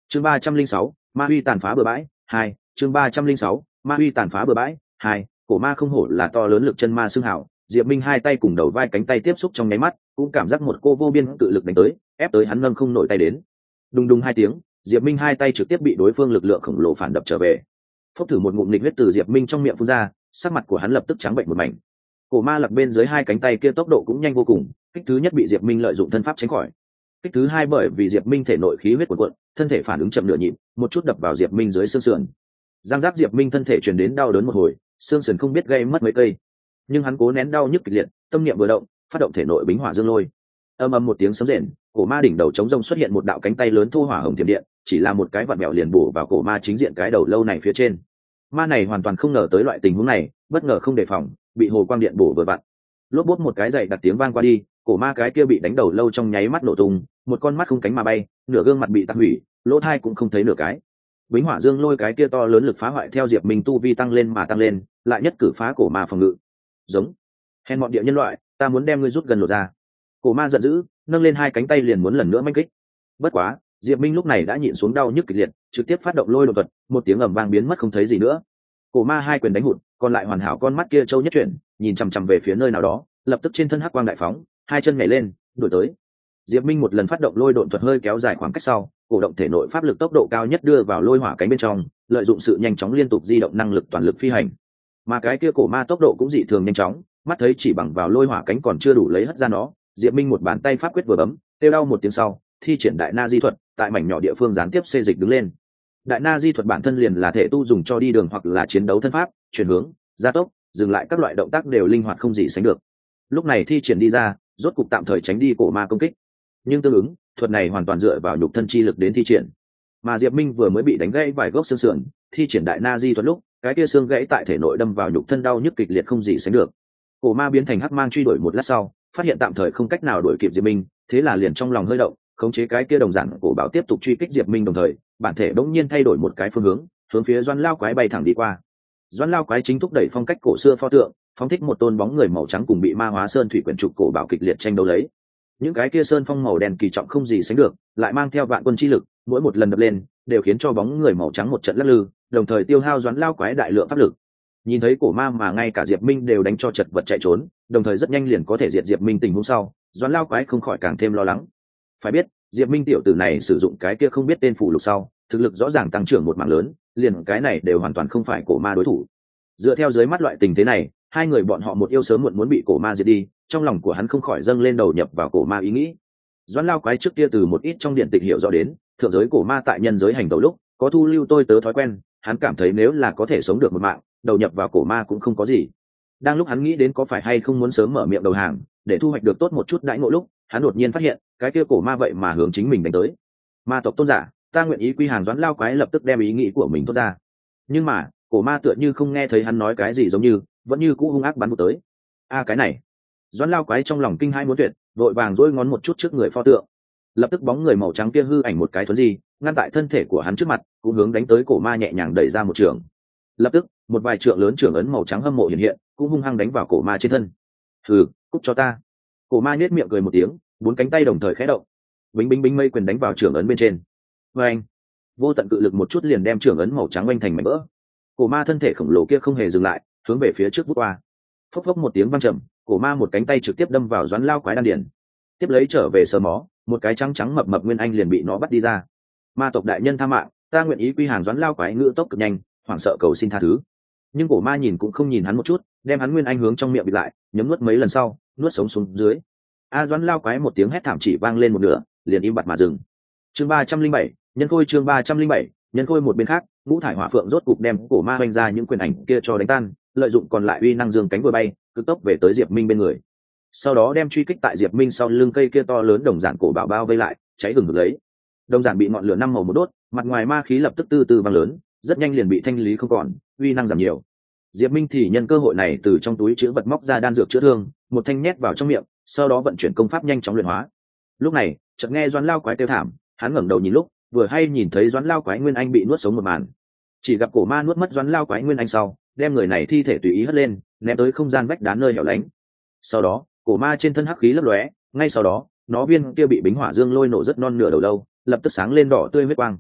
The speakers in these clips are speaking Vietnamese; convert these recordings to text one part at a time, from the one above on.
chương 306, ma uy tàn phá bừa bãi 2. chương 306, ma uy tàn phá bừa bãi 2. Cổ ma không hổ là to lớn lực chân ma xương hảo. Diệp Minh hai tay cùng đầu vai cánh tay tiếp xúc trong nháy mắt, cũng cảm giác một cô vô biên cự lực đánh tới, ép tới hắn nâng không nổi tay đến. Đùng đùng hai tiếng, Diệp Minh hai tay trực tiếp bị đối phương lực lượng khổng lồ phản đập trở về. Phốc thử một ngụm nghịch huyết từ Diệp Minh trong miệng phun ra, sắc mặt của hắn lập tức trắng bệnh một mảnh. Cổ ma lặc bên dưới hai cánh tay kia tốc độ cũng nhanh vô cùng, kích thứ nhất bị Diệp Minh lợi dụng thân pháp tránh khỏi. Kích thứ hai bởi vì Diệp Minh thể nội khí huyết cuồn cuộn, thân thể phản ứng chậm nửa nhịp, một chút đập vào Diệp Minh dưới xương sườn. Giang giác Diệp Minh thân thể truyền đến đau đớn một hồi, xương sườn không biết gây mất mấy cây, nhưng hắn cố nén đau nhức kịch liệt, tâm niệm vừa động, phát động thể nội bính hỏa dương lôi. Âm ầm một tiếng sấm rền, cổ ma đỉnh đầu trống rông xuất hiện một đạo cánh tay lớn thu hỏa hồng thiểm điện, chỉ là một cái vặn mèo liền bổ vào cổ ma chính diện cái đầu lâu này phía trên. Ma này hoàn toàn không ngờ tới loại tình huống này, bất ngờ không đề phòng, bị hồ quang điện bổ vừa vặn. Lốp bốt một cái dày đặt tiếng vang qua đi, cổ ma cái kia bị đánh đầu lâu trong nháy mắt nổ tung, một con mắt không cánh mà bay, nửa gương mặt bị tạc hủy, lỗ thai cũng không thấy nửa cái. Bính hỏa dương lôi cái kia to lớn lực phá hoại theo Diệp Minh tu vi tăng lên mà tăng lên, lại nhất cử phá cổ ma phòng ngự. Giống, hèn mọn địa nhân loại, ta muốn đem ngươi rút gần lột ra. Cổ ma giận dữ, nâng lên hai cánh tay liền muốn lần nữa manh kích. Bất quá, Diệp Minh lúc này đã nhịn xuống đau nhức kịch liệt, trực tiếp phát động lôi đột thuật, một tiếng ầm vang biến mất không thấy gì nữa. Cổ ma hai quyền đánh hụt, còn lại hoàn hảo con mắt kia châu nhất chuyển, nhìn chằm chằm về phía nơi nào đó, lập tức trên thân hắc quang đại phóng, hai chân nhảy lên, đuổi tới. Diệp Minh một lần phát động lôi độn thuật hơi kéo dài khoảng cách sau, cổ động thể nội pháp lực tốc độ cao nhất đưa vào lôi hỏa cánh bên trong, lợi dụng sự nhanh chóng liên tục di động năng lực toàn lực phi hành. Mà cái kia cổ ma tốc độ cũng dị thường nhanh chóng, mắt thấy chỉ bằng vào lôi hỏa cánh còn chưa đủ lấy hất ra nó, Diệp Minh một bàn tay pháp quyết vừa bấm, kêu đau một tiếng sau, thi triển đại na di thuật, tại mảnh nhỏ địa phương gián tiếp xê dịch đứng lên. Đại na di thuật bản thân liền là thể tu dùng cho đi đường hoặc là chiến đấu thân pháp, chuyển hướng, gia tốc, dừng lại các loại động tác đều linh hoạt không gì sánh được. Lúc này thi triển đi ra, rốt cục tạm thời tránh đi cổ ma công kích. Nhưng tương ứng, thuật này hoàn toàn dựa vào nhục thân chi lực đến thi triển. Mà Diệp Minh vừa mới bị đánh gãy vài gốc xương sườn, thi triển đại na di thuật lúc, cái kia xương gãy tại thể nội đâm vào nhục thân đau nhức kịch liệt không gì sánh được. Cổ ma biến thành hắc mang truy đuổi một lát sau, phát hiện tạm thời không cách nào đuổi kịp Diệp Minh, thế là liền trong lòng hơi động, khống chế cái kia đồng dạng cổ bảo tiếp tục truy kích Diệp Minh, đồng thời bản thể bỗng nhiên thay đổi một cái phương hướng, hướng phía Doãn Lao Quái bay thẳng đi qua. Doãn Lao Quái chính thúc đẩy phong cách cổ xưa pho tượng, phóng thích một tôn bóng người màu trắng cùng bị ma hóa sơn thủy quyển trục cổ bảo kịch liệt tranh đấu lấy. Những cái kia sơn phong màu đen kỳ trọng không gì sánh được, lại mang theo vạn quân chi lực, mỗi một lần đập lên đều khiến cho bóng người màu trắng một trận lắc lư, đồng thời tiêu hao Doãn Lao Quái đại lượng pháp lực. Nhìn thấy cổ ma mà ngay cả Diệp Minh đều đánh cho chật vật chạy trốn, đồng thời rất nhanh liền có thể diệt Diệp Minh tình huống sau, Doãn Lao Quái không khỏi càng thêm lo lắng. Phải biết, Diệp Minh tiểu tử này sử dụng cái kia không biết tên phù lục sau, thực lực rõ ràng tăng trưởng một mảng lớn, liền cái này đều hoàn toàn không phải cổ ma đối thủ. Dựa theo dưới mắt loại tình thế này, hai người bọn họ một yêu sớm muộn muốn bị cổ ma diệt đi, trong lòng của hắn không khỏi dâng lên đầu nhập vào cổ ma ý nghĩ. Doãn Lao Quái trước kia từ một ít trong điện tịch hiểu rõ đến, thượng giới cổ ma tại nhân giới hành tẩu lúc, có thu lưu tôi tớ thói quen, hắn cảm thấy nếu là có thể sống được một mạng, đầu nhập vào cổ ma cũng không có gì. Đang lúc hắn nghĩ đến có phải hay không muốn sớm mở miệng đầu hàng, để thu hoạch được tốt một chút đãi ngộ lúc, hắn đột nhiên phát hiện, cái kia cổ ma vậy mà hướng chính mình đánh tới. Ma tộc tôn giả, ta nguyện ý quy hàng. Doãn Lao Quái lập tức đem ý nghĩ của mình thốt ra. Nhưng mà, cổ ma tựa như không nghe thấy hắn nói cái gì, giống như vẫn như cũ hung ác bắn một tới. Cái này! Doãn Lao Quái trong lòng kinh hãi muốn tuyệt, vội vàng dỗi ngón một chút trước người pho tượng. Lập tức bóng người màu trắng kia hư ảnh một cái thuấn di, ngăn tại thân thể của hắn trước mặt, cũng hướng đánh tới cổ ma nhẹ nhàng đẩy ra một trường. Lập tức, một vài trượng lớn trưởng ấn màu trắng hâm mộ hiện hiện, cũng hung hăng đánh vào cổ ma trên thân. Hừ, cút cho ta! Cổ ma nhếch miệng cười một tiếng, bốn cánh tay đồng thời khẽ động, bính bính bính mây quyền đánh vào trưởng ấn bên trên. Và anh, vô tận cự lực một chút liền đem trưởng ấn màu trắng oanh thành mảnh vỡ. Cổ ma thân thể khổng lồ kia không hề dừng lại, hướng về phía trước vút qua. Phốc phốc một tiếng vang trầm, cổ ma một cánh tay trực tiếp đâm vào Doãn Lao Quái đan điền. Tiếp lấy trở về sờ mó, một cái trắng trắng mập mập nguyên anh liền bị nó bắt đi ra. Ma tộc đại nhân tha mạng, ta nguyện ý quy hàng. Doãn Lao Quái ngữ tốc cực nhanh, hoảng sợ cầu xin tha thứ. Nhưng cổ ma nhìn cũng không nhìn hắn một chút, đem hắn nguyên anh hướng trong miệng bịt lại, nhấm nuốt mấy lần sau, nuốt sống xuống dưới. Doãn Lao Quái một tiếng hét thảm chỉ vang lên một nửa, liền im bặt mà dừng. Chương 307, nhân khôi. Chương 307, nhân khôi. Một bên khác, ngũ thải hỏa phượng rốt cục đem cổ ma hoành ra những quyền ảnh kia cho đánh tan, lợi dụng còn lại uy năng dương cánh vừa bay, cực tốc về tới Diệp Minh bên người. Sau đó đem truy kích tại Diệp Minh sau lưng cây kia to lớn đồng giản cổ bảo bao vây lại, cháy hừng hực lấy. Đồng giản bị ngọn lửa năm màu một đốt, mặt ngoài ma khí lập tức từ từ vang lớn, rất nhanh liền bị thanh lý không còn, uy năng giảm nhiều. Diệp Minh thì nhân cơ hội này từ trong túi chứa vật móc ra đan dược chữa thương, một thanh nhét vào trong miệng, sau đó vận chuyển công pháp nhanh chóng luyện hóa. Lúc này, chợt nghe Doãn Lao Quái kêu thảm, hắn ngẩng đầu nhìn lúc, vừa hay nhìn thấy Doãn Lao Quái nguyên anh bị nuốt sống một màn. Chỉ gặp cổ ma nuốt mất Doãn Lao Quái nguyên anh sau, đem người này thi thể tùy ý hất lên, ném tới không gian vách đá nơi hẻo lánh. Sau đó, cổ ma trên thân hắc khí lấp lóe, ngay sau đó, nó viên kia bị bính hỏa dương lôi nổ rất non nửa đầu lâu, lập tức sáng lên đỏ tươi huyết quang.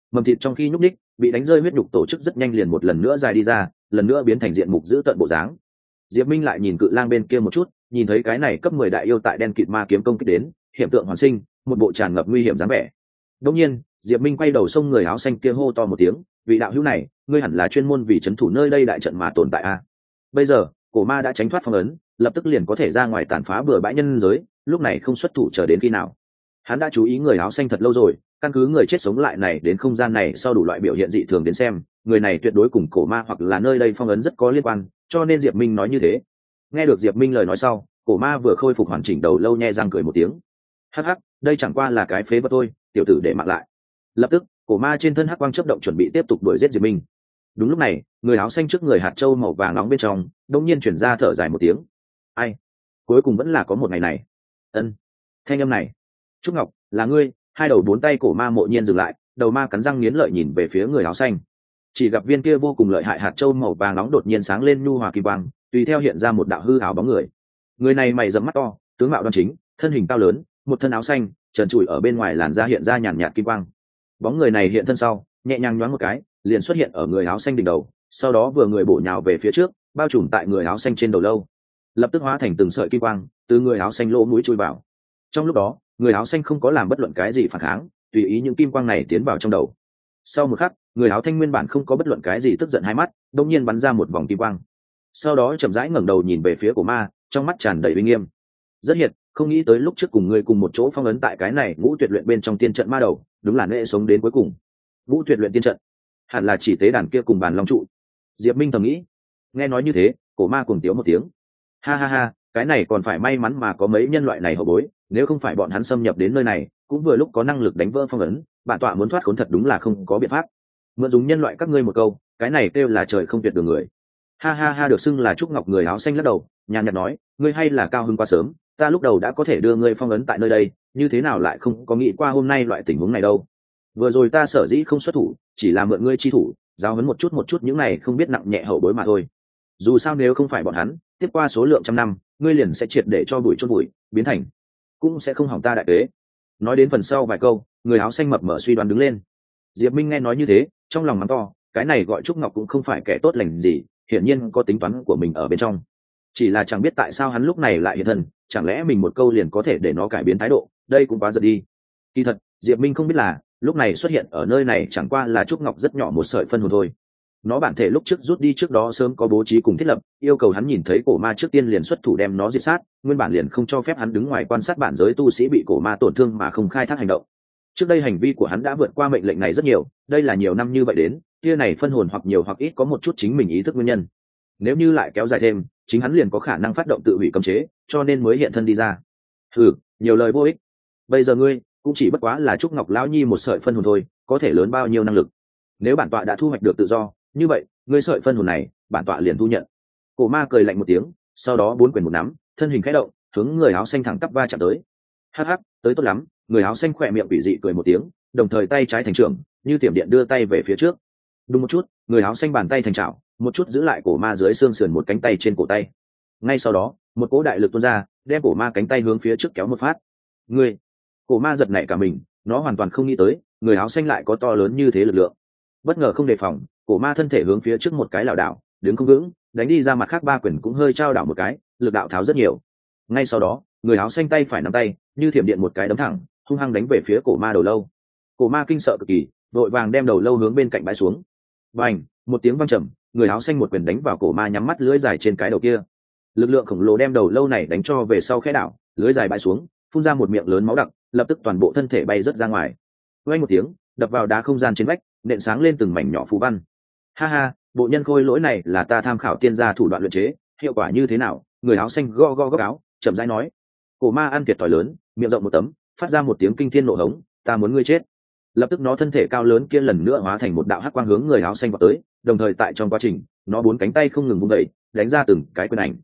Mầm thịt trong khi nhúc ních bị đánh rơi huyết nhục tổ chức rất nhanh liền một lần nữa dài đi ra, lần nữa biến thành diện mục dữ tợn bộ dáng. Diệp Minh lại nhìn cự lang bên kia một chút, nhìn thấy cái này cấp 10 đại yêu tại đen kịt ma kiếm công kích đến, hiện tượng hoàn sinh, một bộ tràn ngập nguy hiểm dáng vẻ. Đương nhiên, Diệp Minh quay đầu xông người áo xanh kia hô to một tiếng, vị đạo hữu này, ngươi hẳn là chuyên môn vì trấn thủ nơi đây đại trận mà tồn tại a. Bây giờ, cổ ma đã tránh thoát phong ấn, lập tức liền có thể ra ngoài tàn phá bừa bãi nhân giới, lúc này không xuất thủ chờ đến khi nào? Hắn đã chú ý người áo xanh thật lâu rồi, căn cứ người chết sống lại này đến không gian này sau đủ loại biểu hiện dị thường đến xem, người này tuyệt đối cùng cổ ma hoặc là nơi đây phong ấn rất có liên quan, cho nên Diệp Minh nói như thế. Nghe được Diệp Minh lời nói sau, cổ ma vừa khôi phục hoàn chỉnh đầu lâu nhe răng cười một tiếng. Hắc hắc, đây chẳng qua là cái phế vật thôi, tiểu tử để mặc lại. Lập tức, cổ ma trên thân hắc quang chớp động chuẩn bị tiếp tục đuổi giết Diệp Minh. Đúng lúc này, người áo xanh trước người hạt châu màu vàng nóng bên trong, đột nhiên truyền ra thở dài một tiếng. Ai? Cuối cùng vẫn là có một ngày này. Ân. Thanh âm này, Trúc Ngọc, là ngươi? Hai đầu bốn tay cổ ma mộ nhiên dừng lại, đầu ma cắn răng nghiến lợi nhìn về phía người áo xanh. Chỉ gặp viên kia vô cùng lợi hại hạt châu màu vàng nóng đột nhiên sáng lên nhu hòa kỳ quang, tùy theo hiện ra một đạo hư ảo bóng người. Người này mày rậm mắt to, tướng mạo đoan chính, thân hình cao lớn, một thân áo xanh, trần trụi ở bên ngoài làn da hiện ra nhàn nhạt kim quang. Bóng người này hiện thân sau, nhẹ nhàng nhoáng một cái, liền xuất hiện ở người áo xanh đỉnh đầu, sau đó vừa người bổ nhào về phía trước, bao trùm tại người áo xanh trên đầu lâu, lập tức hóa thành từng sợi kim quang, từ người áo xanh lỗ mũi chui vào. Trong lúc đó, người áo xanh không có làm bất luận cái gì phản kháng, tùy ý những kim quang này tiến vào trong đầu. Sau một khắc, người áo thanh nguyên bản không có bất luận cái gì tức giận hai mắt, đột nhiên bắn ra một vòng kim quang. Sau đó chậm rãi ngẩng đầu nhìn về phía của ma, trong mắt tràn đầy uy nghiêm. Rất hiệt, không nghĩ tới lúc trước cùng ngươi cùng một chỗ phong ấn tại cái này ngũ tuyệt luyện bên trong tiên trận ma đầu, đúng là nệ sống đến cuối cùng. Ngũ tuyệt luyện tiên trận, hẳn là chỉ tế đàn kia cùng bàn long trụ. Diệp Minh thầm nghĩ. Nghe nói như thế, cổ ma cuồng tiếu một tiếng. Ha ha ha, cái này còn phải may mắn mà có mấy nhân loại này hậu bối, nếu không phải bọn hắn xâm nhập đến nơi này, cũng vừa lúc có năng lực đánh vỡ phong ấn, bản tọa muốn thoát khốn thật đúng là không có biện pháp. Mượn dùng nhân loại các ngươi một câu, cái này kêu là trời không tuyệt đường người. Ha ha ha, được xưng là Trúc Ngọc người áo xanh lắc đầu, nhàn nhạt nói, ngươi hay là cao hứng quá sớm, ta lúc đầu đã có thể đưa ngươi phong ấn tại nơi đây, như thế nào lại không có nghĩ qua hôm nay loại tình huống này đâu. Vừa rồi ta sở dĩ không xuất thủ, chỉ là mượn ngươi chi thủ, giáo huấn một chút những này không biết nặng nhẹ hậu bối mà thôi. Dù sao nếu không phải bọn hắn, tiếp qua số lượng trăm năm, ngươi liền sẽ triệt để cho bụi chôn bụi, biến thành cũng sẽ không hỏng ta đại kế. Nói đến phần sau vài câu, người áo xanh mập mở suy đoán đứng lên. Diệp Minh nghe nói như thế, trong lòng mắng to, cái này gọi Trúc Ngọc cũng không phải kẻ tốt lành gì, hiển nhiên có tính toán của mình ở bên trong. Chỉ là chẳng biết tại sao hắn lúc này lại hiện thân, chẳng lẽ mình một câu liền có thể để nó cải biến thái độ, đây cũng quá giật đi. Kỳ thật, Diệp Minh không biết là, lúc này xuất hiện ở nơi này chẳng qua là Trúc Ngọc rất nhỏ một sợi phân hồn thôi. Nó bản thể lúc trước rút đi trước đó sớm có bố trí cùng thiết lập, yêu cầu hắn nhìn thấy cổ ma trước tiên liền xuất thủ đem nó diệt sát, nguyên bản liền không cho phép hắn đứng ngoài quan sát bản giới tu sĩ bị cổ ma tổn thương mà không khai thác hành động. Trước đây hành vi của hắn đã vượt qua mệnh lệnh này rất nhiều, đây là nhiều năm như vậy đến, kia này phân hồn hoặc nhiều hoặc ít có một chút chính mình ý thức nguyên nhân. Nếu như lại kéo dài thêm, chính hắn liền có khả năng phát động tự hủy cấm chế, cho nên mới hiện thân đi ra. Nhiều lời vô ích. Bây giờ ngươi cũng chỉ bất quá là Trúc Ngọc lão nhi một sợi phân hồn thôi, có thể lớn bao nhiêu năng lực. Nếu bản tọa đã thu hoạch được tự do, như vậy ngươi sợi phân hồn này bản tọa liền thu nhận. Cổ ma cười lạnh một tiếng, sau đó bốn quyền một nắm, thân hình khẽ động, hướng người áo xanh thẳng tắp va chạm tới. Hắc hắc, tới tốt lắm. Người áo xanh khỏe miệng quỷ dị cười một tiếng, đồng thời tay trái thành trưởng, như tiệm điện đưa tay về phía trước. Đúng một chút, người áo xanh bàn tay thành chảo, một chút giữ lại cổ ma dưới xương sườn một cánh tay trên cổ tay. Ngay sau đó, một cỗ đại lực tuôn ra, đem cổ ma cánh tay hướng phía trước kéo một phát. Người, cổ ma giật nảy cả mình, nó hoàn toàn không nghĩ tới, người áo xanh lại có to lớn như thế lực lượng. Bất ngờ không đề phòng, cổ ma thân thể hướng phía trước một cái lảo đảo, đứng không vững, đánh đi ra mặt khác ba quyền cũng hơi trao đảo một cái, lực đạo tháo rất nhiều. Ngay sau đó, người áo xanh tay phải nắm tay, như thiểm điện một cái đấm thẳng, hung hăng đánh về phía cổ ma đầu lâu. Cổ ma kinh sợ cực kỳ, vội vàng đem đầu lâu hướng bên cạnh bãi xuống. Bành, một tiếng vang trầm, người áo xanh một quyền đánh vào cổ ma nhắm mắt lưỡi dài trên cái đầu kia. Lực lượng khổng lồ đem đầu lâu này đánh cho về sau khẽ đảo, lưỡi dài bãi xuống, phun ra một miệng lớn máu đặc, lập tức toàn bộ thân thể bay rớt ra ngoài. Vang một tiếng, đập vào đá không gian trên vách, nện sáng lên từng mảnh nhỏ phù văn. Ha ha, bộ nhân khôi lỗi này là ta tham khảo tiên gia thủ đoạn luyện chế, hiệu quả như thế nào? Người áo xanh go go góc áo, chậm rãi nói. Cổ ma ăn thiệt thòi lớn, miệng rộng một tấm, phát ra một tiếng kinh thiên nộ hống, ta muốn ngươi chết. Lập tức nó thân thể cao lớn kia lần nữa hóa thành một đạo hắc quang hướng người áo xanh vào tới, đồng thời tại trong quá trình, nó bốn cánh tay không ngừng vung đẩy, đánh ra từng cái quyền ảnh.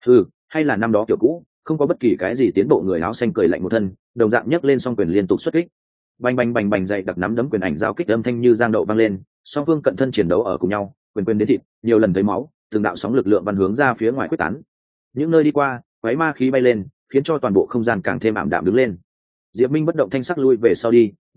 Hay là năm đó kiểu cũ, không có bất kỳ cái gì tiến bộ. Người áo xanh cười lạnh một thân, đồng dạng nhấc lên song quyền liên tục xuất kích. Bành bành bành bành, dày đặc nắm đấm quyền ảnh giao kích âm thanh như giang đậu vang lên, song phương cận thân chiến đấu ở cùng nhau, quyền quyền đến thịt, nhiều lần thấy máu, từng đạo sóng lực lượng bắn hướng ra phía ngoài quyết tán. Những nơi đi qua, quái ma khí bay lên, khiến cho toàn bộ không gian càng thêm ảm đạm đứng lên. Diệp Minh bất động thanh sắc lui về sau đi,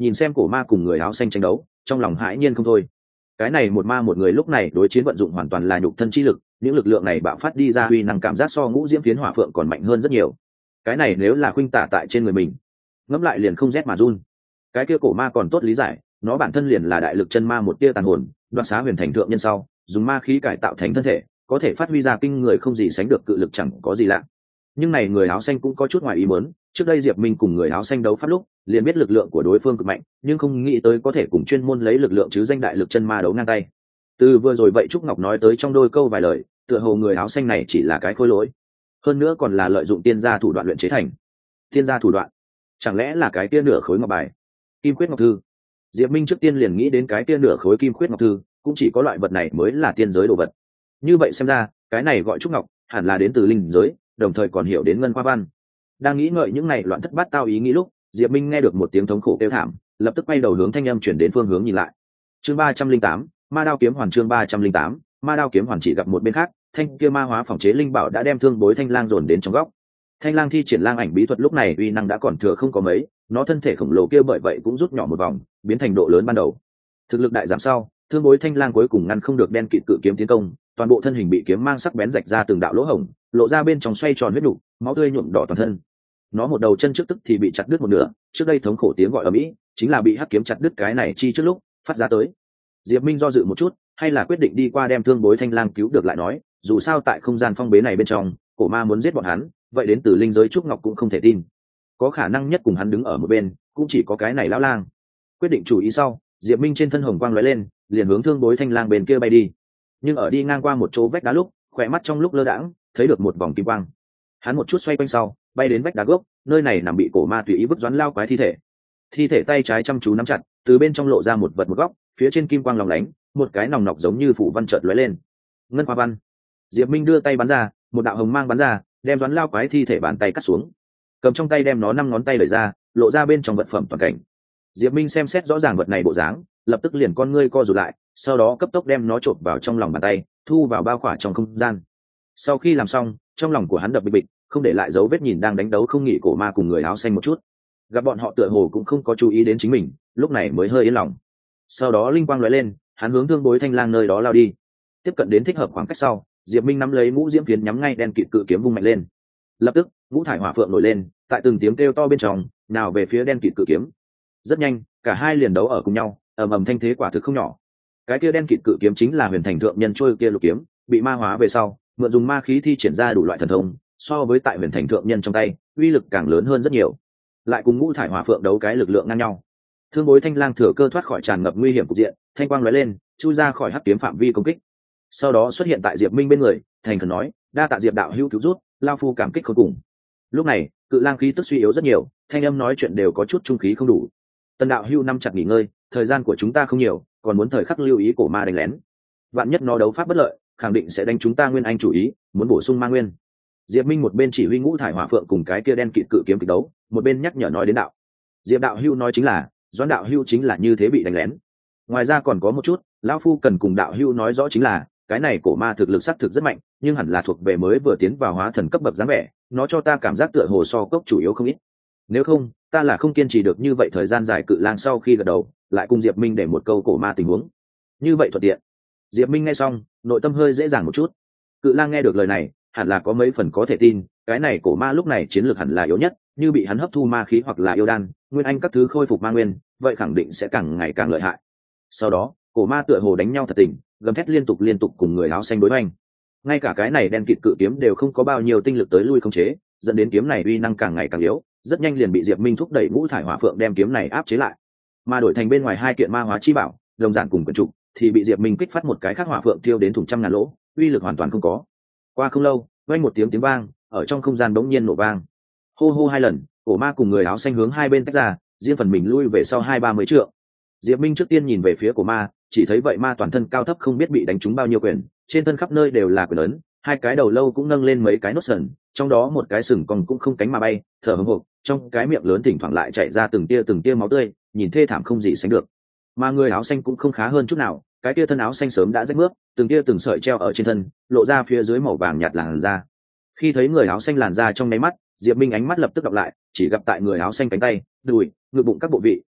nhìn xem cổ ma cùng người áo xanh tranh đấu trong lòng hãi nhiên không thôi. Cái này một ma một người lúc này đối chiến vận dụng hoàn toàn là nhục thân chi lực, những lực lượng này bạo phát đi ra uy năng cảm giác so ngũ diễm phiến hỏa phượng còn mạnh hơn rất nhiều. Cái này nếu là khuynh tả tại trên người mình, ngẫm lại liền không rét mà run. Cái kia cổ ma còn tốt lý giải, nó bản thân liền là đại lực chân ma một tia tàn hồn, đoạt xá huyền thành thượng nhân sau dùng ma khí cải tạo thành thân thể, có thể phát huy ra kinh người không gì sánh được cự lực chẳng có gì lạ. Nhưng này người áo xanh cũng có chút ngoài ý muốn, trước đây Diệp Minh cùng người áo xanh đấu pháp lúc liền biết lực lượng của đối phương cực mạnh, nhưng không nghĩ tới có thể cùng chuyên môn lấy lực lượng chứ danh đại lực chân ma đấu ngang tay. Từ vừa rồi vậy Trúc Ngọc nói tới trong đôi câu vài lời, tựa hồ người áo xanh này chỉ là cái khôi lỗi, hơn nữa còn là lợi dụng tiên gia thủ đoạn luyện chế thành. Tiên gia thủ đoạn, chẳng lẽ là cái kia nửa khối ngọc bài, kim khuyết ngọc thư? Diệp Minh trước tiên liền nghĩ đến cái kia nửa khối kim khuyết ngọc thư, cũng chỉ có loại vật này mới là tiên giới đồ vật. Như vậy xem ra, cái này gọi Trúc Ngọc, hẳn là đến từ linh giới, đồng thời còn hiểu đến ngân khoa văn. Đang nghĩ ngợi những này loạn thất bát tao ý nghĩ lúc, Diệp Minh nghe được một tiếng thống khổ kêu thảm, lập tức quay đầu hướng thanh âm chuyển đến phương hướng nhìn lại. Chương 308, Ma đao kiếm hoàn. Chương 308, Ma đao kiếm hoàn. Chỉ gặp một bên khác, thanh kia ma hóa phòng chế linh bảo đã đem Thương Bối Thanh Lang dồn đến trong góc. Thanh Lang thi triển lang ảnh bí thuật lúc này uy năng đã còn thừa không có mấy, nó thân thể khổng lồ kia bởi vậy cũng rút nhỏ một vòng, biến thành độ lớn ban đầu. Thực lực đại giảm sau, Thương Bối Thanh Lang cuối cùng ngăn không được đen kịt cự kiếm tiến công, toàn bộ thân hình bị kiếm mang sắc bén rạch ra từng đạo lỗ hổng, lộ ra bên trong xoay tròn huyết nục, máu tươi nhuộm đỏ toàn thân. Nó một đầu chân trước tức thì bị chặt đứt một nửa, trước đây thống khổ tiếng gọi ở mỹ chính là bị hắc kiếm chặt đứt cái này chi trước lúc phát ra tới. Diệp Minh do dự một chút, hay là quyết định đi qua đem Thương Bối Thanh Lang cứu được lại nói, dù sao tại không gian phong bế này bên trong, cổ ma muốn giết bọn hắn, vậy đến từ linh giới Trúc Ngọc cũng không thể tin. Có khả năng nhất cùng hắn đứng ở một bên, cũng chỉ có cái này lão lang. Quyết định chủ ý sau, Diệp Minh trên thân hồng quang lóe lên, liền hướng Thương Bối Thanh Lang bên kia bay đi. Nhưng ở đi ngang qua một chỗ vách đá lúc, khỏe mắt trong lúc lơ đãng thấy được một vòng kim quang. Hắn một chút xoay quanh sau, bay đến vách đá gốc, nơi này nằm bị cổ ma tùy ý vứt doán lao quái thi thể tay trái chăm chú nắm chặt, từ bên trong lộ ra một vật một góc, phía trên kim quang lóng lánh, một cái nòng nọc giống như phủ văn chợt lóe lên. Ngân hoa văn. Diệp Minh đưa tay bắn ra, một đạo hồng mang bắn ra, đem doán lao quái thi thể bàn tay cắt xuống, cầm trong tay đem nó 5 ngón tay đẩy ra, lộ ra bên trong vật phẩm toàn cảnh. Diệp Minh xem xét rõ ràng vật này bộ dáng, lập tức liền con ngươi co rụt lại, sau đó cấp tốc đem nó trộn vào trong lòng bàn tay, thu vào bao khỏa trong không gian. Sau khi làm xong, trong lòng của hắn đập bịch bịch, không để lại dấu vết nhìn đang đánh đấu không nghỉ cổ ma cùng người áo xanh một chút. Gặp bọn họ tựa hồ cũng không có chú ý đến chính mình, lúc này mới hơi yên lòng. Sau đó linh quang lóe lên, hắn hướng Thương Bối Thanh Lang nơi đó lao đi. Tiếp cận đến thích hợp khoảng cách sau, Diệp Minh nắm lấy ngũ diễm phiến nhắm ngay đen kịt cự kiếm vung mạnh lên. Lập tức, ngũ thải hỏa phượng nổi lên, tại từng tiếng kêu to bên trong, nào về phía đen kịt cự kiếm. Rất nhanh, cả hai liền đấu ở cùng nhau, ầm ầm thanh thế quả thực không nhỏ. Cái kia đen kịt cự kiếm chính là huyền thành thượng nhân trôi kia lục kiếm, bị ma hóa về sau, mượn dùng ma khí thi triển ra đủ loại thần thông, so với tại huyền thành thượng nhân trong tay, uy lực càng lớn hơn rất nhiều. Lại cùng ngũ thải hỏa phượng đấu cái lực lượng ngang nhau. Thương Bối Thanh Lang thừa cơ thoát khỏi tràn ngập nguy hiểm cục diện, thanh quang lóe lên, chui ra khỏi hắc kiếm phạm vi công kích. Sau đó xuất hiện tại Diệp Minh bên người, thành khẩn nói, đa tạ Diệp đạo hữu cứu rút, lao phu cảm kích khôn cùng. Lúc này, cự lang khí tức suy yếu rất nhiều, thanh âm nói chuyện đều có chút trung khí không đủ. Tần đạo hữu năm chặt nghỉ ngơi, thời gian của chúng ta không nhiều, còn muốn thời khắc lưu ý cổ ma đánh lén. Vạn nhất nó đấu pháp bất lợi, khẳng định sẽ đánh chúng ta nguyên anh chủ ý, muốn bổ sung ma nguyên. Diệp Minh một bên chỉ huy ngũ thải hỏa phượng cùng cái kia đen kịt cự kiếm kịch đấu, một bên nhắc nhở nói đến đạo. Diệp đạo hữu nói chính là, Doãn đạo hữu chính là như thế bị đánh lén. Ngoài ra còn có một chút, lão phu cần cùng đạo hữu nói rõ chính là, cái này cổ ma thực lực xác thực rất mạnh, nhưng hẳn là thuộc về mới vừa tiến vào hóa thần cấp bậc dáng vẻ, nó cho ta cảm giác tựa hồ so cốc chủ yếu không ít. Nếu không, ta là không kiên trì được như vậy thời gian dài. Cự lang sau khi gật đầu, lại cùng Diệp Minh để một câu cổ ma tình huống. Như vậy thuận tiện. Diệp Minh nghe xong, nội tâm hơi dễ dàng một chút. Cự lang nghe được lời này, hẳn là có mấy phần có thể tin, cái này cổ ma lúc này chiến lược hẳn là yếu nhất, như bị hắn hấp thu ma khí hoặc là yêu đan, nguyên anh các thứ khôi phục ma nguyên, vậy khẳng định sẽ càng ngày càng lợi hại. Sau đó, cổ ma tựa hồ đánh nhau thật tình, gầm thét liên tục cùng người áo xanh đối hoành. Ngay cả cái này đen kịt cự kiếm đều không có bao nhiêu tinh lực tới lui khống chế, dẫn đến kiếm này uy năng càng ngày càng yếu, rất nhanh liền bị Diệp Minh thúc đẩy ngũ thải hỏa phượng đem kiếm này áp chế lại. Mà đổi thành bên ngoài hai kiện ma hóa chi bảo, đồng giản cùng quyển trục, thì bị Diệp Minh kích phát một cái khác hỏa phượng tiêu đến thủng trăm ngàn lỗ, uy lực hoàn toàn không có. Qua không lâu, vang một tiếng vang, ở trong không gian bỗng nhiên nổ vang. Hô hô 2 lần, cổ ma cùng người áo xanh hướng hai bên tách ra, riêng phần mình lui về sau 2-30 trượng. Diệp Minh trước tiên nhìn về phía cổ ma, chỉ thấy vậy ma toàn thân cao thấp không biết bị đánh trúng bao nhiêu quyền, trên thân khắp nơi đều là quyền lớn, hai cái đầu lâu cũng nâng lên mấy cái nốt sần, trong đó một cái sừng còn cũng không cánh mà bay, thở hổn hộc, trong cái miệng lớn thỉnh thoảng lại chảy ra từng tia máu tươi, nhìn thê thảm không gì sánh được. Mà người áo xanh cũng không khá hơn chút nào, cái tia thân áo xanh sớm đã rách mướp, từng sợi treo ở trên thân, lộ ra phía dưới màu vàng nhạt làn da. Khi thấy người áo xanh làn da trong nháy mắt, Diệp Minh ánh mắt lập tức đọc lại, chỉ gặp tại người áo xanh cánh tay, đùi, ngực bụng các bộ vị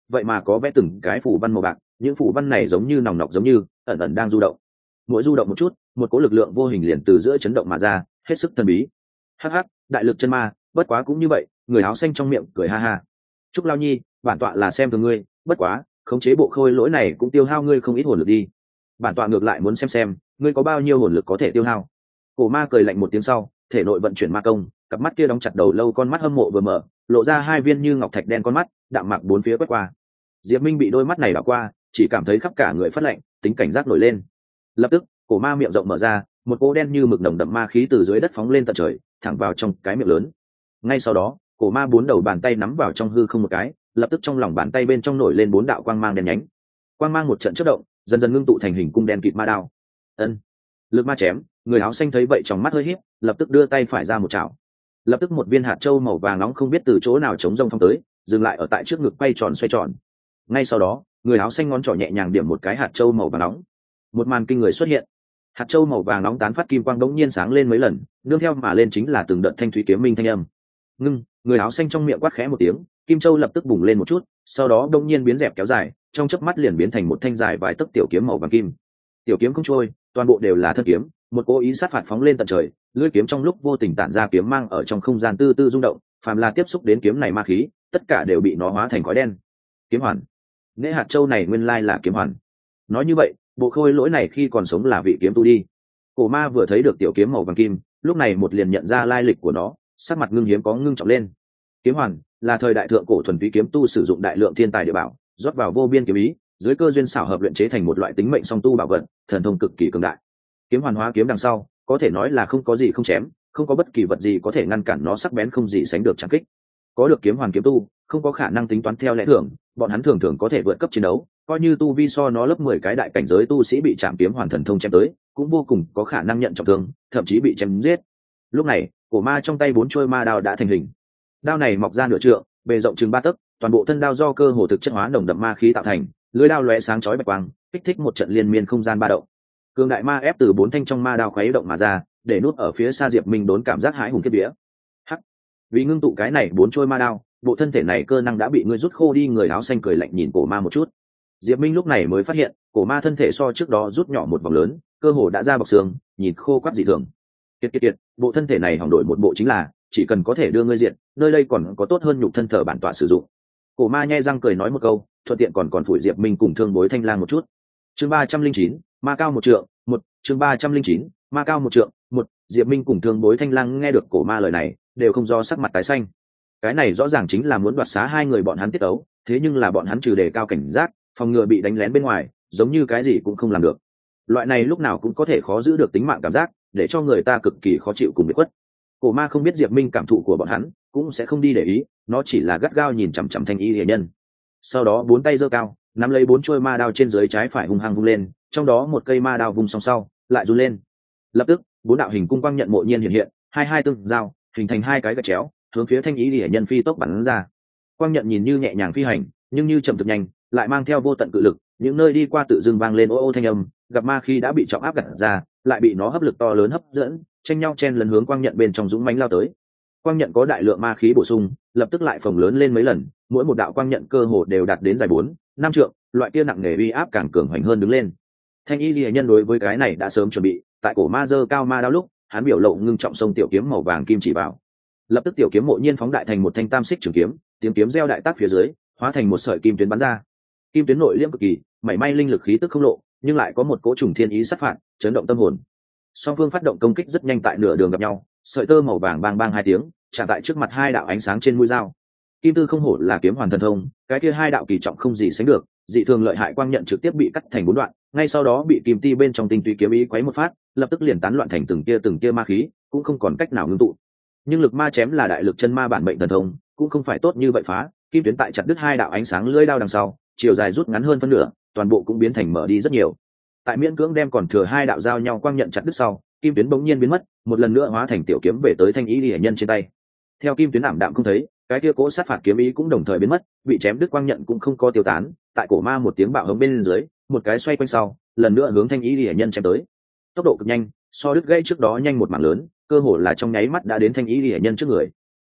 vậy mà có vẽ từng cái phủ văn màu bạc, những phủ văn này giống như nòng nọc, giống như ẩn ẩn đang du động. Mỗi du động một chút, một cỗ lực lượng vô hình liền từ giữa chấn động mà ra, hết sức thần bí. Hắc hắc, đại lực chân ma, bất quá cũng như vậy. Người áo xanh trong miệng cười ha ha. Trúc Lao Nhi, bản tọa là xem thường ngươi, bất quá khống chế bộ khôi lỗi này cũng tiêu hao ngươi không ít hồn lực đi. Bản tọa ngược lại muốn xem ngươi có bao nhiêu hồn lực có thể tiêu hao. Cổ ma cười lạnh một tiếng sau, thể nội vận chuyển ma công, cặp mắt kia đóng chặt đầu lâu, con mắt hâm mộ vừa mở, lộ ra hai viên như ngọc thạch đen con mắt, đạm mạc bốn phía quét qua. Diệp Minh bị đôi mắt này đảo qua, chỉ cảm thấy khắp cả người phát lạnh, tính cảnh giác nổi lên. Lập tức, cổ ma miệng rộng mở ra, một cỗ đen như mực nồng đậm ma khí từ dưới đất phóng lên tận trời, thẳng vào trong cái miệng lớn. Ngay sau đó, cổ ma bốn đầu bàn tay nắm vào trong hư không một cái, lập tức trong lòng bàn tay bên trong nổi lên bốn đạo quang mang đen nhánh. Quang mang một trận chớp động, dần dần ngưng tụ thành hình cung đen kịt ma đao. Ân, lực ma chém. Người áo xanh thấy vậy trong mắt hơi híp, lập tức đưa tay phải ra một chảo. Lập tức một viên hạt châu màu vàng nóng không biết từ chỗ nào chống rông phong tới, dừng lại ở tại trước ngực quay tròn xoay tròn. Ngay sau đó, người áo xanh ngón trỏ nhẹ nhàng điểm một cái hạt châu màu vàng nóng. Một màn kinh người xuất hiện. Hạt châu màu vàng nóng tán phát kim quang đống nhiên sáng lên mấy lần, nương theo mà lên chính là từng đợt thanh thúy kiếm minh thanh âm. Ngưng, người áo xanh trong miệng quát khẽ một tiếng, kim châu lập tức bùng lên một chút, sau đó đống nhiên biến dẹp kéo dài, trong chớp mắt liền biến thành một thanh dài vài tấc tiểu kiếm màu vàng kim. Tiểu kiếm không trôi, toàn bộ đều là thân kiếm, một cố ý sát phạt phóng lên tận trời, lưỡi kiếm trong lúc vô tình tản ra kiếm mang ở trong không gian tư tư rung động, phàm là tiếp xúc đến kiếm này ma khí, tất cả đều bị nó hóa thành khói đen. Kiếm hoàn. Nễ hạt châu này nguyên lai là kiếm hoàn. Nói như vậy, bộ khôi lỗi này khi còn sống là vị kiếm tu đi. Cổ ma vừa thấy được tiểu kiếm màu vàng kim, lúc này một liền nhận ra lai lịch của nó, sắc mặt ngưng hiếm có ngưng trọng lên. Kiếm hoàn là thời đại thượng cổ thuần túy kiếm tu sử dụng đại lượng thiên tài địa bảo, rót vào vô biên kiếm ý, dưới cơ duyên xảo hợp luyện chế thành một loại tính mệnh song tu bảo vật, thần thông cực kỳ cường đại. Kiếm hoàn hóa kiếm đằng sau, có thể nói là không có gì không chém, không có bất kỳ vật gì có thể ngăn cản nó sắc bén không gì sánh được trảm kích. Có được kiếm hoàn kiếm tu, không có khả năng tính toán theo lẽ thường, bọn hắn thường thường có thể vượt cấp chiến đấu, coi như tu vi so nó lớp 10 cái đại cảnh giới tu sĩ bị chạm kiếm hoàn thần thông chém tới, cũng vô cùng có khả năng nhận trọng thương, thậm chí bị chém giết. Lúc này, cổ ma trong tay bốn chuôi ma đao đã thành hình. Đao này mọc ra nửa trượng, bề rộng chừng 3 tấc, toàn bộ thân đao do cơ hồ thực chất hóa nồng đậm ma khí tạo thành, lưỡi đao lóe sáng chói bạch quang, kích thích một trận liên miên không gian ba động. Cường đại ma ép từ bốn thanh trong ma đao khuấy động mà ra, để nút ở phía xa Diệp Minh đốn cảm giác hãi hùng kiếp vía. Hắc, vì ngưng tụ cái này bốn trôi ma đao, bộ thân thể này cơ năng đã bị ngươi rút khô đi. Người áo xanh cười lạnh nhìn cổ ma một chút. Diệp Minh lúc này mới phát hiện, cổ ma thân thể so trước đó rút nhỏ một vòng lớn, cơ hồ đã ra bọc xương, nhìn khô quắt dị thường. Kiệt, bộ thân thể này hỏng đổi một bộ chính là, chỉ cần có thể đưa ngươi diện, nơi đây còn có tốt hơn nhục thân thờ bản tọa sử dụng. Cổ ma nhe răng cười nói một câu, thuận tiện còn phủi Diệp Minh cùng Thương Bối Thanh Lang một chút. Chương 309, ma cao một trượng, chương 309, ma cao một trượng, Diệp Minh cùng Thương Bối Thanh Lang nghe được cổ ma lời này, đều không do sắc mặt tái xanh. Cái này rõ ràng chính là muốn đoạt xá hai người bọn hắn tiết ấu, thế nhưng là bọn hắn trừ đề cao cảnh giác, phòng ngừa bị đánh lén bên ngoài, giống như cái gì cũng không làm được. Loại này lúc nào cũng có thể khó giữ được tính mạng cảm giác, để cho người ta cực kỳ khó chịu cùng bị khuất. Cổ ma không biết Diệp Minh cảm thụ của bọn hắn, cũng sẽ không đi để ý, nó chỉ là gắt gao nhìn chằm chằm Thanh Y Lìa Nhân. Sau đó bốn tay giơ cao, nắm lấy bốn chuôi ma đao trên dưới trái phải hung hăng vung lên, trong đó một cây ma đao vung song sau, lại run lên. Lập tức, bốn đạo hình cung quang nhận mộ nhiên hiện hiện, hai tương giao, hình thành hai cái gạch chéo, hướng phía Thanh Y Lìa Nhân phi tốc bắn ra. Quang nhận nhìn như nhẹ nhàng phi hành, nhưng như chậm thực nhanh, lại mang theo vô tận cự lực, những nơi đi qua tự dưng vang lên ô ô thanh âm, gặp ma khi đã bị trọng áp gặt ra, lại bị nó hấp lực to lớn hấp dẫn, tranh nhau chen lấn hướng quang nhận bên trong dũng mãnh lao tới. Quang nhận có đại lượng ma khí bổ sung, lập tức lại phồng lớn lên mấy lần, mỗi một đạo quang nhận cơ hồ đều đạt đến dài 4-5 trượng, loại kia nặng nề uy áp càng cường hoành hơn đứng lên. Thanh Y Lìa Nhân đối với cái này đã sớm chuẩn bị, tại cổ ma giơ cao ma đao lúc, hắn biểu lộ ngưng trọng sông tiểu kiếm màu vàng kim chỉ vào. Lập tức tiểu kiếm mộ nhiên phóng đại thành một thanh tam xích trường kiếm, tiếng kiếm reo đại tác phía dưới, hóa thành một sợi kim tuyến bắn ra. Kim tuyến nội liễm cực kỳ, mảy may linh lực khí tức không lộ, nhưng lại có một cỗ trùng thiên ý sát phạt, chấn động tâm hồn. Song phương phát động công kích rất nhanh, tại nửa đường gặp nhau, sợi tơ màu vàng bang bang hai tiếng, chạm tại trước mặt hai đạo ánh sáng trên mũi dao. Kim tư không hổ là kiếm hoàn thần thông, cái kia hai đạo kỳ trọng không gì sánh được, dị thường lợi hại quang nhận trực tiếp bị cắt thành 4 đoạn, ngay sau đó bị kim ti bên trong tinh túy kiếm ý quấy một phát, lập tức liền tán loạn thành từng tia ma khí, cũng không còn cách nào ngưng tụ. Nhưng lực ma chém là đại lực chân ma bản mệnh thần thông, cũng không phải tốt như vậy phá. Kim tuyến tại chặt đứt hai đạo ánh sáng lưỡi đao đằng sau, chiều dài rút ngắn hơn phân nửa, toàn bộ cũng biến thành mở đi rất nhiều. Tại miễn cưỡng đem còn thừa hai đạo giao nhau quang nhận chặt đứt sau, kim tuyến bỗng nhiên biến mất, một lần nữa hóa thành tiểu kiếm về tới Thanh Y Lìa Nhân trên tay. Theo kim tuyến ảm đạm không thấy, cái kia cỗ sát phạt kiếm ý cũng đồng thời biến mất, bị chém đứt quang nhận cũng không có tiêu tán. Tại cổ ma một tiếng bạo hống bên dưới, một cái xoay quanh sau, lần nữa hướng Thanh Y Lìa Nhân chém tới. Tốc độ cực nhanh, so đứt gãy trước đó nhanh một mảng lớn, cơ hồ là trong nháy mắt đã đến Thanh Y Lìa Nhân trước người.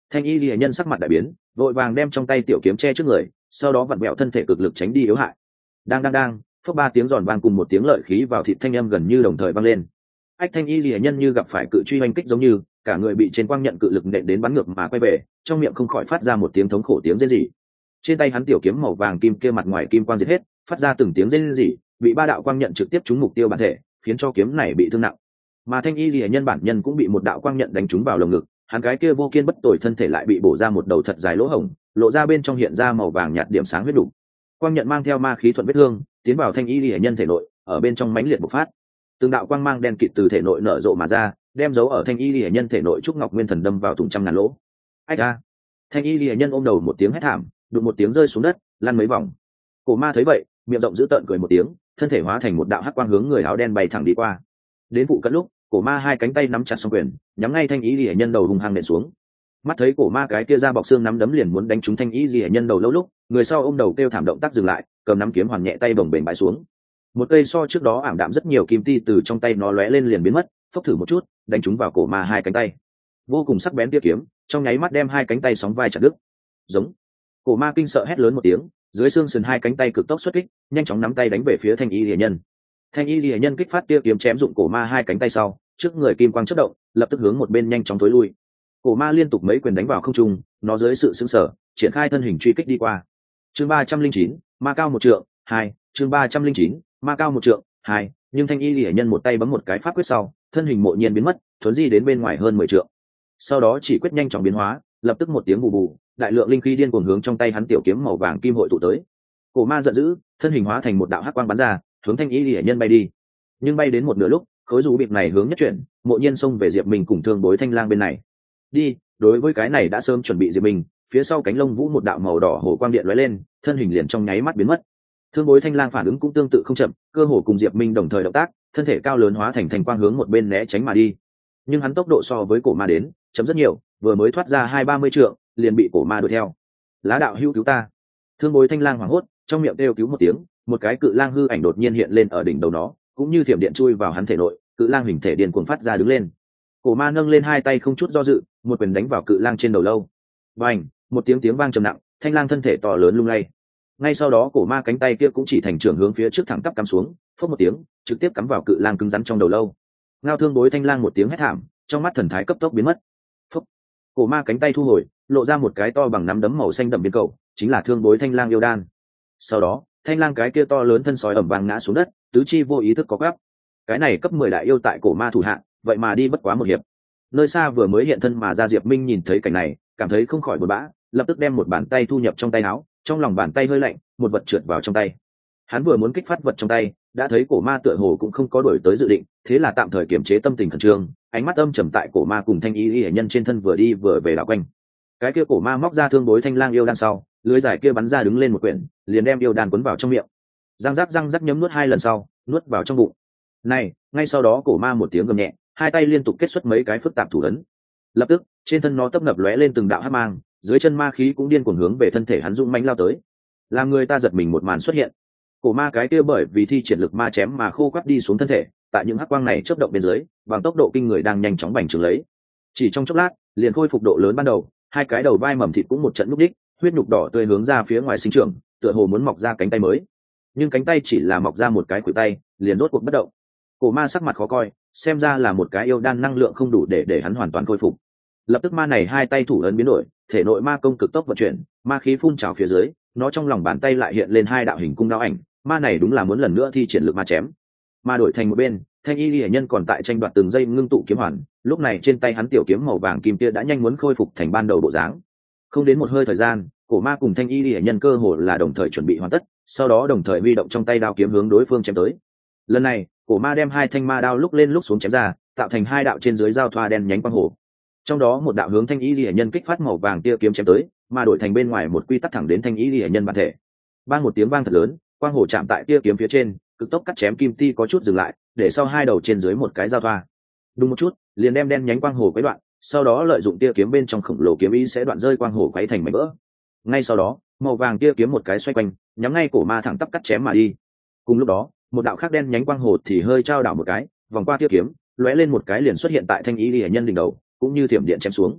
Thanh y lìa nhân sắc mặt đại biến, vội vàng đem trong tay tiểu kiếm che trước người, sau đó vặn vẹo thân thể cực lực tránh đi yếu hại. Đang, phốc ba tiếng giòn vang cùng một tiếng lợi khí vào thịt thanh âm gần như đồng thời vang lên. Ách, thanh y lìa nhân như gặp phải cự truy oanh kích giống như cả người bị trên quang nhận cự lực nện đến bắn ngược mà quay về, trong miệng không khỏi phát ra một tiếng thống khổ tiếng rên rỉ. Trên tay hắn tiểu kiếm màu vàng kim kia mặt ngoài kim quang diệt hết, phát ra từng tiếng rên rỉ, bị ba đạo quang nhận trực tiếp trúng mục tiêu bản thể, khiến cho kiếm này bị thương nặng. Mà thanh y lìa nhân bản nhân cũng bị một đạo quang nhận đánh trúng vào lồng ngực, hắn cái kia vô kiên bất tồi thân thể lại bị bổ ra một đầu thật dài lỗ hổng, lộ ra bên trong hiện ra màu vàng nhạt điểm sáng huyết đủ. Quang nhận mang theo ma khí thuận vết thương tiến vào thanh y lìa nhân thể nội, ở bên trong mãnh liệt bộc phát, từng đạo quang mang đen kịt từ thể nội nở rộ mà ra, đem dấu ở thanh y lìa nhân thể nội trúc ngọc nguyên thần đâm vào thùng trăm ngàn lỗ. Ách a! Thanh y lìa nhân ôm đầu một tiếng hét thảm, đụng một tiếng rơi xuống đất, lăn mấy vòng. Cổ ma thấy vậy, miệng rộng giữ tợn cười một tiếng, thân thể hóa thành một đạo hắc quang hướng người áo đen bay thẳng đi qua. Đến vụ cận lúc, cổ ma hai cánh tay nắm chặt song quyền, nhắm ngay thanh y lìa nhân đầu hung hăng nện xuống. Mắt thấy cổ ma cái kia ra bọc xương nắm đấm liền muốn đánh trúng thanh y lìa nhân đầu lâu lúc, người sau ôm đầu kêu thảm động tác dừng lại, cầm nắm kiếm hoàn nhẹ tay bồng bềnh bãi xuống. Một cây so trước đó ảm đạm rất nhiều kim ti từ trong tay nó lóe lên liền biến mất, phốc thử một chút, đánh trúng vào cổ ma hai cánh tay. Vô cùng sắc bén tia kiếm, trong nháy mắt đem hai cánh tay sóng vai chặt đứt. Giống. Cổ ma kinh sợ hét lớn một tiếng, dưới xương sườn hai cánh tay cực tốc xuất kích, nhanh chóng nắm tay đánh về phía thanh y lìa nhân. Thanh y lìa nhân kích phát tia kiếm chém dụng cổ ma hai cánh tay sau, trước người kim quang chớp động, lập tức hướng một bên nhanh chóng tối lui. Cổ ma liên tục mấy quyền đánh vào không trung, nó dưới sự sững sờ, triển khai thân hình truy kích đi qua. Chương 309, ma cao một trượng, 2, chương 309, ma cao một trượng, 2, nhưng thanh y lìa nhân một tay bấm một cái pháp quyết sau, thân hình mộ nhiên biến mất, thuấn di đến bên ngoài hơn 10 trượng. Sau đó chỉ quyết nhanh chóng biến hóa, lập tức một tiếng bù bù, đại lượng linh khí điên cuồng hướng trong tay hắn tiểu kiếm màu vàng kim hội tụ tới. Cổ ma giận dữ, thân hình hóa thành một đạo hắc quang bắn ra, hướng thanh y lìa nhân bay đi. Nhưng bay đến một nửa lúc, khối dù bịp này hướng nhất chuyển, mộ nhiên xông về Diệp Minh cùng Thương Bối Thanh Lang bên này. Đi, đối với cái này đã sớm chuẩn bị Diệp Minh, phía sau cánh lông vũ một đạo màu đỏ hồ quang điện lóe lên, thân hình liền trong nháy mắt biến mất. Thương Bối Thanh Lang phản ứng cũng tương tự không chậm, cơ hồ cùng Diệp Minh đồng thời động tác, thân thể cao lớn hóa thành thành quang hướng một bên né tránh mà đi. Nhưng hắn tốc độ so với cổ ma đến chấm rất nhiều, vừa mới thoát ra 20-30 trượng, liền bị cổ ma đuổi theo. Lá đạo hữu cứu ta! Thương Bối Thanh Lang hoảng hốt, trong miệng kêu cứu một tiếng, một cái cự lang hư ảnh đột nhiên hiện lên ở đỉnh đầu nó, cũng như thiểm điện chui vào hắn thể nội, cự lang hình thể điên cuồng phát ra đứng lên. Cổ ma nâng lên hai tay không chút do dự, một quyền đánh vào cự lang trên đầu lâu. Bành! Một tiếng vang trầm nặng, thanh lang thân thể to lớn lung lay. Ngay sau đó cổ ma cánh tay kia cũng chỉ thành trường hướng phía trước thẳng tắp cắm xuống, phốc một tiếng, trực tiếp cắm vào cự lang cứng rắn trong đầu lâu. Ngao Thương Bối Thanh Lang một tiếng hét thảm, trong mắt thần thái cấp tốc biến mất. Phốc! Cổ ma cánh tay thu hồi, lộ ra một cái to bằng nắm đấm màu xanh đậm biến cầu, chính là Thương Bối Thanh Lang yêu đan. Sau đó, thanh lang cái kia to lớn thân sói ẩm vàng ngã xuống đất, tứ chi vô ý thức có gắp. Cái này cấp 10 đại yêu tại cổ ma thủ hạng, vậy mà đi bất quá một hiệp. Nơi xa vừa mới hiện thân mà ra Diệp Minh nhìn thấy cảnh này, cảm thấy không khỏi buồn bã, lập tức đem một bàn tay thu nhập trong tay áo, trong lòng bàn tay hơi lạnh, một vật trượt vào trong tay. Hắn vừa muốn kích phát vật trong tay, đã thấy cổ ma tựa hồ cũng không có đổi tới dự định, thế là tạm thời kiềm chế tâm tình khẩn trương, ánh mắt âm trầm tại cổ ma cùng thanh y y nhân trên thân vừa đi vừa về đảo quanh. Cái kia cổ ma móc ra Thương Bối Thanh Lang yêu đan sau, lưới dài kia bắn ra đứng lên một quyển, liền đem yêu đan cuốn vào trong miệng. Răng rắc nhấm nuốt 2 lần sau, nuốt vào trong bụng. Này, ngay sau đó cổ ma một tiếng gầm nhẹ, hai tay liên tục kết xuất mấy cái phức tạp thủ ấn. Lập tức, trên thân nó tấp nập lóe lên từng đạo hắc mang, dưới chân ma khí cũng điên cuồng hướng về thân thể hắn dũng mãnh lao tới. Làm người ta giật mình một màn xuất hiện. Cổ ma cái kia bởi vì thi triển lực ma chém mà khô quắt đi xuống thân thể, tại những hắc quang này chớp động bên dưới, bằng tốc độ kinh người đang nhanh chóng bành trướng lấy. Chỉ trong chốc lát, liền khôi phục độ lớn ban đầu, hai cái đầu vai mầm thịt cũng một trận núc đích, huyết nhục đỏ tươi hướng ra phía ngoài sinh trưởng, tựa hồ muốn mọc ra cánh tay mới. Nhưng cánh tay chỉ là mọc ra một cái khuỷu tay, liền rốt cuộc bất động. Cổ ma sắc mặt khó coi, xem ra là một cái yêu đan năng lượng không đủ để hắn hoàn toàn khôi phục. Lập tức ma này hai tay thủ ấn biến đổi, thể nội ma công cực tốc vận chuyển, ma khí phun trào phía dưới, nó trong lòng bàn tay lại hiện lên hai đạo hình cung đao ảnh, ma này đúng là muốn lần nữa thi triển lực ma chém. Ma đổi thành một bên, thanh y liễu nhân còn tại tranh đoạt từng giây ngưng tụ kiếm hoàn, lúc này trên tay hắn tiểu kiếm màu vàng kim kia đã nhanh muốn khôi phục thành ban đầu bộ dáng. Không đến một hơi thời gian, cổ ma cùng thanh y liễu nhân cơ hồ là đồng thời chuẩn bị hoàn tất, sau đó đồng thời huy động trong tay đao kiếm hướng đối phương chém tới. Lần này, cổ ma đem hai thanh ma đao lúc lên lúc xuống chém ra, tạo thành hai đạo trên dưới giao thoa đen nhánh quang hồ. Trong đó một đạo hướng thanh y liễu nhân kích phát màu vàng tia kiếm chém tới, mà đổi thành bên ngoài một quy tắc thẳng đến thanh y liễu nhân bản thể. Bang một tiếng vang thật lớn, quang hồ chạm tại tia kiếm phía trên, cực tốc cắt chém kim ti có chút dừng lại, để sau hai đầu trên dưới một cái giao thoa. Đúng một chút, liền đem đen nhánh quang hồ quấy đoạn, sau đó lợi dụng tia kiếm bên trong khổng lồ kiếm ý sẽ đoạn rơi quang hồ quấy thành mảnh vỡ. Ngay sau đó, màu vàng tia kiếm một cái xoay quanh, nhắm ngay cổ ma thẳng tắp cắt chém mà đi. Cùng lúc đó, một đạo khác đen nhánh quang hồ thì hơi trao đảo một cái, vòng qua tia kiếm, lóe lên một cái liền xuất hiện tại thanh y liễu nhân đỉnh đầu, cũng như thiểm điện chém xuống.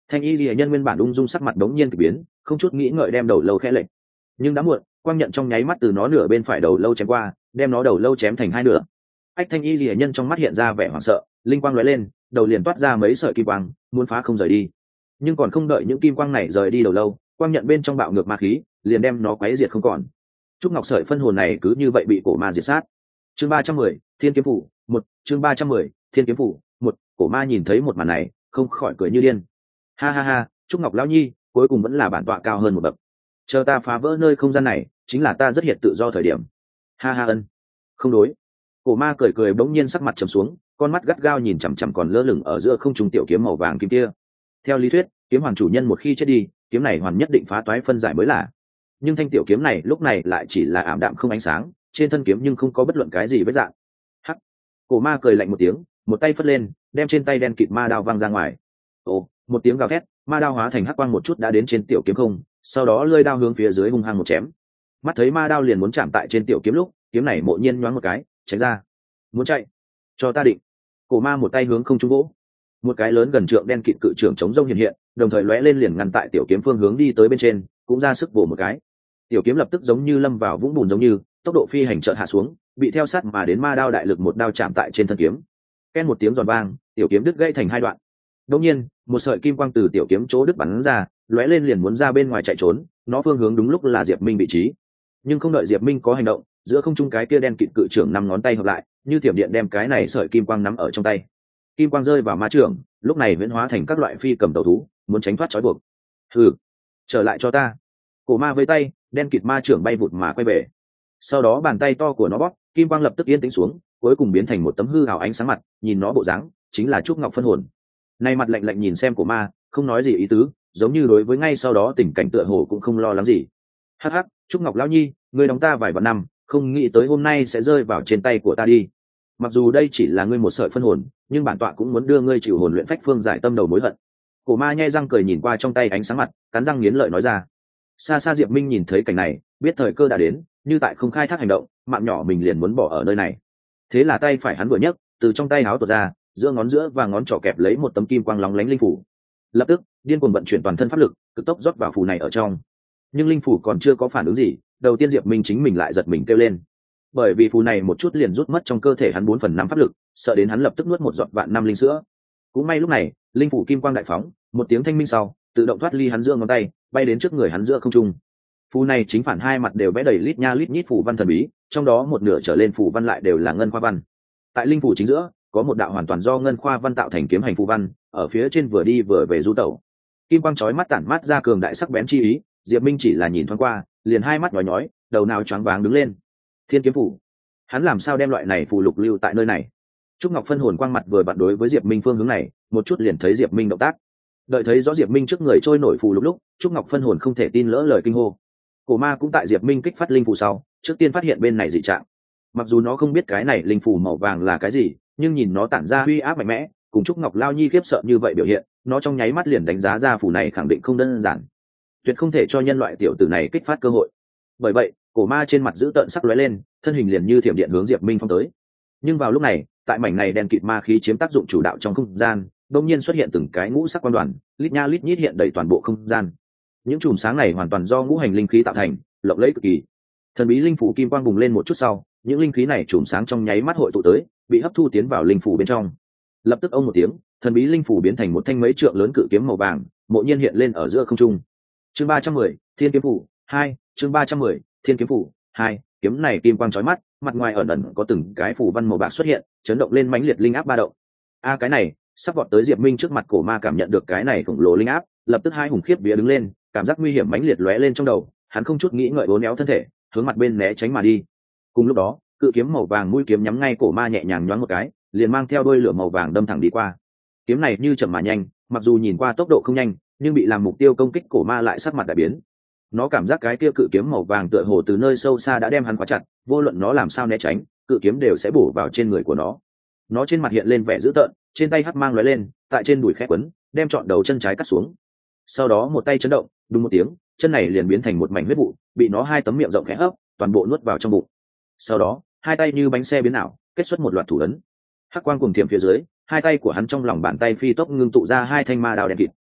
Thanh y lìa nhân nguyên bản ung dung sắc mặt đống nhiên kỳ biến, không chút nghĩ ngợi đem đầu lâu khẽ lệch, nhưng đã muộn, quang nhận trong nháy mắt từ nó nửa bên phải đầu lâu chém qua, đem nó đầu lâu chém thành hai nửa. Ách thanh y lìa nhân trong mắt hiện ra vẻ hoảng sợ, linh quang lóe lên, đầu liền toát ra mấy sợi kim quang, muốn phá không rời đi. Nhưng còn không đợi những kim quang này rời đi đầu lâu, quang nhận bên trong bạo ngược ma khí, liền đem nó quấy diệt không còn. Trúc ngọc sợi phân hồn này cứ như vậy bị cổ ma diệt sát. Chương 310, Thiên kiếm phủ, 1, chương 310, Thiên kiếm phủ, 1, cổ ma nhìn thấy một màn này, không khỏi cười như điên. Ha ha ha, Trúc ngọc lão nhi, cuối cùng vẫn là bản tọa cao hơn một bậc. Chờ ta phá vỡ nơi không gian này, chính là ta rất hiện tự do thời điểm. Ha ha ân. Không đối. Cổ ma cười cười bỗng nhiên sắc mặt trầm xuống, con mắt gắt gao nhìn chằm chằm còn lơ lửng ở giữa không trung tiểu kiếm màu vàng kim kia. Theo lý thuyết, kiếm hoàn chủ nhân một khi chết đi, kiếm này hoàn nhất định phá toái phân giải mới là. Nhưng thanh tiểu kiếm này lúc này lại chỉ là ảm đạm không ánh sáng, trên thân kiếm nhưng không có bất luận cái gì vết dạng. Hắc. Cổ ma cười lạnh một tiếng, một tay phất lên, đem trên tay đen kịt ma đao văng ra ngoài. Ồ, một tiếng gào thét, ma đao hóa thành hắc quang một chút đã đến trên tiểu kiếm không, sau đó lưỡi đao hướng phía dưới hung hăng một chém. Mắt thấy ma đao liền muốn chạm tại trên tiểu kiếm lúc, kiếm này mộ nhiên nhoáng một cái, tránh ra. Muốn chạy? Cho ta định. Cổ ma một tay hướng không trung vỗ, một cái lớn gần trượng đen kịt cự trưởng chống rông hiện hiện, đồng thời lóe lên liền ngăn tại tiểu kiếm phương hướng đi tới bên trên, cũng ra sức vỗ một cái. Tiểu kiếm lập tức giống như lâm vào vũng bùn giống như, tốc độ phi hành chợt hạ xuống, bị theo sát mà đến ma đao đại lực một đao chạm tại trên thân kiếm. Ken một tiếng giòn vang, tiểu kiếm đứt gãy thành hai đoạn. Đột nhiên, một sợi kim quang từ tiểu kiếm chỗ đứt bắn ra, lóe lên liền muốn ra bên ngoài chạy trốn, nó phương hướng đúng lúc là Diệp Minh vị trí. Nhưng không đợi Diệp Minh có hành động, giữa không trung cái kia đen kịt cự trưởng năm ngón tay hợp lại, như thiểm điện đem cái này sợi kim quang nắm ở trong tay. Kim quang rơi vào ma trưởng, lúc này huyễn hóa thành các loại phi cầm đầu thú, muốn tránh thoát trói buộc. Hừ, trở lại cho ta. Cổ ma với tay, đen kịt ma trưởng bay vụt mà quay về. Sau đó bàn tay to của nó bóp, kim quang lập tức yên tĩnh xuống, cuối cùng biến thành một tấm hư ảo ánh sáng mặt, nhìn nó bộ dáng, chính là trúc ngọc phân hồn. Nay mặt lạnh lạnh nhìn xem cổ ma, không nói gì ý tứ, giống như đối với ngay sau đó tình cảnh tựa hồ cũng không lo lắng gì. Hắc hắc, trúc ngọc lão nhi, ngươi đóng ta vài vạn năm, không nghĩ tới hôm nay sẽ rơi vào trên tay của ta đi. Mặc dù đây chỉ là ngươi một sợi phân hồn, nhưng bản tọa cũng muốn đưa ngươi chịu hồn luyện phách phương giải tâm đầu mối hận. Cổ ma nhe răng cười nhìn qua trong tay ánh sáng mặt, cắn răng nghiến lợi nói ra. Xa xa Diệp Minh nhìn thấy cảnh này, biết thời cơ đã đến, như tại không khai thác hành động, mạng nhỏ mình liền muốn bỏ ở nơi này. Thế là tay phải hắn vừa nhấc, từ trong tay háo tuột ra, giữa ngón giữa và ngón trỏ kẹp lấy một tấm kim quang lóng lánh linh phủ. Lập tức, điên cuồng vận chuyển toàn thân pháp lực, cực tốc rót vào phù này ở trong. Nhưng linh phủ còn chưa có phản ứng gì, đầu tiên Diệp Minh chính mình lại giật mình kêu lên. Bởi vì phù này một chút liền rút mất trong cơ thể hắn 4/5 pháp lực, sợ đến hắn lập tức nuốt một giọt vạn năm linh sữa. Cũng may lúc này, linh phủ kim quang đại phóng, một tiếng thanh minh sau, tự động thoát ly hắn giữa ngón tay, bay đến trước người hắn giữa không trung. Phù này chính phản hai mặt đều vẽ đầy lít nha lít nhít phù văn thần bí, trong đó một nửa trở lên phù văn lại đều là ngân khoa văn. Tại linh phủ chính giữa, có một đạo hoàn toàn do ngân khoa văn tạo thành kiếm hành phù văn, ở phía trên vừa đi vừa về du tẩu. Kim quang chói mắt tản mát ra cường đại sắc bén chi ý, Diệp Minh chỉ là nhìn thoáng qua, liền hai mắt nhói nhói, đầu nào choáng váng đứng lên. Thiên kiếm phủ, hắn làm sao đem loại này phù lục lưu tại nơi này? Trúc ngọc phân hồn quang mặt vừa vặn đối với Diệp Minh phương hướng này, một chút liền thấy Diệp Minh động tác. Đợi thấy rõ Diệp Minh trước người trôi nổi phù lục lúc, Trúc ngọc phân hồn không thể tin lỡ lời kinh hô. Cổ ma cũng tại Diệp Minh kích phát linh phù sau, trước tiên phát hiện bên này dị trạng. Mặc dù nó không biết cái này linh phù màu vàng là cái gì, nhưng nhìn nó tản ra uy áp mạnh mẽ, cùng Trúc ngọc lao nhi khiếp sợ như vậy biểu hiện, nó trong nháy mắt liền đánh giá ra phù này khẳng định không đơn giản, tuyệt không thể cho nhân loại tiểu tử này kích phát cơ hội. Bởi vậy, cổ ma trên mặt giữ tợn sắc lóe lên, thân hình liền như thiểm điện hướng Diệp Minh phong tới. Nhưng vào lúc này, tại mảnh này đen kịt ma khí chiếm tác dụng chủ đạo trong không gian, đột nhiên xuất hiện từng cái ngũ sắc quang đoàn, lít nha lít nhít hiện đầy toàn bộ không gian. Những chùm sáng này hoàn toàn do ngũ hành linh khí tạo thành, lộng lẫy cực kỳ. Thần bí linh phủ kim quang bùng lên một chút sau, những linh khí này chùm sáng trong nháy mắt hội tụ tới, bị hấp thu tiến vào linh phủ bên trong. Lập tức ông một tiếng, thần bí linh phủ biến thành một thanh mấy trượng lớn cự kiếm màu vàng, mộ nhiên hiện lên ở giữa không trung. Chương 310, Thiên kiếm phủ 2, chương 310, Thiên kiếm phủ 2, kiếm này kim quang chói mắt, mặt ngoài ẩn ẩn có từng cái phủ văn màu bạc xuất hiện, chấn động lên mãnh liệt linh áp ba động. Cái này, sắp vọt tới Diệp Minh trước mặt cổ ma cảm nhận được cái này khổng lồ linh áp, lập tức hai hùng khiếp vía đứng lên, cảm giác nguy hiểm mãnh liệt lóe lên trong đầu, hắn không chút nghĩ ngợi uốn éo thân thể, hướng mặt bên né tránh mà đi. Cùng lúc đó, cự kiếm màu vàng mũi kiếm nhắm ngay cổ ma nhẹ nhàng nhoáng một cái, liền mang theo đuôi lửa màu vàng đâm thẳng đi qua. Kiếm này như chậm mà nhanh, mặc dù nhìn qua tốc độ không nhanh, nhưng bị làm mục tiêu công kích cổ ma lại sắc mặt đại biến. Nó cảm giác cái kia cự kiếm màu vàng tựa hồ từ nơi sâu xa đã đem hắn khóa chặt, vô luận nó làm sao né tránh, cự kiếm đều sẽ bổ vào trên người của nó. Nó trên mặt hiện lên vẻ dữ tợn, trên tay hắc mang lóe lên, tại trên đùi khẽ quấn, đem trọn đầu chân trái cắt xuống. Sau đó một tay chấn động, đùng một tiếng, chân này liền biến thành một mảnh huyết vụ, bị nó hai tấm miệng rộng khẽ hấp, toàn bộ nuốt vào trong bụng. Sau đó, hai tay như bánh xe biến ảo, kết xuất một loạt thủ ấn. Hắc quang cùng thiểm phía dưới, hai tay của hắn trong lòng bàn tay phi tốc ngưng tụ ra hai thanh ma đao đen kịt.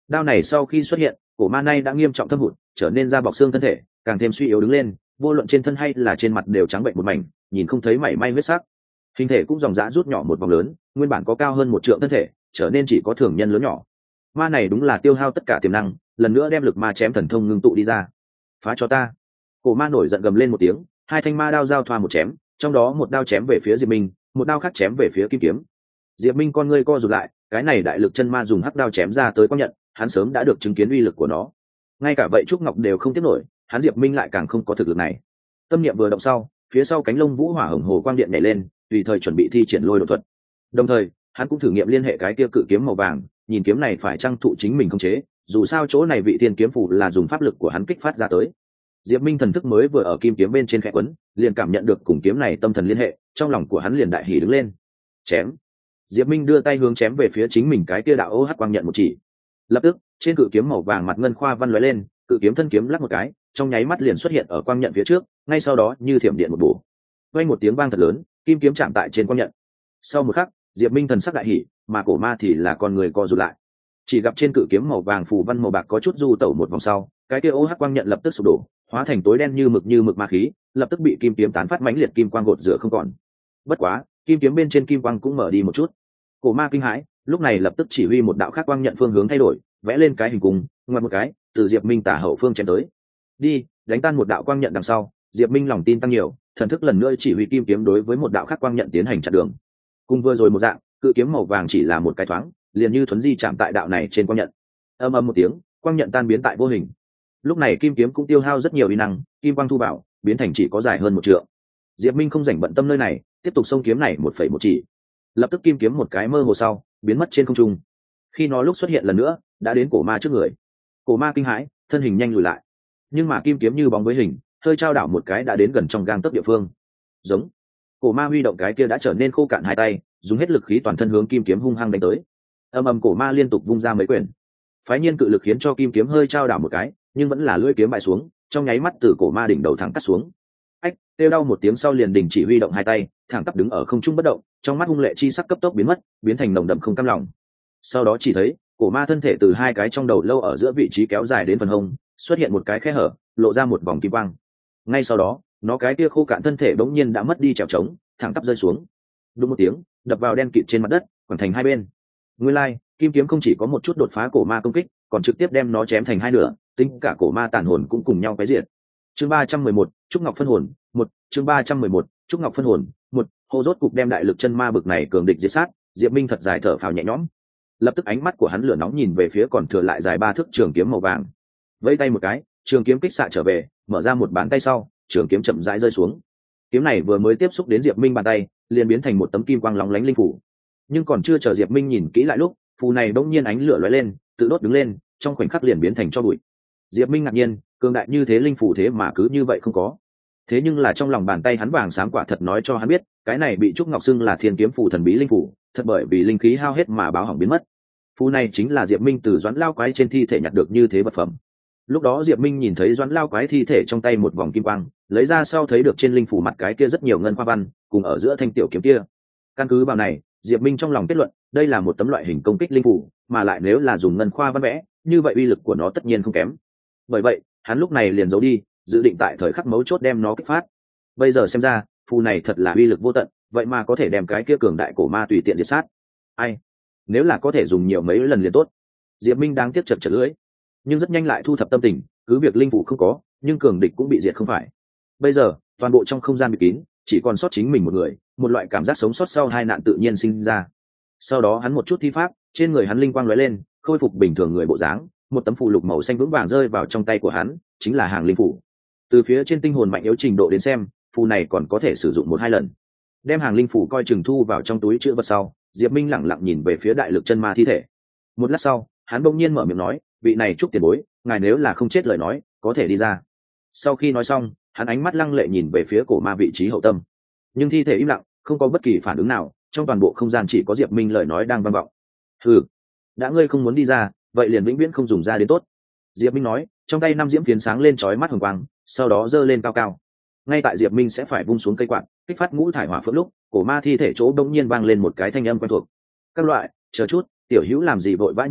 Đao này sau khi xuất hiện, cổ ma nay đã nghiêm trọng thâm hụt, trở nên da bọc xương thân thể càng thêm suy yếu đứng lên, vô luận trên thân hay là trên mặt đều trắng bệnh một mảnh, nhìn không thấy mảy may huyết sắc. Hình thể cũng dòng dã rút nhỏ một vòng lớn, nguyên bản có cao hơn một trượng thân thể trở nên chỉ có thường nhân lớn nhỏ. Ma này đúng là tiêu hao tất cả tiềm năng, lần nữa đem lực ma chém thần thông ngưng tụ đi ra. Phá cho ta! Cổ ma nổi giận gầm lên một tiếng, hai thanh ma đao giao thoa một chém, trong đó một đao chém về phía Diệp Minh, một đao khác chém về phía kim kiếm. Diệp Minh con ngươi co rụt lại, cái này đại lực chân ma dùng hắc đao chém ra tới quang nhận, hắn sớm đã được chứng kiến uy lực của nó. Ngay cả vậy trúc ngọc đều không tiếp nổi, hắn Diệp Minh lại càng không có thực lực này. Tâm niệm vừa động sau, phía sau cánh lông vũ hỏa hồng hồ quang điện nhảy lên, tùy thời chuẩn bị thi triển lôi độ thuật. Đồng thời, hắn cũng thử nghiệm liên hệ cái kia cự kiếm màu vàng, nhìn kiếm này phải trang thụ chính mình khống chế, dù sao chỗ này vị thiên kiếm phủ là dùng pháp lực của hắn kích phát ra tới. Diệp Minh thần thức mới vừa ở kim kiếm bên trên khẽ quấn, liền cảm nhận được cùng kiếm này tâm thần liên hệ, trong lòng của hắn liền đại hỉ đứng lên. Chém! Diệp Minh đưa tay hướng chém về phía chính mình cái kia đạo ô hắc quang nhận một chỉ. Lập tức, trên cự kiếm màu vàng mặt ngân khoa văn lóe lên, cự kiếm thân kiếm lắc một cái, trong nháy mắt liền xuất hiện ở quang nhận phía trước, ngay sau đó như thiểm điện một bổ. Vang một tiếng vang thật lớn, kim kiếm chạm tại trên quang nhận. Sau một khắc, Diệp Minh thần sắc đại hỉ, mà cổ ma thì là con người co rụt lại. Chỉ gặp trên cự kiếm màu vàng phù văn màu bạc có chút du tẩu một vòng sau, cái kia ô hắc quang nhận lập tức sụp đổ, hóa thành tối đen như mực ma khí, lập tức bị kim kiếm tán phát mãnh liệt kim quang gột rửa không còn. Bất quá, kim kiếm bên trên kim quang cũng mở đi một chút. Cổ ma kinh hãi, lúc này lập tức chỉ huy một đạo khác quang nhận phương hướng thay đổi, vẽ lên cái hình cung, ngoặt một cái, từ Diệp Minh tả hậu phương chém tới. Đi, đánh tan một đạo quang nhận đằng sau, Diệp Minh lòng tin tăng nhiều, thần thức lần nữa chỉ huy kim kiếm đối với một đạo khác quang nhận tiến hành chặn đường. Cùng vừa rồi một dạng, cự kiếm màu vàng chỉ là một cái thoáng, liền như thuấn di chạm tại đạo này trên quang nhận. Ầm ầm một tiếng, quang nhận tan biến tại vô hình. Lúc này kim kiếm cũng tiêu hao rất nhiều uy năng, kim quang thu bảo, biến thành chỉ có dài hơn một trượng. Diệp Minh không rảnh bận tâm nơi này, tiếp tục xông kiếm này một chỉ. Lập tức kim kiếm một cái mơ hồ sau, biến mất trên không trung. Khi nó lúc xuất hiện lần nữa, đã đến cổ ma trước người. Cổ ma kinh hãi, thân hình nhanh lùi lại. Nhưng mà kim kiếm như bóng với hình, hơi trao đảo một cái đã đến gần trong gang tấc địa phương. Giống. Cổ ma huy động cái kia đã trở nên khô cạn hai tay, dùng hết lực khí toàn thân hướng kim kiếm hung hăng đánh tới. Ầm ầm cổ ma liên tục vung ra mấy quyền. Phái nhiên cự lực khiến cho kim kiếm hơi trao đảo một cái, nhưng vẫn là lưỡi kiếm bại xuống, trong nháy mắt từ cổ ma đỉnh đầu thẳng cắt xuống. Ách, kêu đau một tiếng sau liền đình chỉ huy động hai tay, thẳng tắp đứng ở không trung bất động, trong mắt hung lệ chi sắc cấp tốc biến mất, biến thành nồng đậm không cam lòng. Sau đó chỉ thấy, cổ ma thân thể từ hai cái trong đầu lâu ở giữa vị trí kéo dài đến phần hông, xuất hiện một cái khe hở, lộ ra một vòng kim quang. Ngay sau đó, nó cái kia khô cạn thân thể bỗng nhiên đã mất đi trèo trống, thẳng tắp rơi xuống. Đùng một tiếng, đập vào đen kịt trên mặt đất, quằn thành hai bên. Nguyên lai, kim kiếm không chỉ có một chút đột phá cổ ma công kích, còn trực tiếp đem nó chém thành hai nửa, tính cả cổ ma tàn hồn cũng cùng nhau quấy diệt. Chương 311, Trúc Ngọc phân hồn, 1, chương 311, Trúc Ngọc phân hồn, 1, hô rốt cục đem đại lực chân ma bực này cường địch diệt sát, Diệp Minh thật dài thở phào nhẹ nhõm. Lập tức ánh mắt của hắn lửa nóng nhìn về phía còn thừa lại dài 3 thước trường kiếm màu vàng. Vẫy tay một cái, trường kiếm kích xạ trở về, mở ra một bàn tay sau, trường kiếm chậm rãi rơi xuống. Kiếm này vừa mới tiếp xúc đến Diệp Minh bàn tay, liền biến thành một tấm kim quang lóng lánh linh phủ. Nhưng còn chưa chờ Diệp Minh nhìn kỹ lại lúc, phù này bỗng nhiên ánh lửa lóe lên, tự đốt đứng lên, trong khoảnh khắc liền biến thành tro bụi. Diệp Minh ngạc nhiên, cường đại như thế linh phủ thế mà cứ như vậy không có. Thế nhưng là trong lòng bàn tay hắn vàng sáng quả thật nói cho hắn biết, cái này bị Trúc Ngọc xưng là Thiên Kiếm Phù thần bí linh phủ, thật bởi vì linh khí hao hết mà báo hỏng biến mất. Phù này chính là Diệp Minh từ Doãn Lao Quái trên thi thể nhặt được như thế vật phẩm. Lúc đó Diệp Minh nhìn thấy Doãn Lao Quái thi thể trong tay một vòng kim quang, lấy ra sau thấy được trên linh phủ mặt cái kia rất nhiều ngân hoa văn, cùng ở giữa thanh tiểu kiếm kia. Căn cứ vào này, Diệp Minh trong lòng kết luận, đây là một tấm loại hình công kích linh phủ, mà lại nếu là dùng ngân khoa văn vẽ, như vậy uy lực của nó tất nhiên không kém. Bởi vậy, hắn lúc này liền giấu đi, dự định tại thời khắc mấu chốt đem nó kích phát. Bây giờ xem ra, phù này thật là uy lực vô tận, vậy mà có thể đem cái kia cường đại cổ ma tùy tiện diệt sát. Ai, nếu là có thể dùng nhiều mấy lần liền tốt. Diệp Minh đang tiếp chật lưỡi, nhưng rất nhanh lại thu thập tâm tình, cứ việc linh phủ không có, nhưng cường địch cũng bị diệt không phải. Bây giờ, toàn bộ trong không gian bị kín, chỉ còn sót chính mình một người, một loại cảm giác sống sót sau hai nạn tự nhiên sinh ra. Sau đó hắn một chút thi pháp, trên người hắn linh quang lóe lên, khôi phục bình thường người bộ dáng, một tấm phù lục màu xanh vững vàng rơi vào trong tay của hắn, chính là hàng linh phủ. Từ phía trên tinh hồn mạnh yếu trình độ đến xem, phù này còn có thể sử dụng 1-2 lần. Đem hàng linh phủ coi chừng thu vào trong túi chữ vật sau, Diệp Minh lẳng lặng nhìn về phía đại lực chân ma thi thể. Một lát sau, hắn bỗng nhiên mở miệng nói, vị này Trúc tiền bối, ngài nếu là không chết lời nói, có thể đi ra. Sau khi nói xong, hắn ánh mắt lăng lệ nhìn về phía cổ ma vị trí hậu tâm, nhưng thi thể im lặng, không có bất kỳ phản ứng nào, trong toàn bộ không gian chỉ có Diệp Minh lời nói đang vang vọng. Hừ, đã ngươi không muốn đi ra, vậy liền vĩnh viễn không dùng ra đến tốt. Diệp Minh nói, trong tay 5 diễm phiến sáng lên chói mắt hồng quang, sau đó giơ lên cao cao. Ngay tại Diệp Minh sẽ phải vung xuống cây quạt, kích phát ngũ thải hỏa phượng lúc, cổ ma thi thể chỗ đông nhiên vang lên một cái thanh âm quen thuộc. Các loại, chờ chút, tiểu hữu làm gì vội vã như thế,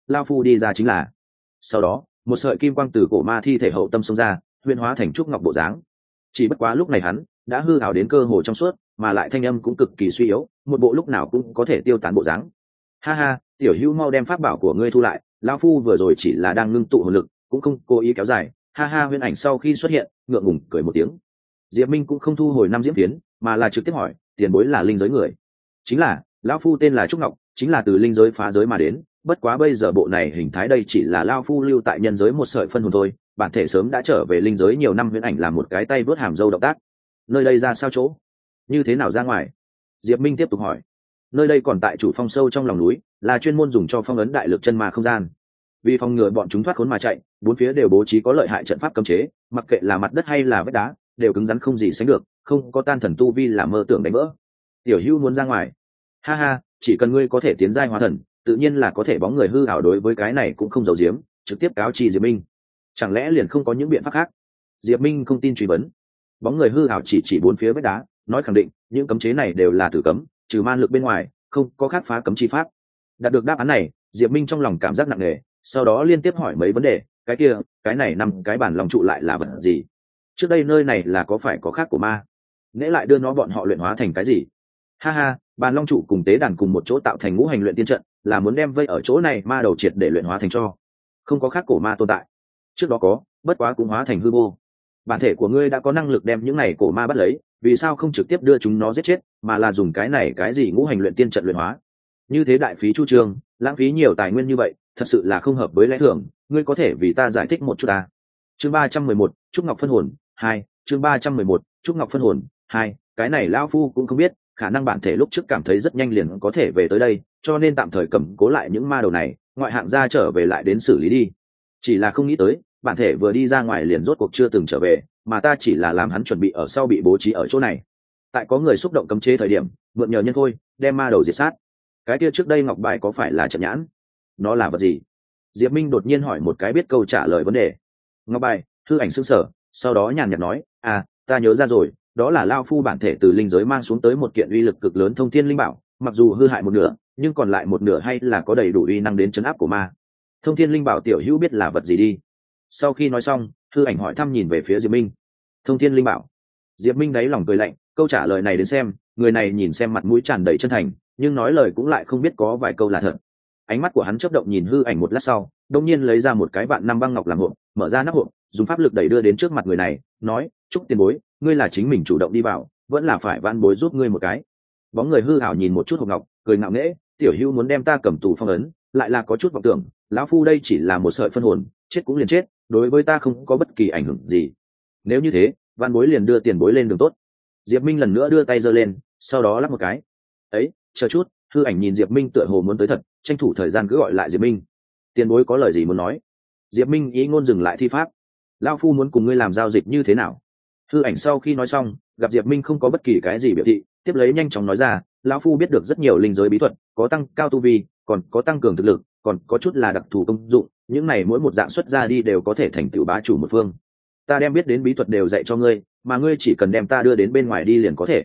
lao phu đi ra chính là. Sau đó một sợi kim quang từ cổ ma thi thể hậu tâm xông ra, huyễn hóa thành trúc ngọc bộ dáng. Chỉ bất quá lúc này hắn đã hư ảo đến cơ hồ trong suốt, mà lại thanh âm cũng cực kỳ suy yếu, một bộ lúc nào cũng có thể tiêu tán bộ dáng. Ha ha, tiểu hữu mau đem pháp bảo của ngươi thu lại, lão phu vừa rồi chỉ là đang ngưng tụ hồn lực, cũng không cố ý kéo dài. Ha ha, huyễn ảnh sau khi xuất hiện ngượng ngùng cười một tiếng. Diệp Minh cũng không thu hồi năm diễm phiến, mà là trực tiếp hỏi, tiền bối là linh giới người? Chính là, lão phu tên là Trúc Ngọc, chính là từ linh giới phá giới mà đến, bất quá bây giờ bộ này hình thái đây chỉ là lão phu lưu tại nhân giới một sợi phân hồn thôi, bản thể sớm đã trở về linh giới nhiều năm. Huyễn ảnh làm một cái tay vớt hàm râu động tác. Nơi đây ra sao chỗ? Như thế nào ra ngoài? Diệp Minh tiếp tục hỏi. Nơi đây còn tại chủ phong sâu trong lòng núi, là chuyên môn dùng cho phong ấn đại lực chân ma không gian. Vì phòng ngừa bọn chúng thoát khốn mà chạy, bốn phía đều bố trí có lợi hại trận pháp cấm chế, mặc kệ là mặt đất hay là vách đá, đều cứng rắn không gì sánh được, không có tan thần tu vi là mơ tưởng đánh vỡ. Tiểu Hữu muốn ra ngoài? Ha ha, chỉ cần ngươi có thể tiến giai hóa thần, tự nhiên là có thể bóng người hư ảo. Đối với cái này cũng không giấu giếm, trực tiếp cáo chi Diệp Minh. Chẳng lẽ liền không có những biện pháp khác? Diệp Minh không tin truy vấn. Bóng người hư ảo chỉ bốn phía vách đá, nói khẳng định những cấm chế này đều là tử cấm, trừ man lực bên ngoài không có khác phá cấm chi pháp. Đạt được đáp án này, Diệp Minh trong lòng cảm giác nặng nề, sau đó liên tiếp hỏi mấy vấn đề. Cái kia, cái này năm cái bản lòng trụ lại là vật gì? Trước đây nơi này là có phải có khác của ma? Nễ lại đưa nó bọn họ luyện hóa thành cái gì? Ha ha, bàn long trụ cùng tế đàn cùng một chỗ tạo thành ngũ hành luyện tiên trận, là muốn đem vây ở chỗ này ma đầu triệt để luyện hóa thành cho. Không có khác cổ ma tồn tại. Trước đó có, bất quá cũng hóa thành hư vô. Bản thể của ngươi đã có năng lực đem những này cổ ma bắt lấy, vì sao không trực tiếp đưa chúng nó giết chết, mà là dùng cái này cái gì ngũ hành luyện tiên trận luyện hóa? Như thế đại phí chu trương, lãng phí nhiều tài nguyên như vậy, thật sự là không hợp với lẽ thường. Ngươi có thể vì ta giải thích một chút ta? Chương 311, Trúc Ngọc phân hồn 2. Chương 311, Trúc Ngọc phân hồn 2. Cái này lão phu cũng không biết, khả năng bản thể lúc trước cảm thấy rất nhanh liền có thể về tới đây, cho nên tạm thời cầm cố lại những ma đầu này, ngoại hạng gia trở về lại đến xử lý đi. Chỉ là không nghĩ tới, bản thể vừa đi ra ngoài liền rốt cuộc chưa từng trở về, mà ta chỉ là làm hắn chuẩn bị ở sau bị bố trí ở chỗ này. Tại có người xúc động cấm chế thời điểm, mượn nhờ nhân thôi, đem ma đầu diệt sát. Cái kia trước đây ngọc bài có phải là trận nhãn? Nó là vật gì? Diệp Minh đột nhiên hỏi một cái biết câu trả lời vấn đề. Ngọc bài, hư ảnh sững sờ, sau đó nhàn nhạt nói, ta nhớ ra rồi, đó là lao phu bản thể từ linh giới mang xuống tới một kiện uy lực cực lớn thông thiên linh bảo, mặc dù hư hại một nửa, nhưng còn lại một nửa hay là có đầy đủ uy năng đến trấn áp của ma. Thông thiên linh bảo tiểu hữu biết là vật gì đi? Sau khi nói xong, hư ảnh hỏi thăm nhìn về phía Diệp Minh. Thông thiên linh bảo? Diệp Minh đáy lòng cười lạnh, câu trả lời này đến xem, người này nhìn xem mặt mũi tràn đầy chân thành, nhưng nói lời cũng lại không biết có vài câu là thật. Ánh mắt của hắn chớp động nhìn hư ảnh một lát sau, đột nhiên lấy ra một cái vạn năm băng ngọc làm hộp, mở ra nắp hộp, dùng pháp lực đẩy đưa đến trước mặt người này, nói, chúc tiền bối, ngươi là chính mình chủ động đi vào, vẫn là phải van bối giúp ngươi một cái. Bóng người hư ảo nhìn một chút hộp ngọc, cười ngạo nghễ, tiểu hữu muốn đem ta cầm tù phong ấn, lại là có chút vọng tưởng, lão phu đây chỉ là một sợi phân hồn, chết cũng liền chết, đối với ta không có bất kỳ ảnh hưởng gì. Nếu như thế, van bối liền đưa tiền bối lên đường tốt. Diệp Minh lần nữa đưa tay giơ lên, sau đó lắc một cái. Ấy, chờ chút, hư ảnh nhìn Diệp Minh tựa hồ muốn tới thật, tranh thủ thời gian cứ gọi lại Diệp Minh. Tiền bối có lời gì muốn nói? Diệp Minh ý ngôn dừng lại thi pháp. Lão phu muốn cùng ngươi làm giao dịch như thế nào? Hư ảnh sau khi nói xong, gặp Diệp Minh không có bất kỳ cái gì biểu thị, tiếp lấy nhanh chóng nói ra, lão phu biết được rất nhiều linh giới bí thuật, có tăng cao tu vi, còn có tăng cường thực lực, còn có chút là đặc thù công dụng, những này mỗi một dạng xuất ra đi đều có thể thành tựu bá chủ một phương. Ta đem biết đến bí thuật đều dạy cho ngươi, mà ngươi chỉ cần đem ta đưa đến bên ngoài đi liền có thể.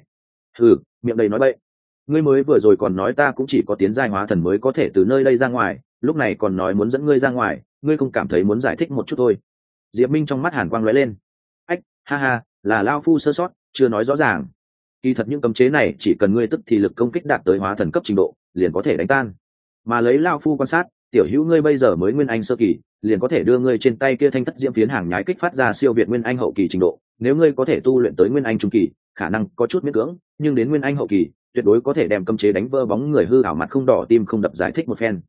Miệng đầy nói bậy. Ngươi mới vừa rồi còn nói ta cũng chỉ có tiến giai hóa thần mới có thể từ nơi đây ra ngoài, lúc này còn nói muốn dẫn ngươi ra ngoài, ngươi không cảm thấy muốn giải thích một chút thôi? Diệp Minh trong mắt hàn quang lóe lên. Ách, ha ha, là lao phu sơ sót, chưa nói rõ ràng. Kỳ thật những cấm chế này chỉ cần ngươi tức thì lực công kích đạt tới hóa thần cấp trình độ, liền có thể đánh tan. Mà lấy lao phu quan sát, tiểu hữu ngươi bây giờ mới nguyên anh sơ kỳ, liền có thể đưa ngươi trên tay kia thanh thất diễm phiến hàng nhái kích phát ra siêu việt nguyên anh hậu kỳ trình độ. Nếu ngươi có thể tu luyện tới nguyên anh trung kỳ, khả năng có chút miễn cưỡng, nhưng đến nguyên anh hậu kỳ, tuyệt đối có thể đem cấm chế đánh vỡ. Bóng người hư ảo mặt không đỏ tim không đập giải thích một phen.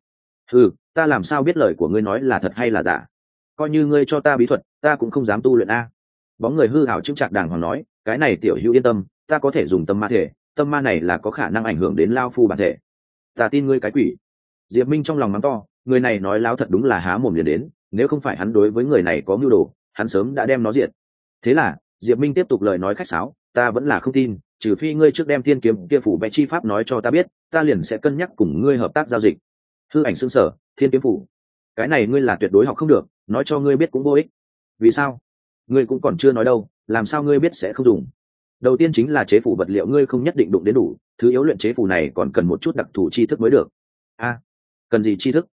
Ta làm sao biết lời của ngươi nói là thật hay là giả? Coi như ngươi cho ta bí thuật, ta cũng không dám tu luyện a. Bóng người hư ảo chững chạc đàng hoàng nói, cái này tiểu hữu yên tâm, ta có thể dùng tâm ma thể, tâm ma này là có khả năng ảnh hưởng đến lao phu bản thể. Ta tin ngươi cái quỷ. Diệp Minh trong lòng mắng to, người này nói láo thật đúng là há mồm liền đến, nếu không phải hắn đối với người này có mưu đồ, hắn sớm đã đem nó diệt. Thế là Diệp Minh tiếp tục lời nói khách sáo, ta vẫn là không tin, trừ phi ngươi trước đem thiên kiếm kia phủ vẽ chi pháp nói cho ta biết, ta liền sẽ cân nhắc cùng ngươi hợp tác giao dịch. Hư ảnh sững sờ, thiên kiếm phủ, cái này ngươi là tuyệt đối học không được, nói cho ngươi biết cũng vô ích. Vì sao? Ngươi cũng còn chưa nói đâu, làm sao ngươi biết sẽ không dùng? Đầu tiên chính là chế phủ vật liệu ngươi không nhất định đụng đến đủ, thứ yếu luyện chế phủ này còn cần một chút đặc thù tri thức mới được. Cần gì tri thức?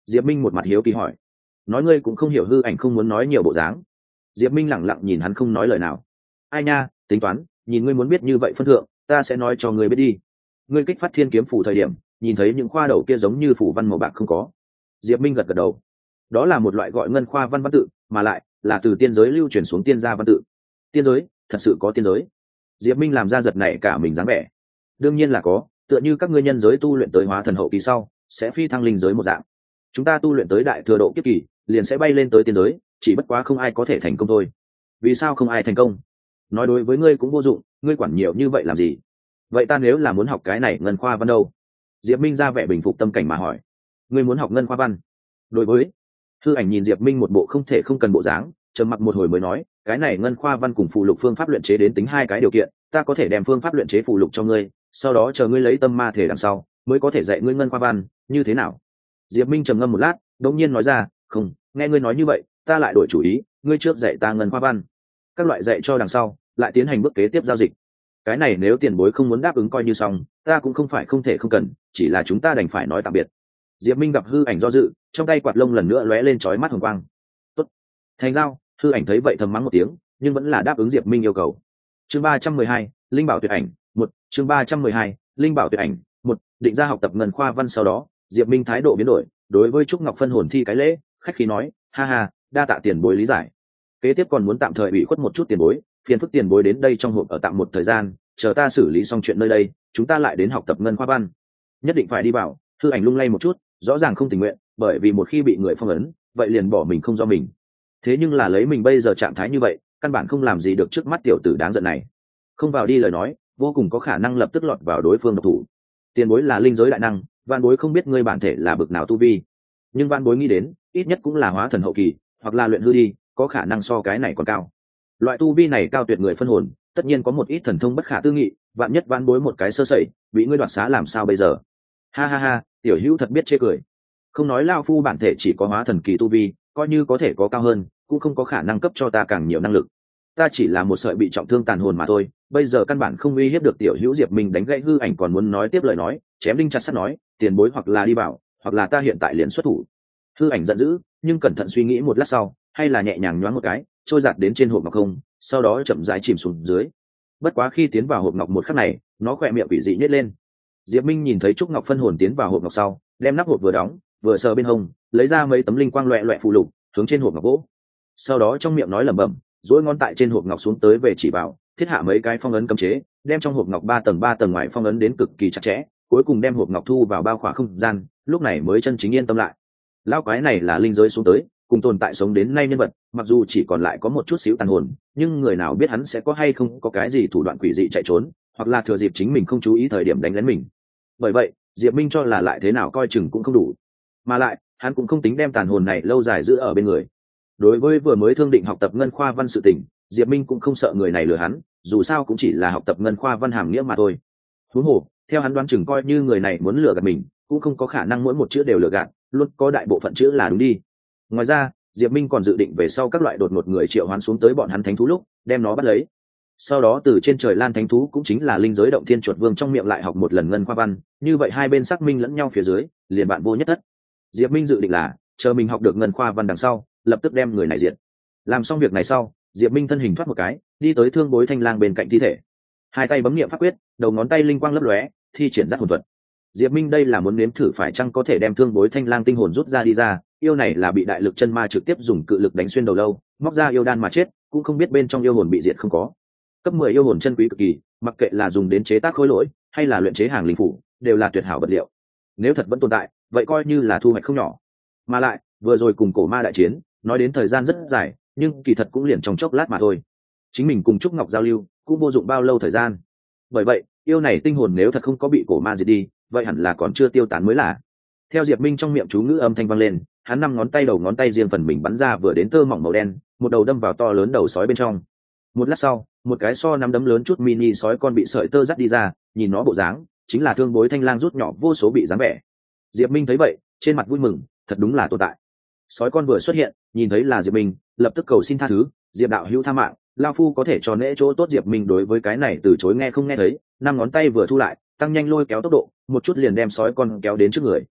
Diệp Minh một mặt hiếu kỳ hỏi. Nói ngươi cũng không hiểu hư ảnh không muốn nói nhiều bộ dáng. Diệp Minh lẳng lặng nhìn hắn không nói lời nào. Ai nha, tính toán, nhìn ngươi muốn biết như vậy phân thượng, ta sẽ nói cho ngươi biết đi. Ngươi kích phát thiên kiếm phủ thời điểm, nhìn thấy những khoa đầu kia giống như phủ văn màu bạc không có? Diệp Minh gật gật đầu. Đó là một loại gọi ngân khoa văn văn tự, mà lại là từ tiên giới lưu truyền xuống tiên gia văn tự. Tiên giới, thật sự có tiên giới? Diệp Minh làm ra giật này cả mình dáng vẻ. Đương nhiên là có, tựa như các ngươi nhân giới tu luyện tới hóa thần hậu kỳ sau, sẽ phi thăng linh giới một dạng. Chúng ta tu luyện tới đại thừa độ kiếp kỳ, liền sẽ bay lên tới tiên giới, chỉ bất quá không ai có thể thành công thôi. Vì sao không ai thành công? Nói đối với ngươi cũng vô dụng, ngươi quản nhiều như vậy làm gì? Vậy ta nếu là muốn học cái này ngân khoa văn đâu? Diệp Minh ra vẻ bình phục tâm cảnh mà hỏi. Ngươi muốn học ngân khoa văn? Đối với Hư ảnh nhìn Diệp Minh một bộ không thể không cần bộ dáng, trầm mặc một hồi mới nói, cái này ngân khoa văn cùng phụ lục phương pháp luyện chế đến tính hai cái điều kiện, ta có thể đem phương pháp luyện chế phụ lục cho ngươi, sau đó chờ ngươi lấy tâm ma thể đằng sau, mới có thể dạy ngươi ngân khoa văn, như thế nào? Diệp Minh trầm ngâm một lát, đột nhiên nói ra, không, nghe ngươi nói như vậy, ta lại đổi chủ ý, ngươi trước dạy ta ngân khoa văn, các loại dạy cho đằng sau, lại tiến hành bước kế tiếp giao dịch. Cái này nếu tiền bối không muốn đáp ứng coi như xong, ta cũng không phải không thể không cần, chỉ là chúng ta đành phải nói tạm biệt. Diệp Minh gặp hư ảnh do dự, trong tay quạt lông lần nữa lóe lên chói mắt hồng quang. Tốt, thành giao. Hư ảnh thấy vậy thầm mắng một tiếng, nhưng vẫn là đáp ứng Diệp Minh yêu cầu. Chương 312, linh bảo tuyệt ảnh, 1, chương 312, linh bảo tuyệt ảnh, 1, định ra học tập ngân khoa văn sau đó, Diệp Minh thái độ biến đổi, đối với Trúc Ngọc phân hồn thi cái lễ, khách khí nói, ha ha, đa tạ tiền bối lý giải. Kế tiếp còn muốn tạm thời ủy khuất một chút tiền bối, phiền phức tiền bối đến đây trong hộp ở tạm một thời gian, chờ ta xử lý xong chuyện nơi đây, chúng ta lại đến học tập ngân khoa văn. Nhất định phải đi vào. Hư ảnh lung lay một chút, rõ ràng không tình nguyện, bởi vì một khi bị người phong ấn, vậy liền bỏ mình không do mình. Thế nhưng là lấy mình bây giờ trạng thái như vậy, căn bản không làm gì được trước mắt tiểu tử đáng giận này. Không vào đi lời nói, vô cùng có khả năng lập tức lọt vào đối phương độc thủ. Tiền bối là linh giới đại năng, vạn bối không biết ngươi bản thể là bực nào tu vi, nhưng vạn bối nghĩ đến, ít nhất cũng là hóa thần hậu kỳ, hoặc là luyện hư đi, có khả năng so cái này còn cao. Loại tu vi này cao tuyệt người phân hồn, tất nhiên có một ít thần thông bất khả tư nghị, vạn nhất vạn bối một cái sơ sẩy, bị ngươi đoạt xá làm sao bây giờ? Ha ha ha, tiểu hữu thật biết chê cười. Không nói lao phu bản thể chỉ có hóa thần kỳ tu vi, coi như có thể có cao hơn, cũng không có khả năng cấp cho ta càng nhiều năng lực. Ta chỉ là một sợi bị trọng thương tàn hồn mà thôi, bây giờ căn bản không uy hiếp được tiểu hữu. Diệp Minh đánh gãy hư ảnh còn muốn nói tiếp lời nói, chém đinh chặt sắt nói, tiền bối hoặc là đi bảo, hoặc là ta hiện tại liền xuất thủ. Hư ảnh giận dữ, nhưng cẩn thận suy nghĩ một lát sau, hay là nhẹ nhàng nhoáng một cái, trôi giạt đến trên hộp ngọc không, sau đó chậm rãi chìm xuống dưới. Bất quá khi tiến vào hộp ngọc một khắc này, nó khỏe miệng quỷ dị nhếch lên. Diệp Minh nhìn thấy trúc ngọc phân hồn tiến vào hộp ngọc sau, đem nắp hộp vừa đóng, vừa sờ bên hông, lấy ra mấy tấm linh quang loẹt loẹt phù lục, hướng trên hộp ngọc gỗ. Sau đó trong miệng nói lẩm bẩm, duỗi ngón tại trên hộp ngọc xuống tới về chỉ vào, thiết hạ mấy cái phong ấn cấm chế, đem trong hộp ngọc ba tầng ngoài phong ấn đến cực kỳ chặt chẽ, cuối cùng đem hộp ngọc thu vào bao khỏa không gian, lúc này mới chân chính yên tâm lại. Lão quái này là linh giới xuống tới, cùng tồn tại sống đến nay nhân vật, mặc dù chỉ còn lại có một chút xíu tàn hồn, nhưng người nào biết hắn sẽ có hay không có cái gì thủ đoạn quỷ dị chạy trốn, hoặc là thừa dịp chính mình không chú ý thời điểm đánh lén mình. Bởi vậy, Diệp Minh cho là lại thế nào coi chừng cũng không đủ, mà lại hắn cũng không tính đem tàn hồn này lâu dài giữ ở bên người. Đối với vừa mới thương định học tập ngân khoa văn sự tình, Diệp Minh cũng không sợ người này lừa hắn, dù sao cũng chỉ là học tập ngân khoa văn hàm nghĩa mà thôi. Huống hồ, theo hắn đoán chừng coi như người này muốn lừa gạt mình, cũng không có khả năng mỗi một chữ đều lừa gạt, luôn có đại bộ phận chữ là đúng đi. Ngoài ra, Diệp Minh còn dự định về sau các loại đột ngột người triệu hoán xuống tới bọn hắn thánh thú lúc, đem nó bắt lấy. Sau đó từ trên trời lan thánh thú cũng chính là linh giới động thiên chuột vương trong miệng lại học một lần ngân khoa văn, như vậy hai bên xác minh lẫn nhau phía dưới, liền bạn vô nhất thất. Diệp Minh dự định là chờ mình học được ngân khoa văn đằng sau, lập tức đem người này diệt. Làm xong việc này sau, Diệp Minh thân hình thoát một cái, đi tới Thương Bối Thanh Lang bên cạnh thi thể. Hai tay bấm niệm pháp quyết, đầu ngón tay linh quang lấp lóe, thi triển giác hồn thuật. Diệp Minh đây là muốn nếm thử phải chăng có thể đem Thương Bối Thanh Lang tinh hồn rút ra đi ra, yêu này là bị đại lực chân ma trực tiếp dùng cự lực đánh xuyên đầu lâu, móc ra yêu đan mà chết, cũng không biết bên trong yêu hồn bị diệt không có. Cấp 10 yêu hồn chân quý cực kỳ, mặc kệ là dùng đến chế tác khối lỗi, hay là luyện chế hàng linh phủ, đều là tuyệt hảo vật liệu. Nếu thật vẫn tồn tại, vậy coi như là thu hoạch không nhỏ. Mà lại, vừa rồi cùng cổ ma đại chiến, nói đến thời gian rất dài, nhưng kỳ thật cũng liền trong chốc lát mà thôi. Chính mình cùng Trúc Ngọc giao lưu, cũng vô dụng bao lâu thời gian. Bởi vậy, yêu này tinh hồn nếu thật không có bị cổ ma diệt đi, vậy hẳn là còn chưa tiêu tán mới là. Theo Diệp Minh trong miệng chú ngữ âm thanh vang lên, hắn năm ngón tay đầu ngón tay riêng phần mình bắn ra vừa đến tơ mỏng màu đen, một đầu đâm vào to lớn đầu sói bên trong. Một lát sau, một cái so nắm đấm lớn chút mini sói con bị sợi tơ dắt đi ra, nhìn nó bộ dáng, chính là Thương Bối Thanh Lang rút nhỏ vô số bị dáng vẻ. Diệp Minh thấy vậy, trên mặt vui mừng, thật đúng là tồn tại. Sói con vừa xuất hiện, nhìn thấy là Diệp Minh, lập tức cầu xin tha thứ, Diệp đạo hữu tha mạng, lão phu có thể cho nễ chỗ tốt. Diệp Minh đối với cái này từ chối nghe không nghe thấy, năm ngón tay vừa thu lại, tăng nhanh lôi kéo tốc độ, một chút liền đem sói con kéo đến trước người.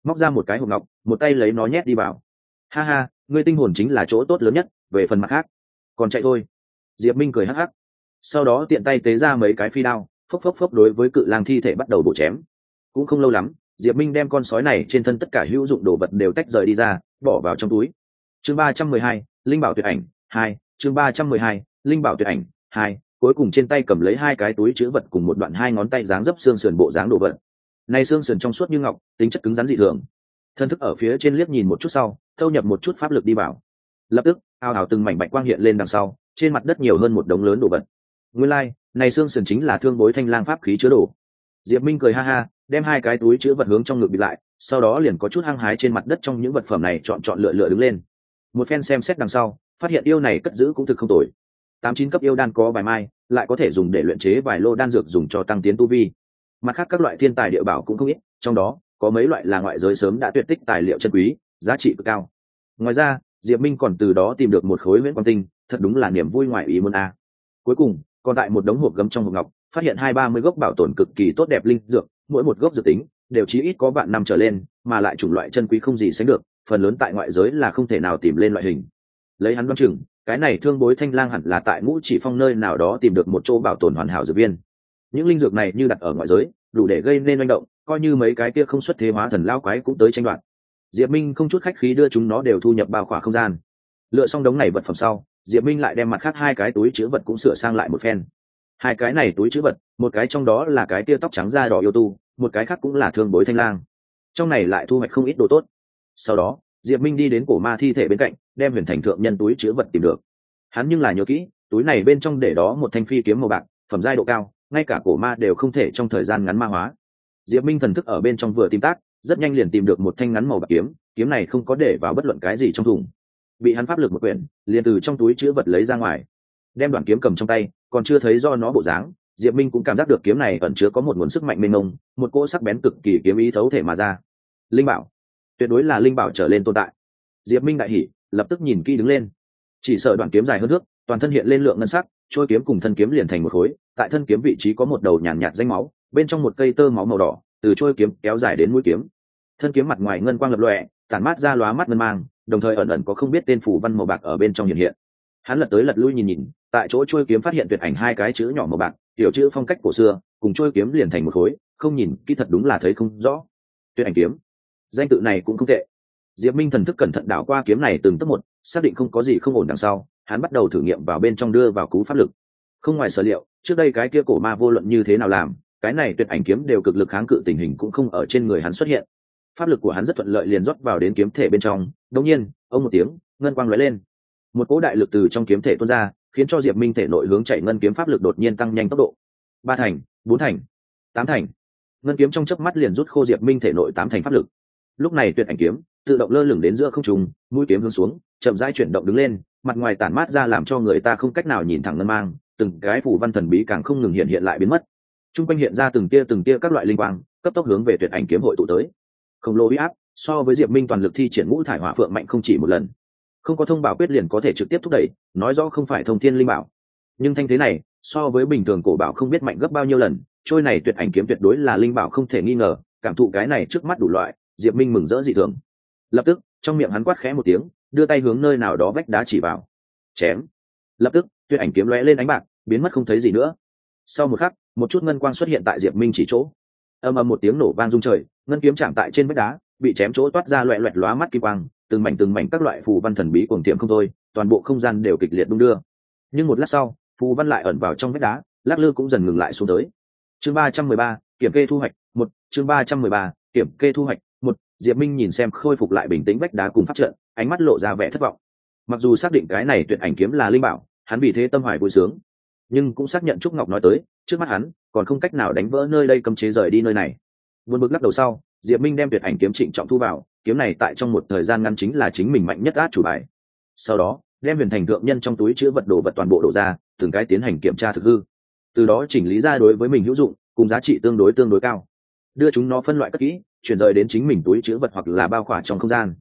móc ra một cái hộp ngọc, một tay lấy nó nhét đi vào. Ha ha, ngươi tinh hồn chính là chỗ tốt lớn nhất, về phần mặt khác còn chạy thôi. Diệp Minh cười hắc hắc, sau đó tiện tay tế ra mấy cái phi đao, phốc phốc phốc đối với cự lang thi thể bắt đầu bổ chém. Cũng không lâu lắm, Diệp Minh đem con sói này trên thân tất cả hữu dụng đồ vật đều tách rời đi ra, bỏ vào trong túi. Chương 312, linh bảo tuyệt ảnh 2, chương 312, linh bảo tuyệt ảnh 2, cuối cùng trên tay cầm lấy hai cái túi trữ vật cùng một đoạn hai ngón tay dáng dấp xương sườn bộ dáng đồ vật. Này xương sườn trong suốt như ngọc, tính chất cứng rắn dị thường. Thân thức ở phía trên liếc nhìn một chút sau, thâu nhập một chút pháp lực đi vào. Lập tức, ào ào từng mảnh bạch quang hiện lên đằng sau, trên mặt đất nhiều hơn một đống lớn đồ vật. Nguyên lai, này xương sườn chính là thương bối thanh lang pháp khí chứa đồ. Diệp Minh cười ha ha, đem hai cái túi trữ vật hướng trong ngực bịt lại, sau đó liền có chút hăng hái trên mặt đất trong những vật phẩm này chọn lựa lựa đứng lên. Một phen xem xét đằng sau, phát hiện yêu này cất giữ cũng thực không tồi. 8-9 cấp yêu đan có vài mai, lại có thể dùng để luyện chế vài lô đan dược dùng cho tăng tiến tu vi. Mặt khác các loại thiên tài địa bảo cũng không ít, trong đó có mấy loại là ngoại giới sớm đã tuyệt tích tài liệu chân quý, giá trị cực cao. Ngoài ra, Diệp Minh còn từ đó tìm được một khối huyễn quang tinh, thật đúng là niềm vui ngoài ý muốn a. Cuối cùng, còn tại một đống hộp gấm trong hộp ngọc, phát hiện 20-30 gốc bảo tồn cực kỳ tốt đẹp linh dược, mỗi một gốc dược tính đều chí ít có vạn năm trở lên, mà lại chủng loại chân quý không gì sánh được, phần lớn tại ngoại giới là không thể nào tìm lên loại hình. Lấy hắn đoán chừng, cái này thương bối thanh lang hẳn là tại Ngũ Chỉ Phong nơi nào đó tìm được một chỗ bảo tồn hoàn hảo dược viên. Những linh dược này như đặt ở ngoại giới, đủ để gây nên manh động, coi như mấy cái kia không xuất thế hóa thần lao quái cũng tới tranh đoạt. Diệp Minh không chút khách khí đưa chúng nó đều thu nhập bao khỏa không gian. Lựa xong đống này vật phẩm sau, Diệp Minh lại đem mặt khác hai cái túi trữ vật cũng sửa sang lại một phen. Hai cái này túi trữ vật, một cái trong đó là cái tia tóc trắng da đỏ yêu tu, một cái khác cũng là thương bối thanh lang. Trong này lại thu hoạch không ít đồ tốt. Sau đó, Diệp Minh đi đến cổ ma thi thể bên cạnh, đem huyền thành thượng nhân túi trữ vật tìm được. Hắn nhưng là nhớ kỹ, túi này bên trong để đó một thanh phi kiếm màu bạc, phẩm giai độ cao, ngay cả cổ ma đều không thể trong thời gian ngắn ma hóa. Diệp Minh thần thức ở bên trong vừa tìm tác, rất nhanh liền tìm được một thanh ngắn màu bạc kiếm, kiếm này không có để vào bất luận cái gì trong thùng. Bị hắn pháp lực một quyển, liền từ trong túi trữ vật lấy ra ngoài. Đem đoạn kiếm cầm trong tay, còn chưa thấy do nó bộ dáng, Diệp Minh cũng cảm giác được kiếm này ẩn chứa có một nguồn sức mạnh mênh mông, một cỗ sắc bén cực kỳ kiếm ý thấu thể mà ra. Linh bảo, tuyệt đối là linh bảo trở lên tồn tại. Diệp Minh đại hỉ, lập tức nhìn kỹ đứng lên. Chỉ sợ đoạn kiếm dài hơn thước, toàn thân hiện lên lượng ngân sắc, trôi kiếm cùng thân kiếm liền thành một khối, tại thân kiếm vị trí có một đầu nhàn nhạt danh máu, bên trong một cây tơ máu màu đỏ, từ trôi kiếm kéo dài đến mũi kiếm. Thân kiếm mặt ngoài ngân quang lập lòe, tản mát ra lóa mắt ngân mang, đồng thời ẩn ẩn có không biết tên phù văn màu bạc ở bên trong hiện hiện. Hắn lật tới lật lui nhìn nhìn, tại chỗ trôi kiếm phát hiện tuyệt ảnh hai cái chữ nhỏ màu bạc, kiểu chữ phong cách cổ xưa, cùng trôi kiếm liền thành một khối, không nhìn kỹ thật đúng là thấy không rõ. Tuyệt ảnh kiếm, danh tự này cũng không tệ. Diệp Minh thần thức cẩn thận đảo qua kiếm này từng tấc một, xác định không có gì không ổn đằng sau, hắn bắt đầu thử nghiệm vào bên trong đưa vào cú pháp lực. Không ngoài sở liệu, trước đây cái kia cổ ma vô luận như thế nào làm, cái này tuyệt ảnh kiếm đều cực lực kháng cự, tình hình cũng không ở trên người hắn xuất hiện. Pháp lực của hắn rất thuận lợi liền rót vào đến kiếm thể bên trong, đột nhiên, ông một tiếng, ngân quang lóe lên. Một cỗ đại lực từ trong kiếm thể tuôn ra, khiến cho Diệp Minh thể nội hướng chạy ngân kiếm pháp lực đột nhiên tăng nhanh tốc độ. 3 thành, 4 thành, 8 thành. Ngân kiếm trong chớp mắt liền rút khô Diệp Minh thể nội 8 thành pháp lực. Lúc này tuyệt ảnh kiếm tự động lơ lửng đến giữa không trung, mũi kiếm hướng xuống, chậm rãi chuyển động đứng lên, mặt ngoài tản mát ra làm cho người ta không cách nào nhìn thẳng ngân mang, từng cái phù văn thần bí càng không ngừng hiện lại biến mất. Trung quanh hiện ra từng tia các loại linh quang, cấp tốc hướng về tuyệt ảnh kiếm hội tụ tới. Khổng lồ uy áp, so với Diệp Minh toàn lực thi triển ngũ thải hỏa phượng mạnh không chỉ một lần. Không có thông bảo quyết liền có thể trực tiếp thúc đẩy, nói rõ không phải thông thiên linh bảo. Nhưng thanh thế này, so với bình thường cổ bảo không biết mạnh gấp bao nhiêu lần, trôi này tuyệt ảnh kiếm tuyệt đối là linh bảo không thể nghi ngờ, cảm thụ cái này trước mắt đủ loại, Diệp Minh mừng rỡ dị thường. Lập tức, trong miệng hắn quát khẽ một tiếng, đưa tay hướng nơi nào đó vách đá chỉ vào. Chém. Lập tức, tuyệt ảnh kiếm lóe lên ánh bạc, biến mất không thấy gì nữa. Sau một khắc, một chút ngân quang xuất hiện tại Diệp Minh chỉ chỗ. Ầm ầm một tiếng nổ vang rung trời, ngân kiếm chạm tại trên vách đá, bị chém chỗ toát ra loẹt loẹt lóa mắt kim quang, từng mảnh các loại phù văn thần bí cuồng tiệm không thôi, toàn bộ không gian đều kịch liệt đung đưa. Nhưng một lát sau, phù văn lại ẩn vào trong vách đá, lắc lư cũng dần ngừng lại xuống tới. Chương 313, kiểm kê thu hoạch 1, chương 313, kiểm kê thu hoạch 1. Diệp Minh nhìn xem khôi phục lại bình tĩnh vách đá cùng pháp trận, ánh mắt lộ ra vẻ thất vọng. Mặc dù xác định cái này tuyệt ảnh kiếm là linh bảo, hắn vì thế tâm hoài vui sướng, nhưng cũng xác nhận Trúc Ngọc nói tới, trước mắt hắn còn không cách nào đánh vỡ nơi đây cấm chế rời đi nơi này. Buồn bực lắc đầu sau, Diệp Minh đem tuyệt ảnh kiếm trịnh trọng thu vào, kiếm này tại trong một thời gian ngắn chính là chính mình mạnh nhất át chủ bài. Sau đó, đem huyền thành thượng nhân trong túi chứa vật đồ vật toàn bộ đổ ra, từng cái tiến hành kiểm tra thực hư. Từ đó chỉnh lý ra đối với mình hữu dụng, cùng giá trị tương đối cao. Đưa chúng nó phân loại cất kỹ, chuyển rời đến chính mình túi chứa vật hoặc là bao khỏa trong không gian.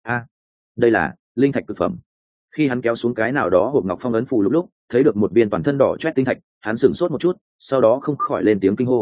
Đây là linh thạch cực phẩm. Khi hắn kéo xuống cái nào đó hộp ngọc phong ấn phù lúc thấy được một viên toàn thân đỏ chét tinh thạch, hắn sửng sốt một chút, sau đó không khỏi lên tiếng kinh hô.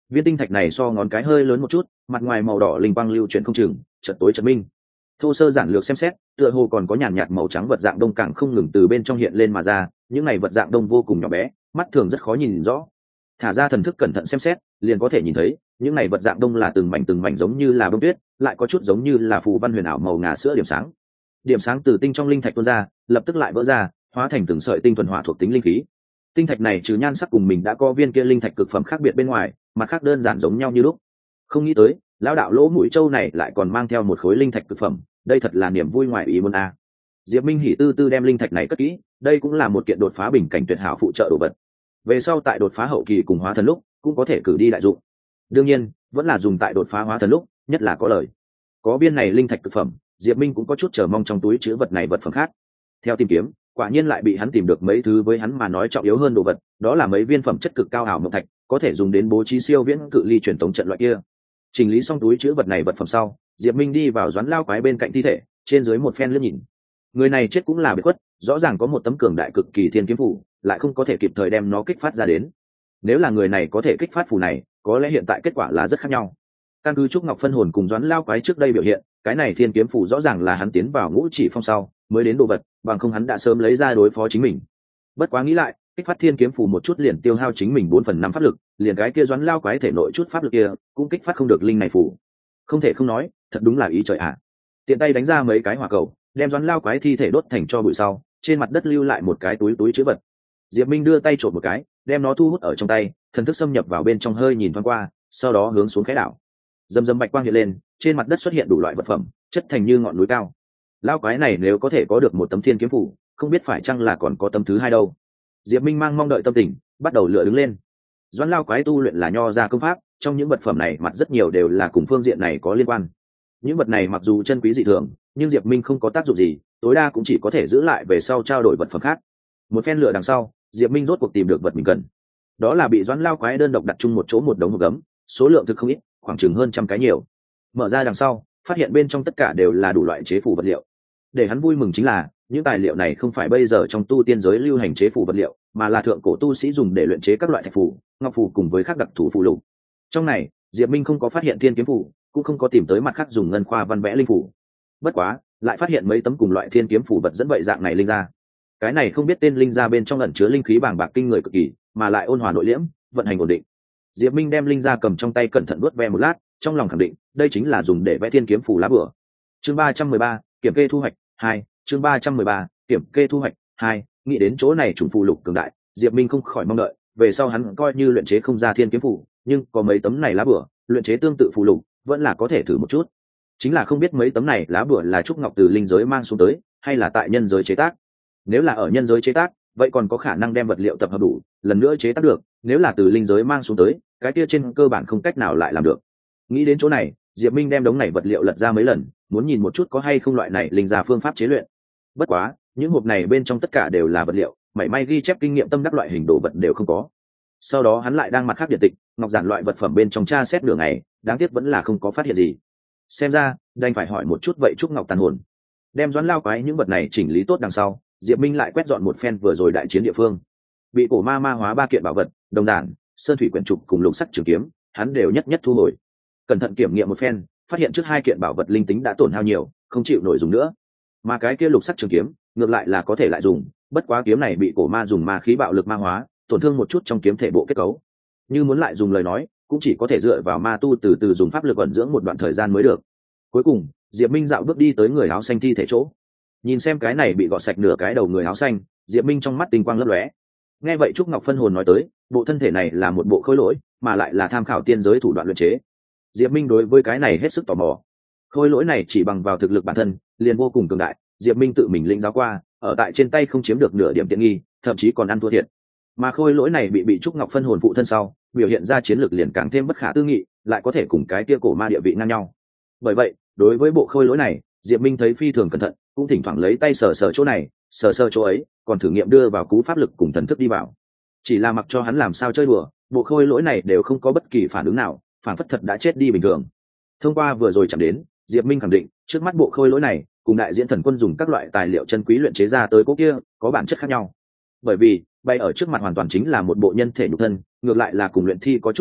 Viên tinh thạch này so ngón cái hơi lớn một chút, mặt ngoài màu đỏ linh quang lưu chuyển không chừng, chợt tối chợt minh. Thô sơ giản lược xem xét, tựa hồ còn có nhàn nhạt màu trắng vật dạng đông càng không ngừng từ bên trong hiện lên mà ra, những này vật dạng đông vô cùng nhỏ bé, mắt thường rất khó nhìn rõ. Thả ra thần thức cẩn thận xem xét, liền có thể nhìn thấy, những này vật dạng đông là từng mảnh giống như là bông tuyết, lại có chút giống như là phù văn huyền ảo màu ngà sữa điểm sáng. Điểm sáng từ tinh trong linh thạch tuôn ra, lập tức lại vỡ ra, hóa thành từng sợi tinh thuần hỏa thuộc tính linh khí. Tinh thạch này trừ nhan sắc cùng mình đã có viên kia linh thạch cực phẩm khác biệt bên ngoài, mặt khác đơn giản giống nhau như lúc. Không nghĩ tới, lão đạo lỗ mũi châu này lại còn mang theo một khối linh thạch cực phẩm, đây thật là niềm vui ngoài ý muốn a. Diệp Minh hỉ tư tư đem linh thạch này cất kỹ, đây cũng là một kiện đột phá bình cảnh tuyệt hảo phụ trợ đồ vật. Về sau tại đột phá hậu kỳ cùng hóa thần lúc, cũng có thể cử đi đại dụng. Đương nhiên, vẫn là dùng tại đột phá hóa thần lúc, nhất là có lời. Có viên này linh thạch cực phẩm, Diệp Minh cũng có chút chờ mong trong túi chứa vật này vật phẩm khác. Theo tìm kiếm, quả nhiên lại bị hắn tìm được mấy thứ với hắn mà nói trọng yếu hơn đồ vật, đó là mấy viên phẩm chất cực cao ảo mộng thạch, có thể dùng đến bố trí siêu viễn cự ly truyền tống trận loại kia. Chỉnh lý xong túi chứa vật này vật phẩm sau, Diệp Minh đi vào doãn lao quái bên cạnh thi thể, trên dưới một phen liếc nhìn. Người này chết cũng là biệt khuất, rõ ràng có một tấm cường đại cực kỳ thiên kiếm phủ, lại không có thể kịp thời đem nó kích phát ra đến. Nếu là người này có thể kích phát phù này, có lẽ hiện tại kết quả là rất khác nhau. Căn cứ trúc ngọc phân hồn cùng doãn lao quái trước đây biểu hiện, cái này thiên kiếm phủ rõ ràng là hắn tiến vào ngũ chỉ phong sau mới đến đồ vật, bằng không hắn đã sớm lấy ra đối phó chính mình. Bất quá nghĩ lại, kích phát thiên kiếm phủ một chút liền tiêu hao chính mình 4/5 pháp lực, liền cái kia doãn lao quái thể nội chút pháp lực kia cũng kích phát không được linh này phủ. Không thể không nói, thật đúng là ý trời ạ. Tiện tay đánh ra mấy cái hỏa cầu, đem doãn lao quái thi thể đốt thành tro bụi sau, trên mặt đất lưu lại một cái túi chứa vật. Diệp Minh đưa tay trộn một cái, đem nó thu hút ở trong tay, thần thức xâm nhập vào bên trong hơi nhìn thoáng qua, sau đó hướng xuống khẽ đảo. Dầm dầm bạch quang hiện lên, trên mặt đất xuất hiện đủ loại vật phẩm, chất thành như ngọn núi cao. Lao quái này nếu có thể có được một tấm thiên kiếm phủ, không biết phải chăng là còn có tấm thứ hai đâu. Diệp Minh mang mong đợi tâm tình, bắt đầu lựa đứng lên. Doãn lao quái tu luyện là nho gia công pháp, trong những vật phẩm này mặt rất nhiều đều là cùng phương diện này có liên quan. Những vật này mặc dù chân quý dị thường, nhưng Diệp Minh không có tác dụng gì, tối đa cũng chỉ có thể giữ lại về sau trao đổi vật phẩm khác. Một phen lựa đằng sau, Diệp Minh rốt cuộc tìm được vật mình cần. Đó là bị doãn lao quái đơn độc đặt chung một chỗ một đống hộp gấm, số lượng thực không ít, khoảng chừng hơn 100 cái nhiều. Mở ra đằng sau, phát hiện bên trong tất cả đều là đủ loại chế phủ vật liệu. Để hắn vui mừng chính là, những tài liệu này không phải bây giờ trong tu tiên giới lưu hành chế phủ vật liệu, mà là thượng cổ tu sĩ dùng để luyện chế các loại thạch phù, ngọc phù cùng với các đặc thù phù lục. Trong này, Diệp Minh không có phát hiện thiên kiếm phù, cũng không có tìm tới mặt khác dùng ngân khoa văn vẽ linh phù. Bất quá, lại phát hiện mấy tấm cùng loại thiên kiếm phù vật dẫn vậy dạng này linh ra. Cái này không biết tên linh ra bên trong ẩn chứa linh khí bàng bạc kinh người cực kỳ, mà lại ôn hòa nội liễm, vận hành ổn định. Diệp Minh đem linh ra cầm trong tay cẩn thận vuốt ve một lát, trong lòng khẳng định, đây chính là dùng để vẽ thiên kiếm phù lá bửa. Chương 313, kiểm kê thu hoạch 2, chương 313, kiểm kê thu hoạch 2, nghĩ đến chỗ này chủng phù lục cường đại, Diệp Minh không khỏi mong đợi, về sau hắn coi như luyện chế không ra thiên kiếm phù, nhưng có mấy tấm này lá bửa, luyện chế tương tự phù lục, vẫn là có thể thử một chút. Chính là không biết mấy tấm này lá bửa là trúc ngọc từ linh giới mang xuống tới, hay là tại nhân giới chế tác. Nếu là ở nhân giới chế tác, vậy còn có khả năng đem vật liệu tập hợp đủ, lần nữa chế tác được, nếu là từ linh giới mang xuống tới, cái kia trên cơ bản không cách nào lại làm được. Nghĩ đến chỗ này, Diệp Minh đem đống này vật liệu lật ra mấy lần, muốn nhìn một chút có hay không loại này linh ra phương pháp chế luyện. Bất quá, những hộp này bên trong tất cả đều là vật liệu, mảy may ghi chép kinh nghiệm tâm đắc loại hình đồ vật đều không có. Sau đó hắn lại đang mặt khác điện tịch, ngọc giản loại vật phẩm bên trong tra xét nửa ngày, đáng tiếc vẫn là không có phát hiện gì. Xem ra, đành phải hỏi một chút vậy trúc ngọc tàn hồn. Đem doãn lao quái những vật này chỉnh lý tốt đằng sau, Diệp Minh lại quét dọn một phen vừa rồi đại chiến địa phương. Bị cổ ma ma hóa 3 kiện bảo vật, đồng giản, sơn thủy quyển trục cùng lục sắc trường kiếm, hắn đều nhất nhất thu hồi. Cẩn thận kiểm nghiệm một phen, phát hiện trước 2 kiện bảo vật linh tính đã tổn hao nhiều, không chịu nổi dùng nữa. Mà cái kia lục sắc trường kiếm, ngược lại là có thể lại dùng, bất quá kiếm này bị cổ ma dùng ma khí bạo lực ma hóa, tổn thương một chút trong kiếm thể bộ kết cấu. Như muốn lại dùng lời nói, cũng chỉ có thể dựa vào ma tu từ từ dùng pháp lực ẩn dưỡng một đoạn thời gian mới được. Cuối cùng, Diệp Minh dạo bước đi tới người áo xanh thi thể chỗ. Nhìn xem cái này bị gọt sạch nửa cái đầu người áo xanh, Diệp Minh trong mắt tinh quang lấp lóe. Nghe vậy trúc ngọc phân hồn nói tới, bộ thân thể này là một bộ khôi lỗi, mà lại là tham khảo tiên giới thủ đoạn luyện chế. Diệp Minh đối với cái này hết sức tò mò. Khôi lỗi này chỉ bằng vào thực lực bản thân, liền vô cùng cường đại, Diệp Minh tự mình lĩnh giáo qua, ở tại trên tay không chiếm được nửa điểm tiện nghi, thậm chí còn ăn thua thiệt. Mà khôi lỗi này bị trúc ngọc phân hồn phụ thân sau, biểu hiện ra chiến lược liền càng thêm bất khả tư nghị, lại có thể cùng cái kia cổ ma địa vị ngang nhau. Bởi vậy, đối với bộ khôi lỗi này, Diệp Minh thấy phi thường cẩn thận, cũng thỉnh thoảng lấy tay sờ sờ chỗ này, sờ sờ chỗ ấy, còn thử nghiệm đưa vào cú pháp lực cùng thần thức đi vào. Chỉ là mặc cho hắn làm sao chơi đùa, bộ khôi lỗi này đều không có bất kỳ phản ứng nào, phản phất thật đã chết đi bình thường. Thông qua vừa rồi chạm đến, Diệp Minh khẳng định, trước mắt bộ khôi lỗi này, cùng đại diễn thần quân dùng các loại tài liệu chân quý luyện chế ra tới cố kia, có bản chất khác nhau. Bởi vì, bay ở trước mặt hoàn toàn chính là một bộ nhân thể nhục thân, ngược lại là cùng luyện thi có chút tương tự,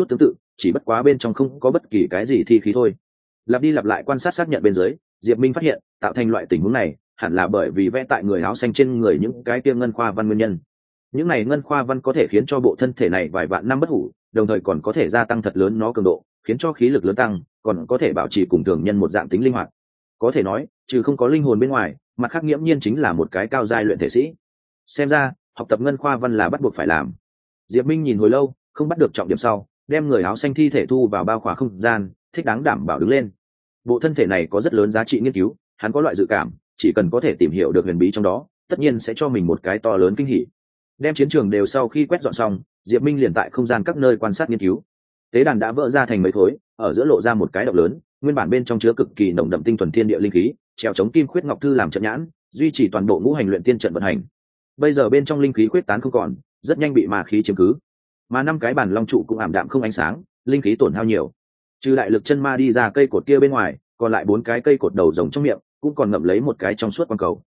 chỉ bất quá bên trong không có bất kỳ cái gì thi khí thôi. Lặp đi lặp lại quan sát xác nhận bên dưới, Diệp Minh phát hiện tạo thành loại tình huống này hẳn là bởi vì vẽ tại người áo xanh trên người những cái kia ngân khoa văn nguyên nhân. Những này ngân khoa văn có thể khiến cho bộ thân thể này vài vạn năm bất hủ, đồng thời còn có thể gia tăng thật lớn nó cường độ, khiến cho khí lực lớn tăng, còn có thể bảo trì cùng thường nhân một dạng tính linh hoạt. Có thể nói, trừ không có linh hồn bên ngoài, mặt khác nghiễm nhiên chính là một cái cao giai luyện thể sĩ. Xem ra, học tập ngân khoa văn là bắt buộc phải làm. Diệp Minh nhìn hồi lâu, không bắt được trọng điểm sau, đem người áo xanh thi thể thu vào bao khỏa không gian, thích đáng đảm bảo đứng lên. Bộ thân thể này có rất lớn giá trị nghiên cứu, hắn có loại dự cảm, chỉ cần có thể tìm hiểu được huyền bí trong đó, tất nhiên sẽ cho mình một cái to lớn kinh hỉ. Đem chiến trường đều sau khi quét dọn xong, Diệp Minh liền tại không gian các nơi quan sát nghiên cứu. Tế đàn đã vỡ ra thành mấy khối, ở giữa lộ ra một cái động lớn, nguyên bản bên trong chứa cực kỳ nồng đậm tinh thuần thiên địa linh khí, treo chống kim khuyết ngọc thư làm trận nhãn, duy trì toàn bộ ngũ hành luyện tiên trận vận hành. Bây giờ bên trong linh khí khuyết tán không còn, rất nhanh bị ma khí chiếm cứ. Mà năm cái bản long trụ cũng ảm đạm không ánh sáng, linh khí tổn hao nhiều. Trừ đại lực chân ma đi ra cây cột kia bên ngoài, còn lại 4 cái cây cột đầu rồng trong miệng, cũng còn ngậm lấy một cái trong suốt quang cầu.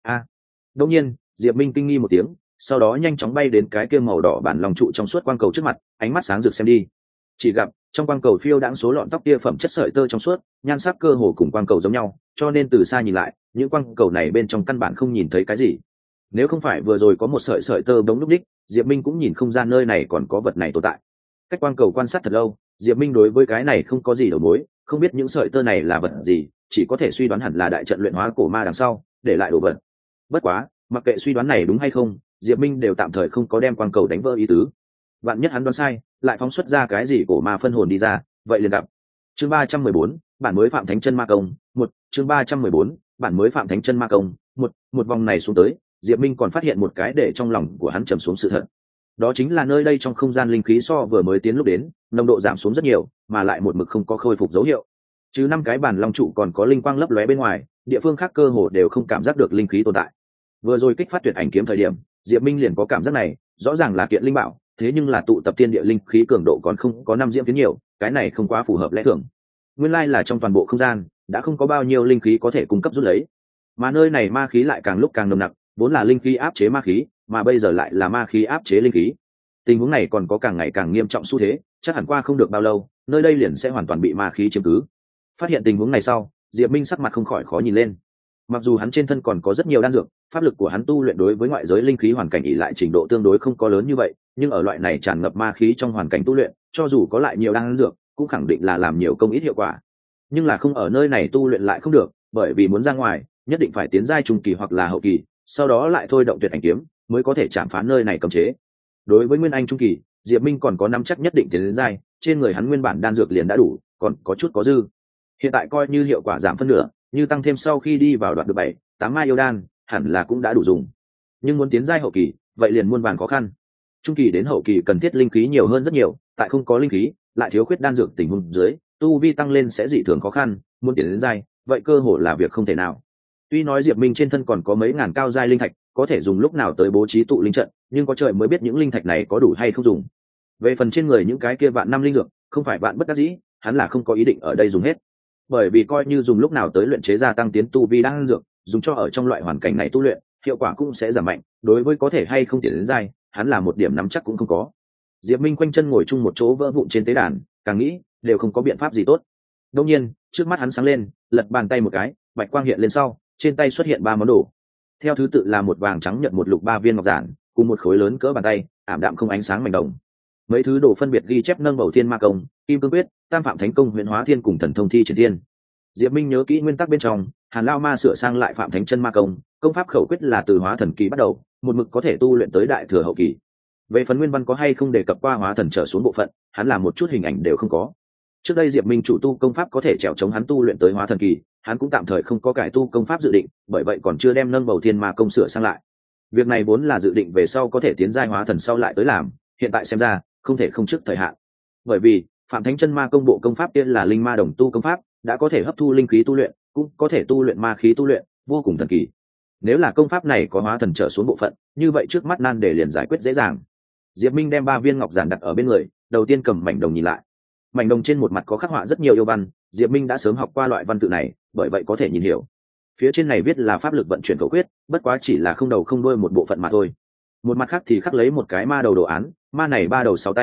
Đột nhiên, Diệp Minh kinh nghi một tiếng, sau đó nhanh chóng bay đến cái kia màu đỏ bản long trụ trong suốt quang cầu trước mặt, ánh mắt sáng rực xem đi. Chỉ gặp trong quang cầu phiêu đãng số lọn tóc tia phẩm chất sợi tơ trong suốt, nhan sắc cơ hồ cùng quang cầu giống nhau, cho nên từ xa nhìn lại, những quang cầu này bên trong căn bản không nhìn thấy cái gì. Nếu không phải vừa rồi có một sợi tơ bóng lúc đích, Diệp Minh cũng nhìn không ra nơi này còn có vật này tồn tại. Cách quang cầu quan sát thật lâu, Diệp Minh đối với cái này không có gì đầu mối, không biết những sợi tơ này là vật gì, chỉ có thể suy đoán hẳn là đại trận luyện hóa cổ ma đằng sau để lại đồ vật. Bất quá, mặc kệ suy đoán này đúng hay không, Diệp Minh đều tạm thời không có đem quang cầu đánh vỡ ý tứ. Vạn nhất hắn đoán sai, lại phóng xuất ra cái gì cổ ma phân hồn đi ra, vậy liền gặp. Chương 314, bản mới Phạm Thánh Chân Ma Công, 1, chương 314, bản mới Phạm Thánh Chân Ma Công, 1, một vòng này xuống tới, Diệp Minh còn phát hiện một cái để trong lòng của hắn trầm xuống sự thật. Đó chính là nơi đây trong không gian linh khí so vừa mới tiến lúc đến, nồng độ giảm xuống rất nhiều, mà lại một mực không có khôi phục dấu hiệu. Chứ 5 cái bản long trụ còn có linh quang lấp lóe bên ngoài, địa phương khác cơ hồ đều không cảm giác được linh khí tồn tại. Vừa rồi kích phát tuyệt ảnh kiếm thời điểm, Diệp Minh liền có cảm giác này, rõ ràng là kiện linh bảo, thế nhưng là tụ tập tiên địa linh khí cường độ còn không có 5 diễm tiến nhiều, cái này không quá phù hợp lẽ thường. Nguyên lai là trong toàn bộ không gian đã không có bao nhiêu linh khí có thể cung cấp rút lấy, mà nơi này ma khí lại càng lúc càng nồng nặc, vốn là linh khí áp chế ma khí, mà bây giờ lại là ma khí áp chế linh khí. Tình huống này còn có càng ngày càng nghiêm trọng xu thế, chắc hẳn qua không được bao lâu, nơi đây liền sẽ hoàn toàn bị ma khí chiếm cứ. Phát hiện tình huống này sau, Diệp Minh sắc mặt không khỏi khó nhìn lên. Mặc dù hắn trên thân còn có rất nhiều đan dược, pháp lực của hắn tu luyện đối với ngoại giới linh khí hoàn cảnh ỷ lại trình độ tương đối không có lớn như vậy, nhưng ở loại này tràn ngập ma khí trong hoàn cảnh tu luyện, cho dù có lại nhiều đan dược, cũng khẳng định là làm nhiều công ít hiệu quả. Nhưng là không ở nơi này tu luyện lại không được, bởi vì muốn ra ngoài, nhất định phải tiến giai trung kỳ hoặc là hậu kỳ, sau đó lại thôi động tuyệt ảnh kiếm, mới có thể chạm phá nơi này cấm chế. Đối với nguyên anh trung kỳ, Diệp Minh còn có nắm chắc nhất định tiến đến giai, trên người hắn nguyên bản đan dược liền đã đủ, còn có chút có dư. Hiện tại coi như hiệu quả giảm phân nửa, như tăng thêm sau khi đi vào đoạn được 7-8 mai yêu đan, hẳn là cũng đã đủ dùng. Nhưng muốn tiến giai hậu kỳ, vậy liền muôn vàn khó khăn. Trung kỳ đến hậu kỳ cần thiết linh khí nhiều hơn rất nhiều, tại không có linh khí, lại thiếu khuyết đan dược tình huống dưới, tu vi tăng lên sẽ dị thường khó khăn, muốn tiến đến giai, vậy cơ hội là việc không thể nào. Tuy nói Diệp Minh trên thân còn có mấy ngàn cao giai linh thạch, có thể dùng lúc nào tới bố trí tụ linh trận, nhưng có trời mới biết những linh thạch này có đủ hay không dùng. Về phần trên người những cái kia vạn năm linh dược, không phải vạn bất đắc dĩ, hắn là không có ý định ở đây dùng hết. Bởi vì coi như dùng lúc nào tới luyện chế gia tăng tiến tu vi đan dược, dùng cho ở trong loại hoàn cảnh này tu luyện, hiệu quả cũng sẽ giảm mạnh, đối với có thể hay không tiến đến giai, hắn là một điểm nắm chắc cũng không có. Diệp Minh quanh chân ngồi chung một chỗ vỡ vụn trên tế đàn, càng nghĩ đều không có biện pháp gì tốt. Đột nhiên, trước mắt hắn sáng lên, lật bàn tay một cái, bạch quang hiện lên sau, trên tay xuất hiện 3 món đồ. Theo thứ tự là một vàng trắng nhận một lục 3 viên ngọc giản, cùng một khối lớn cỡ bàn tay, ảm đạm không ánh sáng mảnh đồng. Mấy thứ đồ phân biệt ghi chép nâng bầu thiên ma công, kim cương quyết, tam phạm thánh công huyền hóa thiên cùng thần thông thi triển thiên. Diệp Minh nhớ kỹ nguyên tắc bên trong, Hàn Lao Ma sửa sang lại phạm thánh chân ma công, công pháp khẩu quyết là từ hóa thần kỳ bắt đầu, một mực có thể tu luyện tới đại thừa hậu kỳ. Về phần nguyên văn có hay không đề cập qua hóa thần trở xuống bộ phận, hắn làm một chút hình ảnh đều không có. Trước đây Diệp Minh chủ tu công pháp có thể trèo chống hắn tu luyện tới hóa thần kỳ, hắn cũng tạm thời không có cải tu công pháp dự định, bởi vậy còn chưa đem nâng bầu thiên ma công sửa sang lại. Việc này vốn là dự định về sau có thể tiến giai hóa thần sau lại tới làm, hiện tại xem ra không thể không trước thời hạn. Bởi vì phạm thánh chân ma công bộ công pháp kia là linh ma đồng tu công pháp, đã có thể hấp thu linh khí tu luyện, cũng có thể tu luyện ma khí tu luyện, vô cùng thần kỳ. Nếu là công pháp này có hóa thần trở xuống bộ phận, như vậy trước mắt nan để liền giải quyết dễ dàng. Diệp Minh đem 3 viên ngọc giản đặt ở bên người, đầu tiên cầm mảnh đồng nhìn lại. Mảnh đồng trên một mặt có khắc họa rất nhiều yêu văn, Diệp Minh đã sớm học qua loại văn tự này, bởi vậy có thể nhìn hiểu. Phía trên này viết là pháp lực vận chuyển khẩu quyết, bất quá chỉ là không đầu không đuôi một bộ phận mà thôi. Một mặt khác thì khắc lấy một cái ma đầu đồ án, ma này 3 đầu 6 tay,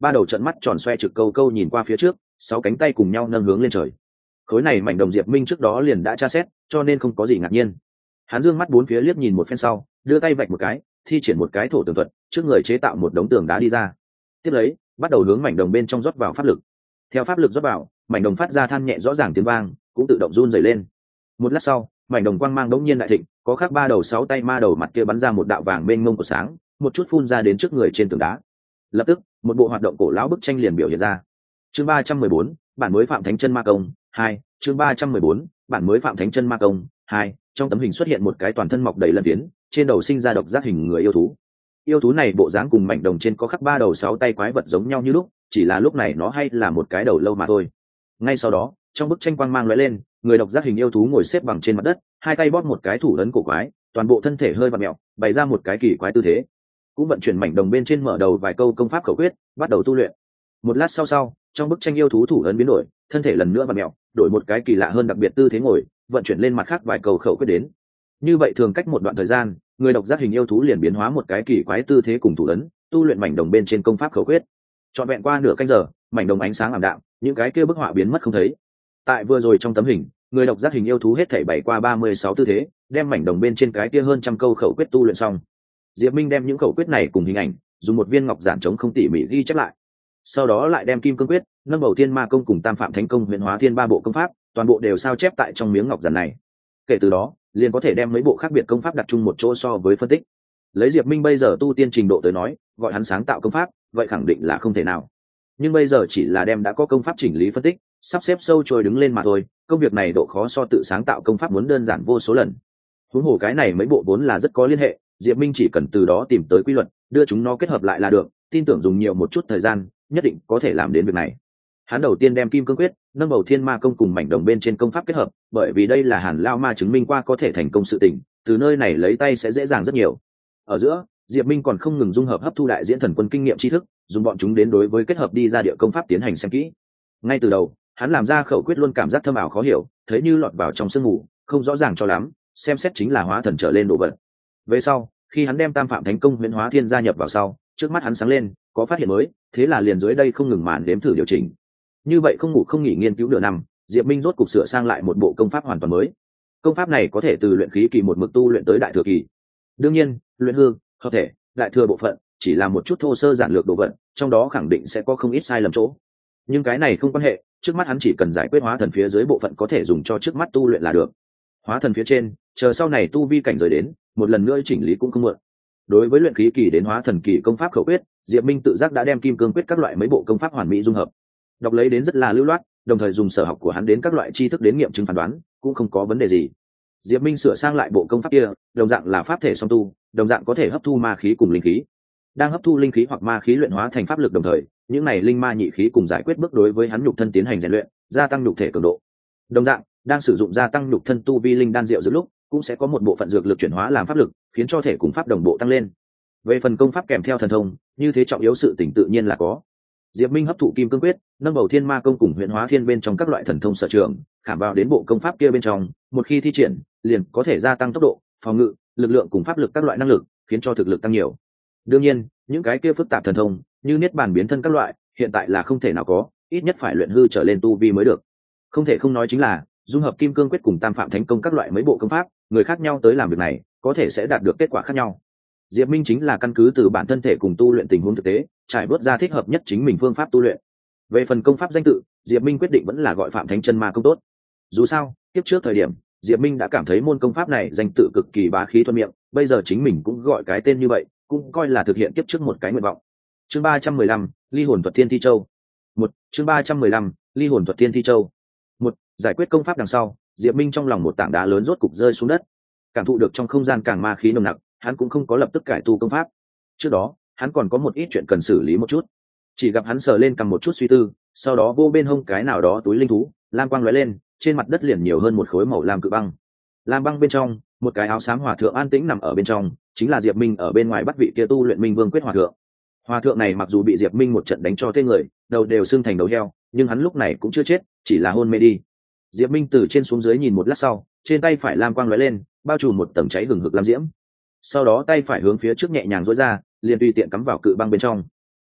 ba đầu trận mắt tròn xoe trực câu câu nhìn qua phía trước, 6 cánh tay cùng nhau nâng hướng lên trời. Khối này mảnh đồng Diệp Minh trước đó liền đã tra xét, cho nên không có gì ngạc nhiên. Hắn dương mắt bốn phía liếc nhìn một phen sau, đưa tay vạch một cái, thi triển một cái thổ tường thuật, trước người chế tạo một đống tường đá đi ra. Tiếp lấy, bắt đầu hướng mảnh đồng bên trong rót vào pháp lực. Theo pháp lực rót vào, mảnh đồng phát ra than nhẹ rõ ràng tiếng vang, cũng tự động run rẩy lên. Một lát sau, mảnh đồng quang mang đống nhiên đại thịnh, có khắc 3 đầu 6 tay ma đầu mặt kia bắn ra một đạo vàng mênh mông của sáng, một chút phun ra đến trước người trên tường đá. Lập tức, một bộ hoạt động cổ lão bức tranh liền biểu hiện ra. Chương 314, bản mới Phạm Thánh Chân Ma Công 2, chương 314, bản mới Phạm Thánh Chân Ma Công 2, trong tấm hình xuất hiện một cái toàn thân mọc đầy lân phiến, trên đầu sinh ra độc giác hình người yêu thú. Yêu thú này bộ dáng cùng mảnh đồng trên có khắc 3 đầu 6 tay quái vật giống nhau như lúc, chỉ là lúc này nó hay là một cái đầu lâu mà thôi. Ngay sau đó, trong bức tranh quang mang lóe lên, người độc giác hình yêu thú ngồi xếp bằng trên mặt đất, hai tay bóp một cái thủ ấn cổ quái, toàn bộ thân thể hơi vặn mèo, bày ra một cái kỳ quái tư thế. Cũng vận chuyển mảnh đồng bên trên mở đầu vài câu công pháp khẩu quyết, bắt đầu tu luyện. Một lát sau, trong bức tranh yêu thú thủ ấn biến đổi, thân thể lần nữa vặn mèo, đổi một cái kỳ lạ hơn đặc biệt tư thế ngồi, vận chuyển lên mặt khác vài câu khẩu quyết đến. Như vậy thường cách một đoạn thời gian, người độc giác hình yêu thú liền biến hóa một cái kỳ quái tư thế cùng thủ ấn, tu luyện mảnh đồng bên trên công pháp khẩu quyết. Trọn vẹn qua nửa canh giờ, mảnh đồng ánh sáng ảm đạm, những cái kia bức họa biến mất không thấy. Tại vừa rồi trong tấm hình, người độc giác hình yêu thú hết thảy bày qua 36 tư thế, đem mảnh đồng bên trên cái kia hơn trăm câu khẩu quyết tu luyện xong. Diệp Minh đem những khẩu quyết này cùng hình ảnh, dùng một viên ngọc giản trống không tỉ mỉ ghi chép lại. Sau đó lại đem Kim Cương Quyết, Nâng Bầu Thiên Ma Công cùng Tam Phạm Thánh Công, Huyền Hóa Thiên ba bộ công pháp, toàn bộ đều sao chép tại trong miếng ngọc giản này. Kể từ đó, liền có thể đem mấy bộ khác biệt công pháp đặt chung một chỗ so với phân tích. Lấy Diệp Minh bây giờ tu tiên trình độ tới nói, gọi hắn sáng tạo công pháp, vậy khẳng định là không thể nào. Nhưng bây giờ chỉ là đem đã có công pháp chỉnh lý phân tích, sắp xếp sâu trôi đứng lên mà thôi, công việc này độ khó so tự sáng tạo công pháp muốn đơn giản vô số lần. Huống hồ cái này mấy bộ vốn là rất có liên hệ, Diệp Minh chỉ cần từ đó tìm tới quy luật, đưa chúng nó kết hợp lại là được, tin tưởng dùng nhiều một chút thời gian, nhất định có thể làm đến việc này. Hắn đầu tiên đem Kim Cương Quyết, Nâng Bầu Thiên Ma Công cùng mảnh đồng bên trên công pháp kết hợp, bởi vì đây là Hàn Lao Ma chứng minh qua có thể thành công sự tình, từ nơi này lấy tay sẽ dễ dàng rất nhiều. Ở giữa, Diệp Minh còn không ngừng dung hợp hấp thu đại diễn thần quân kinh nghiệm tri thức, dùng bọn chúng đến đối với kết hợp đi ra địa công pháp tiến hành xem kỹ. Ngay từ đầu, hắn làm ra khẩu quyết luôn cảm giác thâm ảo khó hiểu, thấy như lọt vào trong sương mù, không rõ ràng cho lắm, xem xét chính là hóa thần trở lên đồ vật. Về sau, khi hắn đem Tam Phạm Thánh Công Huyền Hóa Thiên gia nhập vào sau, trước mắt hắn sáng lên, có phát hiện mới, thế là liền dưới đây không ngừng màn đếm thử điều chỉnh. Như vậy không ngủ không nghỉ nghiên cứu nửa năm, Diệp Minh rốt cục sửa sang lại một bộ công pháp hoàn toàn mới. Công pháp này có thể từ luyện khí kỳ một mực tu luyện tới đại thừa kỳ. Đương nhiên, luyện hư, hợp thể, đại thừa bộ phận chỉ là một chút thô sơ giản lược đồ vật, trong đó khẳng định sẽ có không ít sai lầm chỗ. Nhưng cái này không quan hệ, trước mắt hắn chỉ cần giải quyết hóa thần phía dưới bộ phận có thể dùng cho trước mắt tu luyện là được. Hóa thần phía trên, chờ sau này tu vi cảnh giới đến, một lần nữa chỉnh lý cũng không muộn. Đối với luyện khí kỳ đến hóa thần kỳ công pháp khẩu quyết, Diệp Minh tự giác đã đem Kim Cương Quyết các loại mấy bộ công pháp hoàn mỹ dung hợp. Đọc lấy đến rất là lưu loát, đồng thời dùng sở học của hắn đến các loại tri thức đến nghiệm chứng phán đoán, cũng không có vấn đề gì. Diệp Minh sửa sang lại bộ công pháp kia, đồng dạng là pháp thể song tu, đồng dạng có thể hấp thu ma khí cùng linh khí. Đang hấp thu linh khí hoặc ma khí luyện hóa thành pháp lực đồng thời, những này linh ma nhị khí cùng giải quyết bước đối với hắn nhục thân tiến hành rèn luyện, gia tăng nhục thể cường độ. Đồng dạng, đang sử dụng gia tăng nhục thân tu vi linh đan rượu giữa lúc, cũng sẽ có một bộ phận dược lực chuyển hóa làm pháp lực, khiến cho thể cùng pháp đồng bộ tăng lên. Về phần công pháp kèm theo thần thông, như thế trọng yếu sự tình tự nhiên là có. Diệp Minh hấp thụ Kim Cương Quyết, Nâng Bầu Thiên Ma Công cùng Huyền Hóa Thiên bên trong các loại thần thông sở trường, khảm vào đến bộ công pháp kia bên trong, một khi thi triển, liền có thể gia tăng tốc độ, phòng ngự, lực lượng cùng pháp lực các loại năng lực, khiến cho thực lực tăng nhiều. Đương nhiên, những cái kia phức tạp thần thông, như niết bàn biến thân các loại, hiện tại là không thể nào có, ít nhất phải luyện hư trở lên tu vi mới được. Không thể không nói chính là, dung hợp Kim Cương Quyết cùng Tam Phạm Thánh Công các loại mấy bộ công pháp, người khác nhau tới làm việc này, có thể sẽ đạt được kết quả khác nhau. Diệp Minh chính là căn cứ từ bản thân thể cùng tu luyện tình huống thực tế, trải bớt ra thích hợp nhất chính mình phương pháp tu luyện. Về phần công pháp danh tự, Diệp Minh quyết định vẫn là gọi Phạm Thánh Chân Ma Công tốt. Dù sao, tiếp trước thời điểm, Diệp Minh đã cảm thấy môn công pháp này danh tự cực kỳ bá khí thuần miệng, bây giờ chính mình cũng gọi cái tên như vậy, cũng coi là thực hiện tiếp trước một cái nguyện vọng. Chương 315, Ly Hồn Thuật Thiên Thi Châu. Chương 315, Ly Hồn Thuật Thiên Thi Châu. Giải quyết công pháp đằng sau, Diệp Minh trong lòng một tảng đá lớn rốt cục rơi xuống đất. Cảm thụ được trong không gian càng ma khí nồng nặc, hắn cũng không có lập tức cải tu công pháp. Trước đó, hắn còn có một ít chuyện cần xử lý một chút. Chỉ gặp hắn sờ lên cầm một chút suy tư, sau đó vô bên hông cái nào đó túi linh thú, lam quang lóe lên, trên mặt đất liền nhiều hơn một khối màu lam cự băng. Lam băng bên trong, một cái áo xám hòa thượng an tĩnh nằm ở bên trong, chính là Diệp Minh ở bên ngoài bắt vị kia tu luyện Minh Vương Quyết hòa thượng. Hòa thượng này mặc dù bị Diệp Minh một trận đánh cho tê người, đầu đều sưng thành đầu heo, nhưng hắn lúc này cũng chưa chết, chỉ là hôn mê đi. Diệp Minh từ trên xuống dưới nhìn một lát sau, trên tay phải lam quang lóe lên, bao trùm một tầng cháy hừng hực lam diễm. Sau đó tay phải hướng phía trước nhẹ nhàng duỗi ra, liền tùy tiện cắm vào cự băng bên trong.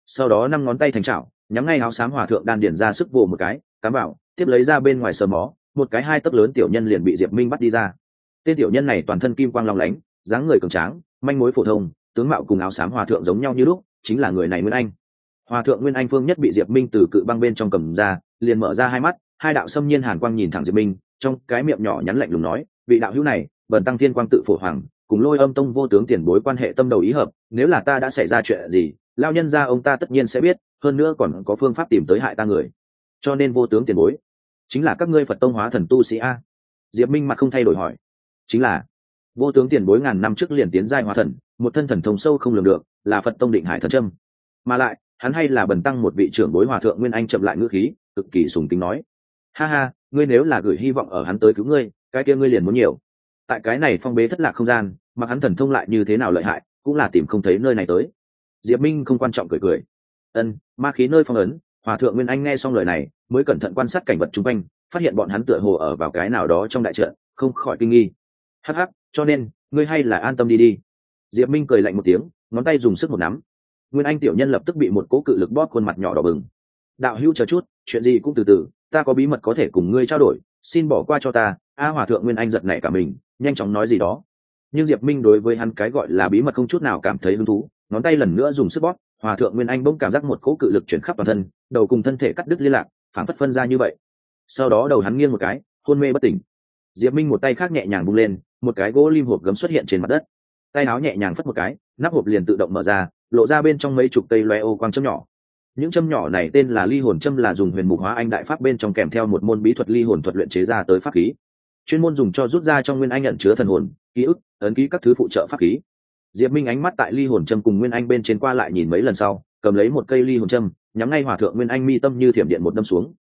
sau đó 5 ngón tay thành chảo, nhắm ngay áo xám hòa thượng đan điền ra sức vồ một cái, cắm vào, tiếp lấy ra bên ngoài sờ mó, một cái 2 tấc lớn tiểu nhân liền bị Diệp Minh bắt đi ra. Tên tiểu nhân này toàn thân kim quang long lánh, dáng người cường tráng, manh mối phổ thông, tướng mạo cùng áo xám hòa thượng giống nhau như lúc, chính là người này Nguyên Anh. Hòa thượng Nguyên Anh phương nhất bị Diệp Minh từ cự băng bên trong cầm ra, liền mở ra hai mắt, hai đạo xâm nhiên hàn quang nhìn thẳng Diệp Minh, trong cái miệng nhỏ nhắn lạnh lùng nói, vị đạo hữu này, bần tăng thiên quang tự phổ hoàng, cùng Lôi Âm tông vô tướng tiền bối quan hệ tâm đầu ý hợp, nếu là ta đã xảy ra chuyện gì, lao nhân gia ông ta tất nhiên sẽ biết, hơn nữa còn có phương pháp tìm tới hại ta người. Cho nên vô tướng tiền bối chính là các ngươi Phật tông hóa thần tu sĩ a? Diệp Minh mặt không thay đổi hỏi. Chính là. Vô tướng tiền bối ngàn năm trước liền tiến giai hóa thần, một thân thần thông sâu không lường được, là Phật tông định hải thần châm. Mà lại, hắn hay là bần tăng một vị trưởng bối hòa thượng Nguyên Anh chậm lại ngữ khí, cực kỳ sùng kính nói: ha ha, ngươi nếu là gửi hy vọng ở hắn tới cứu ngươi, cái kia ngươi liền muốn nhiều. Tại cái này phong bế thất lạc không gian, mặc hắn thần thông lại như thế nào lợi hại, cũng là tìm không thấy nơi này tới. Diệp Minh không quan trọng cười cười. Ma khí nơi phong ấn. Hòa thượng Nguyên Anh nghe xong lời này, mới cẩn thận quan sát cảnh vật xung quanh, phát hiện bọn hắn tựa hồ ở vào cái nào đó trong đại trận, không khỏi kinh nghi. Hắc hắc, cho nên ngươi hay là an tâm đi đi. Diệp Minh cười lạnh một tiếng, ngón tay dùng sức một nắm. Nguyên Anh tiểu nhân lập tức bị một cỗ cự lực bóp khuôn mặt nhỏ đỏ bừng. Đạo hữu chờ chút, chuyện gì cũng từ từ, ta có bí mật có thể cùng ngươi trao đổi, xin bỏ qua cho ta. Hòa thượng Nguyên Anh giật nảy cả mình, nhanh chóng nói gì đó. Nhưng Diệp Minh đối với hắn cái gọi là bí mật không chút nào cảm thấy hứng thú, ngón tay lần nữa dùng sức bóp. Hòa thượng Nguyên Anh bỗng cảm giác một cỗ cự lực chuyển khắp toàn thân, đầu cùng thân thể cắt đứt liên lạc, phản phất phân ra như vậy. Sau đó đầu hắn nghiêng một cái, hôn mê bất tỉnh. Diệp Minh một tay khác nhẹ nhàng vung lên, một cái gỗ lim hộp gấm xuất hiện trên mặt đất. Tay áo nhẹ nhàng phất một cái, nắp hộp liền tự động mở ra, lộ ra bên trong mấy chục cây loe ô quang châm nhỏ. Những châm nhỏ này tên là ly hồn châm, là dùng huyền mục hóa anh đại pháp bên trong kèm theo một môn bí thuật ly hồn thuật luyện chế ra tới pháp khí, chuyên môn dùng cho rút ra trong Nguyên Anh nhận chứa thần hồn, ký ức, ấn ký các thứ phụ trợ pháp khí. Diệp Minh ánh mắt tại ly hồn châm cùng Nguyên Anh bên trên qua lại nhìn mấy lần sau, cầm lấy một cây ly hồn châm, nhắm ngay hòa thượng Nguyên Anh mi tâm như thiểm điện một đâm xuống.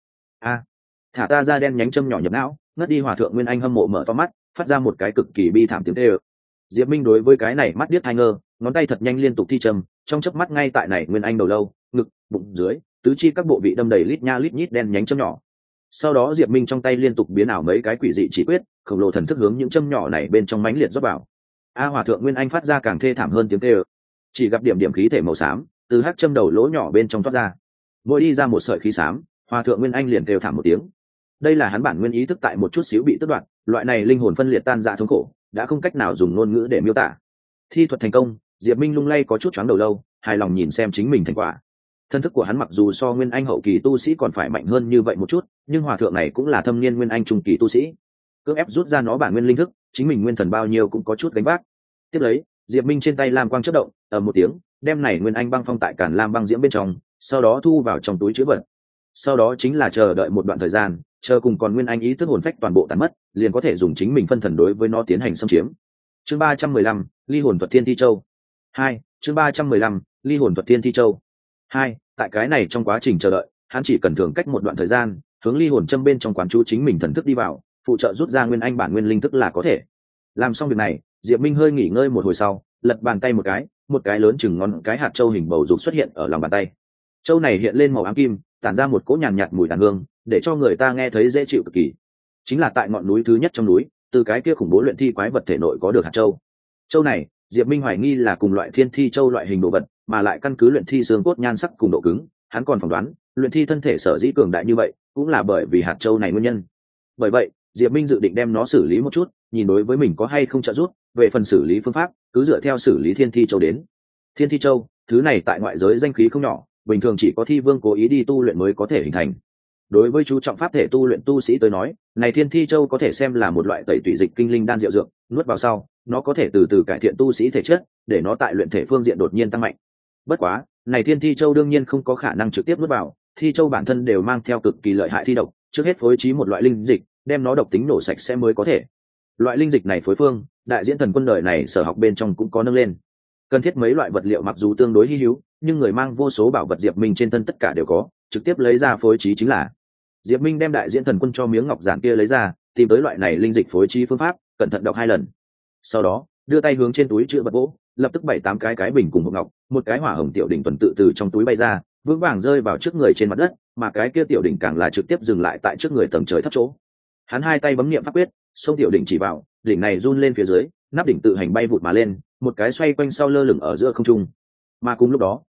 Thả ta ra, đen nhánh châm nhỏ nhập não, ngất đi. Hòa thượng Nguyên Anh hâm mộ mở to mắt, phát ra một cái cực kỳ bi thảm tiếng tê ơ. Diệp Minh đối với cái này mắt điếc hai ngơ, ngón tay thật nhanh liên tục thi châm, trong chớp mắt ngay tại này Nguyên Anh đầu lâu, ngực, bụng dưới, tứ chi các bộ vị đâm đầy lít nha lít nhít đen nhánh châm nhỏ. Sau đó Diệp Minh trong tay liên tục biến ảo mấy cái quỷ dị chỉ quyết, khổng lồ thần thức hướng những châm nhỏ này bên trong mãnh liệt rót vào. Hòa thượng Nguyên Anh phát ra càng thê thảm hơn tiếng kêu, chỉ gặp điểm điểm khí thể màu xám từ hắc châm đầu lỗ nhỏ bên trong toát ra, mỗi đi ra một sợi khí xám, hòa thượng Nguyên Anh liền kêu thảm một tiếng. Đây là hắn bản nguyên ý thức tại một chút xíu bị tước đoạt, loại này linh hồn phân liệt tan rã thống khổ, đã không cách nào dùng ngôn ngữ để miêu tả. Thi thuật thành công, Diệp Minh lung lay có chút choáng đầu lâu, hài lòng nhìn xem chính mình thành quả. Thân thức của hắn mặc dù so Nguyên Anh hậu kỳ tu sĩ còn phải mạnh hơn như vậy một chút, nhưng hòa thượng này cũng là thâm niên Nguyên Anh trung kỳ tu sĩ, cưỡng ép rút ra nó bản nguyên linh thức, chính mình nguyên thần bao nhiêu cũng có chút gánh vác. Tiếp lấy, Diệp Minh trên tay lam quang chớp động, ở một tiếng, đem này Nguyên Anh băng phong tại Càn Lam băng diễm bên trong, sau đó thu vào trong túi trữ vật. Sau đó chính là chờ đợi một đoạn thời gian, chờ cùng còn Nguyên Anh ý thức hồn phách toàn bộ tàn mất, liền có thể dùng chính mình phân thần đối với nó tiến hành xâm chiếm. Chương 315, Ly hồn thuật Thiên Thi Châu 2. Chương 315, Ly hồn thuật Thiên Thi Châu 2. Tại cái này trong quá trình chờ đợi, hắn chỉ cần thường cách một đoạn thời gian, hướng ly hồn châm bên trong quán chú chính mình thần thức đi vào, phụ trợ rút ra Nguyên Anh bản nguyên linh thức là có thể. Làm xong việc này, Diệp Minh hơi nghỉ ngơi một hồi sau, lật bàn tay một cái lớn chừng ngón cái hạt châu hình bầu dục xuất hiện ở lòng bàn tay. Châu này hiện lên màu ám kim, tản ra một cỗ nhàn nhạt mùi đàn hương, để cho người ta nghe thấy dễ chịu cực kỳ. Chính là tại ngọn núi thứ nhất trong núi, từ cái kia khủng bố luyện thi quái vật thể nội có được hạt châu. Châu này, Diệp Minh hoài nghi là cùng loại Thiên Thi Châu loại hình đồ vật, mà lại căn cứ luyện thi xương cốt nhan sắc cùng độ cứng, hắn còn phỏng đoán, luyện thi thân thể sở dĩ cường đại như vậy, cũng là bởi vì hạt châu này nguyên nhân. Bởi vậy, Diệp Minh dự định đem nó xử lý một chút, nhìn đối với mình có hay không trợ giúp, về phần xử lý phương pháp, cứ dựa theo xử lý Thiên Thi Châu đến. Thiên Thi Châu, thứ này tại ngoại giới danh khí không nhỏ, bình thường chỉ có thi vương cố ý đi tu luyện mới có thể hình thành. Đối với chú trọng pháp thể tu luyện tu sĩ tới nói, này Thiên Thi Châu có thể xem là một loại tẩy tủy dịch kinh linh đan diệu dược, nuốt vào sau, nó có thể từ từ cải thiện tu sĩ thể chất, để nó tại luyện thể phương diện đột nhiên tăng mạnh. Bất quá, này Thiên Thi Châu đương nhiên không có khả năng trực tiếp nuốt vào, Thi Châu bản thân đều mang theo cực kỳ lợi hại thi độc, trước hết phối trí một loại linh dịch, đem nó độc tính nổ sạch sẽ mới có thể. Loại linh dịch này phối phương, đại diễn thần quân đời này sở học bên trong cũng có nâng lên. Cần thiết mấy loại vật liệu mặc dù tương đối hi hữu, nhưng người mang vô số bảo vật Diệp Minh trên thân tất cả đều có, trực tiếp lấy ra phối trí chính là. Diệp Minh đem đại diễn thần quân cho miếng ngọc giản kia lấy ra, tìm tới loại này linh dịch phối trí phương pháp, cẩn thận đọc 2 lần. Sau đó, đưa tay hướng trên túi chứa vật gỗ, lập tức 7-8 cái bình cùng hộp ngọc, một cái hỏa hồng tiểu đỉnh tuần tự từ trong túi bay ra, vững vàng rơi vào trước người trên mặt đất, mà cái kia tiểu đỉnh càng là trực tiếp dừng lại tại trước người tầng trời thấp chỗ. Hắn hai tay bấm niệm pháp quyết, xông tiểu đỉnh chỉ vào, đỉnh này run lên phía dưới, nắp đỉnh tự hành bay vụt mà lên, một cái xoay quanh sau lơ lửng ở giữa không trung. Mà cùng lúc đó,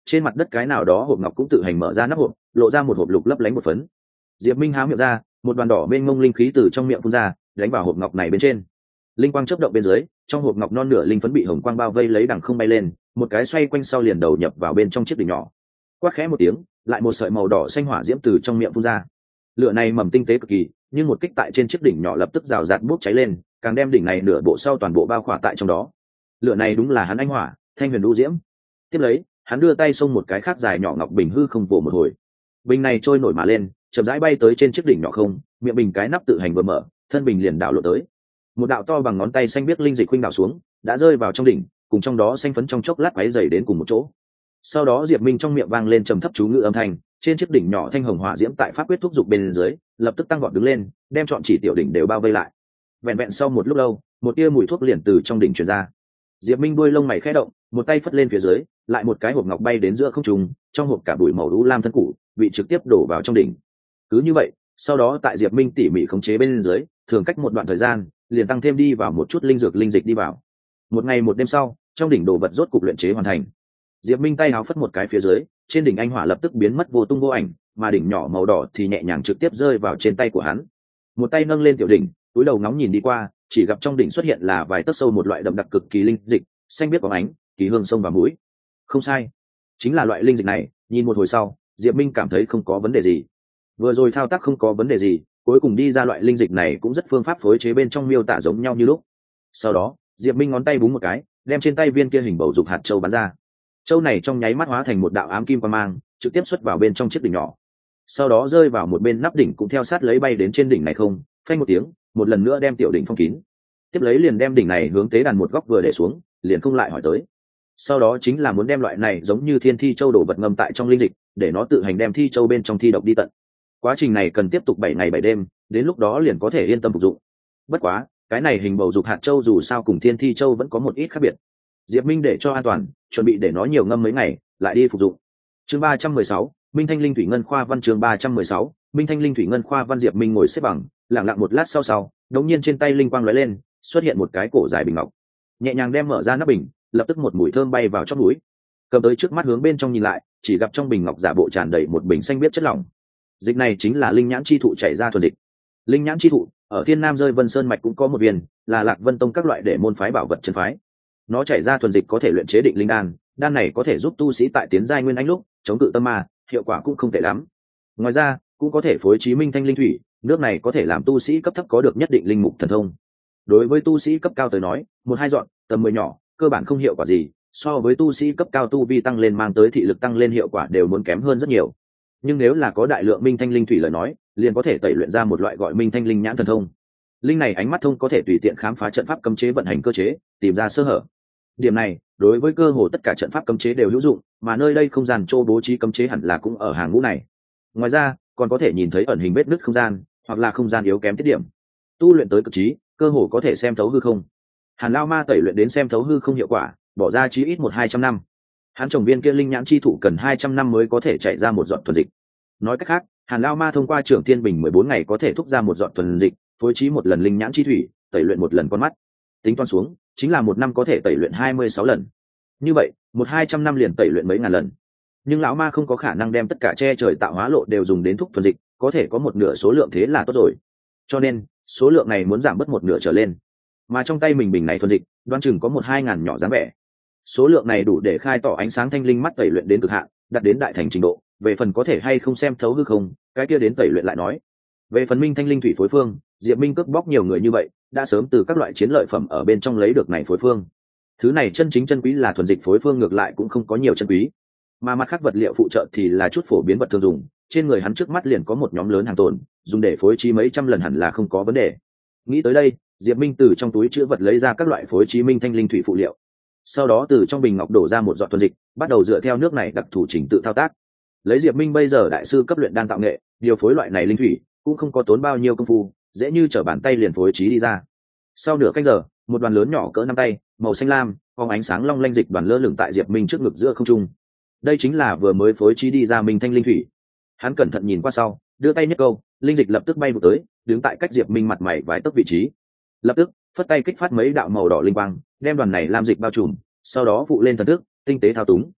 trên mặt đất cái nào đó hộp ngọc cũng tự hành mở ra nắp hộp, lộ ra một hộp lục lấp lánh một phấn. Diệp Minh há miệng ra, một đoàn đỏ bên ngông linh khí từ trong miệng phun ra, đánh vào hộp ngọc này bên trên. Linh quang chớp động bên dưới, trong hộp ngọc non nửa linh phấn bị hồng quang bao vây lấy, đằng không bay lên, một cái xoay quanh sau liền đầu nhập vào bên trong chiếc đỉnh nhỏ. Quát khẽ một tiếng, lại một sợi màu đỏ xanh hỏa diễm từ trong miệng phun ra. Lửa này mầm tinh tế cực kỳ, nhưng một kích tại trên chiếc đỉnh nhỏ lập tức rào rạt bốc cháy lên, càng đem đỉnh này nửa bộ sau toàn bộ bao khỏa tại trong đó. Lửa này đúng là hắn anh hỏa, thanh huyền đu diễm. Tiếp lấy, hắn đưa tay xông một cái khác dài nhỏ ngọc bình hư không vồ một hồi. Bình này trôi nổi mà lên, chậm rãi bay tới trên chiếc đỉnh nhỏ không, miệng bình cái nắp tự hành vừa mở, thân bình liền đảo lộ tới. Một đạo to bằng ngón tay xanh biếc linh dịch khuynh đảo xuống, đã rơi vào trong đỉnh, cùng trong đó xanh phấn trong chốc lát quấy dày đến cùng một chỗ. Sau đó Diệp Minh trong miệng vang lên trầm thấp chú ngữ âm thanh, trên chiếc đỉnh nhỏ thanh hồng hỏa diễm tại pháp quyết thúc dục bên dưới, lập tức tăng vọt đứng lên, đem trọn chỉ tiểu đỉnh đều bao vây lại. Vẹn vẹn sau một lúc lâu, một tia mùi thuốc liền từ trong đỉnh truyền ra. Diệp Minh đuôi lông mày khẽ động, một tay phất lên phía dưới, lại một cái hộp ngọc bay đến giữa không trung, trong hộp cả bụi màu đũ lam thân cũ, bị trực tiếp đổ vào trong đỉnh. Cứ như vậy, sau đó tại Diệp Minh tỉ mỉ khống chế bên dưới, thường cách một đoạn thời gian, liền tăng thêm đi vào một chút linh dược linh dịch đi vào. Một ngày một đêm sau, trong đỉnh đồ vật rốt cục luyện chế hoàn thành. Diệp Minh tay háo phất một cái phía dưới, trên đỉnh anh hỏa lập tức biến mất vô tung vô ảnh, mà đỉnh nhỏ màu đỏ thì nhẹ nhàng trực tiếp rơi vào trên tay của hắn. Một tay nâng lên tiểu đỉnh, túi đầu ngóng nhìn đi qua, chỉ gặp trong đỉnh xuất hiện là vài tấc sâu một loại đậm đặc cực kỳ linh dịch, xanh biếc bóng ánh, kỳ hương sông và mũi. Không sai, chính là loại linh dịch này. Nhìn một hồi sau, Diệp Minh cảm thấy không có vấn đề gì. Vừa rồi thao tác không có vấn đề gì, cuối cùng đi ra loại linh dịch này cũng rất phương pháp phối chế bên trong miêu tả giống nhau như lúc. Sau đó, Diệp Minh ngón tay búng một cái, đem trên tay viên kia hình bầu dục hạt châu bắn ra. Châu này trong nháy mắt hóa thành một đạo ám kim quang mang, trực tiếp xuất vào bên trong chiếc đỉnh nhỏ. Sau đó rơi vào một bên nắp đỉnh cũng theo sát lấy bay đến trên đỉnh này không, phanh một tiếng, một lần nữa đem tiểu đỉnh phong kín. Tiếp lấy liền đem đỉnh này hướng tế đàn một góc vừa để xuống, liền không lại hỏi tới. Sau đó chính là muốn đem loại này giống như thiên thi châu đổ vật ngâm tại trong linh dịch, để nó tự hành đem thi châu bên trong thi độc đi tận. Quá trình này cần tiếp tục 7 ngày 7 đêm, đến lúc đó liền có thể yên tâm phục dụng. Bất quá, cái này hình bầu dục hạt châu dù sao cùng thiên thi châu vẫn có một ít khác biệt. Diệp Minh để cho an toàn, chuẩn bị để nó nhiều ngâm mấy ngày, lại đi phục dụng. Chương 316, Minh Thanh Linh Thủy Ngân Khoa Văn. Chương 316, Minh Thanh Linh Thủy Ngân Khoa Văn. Diệp Minh ngồi xếp bằng, lặng lặng một lát sau, đột nhiên trên tay linh quang lóe lên, xuất hiện một cái cổ dài bình ngọc. Nhẹ nhàng đem mở ra nắp bình, lập tức một mùi thơm bay vào trong mũi. Cầm tới trước mắt hướng bên trong nhìn lại, chỉ gặp trong bình ngọc giả bộ tràn đầy một bình xanh biếc chất lỏng. Dịch này chính là linh nhãn chi thụ chảy ra thuần dịch. Linh nhãn chi thụ ở Thiên Nam rơi Vân Sơn mạch cũng có một viên, là Lạc Vân Tông các loại để môn phái bảo vật chân phái. Nó chảy ra thuần dịch có thể luyện chế định linh đan, đan này có thể giúp tu sĩ tại tiến giai nguyên anh lúc chống cự tâm ma, hiệu quả cũng không tệ lắm. Ngoài ra, cũng có thể phối trí Minh Thanh Linh Thủy, nước này có thể làm tu sĩ cấp thấp có được nhất định linh mục thần thông. Đối với tu sĩ cấp cao tới nói, một hai dọn, tầm 10 nhỏ, cơ bản không hiệu quả gì, so với tu sĩ cấp cao tu vi tăng lên mang tới thị lực tăng lên hiệu quả đều muốn kém hơn rất nhiều. Nhưng nếu là có đại lượng Minh Thanh Linh Thủy lời nói, liền có thể tẩy luyện ra một loại gọi Minh Thanh Linh nhãn thần thông. Linh này ánh mắt thông có thể tùy tiện khám phá trận pháp cấm chế vận hành cơ chế, tìm ra sơ hở. Điểm này, đối với cơ hồ tất cả trận pháp cấm chế đều hữu dụng, mà nơi đây không gian chỗ bố trí cấm chế hẳn là cũng ở hàng ngũ này. Ngoài ra, còn có thể nhìn thấy ẩn hình vết nứt không gian, hoặc là không gian yếu kém tiết điểm. Tu luyện tới cực trí, cơ hồ có thể xem thấu hư không. Hàn Lao Ma tẩy luyện đến xem thấu hư không hiệu quả, bỏ ra chí ít 100-200 năm. Hắn trồng viên kia linh nhãn chi thụ cần 200 năm mới có thể chạy ra một giọt thuần dịch. Nói cách khác, Hàn Lao Ma thông qua trưởng thiên bình 14 ngày có thể thúc ra một giọt thuần dịch, phối trí một lần linh nhãn chi thủy, tẩy luyện một lần con mắt. Tính toán xuống, chính là một năm có thể tẩy luyện 26 lần. Như vậy, 100-200 năm liền tẩy luyện mấy ngàn lần. Nhưng lão ma không có khả năng đem tất cả che trời tạo hóa lộ đều dùng đến thúc thuần dịch, có thể có một nửa số lượng thế là tốt rồi. Cho nên, số lượng này muốn giảm bớt một nửa trở lên. Mà trong tay mình bình này thuần dịch, đoán chừng có 1-2 ngàn nhỏ dáng vẻ. Số lượng này đủ để khai tỏ ánh sáng thanh linh mắt tẩy luyện đến cực hạn, đạt đến đại thành trình độ. Về phần có thể hay không xem thấu hư không, cái kia đến tẩy luyện lại nói. Về phần Minh Thanh Linh Thủy phối phương, Diệp Minh cướp bóc nhiều người như vậy, đã sớm từ các loại chiến lợi phẩm ở bên trong lấy được này phối phương. Thứ này chân chính chân quý là thuần dịch phối phương, ngược lại cũng không có nhiều chân quý, mà mặt khác vật liệu phụ trợ thì là chút phổ biến vật thường dùng. Trên người hắn trước mắt liền có một nhóm lớn hàng tồn, dùng để phối trí mấy trăm lần hẳn là không có vấn đề. Nghĩ tới đây, Diệp Minh từ trong túi chứa vật lấy ra các loại phối trí Minh Thanh Linh Thủy phụ liệu, sau đó từ trong bình ngọc đổ ra một giọt thuần dịch, bắt đầu dựa theo nước này đặc thủ chỉnh tự thao tác. Lấy Diệp Minh bây giờ đại sư cấp luyện đan tạo nghệ, điều phối loại này linh thủy cũng không có tốn bao nhiêu công phu, dễ như trở bàn tay liền phối trí đi ra. Sau nửa canh giờ, một đoàn lớn nhỏ cỡ nắm tay, màu xanh lam, phóng ánh sáng long lanh dịch đoàn lơ lửng tại Diệp Minh trước ngực giữa không trung. Đây chính là vừa mới phối trí đi ra Minh Thanh Linh Thủy. Hắn cẩn thận nhìn qua sau, đưa tay nhấc câu, linh dịch lập tức bay vụt tới, đứng tại cách Diệp Minh mặt mày vài tấc vị trí. Lập tức, phất tay kích phát mấy đạo màu đỏ linh quang, đem đoàn này lam dịch bao trùm, sau đó phụ lên thần thức, tinh tế thao túng.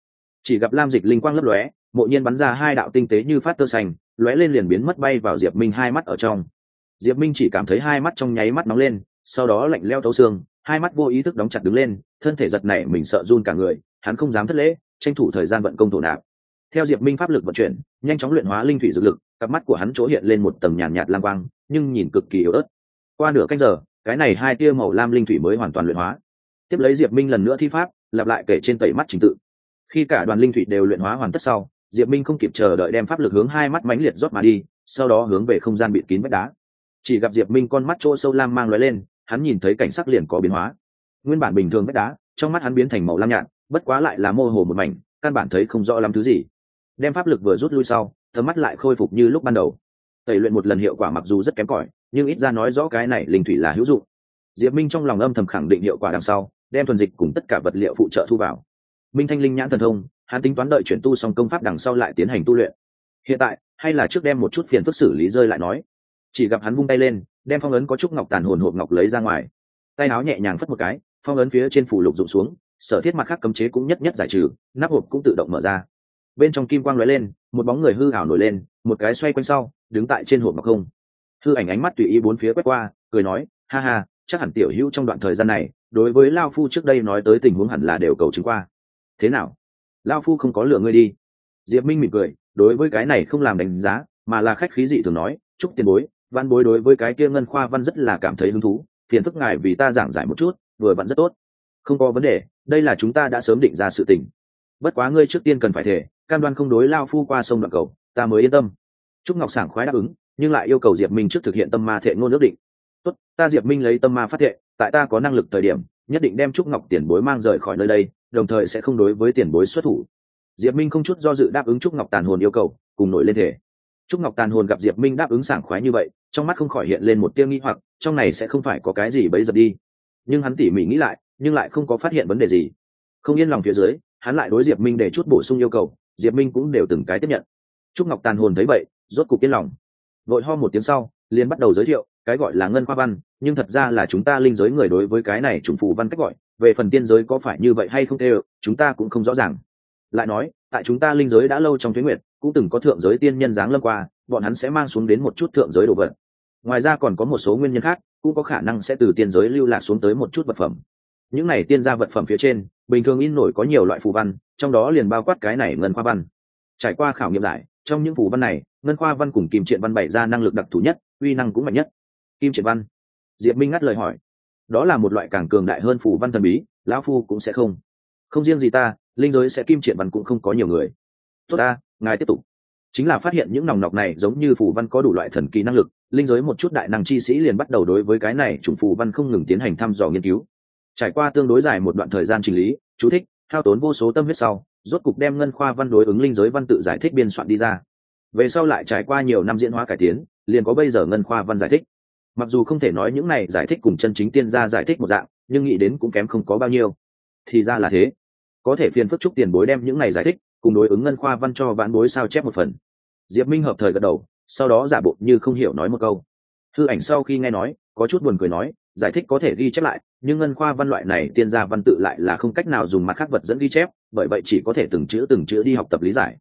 Chỉ gặp lam dịch linh quang lấp lóe, mộ nhiên bắn ra hai đạo tinh tế như phát tơ xanh, lóe lên liền biến mất bay vào diệp minh hai mắt ở trong. Diệp minh chỉ cảm thấy hai mắt trong nháy mắt nóng lên, sau đó lạnh leo thấu xương, hai mắt vô ý thức đóng chặt đứng lên, thân thể giật nảy mình sợ run cả người, hắn không dám thất lễ, tranh thủ thời gian vận công thổ nạp. Theo diệp minh pháp lực vận chuyển, nhanh chóng luyện hóa linh thủy dược lực, cặp mắt của hắn chỗ hiện lên một tầng nhàn nhạt lam quang, nhưng nhìn cực kỳ yếu ớt. Qua nửa canh giờ, cái này hai tia màu lam linh thủy mới hoàn toàn luyện hóa. Tiếp lấy diệp minh lần nữa thi pháp, lặp lại kể trên tẩy mắt trình tự. Khi cả đoàn linh thủy đều luyện hóa hoàn tất sau, diệp minh không kịp chờ đợi đem pháp lực hướng hai mắt mãnh liệt rót mà đi, sau đó hướng về không gian bịt kín vách đá. Chỉ gặp diệp minh con mắt chỗ sâu lam mang lóe lên, hắn nhìn thấy cảnh sắc liền có biến hóa. Nguyên bản bình thường vách đá, trong mắt hắn biến thành màu lam nhạt, bất quá lại là mơ hồ một mảnh, căn bản thấy không rõ lắm thứ gì. Đem pháp lực vừa rút lui sau, tầm mắt lại khôi phục như lúc ban đầu. Tẩy luyện một lần hiệu quả mặc dù rất kém cỏi, nhưng ít ra nói rõ cái này linh thủy là hữu dụng. Diệp minh trong lòng âm thầm khẳng định hiệu quả đằng sau, đem thuần dịch cùng tất cả vật liệu phụ trợ thu vào. Minh thanh linh nhãn thần thông, hắn tính toán đợi chuyển tu xong công pháp đằng sau lại tiến hành tu luyện. Hiện tại hay là trước đem một chút phiền phức xử lý rơi lại nói. Chỉ gặp hắn vung tay lên, đem phong ấn có trúc ngọc tàn hồn hộp ngọc lấy ra ngoài, tay áo nhẹ nhàng phất một cái, phong ấn phía trên phủ lục rụng xuống, sở thiết mặt khác cấm chế cũng nhất nhất giải trừ, nắp hộp cũng tự động mở ra. Bên trong kim quang lóe lên, một bóng người hư ảo nổi lên, một cái xoay quanh sau, đứng tại trên hộp ngọc không. Hư ảnh ánh mắt tùy ý bốn phía quét qua, cười nói, ha ha, chắc hẳn tiểu hữu trong đoạn thời gian này, đối với lao phu trước đây nói tới tình huống hẳn là đều cầu chứng qua. Thế nào, lao phu không có lừa ngươi đi? Diệp minh mỉm cười, đối với cái này không làm đánh giá, mà là khách khí dị thường nói, chúc tiền bối, văn bối đối với cái kia ngân khoa văn rất là cảm thấy hứng thú, phiền phức ngài vì ta giảng giải một chút, vừa vặn rất tốt. Không có vấn đề, đây là chúng ta đã sớm định ra sự tình. Bất quá ngươi trước tiên cần phải thể cam đoan không đối lao phu qua sông đoạn cầu, ta mới yên tâm. Trúc ngọc sảng khoái đáp ứng, nhưng lại yêu cầu diệp minh trước thực hiện tâm ma thệ ngôn ước định. Tốt, ta diệp minh lấy tâm ma phát thệ, tại ta có năng lực thời điểm nhất định đem Trúc ngọc tiền bối mang rời khỏi nơi đây, đồng thời sẽ không đối với tiền bối xuất thủ. Diệp minh không chút do dự đáp ứng Trúc ngọc tàn hồn yêu cầu, cùng nổi lên thể. Trúc ngọc tàn hồn gặp diệp minh đáp ứng sảng khoái như vậy, trong mắt không khỏi hiện lên một tia nghi hoặc, trong này sẽ không phải có cái gì bấy giờ đi. Nhưng hắn tỉ mỉ nghĩ lại, nhưng lại không có phát hiện vấn đề gì. Không yên lòng phía dưới, hắn lại đối diệp minh để chút bổ sung yêu cầu, diệp minh cũng đều từng cái tiếp nhận. Trúc ngọc tàn hồn thấy vậy, rốt cục yên lòng, vội ho một tiếng sau, liền bắt đầu giới thiệu, cái gọi là ngân khoa văn, nhưng thật ra là chúng ta linh giới người đối với cái này trùng phù văn cách gọi, về phần tiên giới có phải như vậy hay không đều, chúng ta cũng không rõ ràng. Lại nói, tại chúng ta linh giới đã lâu trong tuế nguyệt, cũng từng có thượng giới tiên nhân giáng lâm qua, bọn hắn sẽ mang xuống đến một chút thượng giới đồ vật. Ngoài ra còn có một số nguyên nhân khác, cũng có khả năng sẽ từ tiên giới lưu lạc xuống tới một chút vật phẩm. Những này tiên gia vật phẩm phía trên, bình thường in nổi có nhiều loại phù văn, trong đó liền bao quát cái này ngân khoa văn. Trải qua khảo nghiệm lại, trong những phù văn này, ngân khoa văn cùng kim triện văn bày ra năng lực đặc thù nhất, uy năng cũng mạnh nhất. Kim triện văn? Diệp Minh ngắt lời hỏi. Đó là một loại càng cường đại hơn phù văn thần bí, lão phu cũng sẽ không. Không riêng gì ta, linh giới sẽ kim triện văn cũng không có nhiều người. Tốt ta, ngài tiếp tục. Chính là phát hiện những nòng nọc này giống như phù văn có đủ loại thần kỳ năng lực, linh giới một chút đại năng chi sĩ liền bắt đầu đối với cái này chủng phù văn không ngừng tiến hành thăm dò nghiên cứu. Trải qua tương đối dài một đoạn thời gian chỉnh lý, chú thích, hao tốn vô số tâm huyết sau, rốt cục đem ngân khoa văn đối ứng linh giới văn tự giải thích biên soạn đi ra. Về sau lại trải qua nhiều năm diễn hóa cải tiến, liền có bây giờ ngân khoa văn giải thích. Mặc dù không thể nói những này giải thích cùng chân chính tiên gia giải thích một dạng, nhưng nghĩ đến cũng kém không có bao nhiêu. Thì ra là thế, có thể phiền phức chúc tiền bối đem những này giải thích cùng đối ứng ngân khoa văn cho vãn bối sao chép một phần. Diệp Minh hợp thời gật đầu, sau đó giả bộ như không hiểu nói một câu. Hư ảnh sau khi nghe nói, có chút buồn cười nói, giải thích có thể ghi chép lại, nhưng ngân khoa văn loại này tiên gia văn tự lại là không cách nào dùng mặt khác vật dẫn ghi chép, bởi vậy chỉ có thể từng chữ đi học tập lý giải.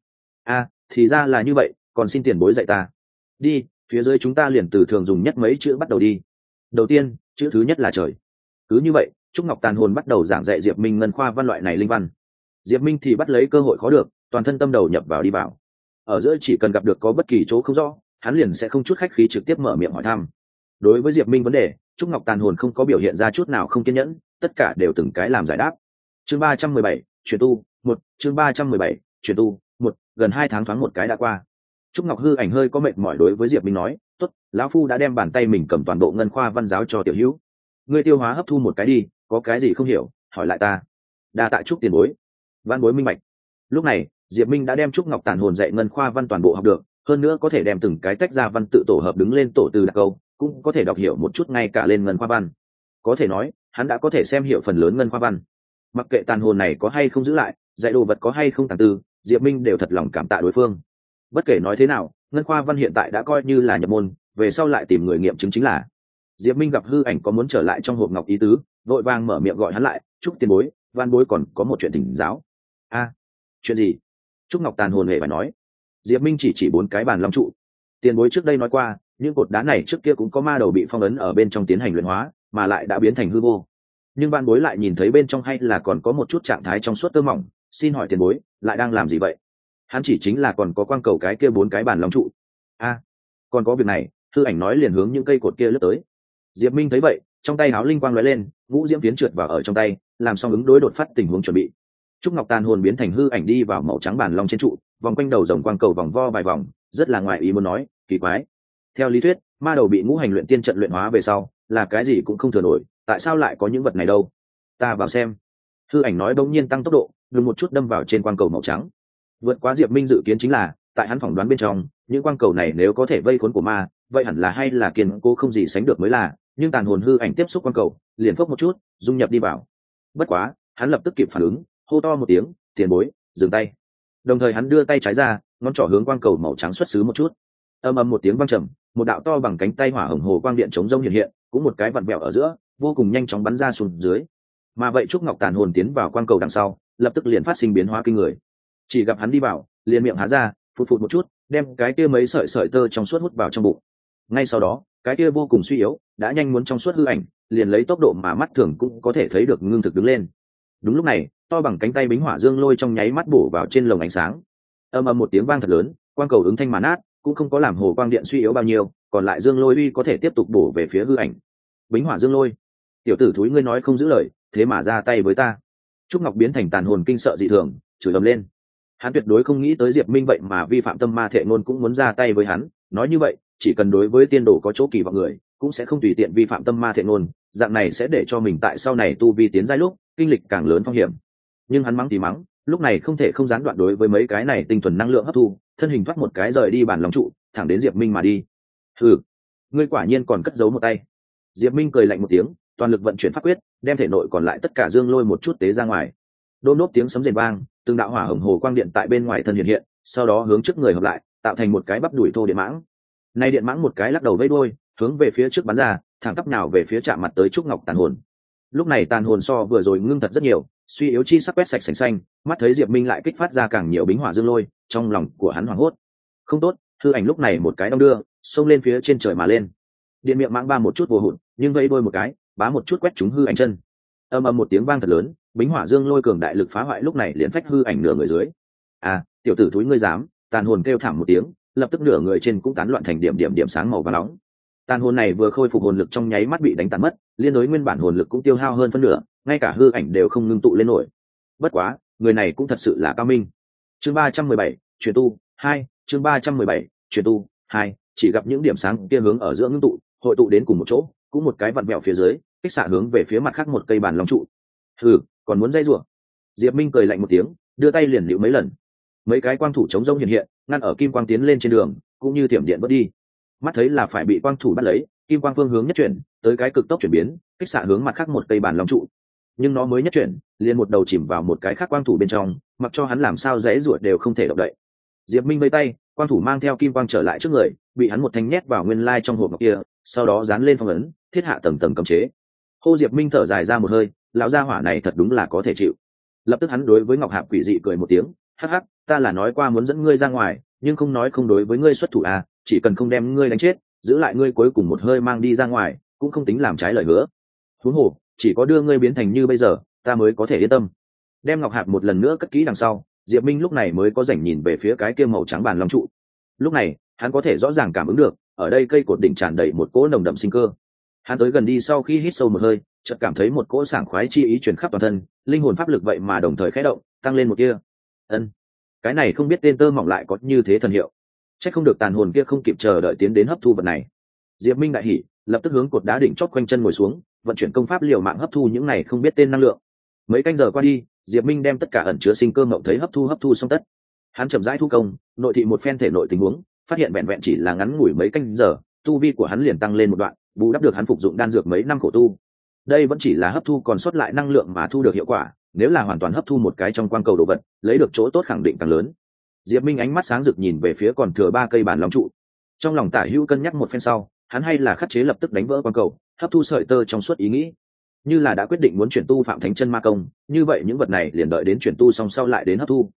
Thì ra là như vậy, còn xin tiền bối dạy ta. Đi, phía dưới chúng ta liền từ thường dùng nhất mấy chữ bắt đầu đi. Đầu tiên, chữ thứ nhất là trời. Cứ như vậy, Trúc Ngọc tàn hồn bắt đầu giảng dạy Diệp Minh ngân khoa văn loại này linh văn. Diệp Minh thì bắt lấy cơ hội khó được, toàn thân tâm đầu nhập vào đi vào. Ở giữa chỉ cần gặp được có bất kỳ chỗ không rõ, hắn liền sẽ không chút khách khí trực tiếp mở miệng hỏi thăm. Đối với Diệp Minh vấn đề, Trúc Ngọc tàn hồn không có biểu hiện ra chút nào không kiên nhẫn, tất cả đều từng cái làm giải đáp. Chương 317, chuyển tu, 1, chương 317, chuyển tu, 1, gần 2 tháng thoáng một cái đã qua. Trúc Ngọc hư ảnh hơi có mệt mỏi đối với Diệp Minh nói, "Tốt, lão phu đã đem bàn tay mình cầm toàn bộ ngân khoa văn giáo cho tiểu hữu. Ngươi tiêu hóa hấp thu một cái đi, có cái gì không hiểu, hỏi lại ta." Đa tạ Trúc tiền bối. Văn bối minh bạch. Lúc này, Diệp Minh đã đem Trúc Ngọc tàn hồn dạy ngân khoa văn toàn bộ học được, hơn nữa có thể đem từng cái tách ra văn tự tổ hợp đứng lên tổ từ đặc câu, cũng có thể đọc hiểu một chút ngay cả lên ngân khoa văn. Có thể nói, hắn đã có thể xem hiểu phần lớn ngân khoa văn. Mặc kệ tàn hồn này có hay không giữ lại, dạy đồ vật có hay không tàng tư, Diệp Minh đều thật lòng cảm tạ đối phương. Bất kể nói thế nào, ngân khoa văn hiện tại đã coi như là nhập môn, về sau lại tìm người nghiệm chứng chính là. Diệp Minh gặp hư ảnh có muốn trở lại trong hộp ngọc ý tứ, vội vàng mở miệng gọi hắn lại, "Chúc tiền bối, văn bối còn có một chuyện thỉnh giáo." chuyện gì? Trúc Ngọc Tàn hồn hề phải nói. Diệp Minh chỉ 4 cái bàn long trụ. Tiền bối trước đây nói qua, những cột đá này trước kia cũng có ma đầu bị phong ấn ở bên trong tiến hành luyện hóa, mà lại đã biến thành hư vô. Nhưng ban bối lại nhìn thấy bên trong hay là còn có một chút trạng thái trong suốt tơ mỏng, xin hỏi tiền bối, lại đang làm gì vậy? Hắn chỉ chính là còn có quang cầu cái kia 4 cái bàn long trụ. Còn có việc này, hư ảnh nói liền hướng những cây cột kia lướt tới. Diệp Minh thấy vậy, trong tay háo linh quang lóe lên, ngũ diễm phiến trượt vào ở trong tay, làm xong ứng đối đột phát tình huống chuẩn bị. Trúc Ngọc Tàn hồn biến thành hư ảnh đi vào màu trắng bàn long trên trụ, vòng quanh đầu rồng quang cầu vòng vo vài vòng, rất là ngoài ý muốn nói, kỳ quái. Theo lý thuyết, ma đầu bị ngũ hành luyện tiên trận luyện hóa về sau, là cái gì cũng không thừa nổi, tại sao lại có những vật này đâu? Ta vào xem. Hư ảnh nói bỗng nhiên tăng tốc độ, đùng một chút đâm vào trên quang cầu màu trắng. Vượt quá Diệp Minh dự kiến chính là, tại hắn phỏng đoán bên trong, những quang cầu này nếu có thể vây khốn của ma, vậy hẳn là hay là kiên cố không gì sánh được mới là, nhưng tàn hồn hư ảnh tiếp xúc quang cầu, liền phốc một chút, dung nhập đi vào. Bất quá, hắn lập tức kịp phản ứng, hô to một tiếng, tiền bối, dừng tay. Đồng thời hắn đưa tay trái ra, ngón trỏ hướng quang cầu màu trắng xuất xứ một chút. Ầm ầm một tiếng vang trầm, một đạo to bằng cánh tay hỏa hồng hồ quang điện chống rông hiện hiện, cũng một cái vặn vẹo ở giữa, vô cùng nhanh chóng bắn ra xuống dưới. Mà vậy Trúc Ngọc Tàn hồn tiến vào quang cầu đằng sau, lập tức liền phát sinh biến hóa kinh người. Chỉ gặp hắn đi vào, liền miệng há ra, phụt phụt một chút, đem cái kia mấy sợi tơ trong suốt hút vào trong bụng. Ngay sau đó, cái kia vô cùng suy yếu, đã nhanh muốn trong suốt hư ảnh, liền lấy tốc độ mà mắt thường cũng có thể thấy được ngưng thực đứng lên. Đúng lúc này, to bằng cánh tay bính hỏa dương lôi trong nháy mắt bổ vào trên lồng ánh sáng. Ầm ầm một tiếng vang thật lớn, quang cầu ứng thanh mà nát, cũng không có làm hồ quang điện suy yếu bao nhiêu, còn lại dương lôi uy có thể tiếp tục bổ về phía hư ảnh. Bính hỏa dương lôi, tiểu tử thúi ngươi nói không giữ lời, thế mà ra tay với ta. Trúc Ngọc biến thành tàn hồn kinh sợ dị thường, chửi ầm lên. Hắn tuyệt đối không nghĩ tới Diệp Minh vậy mà vi phạm tâm ma thệ ngôn cũng muốn ra tay với hắn, nói như vậy, chỉ cần đối với tiên đồ có chỗ kỳ vọng người, cũng sẽ không tùy tiện vi phạm tâm ma thệ ngôn, dạng này sẽ để cho mình tại sau này tu vi tiến giai lúc, kinh lịch càng lớn phong hiểm. Nhưng hắn mắng thì mắng, lúc này không thể không gián đoạn đối với mấy cái này tinh thuần năng lượng hấp thu, thân hình thoát một cái rời đi bản lòng trụ, thẳng đến Diệp Minh mà đi. Hừ, ngươi quả nhiên còn cất giấu một tay. Diệp Minh cười lạnh một tiếng, toàn lực vận chuyển pháp quyết, đem thể nội còn lại tất cả dương lôi một chút tế ra ngoài. Đôn nốt tiếng sấm rền vang, từng đạo hỏa hồng hồ quang điện tại bên ngoài thân hiện hiện, sau đó hướng trước người hợp lại, tạo thành một cái bắp đuổi thô điện mãng. Nay điện mãng một cái lắc đầu vẫy đuôi, hướng về phía trước bắn ra, thẳng tắp nào về phía chạm mặt tới Trúc Ngọc Tàn hồn. Lúc này tàn hồn so vừa rồi ngưng thật rất nhiều, suy yếu chi sắc quét sạch sành xanh, mắt thấy Diệp Minh lại kích phát ra càng nhiều bính hỏa dương lôi, trong lòng của hắn hoảng hốt. Không tốt, hư ảnh lúc này một cái đong đưa, xông lên phía trên trời mà lên. Điện miệng mãng ba một chút vô hụt, nhưng vẫy đuôi một cái, bá một chút quét trúng hư ảnh chân. Ầm ầm một tiếng vang thật lớn, bính hỏa dương lôi cường đại lực phá hoại lúc này liền phách hư ảnh nửa người dưới. Tiểu tử thúi ngươi dám! Tàn hồn kêu thảm một tiếng, lập tức nửa người trên cũng tán loạn thành điểm sáng màu vàng nóng. Tàn hồn này vừa khôi phục hồn lực trong nháy mắt bị đánh tàn mất, liên đối nguyên bản hồn lực cũng tiêu hao hơn phân nửa, ngay cả hư ảnh đều không ngưng tụ lên nổi. Bất quá, người này cũng thật sự là cao minh. Chương 317, chuyển tu 2, chương 317, chuyển tu 2, chỉ gặp những điểm sáng kia hướng ở giữa ngưng tụ, hội tụ đến cùng một chỗ, cũng một cái vặn vẹo phía dưới, kích xạ hướng về phía mặt khác một cây bàn long trụ. Hừ, còn muốn dây rủa? Diệp Minh cười lạnh một tiếng, đưa tay liền liễu mấy lần. Mấy cái quang thủ chống rông hiện hiện, ngăn ở kim quang tiến lên trên đường, cũng như thiểm điện vớt đi. Mắt thấy là phải bị quang thủ bắt lấy, kim quang phương hướng nhất chuyển, tới cái cực tốc chuyển biến, kích xạ hướng mặt khác một cây bàn long trụ. Nhưng nó mới nhất chuyển, liền một đầu chìm vào một cái khác quang thủ bên trong, mặc cho hắn làm sao dãy rủa đều không thể động đậy. Diệp Minh vây tay, quang thủ mang theo kim quang trở lại trước người, bị hắn một thanh nhét vào nguyên lai trong hộp ngọc kia, sau đó dán lên phong ấn, thiết hạ tầng tầng cấm chế. Hô Diệp Minh thở dài ra một hơi, lão gia hỏa này thật đúng là có thể chịu. Lập tức hắn đối với Ngọc Hạp quỷ dị cười một tiếng, hắc hắc, ta là nói qua muốn dẫn ngươi ra ngoài, nhưng không nói không đối với ngươi xuất thủ à, chỉ cần không đem ngươi đánh chết, giữ lại ngươi cuối cùng một hơi mang đi ra ngoài, cũng không tính làm trái lời hứa. Huống hồ, chỉ có đưa ngươi biến thành như bây giờ, ta mới có thể yên tâm. Đem Ngọc Hạp một lần nữa cất kỹ đằng sau, Diệp Minh lúc này mới có rảnh nhìn về phía cái kia màu trắng bàn long trụ. Lúc này, hắn có thể rõ ràng cảm ứng được, ở đây cây cột đỉnh tràn đầy một cỗ nồng đậm sinh cơ. Hắn tới gần đi sau khi hít sâu một hơi, chợt cảm thấy một cỗ sảng khoái chi ý truyền khắp toàn thân, linh hồn pháp lực vậy mà đồng thời khẽ động, tăng lên một tia. Ân, cái này không biết tên tơ mỏng lại có như thế thần hiệu. Chắc không được tàn hồn kia không kịp chờ đợi tiến đến hấp thu vật này. Diệp Minh đại hỉ, lập tức hướng cột đá đỉnh chót quanh chân ngồi xuống, vận chuyển công pháp liều mạng hấp thu những này không biết tên năng lượng. Mấy canh giờ qua đi, Diệp Minh đem tất cả ẩn chứa sinh cơ mộng thấy hấp thu xong tất. Hắn chậm rãi thu công, nội thị một phen thể nội tình huống, phát hiện vẹn vẹn chỉ là ngắn ngủi mấy canh giờ, tu vi của hắn liền tăng lên một đoạn, bù đắp được hắn phục dụng đan dược mấy năm khổ tu. Đây vẫn chỉ là hấp thu còn sót lại năng lượng mà thu được hiệu quả, nếu là hoàn toàn hấp thu một cái trong quang cầu đồ vật, lấy được chỗ tốt khẳng định càng lớn. Diệp Minh ánh mắt sáng rực nhìn về phía còn thừa 3 cây bản long trụ. Trong lòng Tả Hữu cân nhắc một phen sau, hắn hay là khắc chế lập tức đánh vỡ quang cầu, hấp thu sợi tơ trong suốt ý nghĩ. Như là đã quyết định muốn chuyển tu Phạm Thánh Chân Ma Công, như vậy những vật này liền đợi đến chuyển tu xong sau lại đến hấp thu.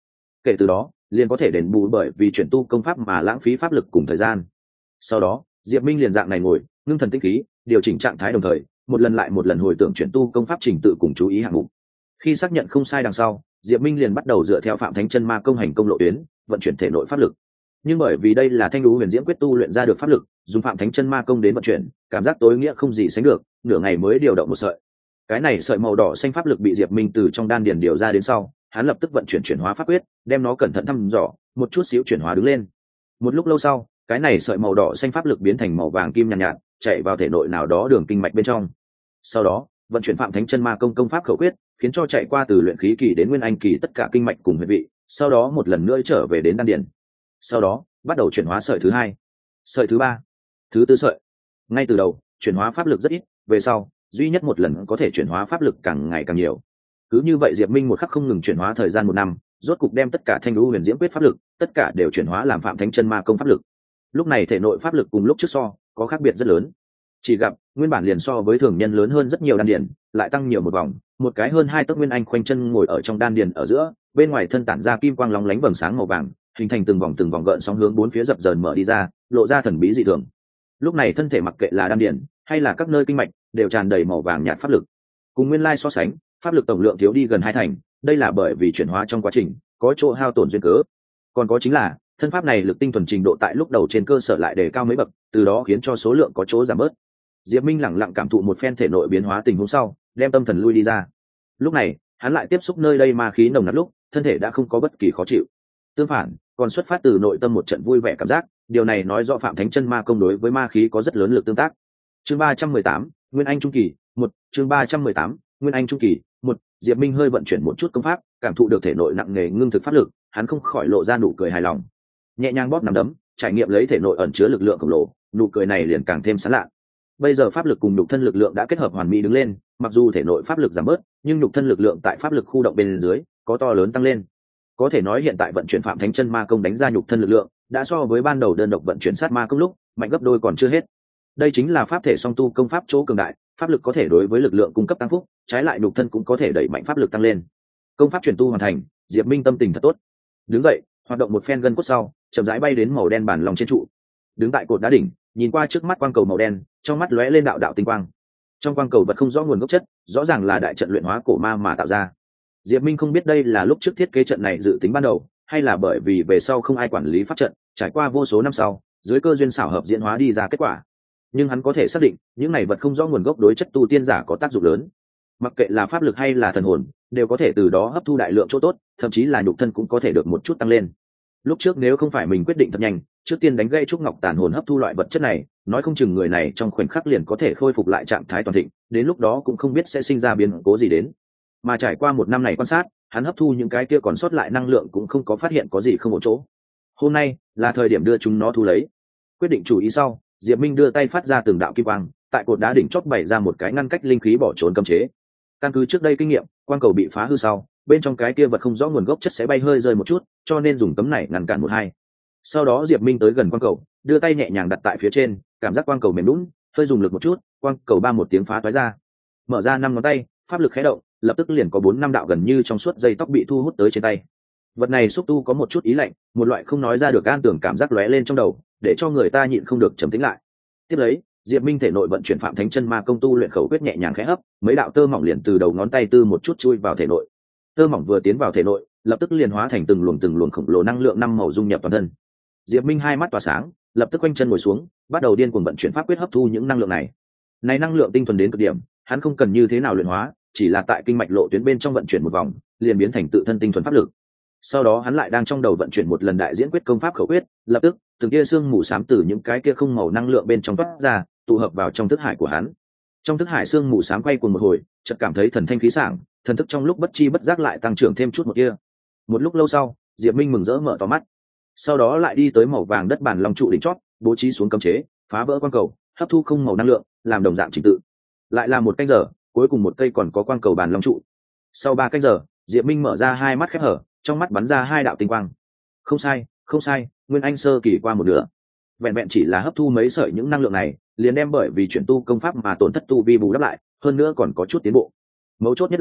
kể từ đó liền có thể đền bù bởi vì chuyển tu công pháp mà lãng phí pháp lực cùng thời gian. Sau đó diệp minh liền dạng này ngồi ngưng thần tinh khí, điều chỉnh trạng thái, đồng thời một lần lại một lần hồi tưởng chuyển tu công pháp trình tự cùng chú ý hạng mục. Khi xác nhận không sai đằng sau, diệp minh liền bắt đầu dựa theo phạm thánh chân ma công hành công lộ tuyến vận chuyển thể nội pháp lực. Nhưng bởi vì đây là thanh đú huyền diễm quyết tu luyện ra được pháp lực, dùng phạm thánh chân ma công đến vận chuyển, cảm giác tối nghĩa không gì sánh được, nửa ngày mới điều động một sợi. Cái này sợi màu đỏ xanh pháp lực bị diệp minh từ trong đan điền điều ra đến sau, hắn lập tức vận chuyển chuyển hóa pháp quyết, đem nó cẩn thận thăm dò, một chút xíu chuyển hóa đứng lên. Một lúc lâu sau, cái này sợi màu đỏ xanh pháp lực biến thành màu vàng kim nhàn nhạt, chạy vào thể nội nào đó đường kinh mạch bên trong. Sau đó vận chuyển phạm thánh chân ma công công pháp khẩu quyết, khiến cho chạy qua từ luyện khí kỳ đến nguyên anh kỳ tất cả kinh mạch cùng huyệt vị, sau đó một lần nữa trở về đến đan điền. Sau đó bắt đầu chuyển hóa sợi thứ hai, sợi thứ ba, thứ tư sợi. Ngay từ đầu chuyển hóa pháp lực rất ít, về sau duy nhất một lần có thể chuyển hóa pháp lực càng ngày càng nhiều. Cứ như vậy diệp minh một khắc không ngừng chuyển hóa thời gian 1 năm, rốt cục đem tất cả thanh đũ huyền diễm quyết pháp lực tất cả đều chuyển hóa làm phạm thánh chân ma công pháp lực. Lúc này thể nội pháp lực cùng lúc trước so có khác biệt rất lớn. Chỉ gặp nguyên bản liền so với thường nhân lớn hơn rất nhiều đan điền, lại tăng nhiều một vòng, một cái hơn 2 tấc nguyên anh khoanh chân ngồi ở trong đan điền ở giữa, bên ngoài thân tản ra kim quang lóng lánh vầng sáng màu vàng, hình thành từng vòng gợn sóng hướng bốn phía dập dờn mở đi ra, lộ ra thần bí dị thường. Lúc này thân thể mặc kệ là đan điền hay là các nơi kinh mạch đều tràn đầy màu vàng nhạt pháp lực. Cùng nguyên lai so sánh, pháp lực tổng lượng thiếu đi gần 2 thành, đây là bởi vì chuyển hóa trong quá trình có chỗ hao tổn duyên cớ. Còn có chính là thân pháp này lực tinh thuần trình độ tại lúc đầu trên cơ sở lại đề cao mấy bậc, từ đó khiến cho số lượng có chỗ giảm bớt. Diệp Minh lặng lặng cảm thụ một phen thể nội biến hóa tình huống sau, đem tâm thần lui đi ra. Lúc này, hắn lại tiếp xúc nơi đây ma khí nồng nặc lúc, thân thể đã không có bất kỳ khó chịu. Tương phản, còn xuất phát từ nội tâm một trận vui vẻ cảm giác, điều này nói rõ phạm thánh chân ma công đối với ma khí có rất lớn lực tương tác. Chương 318, Nguyên Anh trung kỳ, 1, chương 318, Nguyên Anh trung kỳ, 1, Diệp Minh hơi vận chuyển một chút công pháp, cảm thụ được thể nội nặng nề ngưng thực pháp lực, hắn không khỏi lộ ra nụ cười hài lòng. Nhẹ nhàng bóp nắm đấm, trải nghiệm lấy thể nội ẩn chứa lực lượng khổng lồ, nụ cười này liền càng thêm sán lạ. Bây giờ pháp lực cùng nhục thân lực lượng đã kết hợp hoàn mỹ đứng lên, mặc dù thể nội pháp lực giảm bớt, nhưng nhục thân lực lượng tại pháp lực khu động bên dưới có to lớn tăng lên. Có thể nói hiện tại vận chuyển phạm thánh chân ma công đánh ra nhục thân lực lượng, đã so với ban đầu đơn độc vận chuyển sát ma công lúc mạnh gấp đôi còn chưa hết. Đây chính là pháp thể song tu công pháp chỗ cường đại, pháp lực có thể đối với lực lượng cung cấp tăng phúc, trái lại nhục thân cũng có thể đẩy mạnh pháp lực tăng lên. Công pháp chuyển tu hoàn thành, Diệp Minh tâm tình thật tốt. Đứng dậy, hoạt động một phen gân cốt sau, chậm rãi bay đến màu đen bản lòng trên trụ. Đứng tại cột đá đỉnh, nhìn qua trước mắt quang cầu màu đen, trong mắt lóe lên đạo đạo tinh quang. Trong quang cầu vật không rõ nguồn gốc chất, rõ ràng là đại trận luyện hóa cổ ma mà tạo ra. Diệp Minh không biết đây là lúc trước thiết kế trận này dự tính ban đầu, hay là bởi vì về sau không ai quản lý pháp trận, trải qua vô số năm sau, dưới cơ duyên xảo hợp diễn hóa đi ra kết quả. Nhưng hắn có thể xác định, những này vật không rõ nguồn gốc đối chất tu tiên giả có tác dụng lớn. Mặc kệ là pháp lực hay là thần hồn, đều có thể từ đó hấp thu đại lượng chỗ tốt, thậm chí là nhục thân cũng có thể được một chút tăng lên. Lúc trước nếu không phải mình quyết định thật nhanh, trước tiên đánh gây trúc ngọc tàn hồn hấp thu loại vật chất này, nói không chừng người này trong khoảnh khắc liền có thể khôi phục lại trạng thái toàn thịnh, đến lúc đó cũng không biết sẽ sinh ra biến cố gì đến. Mà trải qua 1 năm này quan sát, hắn hấp thu những cái kia còn sót lại năng lượng cũng không có phát hiện có gì không ổn chỗ. Hôm nay là thời điểm đưa chúng nó thu lấy. Quyết định chủ ý sau, Diệp Minh đưa tay phát ra từng đạo kim quang, tại cột đá đỉnh chót bày ra một cái ngăn cách linh khí bỏ trốn cấm chế. Căn cứ trước đây kinh nghiệm, quang cầu bị phá hư sau, bên trong cái kia vật không rõ nguồn gốc chất sẽ bay hơi rơi một chút, cho nên dùng cấm này ngăn cản 1-2. Sau đó Diệp Minh tới gần quang cầu, đưa tay nhẹ nhàng đặt tại phía trên, cảm giác quang cầu mềm nhũn, hơi dùng lực một chút, quang cầu ba một tiếng phá toái ra. Mở ra 5 ngón tay, pháp lực khẽ động, lập tức liền có 4-5 đạo gần như trong suốt dây tóc bị thu hút tới trên tay. Vật này xúc tu có một chút ý lạnh, một loại không nói ra được an tưởng cảm giác lóe lên trong đầu, để cho người ta nhịn không được trầm tĩnh lại. Tiếp lấy, Diệp Minh thể nội vận chuyển phạm thánh chân ma công tu luyện khẩu quyết nhẹ nhàng khẽ hấp, mấy đạo tơ mỏng liền từ đầu ngón tay tư một chút chui vào thể nội. Tơ mỏng vừa tiến vào thể nội, lập tức liền hóa thành từng luồng khổng lồ năng lượng 5 màu dung nhập toàn thân. Diệp Minh hai mắt tỏa sáng, lập tức quanh chân ngồi xuống, bắt đầu điên cuồng vận chuyển pháp quyết hấp thu những năng lượng này. Này năng lượng tinh thuần đến cực điểm, hắn không cần như thế nào luyện hóa, chỉ là tại kinh mạch lộ tuyến bên trong vận chuyển một vòng, liền biến thành tự thân tinh thuần pháp lực. Sau đó hắn lại đang trong đầu vận chuyển một lần đại diễn quyết công pháp khẩu quyết, lập tức từng tia xương mù xám từ những cái kia không màu năng lượng bên trong toát ra, tụ hợp vào trong thức hải của hắn. Trong thức hải xương mù xám quay cuồng một hồi, chợt cảm thấy thần thanh khí sảng, thần thức trong lúc bất chi bất giác lại tăng trưởng thêm chút một kia. Một lúc lâu sau, Diệp Minh mừng rỡ mở to mắt. Sau đó lại đi tới màu vàng đất bản long trụ đỉnh chót, bố trí xuống cấm chế, phá vỡ quang cầu, hấp thu không màu năng lượng, làm đồng dạng trình tự. Lại là 1 canh giờ, cuối cùng một cây còn có quang cầu bản long trụ. Sau 3 canh giờ, Diệp Minh mở ra hai mắt khép hở, trong mắt bắn ra 2 đạo tinh quang. Không sai, Nguyên Anh sơ kỳ qua 1/2. Vẹn vẹn chỉ là hấp thu mấy sợi những năng lượng này, liền đem bởi vì chuyển tu công pháp mà tổn thất tu vi bù đắp lại, hơn nữa còn có chút tiến bộ. Mấu chốt nhất là,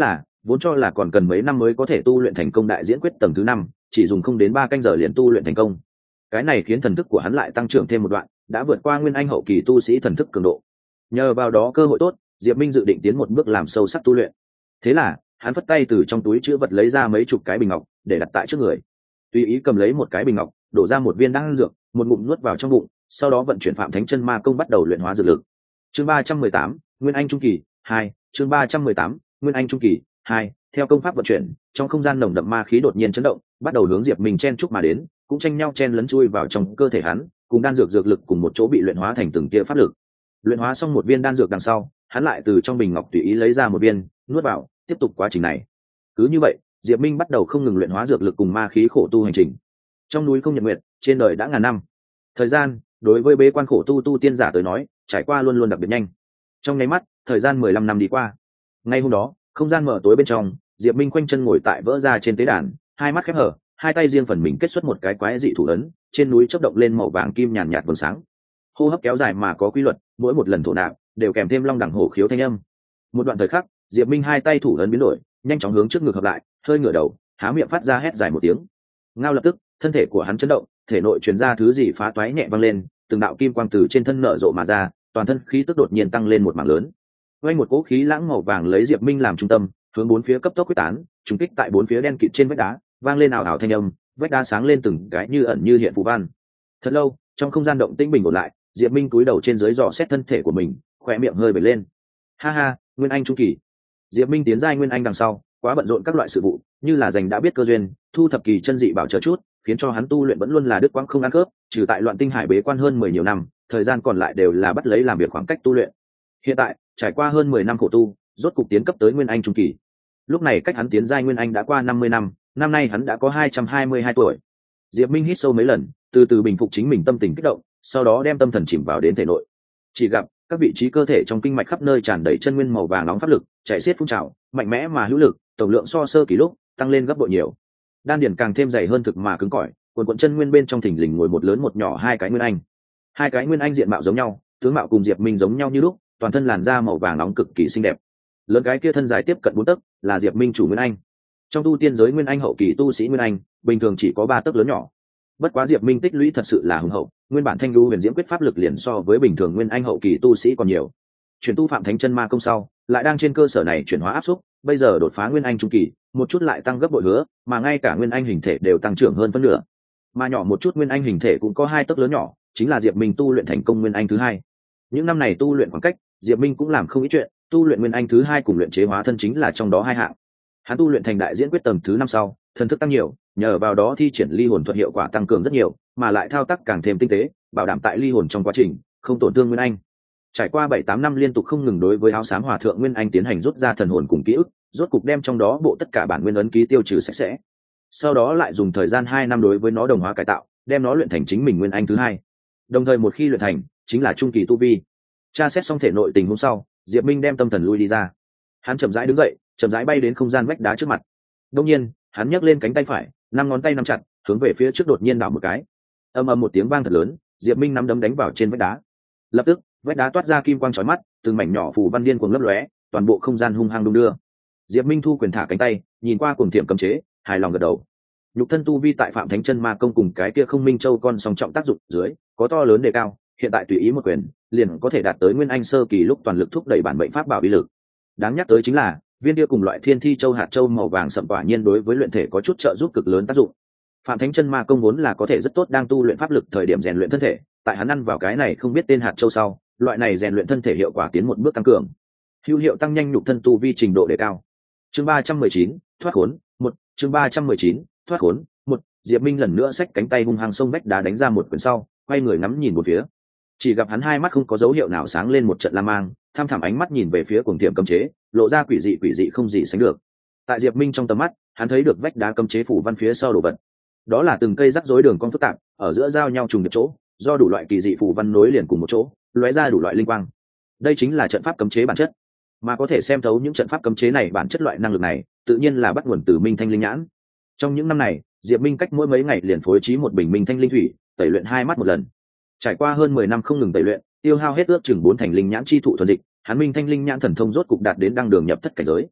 vốn cho là còn cần mấy năm mới có thể tu luyện thành công đại diễn quyết tầng thứ 5, chỉ dùng không đến 3 canh giờ liền tu luyện thành công. Cái này khiến thần thức của hắn lại tăng trưởng thêm một đoạn, đã vượt qua nguyên anh hậu kỳ tu sĩ thần thức cường độ. Nhờ vào đó cơ hội tốt, Diệp Minh dự định tiến một bước làm sâu sắc tu luyện. Thế là hắn phất tay từ trong túi chữ vật lấy ra mấy chục cái bình ngọc để đặt tại trước người, tùy ý cầm lấy một cái bình ngọc, đổ ra một viên đan dược, một ngụm nuốt vào trong bụng, sau đó vận chuyển Phạm Thánh Chân Ma Công bắt đầu luyện hóa dược lực. Chương 318, Nguyên Anh trung kỳ 2, chương 318, Nguyên Anh trung kỳ 2, theo công pháp vận chuyển, trong không gian nồng đậm ma khí đột nhiên chấn động, bắt đầu hướng Diệp Minh chen chúc mà đến, cũng tranh nhau chen lấn chui vào trong cơ thể hắn, cùng đan dược dược lực cùng một chỗ bị luyện hóa thành từng tia pháp lực. Luyện hóa xong một viên đan dược đằng sau, hắn lại từ trong bình ngọc tùy ý lấy ra một viên, nuốt vào, tiếp tục quá trình này. Cứ như vậy, Diệp Minh bắt đầu không ngừng luyện hóa dược lực cùng ma khí khổ tu hành trình. Trong núi không nhật nguyệt, trên đời đã ngàn năm. Thời gian, đối với bế quan khổ tu tiên giả tới nói, trải qua luôn luôn đặc biệt nhanh. Trong nháy mắt, thời gian 15 năm đi qua. Ngay hôm đó, không gian mở tối bên trong, Diệp Minh khoanh chân ngồi tại vỡ ra trên tế đàn, hai mắt khép hờ, hai tay riêng phần mình kết xuất một cái quái dị thủ ấn, trên núi chớp động lên màu vàng kim nhàn nhạt vầng sáng. Hô hấp kéo dài mà có quy luật, mỗi một lần thổ nạp đều kèm thêm long đẳng hổ khiếu thanh âm. Một đoạn thời khắc, Diệp Minh hai tay thủ ấn biến đổi, nhanh chóng hướng trước ngực hợp lại, hơi ngửa đầu, há miệng phát ra hét dài một tiếng. Ngao lập tức, thân thể của hắn chấn động, thể nội truyền ra thứ gì phá toái nhẹ vang lên, từng đạo kim quang từ trên thân nở rộ mà ra, toàn thân khí tức đột nhiên tăng lên một mảng lớn. Quanh một cỗ khí lãng màu vàng lấy Diệp Minh làm trung tâm, hướng bốn phía cấp tốc quyết tán, trùng kích tại bốn phía đen kịt trên vách đá, vang lên ảo ảo thanh âm, vách đá sáng lên từng cái như ẩn như hiện phù văn. Thật lâu, trong không gian động tĩnh bình ổn lại, Diệp Minh cúi đầu trên dưới dò xét thân thể của mình, khóe miệng hơi bật lên. Ha ha, Nguyên Anh trung kỳ. Diệp Minh tiến giai Nguyên Anh đằng sau, quá bận rộn các loại sự vụ, như là giành đã biết cơ duyên, thu thập kỳ chân dị bảo chờ chút, khiến cho hắn tu luyện vẫn luôn là đứt quãng không ăn khớp, trừ tại Loạn Tinh Hải bế quan hơn 10 nhiều năm, thời gian còn lại đều là bắt lấy làm việc khoảng cách tu luyện. Hiện tại, trải qua hơn 10 năm khổ tu, rốt cục tiến cấp tới Nguyên Anh trung kỳ. Lúc này cách hắn tiến giai Nguyên Anh đã qua 50 năm, năm nay hắn đã có 222 tuổi. Diệp Minh hít sâu mấy lần, từ từ bình phục chính mình tâm tình kích động, sau đó đem tâm thần chìm vào đến thể nội. Chỉ gặp các vị trí cơ thể trong kinh mạch khắp nơi tràn đầy chân nguyên màu vàng nóng pháp lực, chảy xiết phun trào, mạnh mẽ mà hữu lực, tổng lượng so sơ kỳ lúc tăng lên gấp bội nhiều. Đan điền càng thêm dày hơn thực mà cứng cỏi, cuộn chân nguyên bên trong thình lình ngồi một lớn một nhỏ hai cái Nguyên Anh. Hai cái Nguyên Anh diện mạo giống nhau, tướng mạo cùng Diệp Minh giống nhau như lúc, toàn thân làn da màu vàng nóng cực kỳ xinh đẹp. Lớn cái kia thân dài tiếp cận 4 tấc, là Diệp Minh chủ Nguyên Anh. Trong tu tiên giới Nguyên Anh hậu kỳ tu sĩ Nguyên Anh, bình thường chỉ có 3 tấc lớn nhỏ. Bất quá Diệp Minh tích lũy thật sự là hùng hậu, nguyên bản Thanh Lưu Huyền Diễm quyết pháp lực liền so với bình thường Nguyên Anh hậu kỳ tu sĩ còn nhiều. Chuyển tu Phạm Thánh Chân Ma Công sau, lại đang trên cơ sở này chuyển hóa áp xúc, bây giờ đột phá Nguyên Anh trung kỳ, một chút lại tăng gấp bội hứa, mà ngay cả Nguyên Anh hình thể đều tăng trưởng hơn phân nửa. Mà nhỏ một chút Nguyên Anh hình thể cũng có 2 tấc lớn nhỏ, chính là Diệp Minh tu luyện thành công Nguyên Anh thứ 2. Những năm này tu luyện khoảng cách, Diệp Minh cũng làm không ít chuyện, tu luyện Nguyên Anh thứ 2 cùng luyện chế hóa thân chính là trong đó hai hạng. Hắn tu luyện thành đại diễn quyết tầng thứ 5 sau, thần thức tăng nhiều, nhờ vào đó thi triển ly hồn thuật hiệu quả tăng cường rất nhiều, mà lại thao tác càng thêm tinh tế, bảo đảm tại ly hồn trong quá trình không tổn thương Nguyên Anh. Trải qua 7-8 năm liên tục không ngừng đối với áo xám hòa thượng Nguyên Anh tiến hành rút ra thần hồn cùng ký ức, rốt cục đem trong đó bộ tất cả bản nguyên ấn ký tiêu trừ sạch sẽ. Sau đó lại dùng thời gian 2 năm đối với nó đồng hóa cải tạo, đem nó luyện thành chính mình Nguyên Anh thứ 2. Đồng thời một khi luyện thành, chính là trung kỳ tu vi. Tra xét xong thể nội tình hôm sau, Diệp Minh đem tâm thần lui đi ra. Hắn chậm rãi đứng dậy, chậm rãi bay đến không gian vách đá trước mặt. Đương nhiên, hắn nhấc lên cánh tay phải, 5 ngón tay nắm chặt, hướng về phía trước đột nhiên đảo một cái. Ầm ầm một tiếng vang thật lớn, Diệp Minh nắm đấm đánh vào trên vách đá. Lập tức, vách đá toát ra kim quang chói mắt, từng mảnh nhỏ phù văn điên cuồng lấp lóe, toàn bộ không gian hung hăng đung đưa. Diệp Minh thu quyền thả cánh tay, nhìn qua cuồng thiểm cấm chế, hài lòng gật đầu. Nhục thân tu vi tại Phạm Thánh Chân Ma Công cùng cái kia Không Minh Châu con song trọng tác dụng dưới, có to lớn đề cao, hiện tại tùy ý một quyền, liền có thể đạt tới Nguyên Anh sơ kỳ lúc toàn lực thúc đẩy bản mệnh pháp bảo uy lực. Đáng nhắc tới chính là, viên kia cùng loại Thiên Thi Châu hạt châu màu vàng sậm quả nhiên đối với luyện thể có chút trợ giúp cực lớn tác dụng. Phạm Thánh Chân Ma Công vốn là có thể rất tốt đang tu luyện pháp lực thời điểm rèn luyện thân thể, tại hắn ăn vào cái này không biết tên hạt châu sau, loại này rèn luyện thân thể hiệu quả tiến một bước tăng cường, hữu hiệu tăng nhanh nhục thân tu vi trình độ đề cao. Chương 319, thoát khốn, 1, chương 319, thoát khốn, 1, Diệp Minh lần nữa xách cánh tay hung hăng xông vách đá đánh ra một quyền sau, quay người ngắm nhìn một phía. Chỉ gặp hắn hai mắt không có dấu hiệu nào sáng lên một trận lam mang, tham thẳm ánh mắt nhìn về phía cuồng thiểm cấm chế, lộ ra quỷ dị không gì sánh được. Tại Diệp Minh trong tầm mắt, hắn thấy được vách đá cấm chế phủ văn phía sau đồ vật. Đó là từng cây rắc rối đường cong phức tạp, ở giữa giao nhau trùng điệp chỗ, do đủ loại kỳ dị phủ văn nối liền cùng một chỗ, lóe ra đủ loại linh quang. Đây chính là trận pháp cấm chế bản chất. Mà có thể xem thấu những trận pháp cấm chế này bản chất loại năng lực này, tự nhiên là bắt nguồn từ Minh Thanh Linh Nhãn. Trong những năm này, Diệp Minh cách mỗi mấy ngày liền phối trí một bình Minh Thanh Linh thủy, tẩy luyện 2 mắt một lần. Trải qua hơn 10 năm không ngừng tẩy luyện, tiêu hao hết ước chừng 4 thành linh nhãn chi thụ thuần dịch, hắn Minh Thanh Linh Nhãn thần thông rốt cục đạt đến đăng đường nhập thất cảnh giới.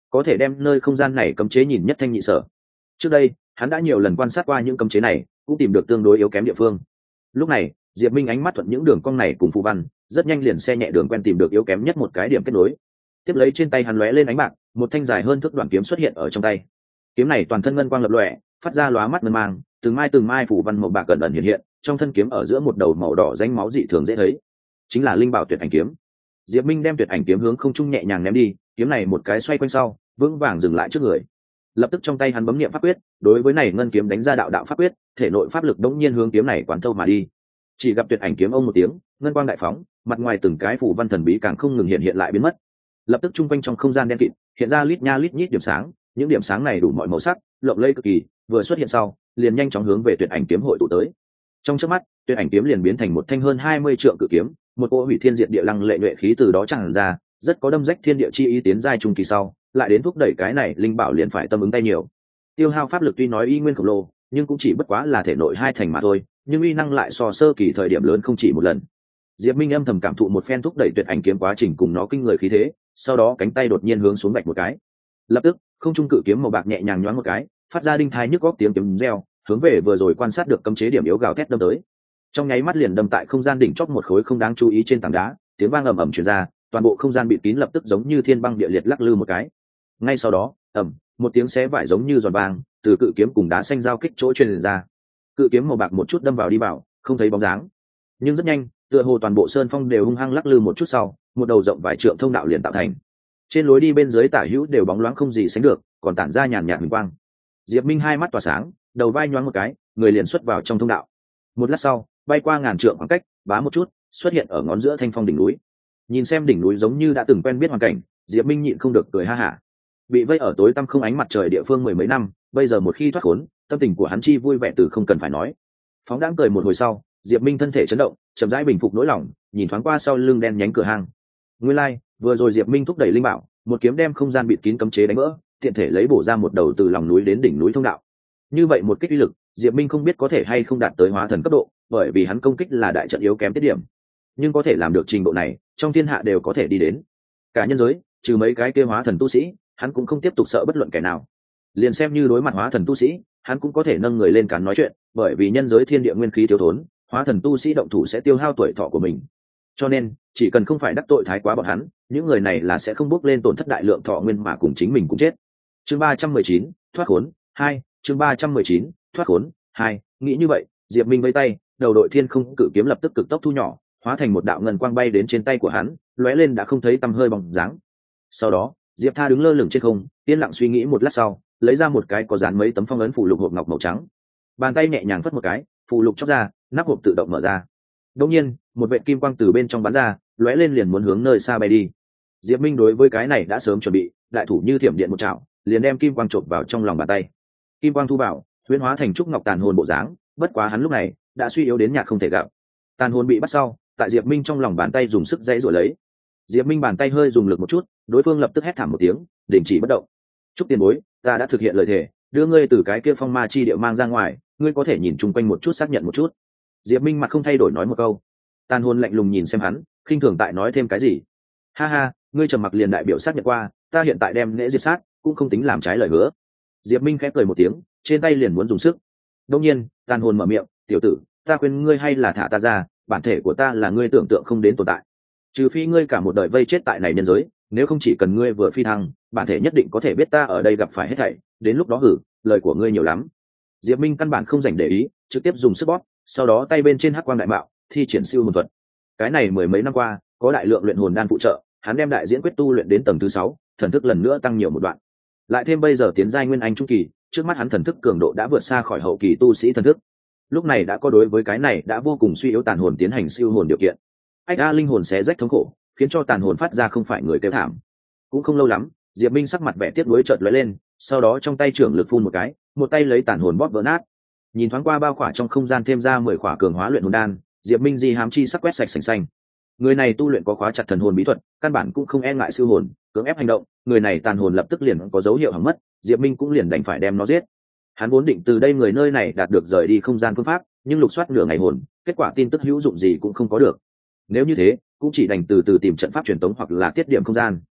có thể đem nơi không gian này cấm chế nhìn nhất thanh nhị sở. Trước đây hắn đã nhiều lần quan sát qua những cấm chế này, cũng tìm được tương đối yếu kém địa phương. Lúc này Diệp Minh ánh mắt thuận những đường cong này cùng phù văn, rất nhanh liền xe nhẹ đường quen tìm được yếu kém nhất một cái điểm kết nối. Tiếp lấy trên tay hắn lóe lên ánh bạc, một thanh dài hơn thước đoạn kiếm xuất hiện ở trong tay. Kiếm này toàn thân ngân quang lập lòe, phát ra lóa mắt ngân mang, từng mai phù văn màu bạc gần ẩn hiện hiện, trong thân kiếm ở giữa một đầu màu đỏ rãnh máu dị thường dễ thấy, chính là linh bảo tuyệt ảnh kiếm. Diệp Minh đem tuyệt ảnh kiếm hướng không trung nhẹ nhàng ném đi, kiếm này một cái xoay quanh sau, vững vàng dừng lại trước người. Lập tức trong tay hắn bấm niệm pháp quyết, đối với này ngân kiếm đánh ra đạo đạo pháp quyết, thể nội pháp lực đống nhiên hướng kiếm này quán thâu mà đi. Chỉ gặp tuyệt ảnh kiếm ông một tiếng, ngân quang đại phóng, mặt ngoài từng cái phù văn thần bí càng không ngừng hiện hiện lại biến mất. Lập tức trung quanh trong không gian đen kịt, hiện ra lít nha lít nhít điểm sáng, những điểm sáng này đủ mọi màu sắc, lộng lẫy cực kỳ, vừa xuất hiện sau, liền nhanh chóng hướng về tuyệt ảnh kiếm hội tụ tới. Trong chớp mắt, tuyệt ảnh kiếm liền biến thành một thanh hơn 20 trượng cự kiếm, một cỗ hủy thiên diệt địa lăng lệ nhuệ khí từ đó tràn ra, rất có đâm rách thiên địa chi ý tiến giai trung kỳ sau, lại đến thúc đẩy cái này linh bảo liền phải tâm ứng tay nhiều. Tiêu hao pháp lực tuy nói y nguyên khổng lồ, nhưng cũng chỉ bất quá là thể nội hai thành mà thôi, nhưng uy năng lại so sơ kỳ thời điểm lớn không chỉ một lần. Diệp Minh âm thầm cảm thụ một phen thúc đẩy tuyệt ảnh kiếm quá trình cùng nó kinh người khí thế, sau đó cánh tay đột nhiên hướng xuống vạch một cái. Lập tức, không trung cự kiếm màu bạc nhẹ nhàng nhoáng một cái, phát ra đinh thai nhức góc tiếng kiếm reo, hướng về vừa rồi quan sát được cấm chế điểm yếu gào thét đâm tới. Trong nháy mắt liền đâm tại không gian đỉnh chót một khối không đáng chú ý trên tảng đá, tiếng vang ầm ầm truyền ra, toàn bộ không gian bị kín lập tức giống như thiên băng địa liệt lắc lư một cái. Ngay sau đó, một tiếng xé vải giống như giòn vang, từ cự kiếm cùng đá xanh giao kích chỗ truyền ra. Cự kiếm màu bạc một chút đâm vào đi vào, không thấy bóng dáng. Nhưng rất nhanh, tựa hồ toàn bộ sơn phong đều hung hăng lắc lư một chút sau, một đầu rộng vài trượng thông đạo liền tạo thành. Trên lối đi bên dưới tả hữu đều bóng loáng không gì sánh được, còn tản ra nhàn nhạt huỳnh quang. Diệp Minh hai mắt tỏa sáng, đầu vai nhoáng một cái, người liền xuất vào trong thông đạo. Một lát sau, bay qua ngàn trượng khoảng cách, bá một chút, xuất hiện ở ngón giữa thanh phong đỉnh núi. Nhìn xem đỉnh núi giống như đã từng quen biết hoàn cảnh, Diệp Minh nhịn không được cười ha hả. Bị vây ở tối tăm không ánh mặt trời địa phương mười mấy năm, bây giờ một khi thoát khốn, tâm tình của hắn chi vui vẻ từ không cần phải nói. Phóng đãng cười một hồi sau, Diệp Minh thân thể chấn động, chậm rãi bình phục nỗi lòng, nhìn thoáng qua sau lưng đen nhánh cửa hang. Nguyên lai, vừa rồi Diệp Minh thúc đẩy linh bảo, một kiếm đem không gian bịt kín cấm chế đánh vỡ, tiện thể lấy bổ ra một đầu từ lòng núi đến đỉnh núi thông đạo. Như vậy một kích uy lực, Diệp Minh không biết có thể hay không đạt tới hóa thần cấp độ, bởi vì hắn công kích là đại trận yếu kém tiết điểm. Nhưng có thể làm được trình độ này, trong thiên hạ đều có thể đi đến. Cả nhân giới, trừ mấy cái kia hóa thần tu sĩ, hắn cũng không tiếp tục sợ bất luận kẻ nào. Liền xem như đối mặt hóa thần tu sĩ, hắn cũng có thể nâng người lên cán nói chuyện, bởi vì nhân giới thiên địa nguyên khí thiếu thốn, hóa thần tu sĩ động thủ sẽ tiêu hao tuổi thọ của mình. Cho nên, chỉ cần không phải đắc tội thái quá bọn hắn, những người này là sẽ không bước lên tổn thất đại lượng thọ nguyên mà cùng chính mình cũng chết. Chương 319, thoát khốn 2, chương 319, thoát khốn 2, nghĩ như vậy, Diệp Minh vẫy tay, đầu đội thiên không cự kiếm lập tức cực tốc thu nhỏ, hóa thành một đạo ngân quang bay đến trên tay của hắn, lóe lên đã không thấy tăm hơi bóng dáng. Sau đó, Diệp Tha đứng lơ lửng trên không, yên lặng suy nghĩ một lát sau, lấy ra một cái có dán mấy tấm phong ấn phù lục hộp ngọc màu trắng. Bàn tay nhẹ nhàng phất một cái, phù lục chóc ra, nắp hộp tự động mở ra. Đột nhiên, một vệt kim quang từ bên trong bắn ra, lóe lên liền muốn hướng nơi xa bay đi. Diệp Minh đối với cái này đã sớm chuẩn bị, đại thủ như thiểm điện một chảo, liền đem kim quang chộp vào trong lòng bàn tay. Kim quang thu vào, huyễn hóa thành trúc ngọc tàn hồn bộ dáng, bất quá hắn lúc này đã suy yếu đến nhạt không thể gặp. Tàn hồn bị bắt sau, tại Diệp Minh trong lòng bàn tay dùng sức dãy rồi lấy. Diệp Minh bàn tay hơi dùng lực một chút, đối phương lập tức hét thảm một tiếng, đình chỉ bất động. "Trúc tiền bối, ta đã thực hiện lời thề, đưa ngươi từ cái kia phong ma chi địa mang ra ngoài, ngươi có thể nhìn chung quanh một chút xác nhận một chút." Diệp Minh mặt không thay đổi nói một câu. Tàn hồn lạnh lùng nhìn xem hắn, khinh thường tại nói thêm cái gì. "Ha ha, ngươi trầm mặc liền đại biểu xác nhận qua, ta hiện tại đem lễ diệt sát, cũng không tính làm trái lời hứa." Diệp Minh khẽ cười một tiếng, trên tay liền muốn dùng sức. Đương nhiên, tàn hồn mở miệng, "Tiểu tử, ta khuyên ngươi hay là thả ta ra, bản thể của ta là ngươi tưởng tượng không đến tồn tại. Trừ phi ngươi cả một đời vây chết tại này nhân giới, nếu không chỉ cần ngươi vừa phi thăng, bản thể nhất định có thể biết ta ở đây gặp phải hết thảy, đến lúc đó hử, lời của ngươi nhiều lắm." Diệp Minh căn bản không dành để ý, trực tiếp dùng sức bóp, sau đó tay bên trên hắc quang đại mạo, thi triển siêu hồn thuật. Cái này mười mấy năm qua, có đại lượng luyện hồn đan phụ trợ, hắn đem đại diễn quyết tu luyện đến tầng thứ 6, thần thức lần nữa tăng nhiều một đoạn. Lại thêm bây giờ tiến giai nguyên anh trung kỳ, trước mắt hắn thần thức cường độ đã vượt xa khỏi hậu kỳ tu sĩ thần thức. Lúc này đã có đối với cái này đã vô cùng suy yếu tàn hồn tiến hành siêu hồn điều kiện. Ách a, linh hồn xé rách thống khổ, khiến cho tàn hồn phát ra không phải người kêu thảm. Cũng không lâu lắm, Diệp Minh sắc mặt vẻ tiếc nuối chợt lóe lên, sau đó trong tay trưởng lực phun một cái, một tay lấy tàn hồn bóp vỡ nát. Nhìn thoáng qua bao khỏa trong không gian thêm ra 10 khỏa cường hóa luyện hồn đan, Diệp Minh di hám chi sắc quét sạch sành xanh. Người này tu luyện có khóa chặt thần hồn bí thuật, căn bản cũng không e ngại siêu hồn, cưỡng ép hành động, người này tàn hồn lập tức liền có dấu hiệu hỏng mất, Diệp Minh cũng liền đành phải đem nó giết. Hắn vốn định từ đây người nơi này đạt được rời đi không gian phương pháp, nhưng lục soát nửa ngày hồn, kết quả tin tức hữu dụng gì cũng không có được. Nếu như thế, cũng chỉ đành từ từ tìm trận pháp truyền tống hoặc là tiết điểm không gian.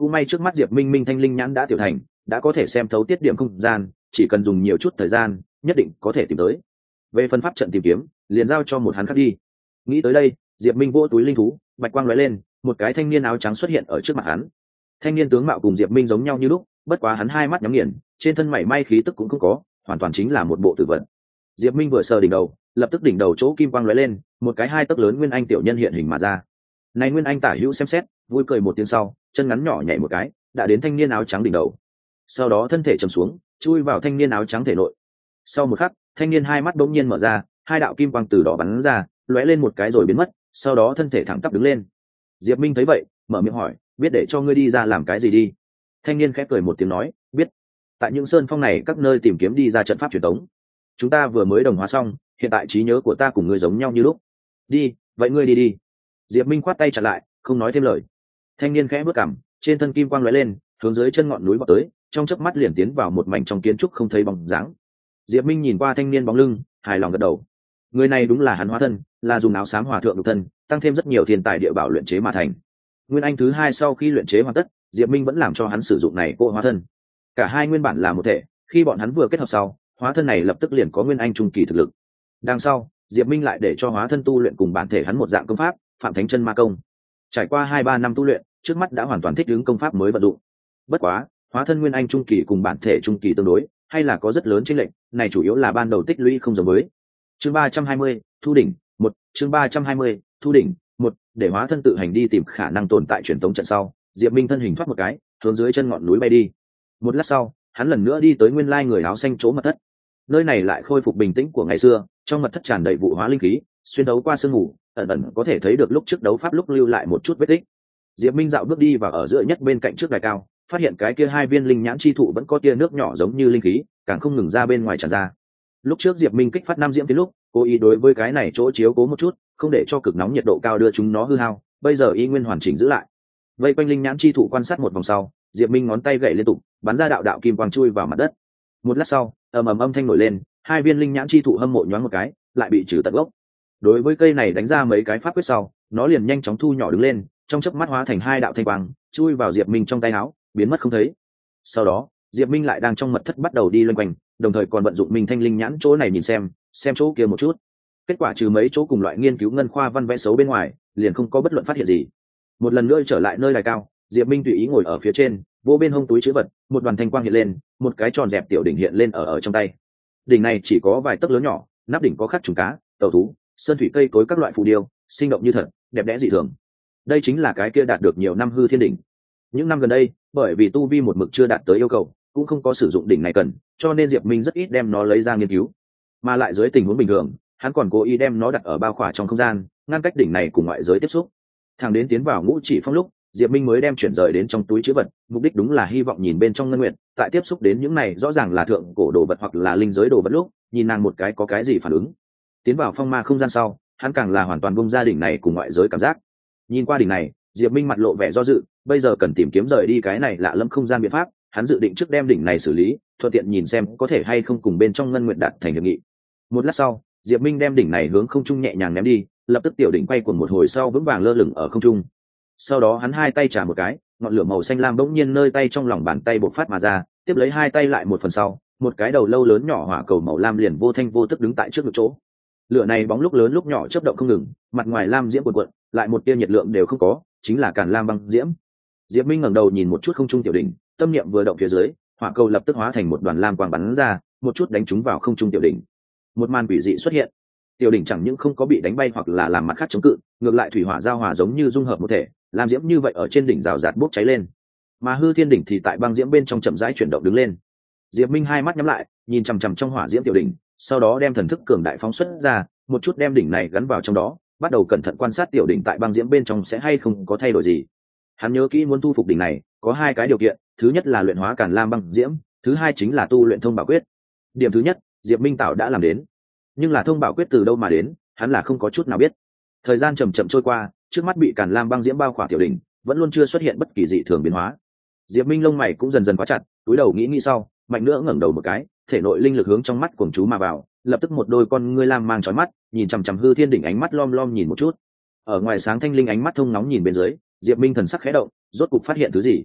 cũng may trước mắt Diệp Minh Minh thanh linh nhãn đã tiểu thành, đã có thể xem thấu tiết điểm không gian, chỉ cần dùng nhiều chút thời gian nhất định có thể tìm tới. Về phần pháp trận tìm kiếm liền giao cho một hắn khác đi. Nghĩ tới đây, Diệp Minh vỗ túi linh thú, bạch quang lóe lên, một cái thanh niên áo trắng xuất hiện ở trước mặt hắn. Thanh niên tướng mạo cùng Diệp Minh giống nhau như lúc, bất quá hắn hai mắt nhắm nghiền, trên thân mảy may khí tức cũng không có, hoàn toàn chính là một bộ tử vật. Diệp Minh vừa sờ đỉnh đầu, lập tức đỉnh đầu chỗ kim quang lóe lên, một cái hai tấc lớn nguyên anh tiểu nhân hiện hình mà ra. Này nguyên anh tả hữu xem xét, vui cười một tiếng sau, chân ngắn nhỏ nhảy một cái, đã đến thanh niên áo trắng đỉnh đầu. Sau đó thân thể trầm xuống, chui vào thanh niên áo trắng thể nội. Sau một khắc, thanh niên hai mắt bỗng nhiên mở ra, hai đạo kim quang từ đó bắn ra, lóe lên một cái rồi biến mất, sau đó thân thể thẳng tắp đứng lên. Diệp Minh thấy vậy, mở miệng hỏi, biết để cho ngươi đi ra làm cái gì đi? Thanh niên khẽ cười một tiếng nói, biết. Tại những sơn phong này các nơi tìm kiếm đi ra trận pháp truyền thống. Chúng ta vừa mới đồng hóa xong, hiện tại trí nhớ của ta cùng ngươi giống nhau như lúc. Đi, vậy ngươi đi đi. Diệp Minh khoát tay chặn lại, không nói thêm lời. Thanh niên khẽ bước cằm, trên thân kim quang lóe lên, hướng dưới chân ngọn núi vọt tới, trong chớp mắt liền tiến vào một mảnh trong kiến trúc không thấy bóng dáng. Diệp Minh nhìn qua thanh niên bóng lưng, hài lòng gật đầu. Người này đúng là hắn hóa thân, là dùng áo xám hòa thượng độc thân, tăng thêm rất nhiều thiên tài địa bảo luyện chế mà thành. Nguyên anh thứ hai sau khi luyện chế hoàn tất, Diệp Minh vẫn làm cho hắn sử dụng này cô hóa thân. Cả hai nguyên bản là một thể, khi bọn hắn vừa kết hợp sau, hóa thân này lập tức liền có nguyên anh trung kỳ thực lực. Đằng sau, Diệp Minh lại để cho hóa thân tu luyện cùng bản thể hắn một dạng công pháp, Phạm Thánh Chân Ma Công. Trải qua 2-3 năm tu luyện, trước mắt đã hoàn toàn thích ứng công pháp mới vận dụng. Bất quá, hóa thân nguyên anh trung kỳ cùng bản thể trung kỳ tương đối, hay là có rất lớn chênh lệch, này chủ yếu là ban đầu tích lũy không giống với. Chương 320, thu đỉnh, 1, chương 320, thu đỉnh, 1, để hóa thân tự hành đi tìm khả năng tồn tại truyền tống trận sau, Diệp Minh thân hình thoát một cái, hướng dưới chân ngọn núi bay đi. Một lát sau, hắn lần nữa đi tới nguyên lai người áo xanh chỗ mật thất. Nơi này lại khôi phục bình tĩnh của ngày xưa, trong mật thất tràn đầy vụ hóa linh khí, xuyên đấu qua sương mù, ẩn ẩn có thể thấy được lúc trước đấu pháp lúc lưu lại một chút vết tích. Diệp Minh dạo bước đi vào ở giữa nhất bên cạnh trước đài cao, phát hiện cái kia hai viên linh nhãn chi thụ vẫn có tia nước nhỏ giống như linh khí, càng không ngừng ra bên ngoài tràn ra. Lúc trước Diệp Minh kích phát nam diễm tiến lúc, cố ý đối với cái này chỗ chiếu cố một chút, không để cho cực nóng nhiệt độ cao đưa chúng nó hư hao, bây giờ y nguyên hoàn chỉnh giữ lại. Vây quanh linh nhãn chi thụ quan sát một vòng sau, Diệp Minh ngón tay gậy liên tục, bắn ra đạo đạo kim quang chui vào mặt đất. Một lát sau, ầm ầm âm thanh nổi lên, hai viên linh nhãn chi thụ hâm mộ nhoáng một cái, lại bị trừ tận gốc. Đối với cây này đánh ra mấy cái pháp quyết sau, nó liền nhanh chóng thu nhỏ đứng lên, trong chớp mắt hóa thành hai đạo thanh quang, chui vào Diệp Minh trong tay áo, biến mất không thấy. Sau đó, Diệp Minh lại đang trong mật thất bắt đầu đi loanh quanh, đồng thời còn vận dụng Minh Thanh Linh nhãn chỗ này nhìn xem chỗ kia một chút. Kết quả trừ mấy chỗ cùng loại nghiên cứu ngân khoa văn vẽ xấu bên ngoài, liền không có bất luận phát hiện gì. Một lần nữa trở lại nơi đài cao, Diệp Minh tùy ý ngồi ở phía trên, vô bên hông túi trữ vật, một đoàn thanh quang hiện lên, một cái tròn dẹp tiểu đỉnh hiện lên ở trong tay. Đỉnh này chỉ có vài tấc lớn nhỏ, nắp đỉnh có khắc trùng cá, tàu thú, sơn thủy cây cối các loại phù điêu, sinh động như thật, đẹp đẽ dị thường. Đây chính là cái kia đạt được nhiều năm hư thiên đỉnh. Những năm gần đây, bởi vì tu vi một mực chưa đạt tới yêu cầu, cũng không có sử dụng đỉnh này cần, cho nên Diệp Minh rất ít đem nó lấy ra nghiên cứu. Mà lại dưới tình huống bình thường, hắn còn cố ý đem nó đặt ở bao khỏa trong không gian, ngăn cách đỉnh này cùng ngoại giới tiếp xúc. Thẳng đến tiến vào ngũ chỉ phong lúc, Diệp Minh mới đem chuyển rời đến trong túi trữ vật, mục đích đúng là hy vọng nhìn bên trong ngân nguyện, tại tiếp xúc đến những này rõ ràng là thượng cổ đồ vật hoặc là linh giới đồ vật lúc, nhìn nàng một cái có cái gì phản ứng. Tiến vào phong ma không gian sau, hắn càng là hoàn toàn bung ra đỉnh này cùng ngoại giới cảm giác. Nhìn qua đỉnh này, Diệp Minh mặt lộ vẻ do dự, bây giờ cần tìm kiếm rời đi cái này lạ lẫm không gian biện pháp, hắn dự định trước đem đỉnh này xử lý, thuận tiện nhìn xem có thể hay không cùng bên trong ngân nguyện đạt thành hiệp nghị. Một lát sau, Diệp Minh đem đỉnh này hướng không trung nhẹ nhàng ném đi, lập tức tiểu đỉnh quay cuồng một hồi sau vững vàng lơ lửng ở không trung. Sau đó hắn hai tay chà một cái, ngọn lửa màu xanh lam bỗng nhiên nơi tay trong lòng bàn tay bộc phát mà ra, tiếp lấy hai tay lại một phần sau, một cái đầu lâu lớn nhỏ hỏa cầu màu lam liền vô thanh vô tức đứng tại trước ngực chỗ. Lửa này bóng lúc lớn lúc nhỏ chớp động không ngừng, mặt ngoài lam diễm cuộn cuộn, lại một tia nhiệt lượng đều không có, chính là Càn Lam băng diễm. Diệp Minh ngẩng đầu nhìn một chút không trung tiểu đỉnh, tâm niệm vừa động phía dưới, hỏa cầu lập tức hóa thành một đoàn lam quang bắn ra, một chút đánh trúng vào không trung tiểu đỉnh. Một màn quỷ dị xuất hiện. Tiểu đỉnh chẳng những không có bị đánh bay hoặc là làm mặt khác chống cự, ngược lại thủy hỏa giao hòa giống như dung hợp một thể, lam diễm như vậy ở trên đỉnh rào rạt bốc cháy lên. Mà hư thiên đỉnh thì tại băng diễm bên trong chậm rãi chuyển động đứng lên. Diệp Minh hai mắt nhắm lại, nhìn chằm chằm trong hỏa diễm tiểu đỉnh, sau đó đem thần thức cường đại phóng xuất ra, một chút đem đỉnh này gắn vào trong đó, bắt đầu cẩn thận quan sát tiểu đỉnh tại băng diễm bên trong sẽ hay không có thay đổi gì. Hắn nhớ kỹ muốn thu phục đỉnh này, có hai cái điều kiện, thứ nhất là luyện hóa Càn Lam băng diễm, thứ hai chính là tu luyện thông bảo quyết. Điểm thứ nhất, Diệp Minh tạo đã làm đến, nhưng là thông bảo quyết từ đâu mà đến, hắn là không có chút nào biết. Thời gian chậm chậm trôi qua, trước mắt bị Càn Lam băng diễm bao khỏa tiểu đỉnh, vẫn luôn chưa xuất hiện bất kỳ dị thường biến hóa. Diệp Minh lông mày cũng dần dần khóa chặt, cúi đầu nghĩ sau, mạnh nữa ngẩng đầu một cái, thể nội linh lực hướng trong mắt cuồng chú mà vào, lập tức một đôi con ngươi lam mang chói mắt, nhìn chằm chằm hư thiên đỉnh ánh mắt lom lom nhìn một chút. Ở ngoài sáng thanh linh ánh mắt thông nóng nhìn bên dưới, Diệp Minh thần sắc khẽ động, rốt cục phát hiện thứ gì.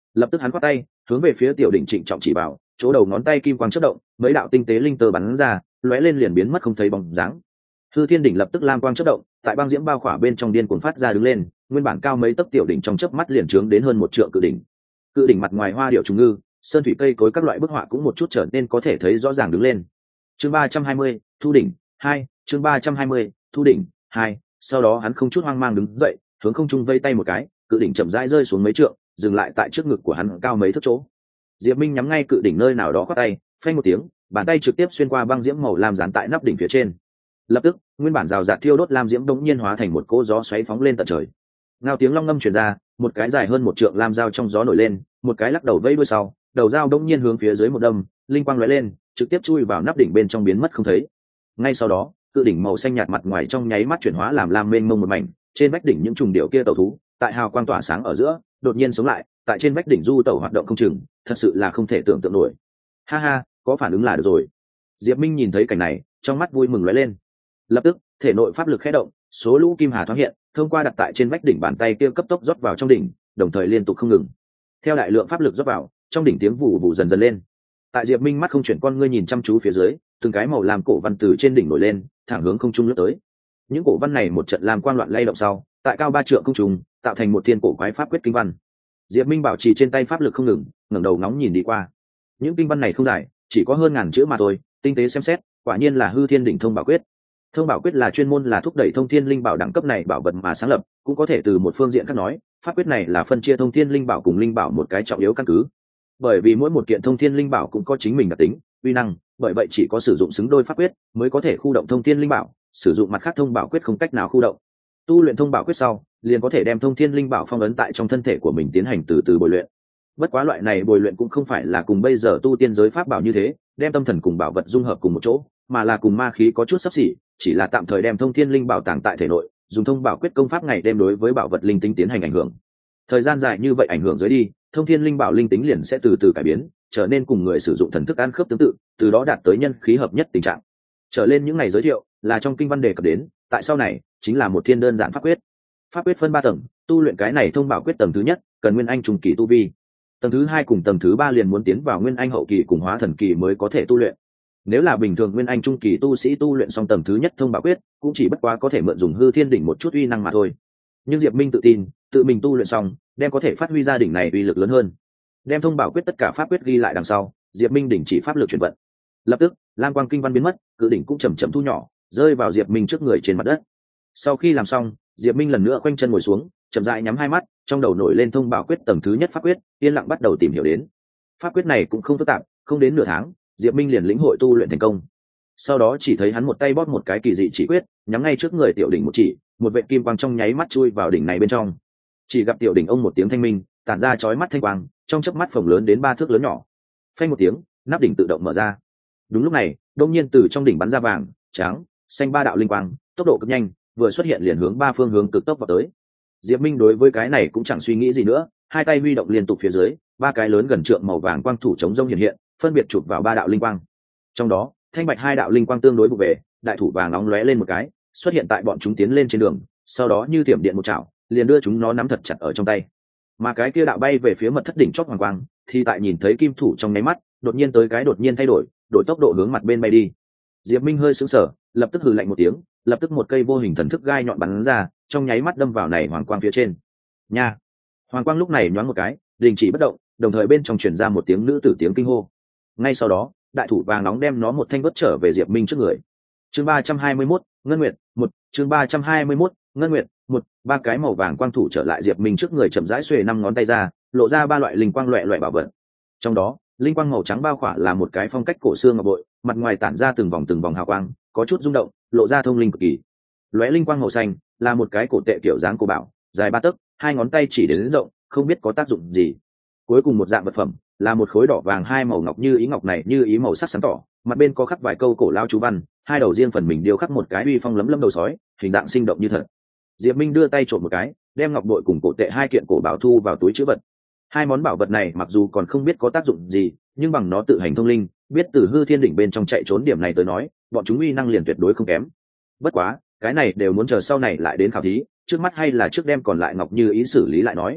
Lập tức hắn quát tay hướng về phía tiểu đỉnh trịnh trọng chỉ bảo, chỗ đầu ngón tay kim quang chớp động, mấy đạo tinh tế linh tơ bắn ra, lóe lên liền biến mất không thấy bóng dáng. Hư Thiên đỉnh lập tức lam quang chớp động, tại băng diễm bao khỏa bên trong điên cuồng phát ra đứng lên, nguyên bản cao mấy tấc tiểu đỉnh trong chớp mắt liền trướng đến hơn một trượng cự đỉnh. Cự đỉnh mặt ngoài hoa điệu trùng ngư, sơn thủy cây cối các loại bức họa cũng một chút trở nên có thể thấy rõ ràng đứng lên. Chương 320, thu đỉnh 2, chương 320, thu đỉnh 2. Sau đó hắn không chút hoang mang đứng dậy, hướng không trung vây tay một cái, cự đỉnh chậm rãi rơi xuống mấy trượng, dừng lại tại trước ngực của hắn cao mấy thước chỗ. Diệp Minh nhắm ngay cự đỉnh nơi nào đó quát tay, phanh một tiếng, bàn tay trực tiếp xuyên qua băng diễm màu lam dán tại nắp đỉnh phía trên. Lập tức, nguyên bản rào rạt thiêu đốt lam diễm đống nhiên hóa thành một cỗ gió xoáy phóng lên tận trời. Ngao tiếng long ngâm truyền ra, một cái dài hơn một trượng lam dao trong gió nổi lên, một cái lắc đầu vẫy đuôi sau, đầu dao đống nhiên hướng phía dưới một đâm, linh quang lóe lên, trực tiếp chui vào nắp đỉnh bên trong biến mất không thấy. Ngay sau đó, cự đỉnh màu xanh nhạt mặt ngoài trong nháy mắt chuyển hóa làm lam mênh mông một mảnh, trên vách đỉnh những trùng điệu kia tẩu thú, tại hào quang tỏa sáng ở giữa, đột nhiên sống lại, tại trên vách đỉnh du tẩu hoạt động không chừng, thật sự là không thể tưởng tượng nổi. Ha ha, có phản ứng là được rồi. Diệp Minh nhìn thấy cảnh này, trong mắt vui mừng lóe lên. Lập tức, thể nội pháp lực khẽ động, số lũ kim hà thoáng hiện, thông qua đặt tại trên vách đỉnh bàn tay kia cấp tốc rót vào trong đỉnh, đồng thời liên tục không ngừng. Theo đại lượng pháp lực rót vào, trong đỉnh tiếng vụ vụ dần dần lên. Tại Diệp Minh mắt không chuyển con ngươi nhìn chăm chú phía dưới, từng cái màu lam cổ văn từ trên đỉnh nổi lên, thẳng hướng không trung lướt tới. Những cổ văn này một trận làm quang loạn lay động sau, tại cao 3 trượng không trung, tạo thành một thiên cổ quái pháp quyết kinh văn. Diệp Minh bảo trì trên tay pháp lực không ngừng, ngẩng đầu ngóng nhìn đi qua. Những kinh văn này không dài, chỉ có hơn ngàn chữ mà thôi, tinh tế xem xét, quả nhiên là Hư Thiên đỉnh thông bảo quyết. Thông bảo quyết là chuyên môn là thúc đẩy thông thiên linh bảo đẳng cấp này bảo vật mà sáng lập, cũng có thể từ một phương diện khác nói, pháp quyết này là phân chia thông thiên linh bảo cùng linh bảo một cái trọng yếu căn cứ. Bởi vì mỗi một kiện thông thiên linh bảo cũng có chính mình đặc tính, uy năng, bởi vậy chỉ có sử dụng xứng đôi pháp quyết mới có thể khu động thông thiên linh bảo, sử dụng mặt khác thông bảo quyết không cách nào khu động. Tu luyện thông bảo quyết sau, liền có thể đem thông thiên linh bảo phong ấn tại trong thân thể của mình tiến hành từ từ bồi luyện. Bất quá loại này bồi luyện cũng không phải là cùng bây giờ tu tiên giới pháp bảo như thế, đem tâm thần cùng bảo vật dung hợp cùng một chỗ, mà là cùng ma khí có chút xấp xỉ, chỉ là tạm thời đem thông thiên linh bảo tàng tại thể nội, dùng thông bảo quyết công pháp ngày đêm đối với bảo vật linh tính tiến hành ảnh hưởng. Thời gian dài như vậy ảnh hưởng dưới đi, thông thiên linh bảo linh tính liền sẽ từ từ cải biến, trở nên cùng người sử dụng thần thức ăn khớp tương tự, từ đó đạt tới nhân khí hợp nhất tình trạng. Trở lên những ngày giới thiệu là trong kinh văn đề cập đến, tại sau này chính là một thiên đơn giản pháp quyết. Pháp quyết phân 3 tầng, tu luyện cái này thông bảo quyết tầng thứ nhất, cần nguyên anh trung kỳ tu vi. Tầng thứ 2 cùng tầng thứ 3 liền muốn tiến vào nguyên anh hậu kỳ cùng hóa thần kỳ mới có thể tu luyện. Nếu là bình thường nguyên anh trung kỳ tu sĩ tu luyện xong tầng thứ nhất thông bảo quyết, cũng chỉ bất quá có thể mượn dùng Hư Thiên đỉnh một chút uy năng mà thôi. Nhưng Diệp Minh tự tin, tự mình tu luyện xong, đem có thể phát huy ra đỉnh này uy lực lớn hơn. Đem thông bảo quyết tất cả pháp quyết ghi lại đằng sau, Diệp Minh đỉnh chỉ pháp lực chuyển vận. Lập tức, lam quang kinh văn biến mất, cự đỉnh cũng chậm chậm thu nhỏ, rơi vào Diệp Minh trước người trên mặt đất. Sau khi làm xong, Diệp Minh lần nữa khoanh chân ngồi xuống, chậm rãi nhắm hai mắt, trong đầu nổi lên thông bảo quyết tầng thứ nhất pháp quyết, yên lặng bắt đầu tìm hiểu đến. Pháp quyết này cũng không phức tạp, không đến nửa tháng, Diệp Minh liền lĩnh hội tu luyện thành công. Sau đó chỉ thấy hắn một tay bóp một cái kỳ dị chỉ quyết, nhắm ngay trước người tiểu đỉnh một chỉ, một vệt kim quang trong nháy mắt chui vào đỉnh này bên trong. Chỉ gặp tiểu đỉnh ông một tiếng thanh minh, tản ra chói mắt thanh quang, trong chớp mắt phồng lớn đến 3 thước lớn nhỏ. Phanh một tiếng, nắp đỉnh tự động mở ra. Đúng lúc này, đột nhiên từ trong đỉnh bắn ra vàng, trắng, xanh 3 đạo linh quang, tốc độ cực nhanh, vừa xuất hiện liền hướng 3 phương hướng cực tốc vào tới. Diệp Minh đối với cái này cũng chẳng suy nghĩ gì nữa, hai tay huy động liên tục phía dưới, 3 cái lớn gần trượng màu vàng quang thủ chống rông hiện hiện, phân biệt chụp vào 3 đạo linh quang. Trong đó, thanh bạch 2 đạo linh quang tương đối vụ về, đại thủ vàng nóng lóe lên một cái, xuất hiện tại bọn chúng tiến lên trên đường, sau đó như thiểm điện một chảo, liền đưa chúng nó nắm thật chặt ở trong tay. Mà cái kia đạo bay về phía mật thất đỉnh chót hoàng quang, thì tại nhìn thấy kim thủ trong nháy mắt, đột nhiên thay đổi, đổi tốc độ hướng mặt bên bay đi. Diệp Minh hơi sững sờ, lập tức hừ lạnh một tiếng, lập tức một cây vô hình thần thức gai nhọn bắn ra, trong nháy mắt đâm vào này hoàng quang phía trên. Nha! Hoàng quang lúc này nhoáng một cái, đình chỉ bất động, đồng thời bên trong truyền ra một tiếng nữ tử tiếng kinh hô. Ngay sau đó, đại thủ vàng nóng đem nó một thanh vớt trở về Diệp Minh trước người. Chương 321, Ngân Nguyệt, 1, chương 321, Ngân Nguyệt, 1, 3 cái màu vàng quang thủ trở lại Diệp Minh trước người chậm rãi xuề 5 ngón tay ra, lộ ra 3 loại linh quang loẹt loẹt bảo vật. Trong đó, linh quang màu trắng bao khỏa là một cái phong cách cổ xưa ngọc bội, mặt ngoài tản ra từng vòng hào quang, có chút rung động, lộ ra thông linh cực kỳ. Lóe linh quang màu xanh là một cái cổ tệ kiểu dáng cổ bảo, dài 3 tấc, 2 ngón tay chỉ đến rộng, không biết có tác dụng gì. Cuối cùng một dạng vật phẩm là một khối đỏ vàng 2 màu ngọc như ý ngọc này như ý màu sắc sáng tỏ, mặt bên có khắc vài câu cổ lao chú văn, 2 đầu riêng phần mình điêu khắc một cái uy phong lấm lấm đầu sói, hình dạng sinh động như thật. Diệp Minh đưa tay trộn một cái, đem ngọc bội cùng cổ tệ 2 kiện cổ bảo thu vào túi trữ vật. 2 món bảo vật này mặc dù còn không biết có tác dụng gì, nhưng bằng nó tự hành thông linh, biết từ Hư Thiên đỉnh bên trong chạy trốn điểm này tới nói, bọn chúng uy năng liền tuyệt đối không kém. Bất quá, cái này đều muốn chờ sau này lại đến khảo thí, trước mắt hay là trước đem còn lại ngọc như ý xử lý lại nói.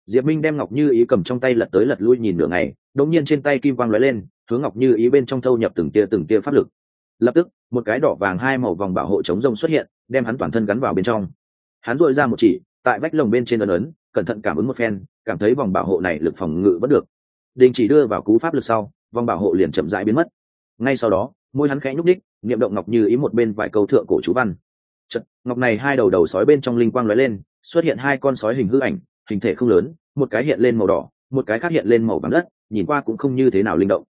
Diệp Minh đem Ngọc Như Ý cầm trong tay lật tới lật lui nhìn nửa ngày, đột nhiên trên tay kim quang lóe lên, hướng Ngọc Như Ý bên trong thâu nhập từng tia pháp lực. Lập tức, một cái đỏ vàng hai màu vòng bảo hộ chống rông xuất hiện, đem hắn toàn thân gắn vào bên trong. Hắn duỗi ra một chỉ, tại vách lồng bên trên ấn ấn, cẩn thận cảm ứng một phen, cảm thấy vòng bảo hộ này lực phòng ngự vẫn được. Đình chỉ đưa vào cú pháp lực sau, vòng bảo hộ liền chậm rãi biến mất. Ngay sau đó, môi hắn khẽ nhúc nhích, niệm động Ngọc Như Ý một bên vài câu thượng cổ chú văn. Chợt, ngọc này hai đầu sói bên trong linh quang lóe lên, xuất hiện hai con sói hình hư ảnh, hình thể không lớn, một cái hiện lên màu đỏ, một cái khác hiện lên màu vàng đất, nhìn qua cũng không như thế nào linh động.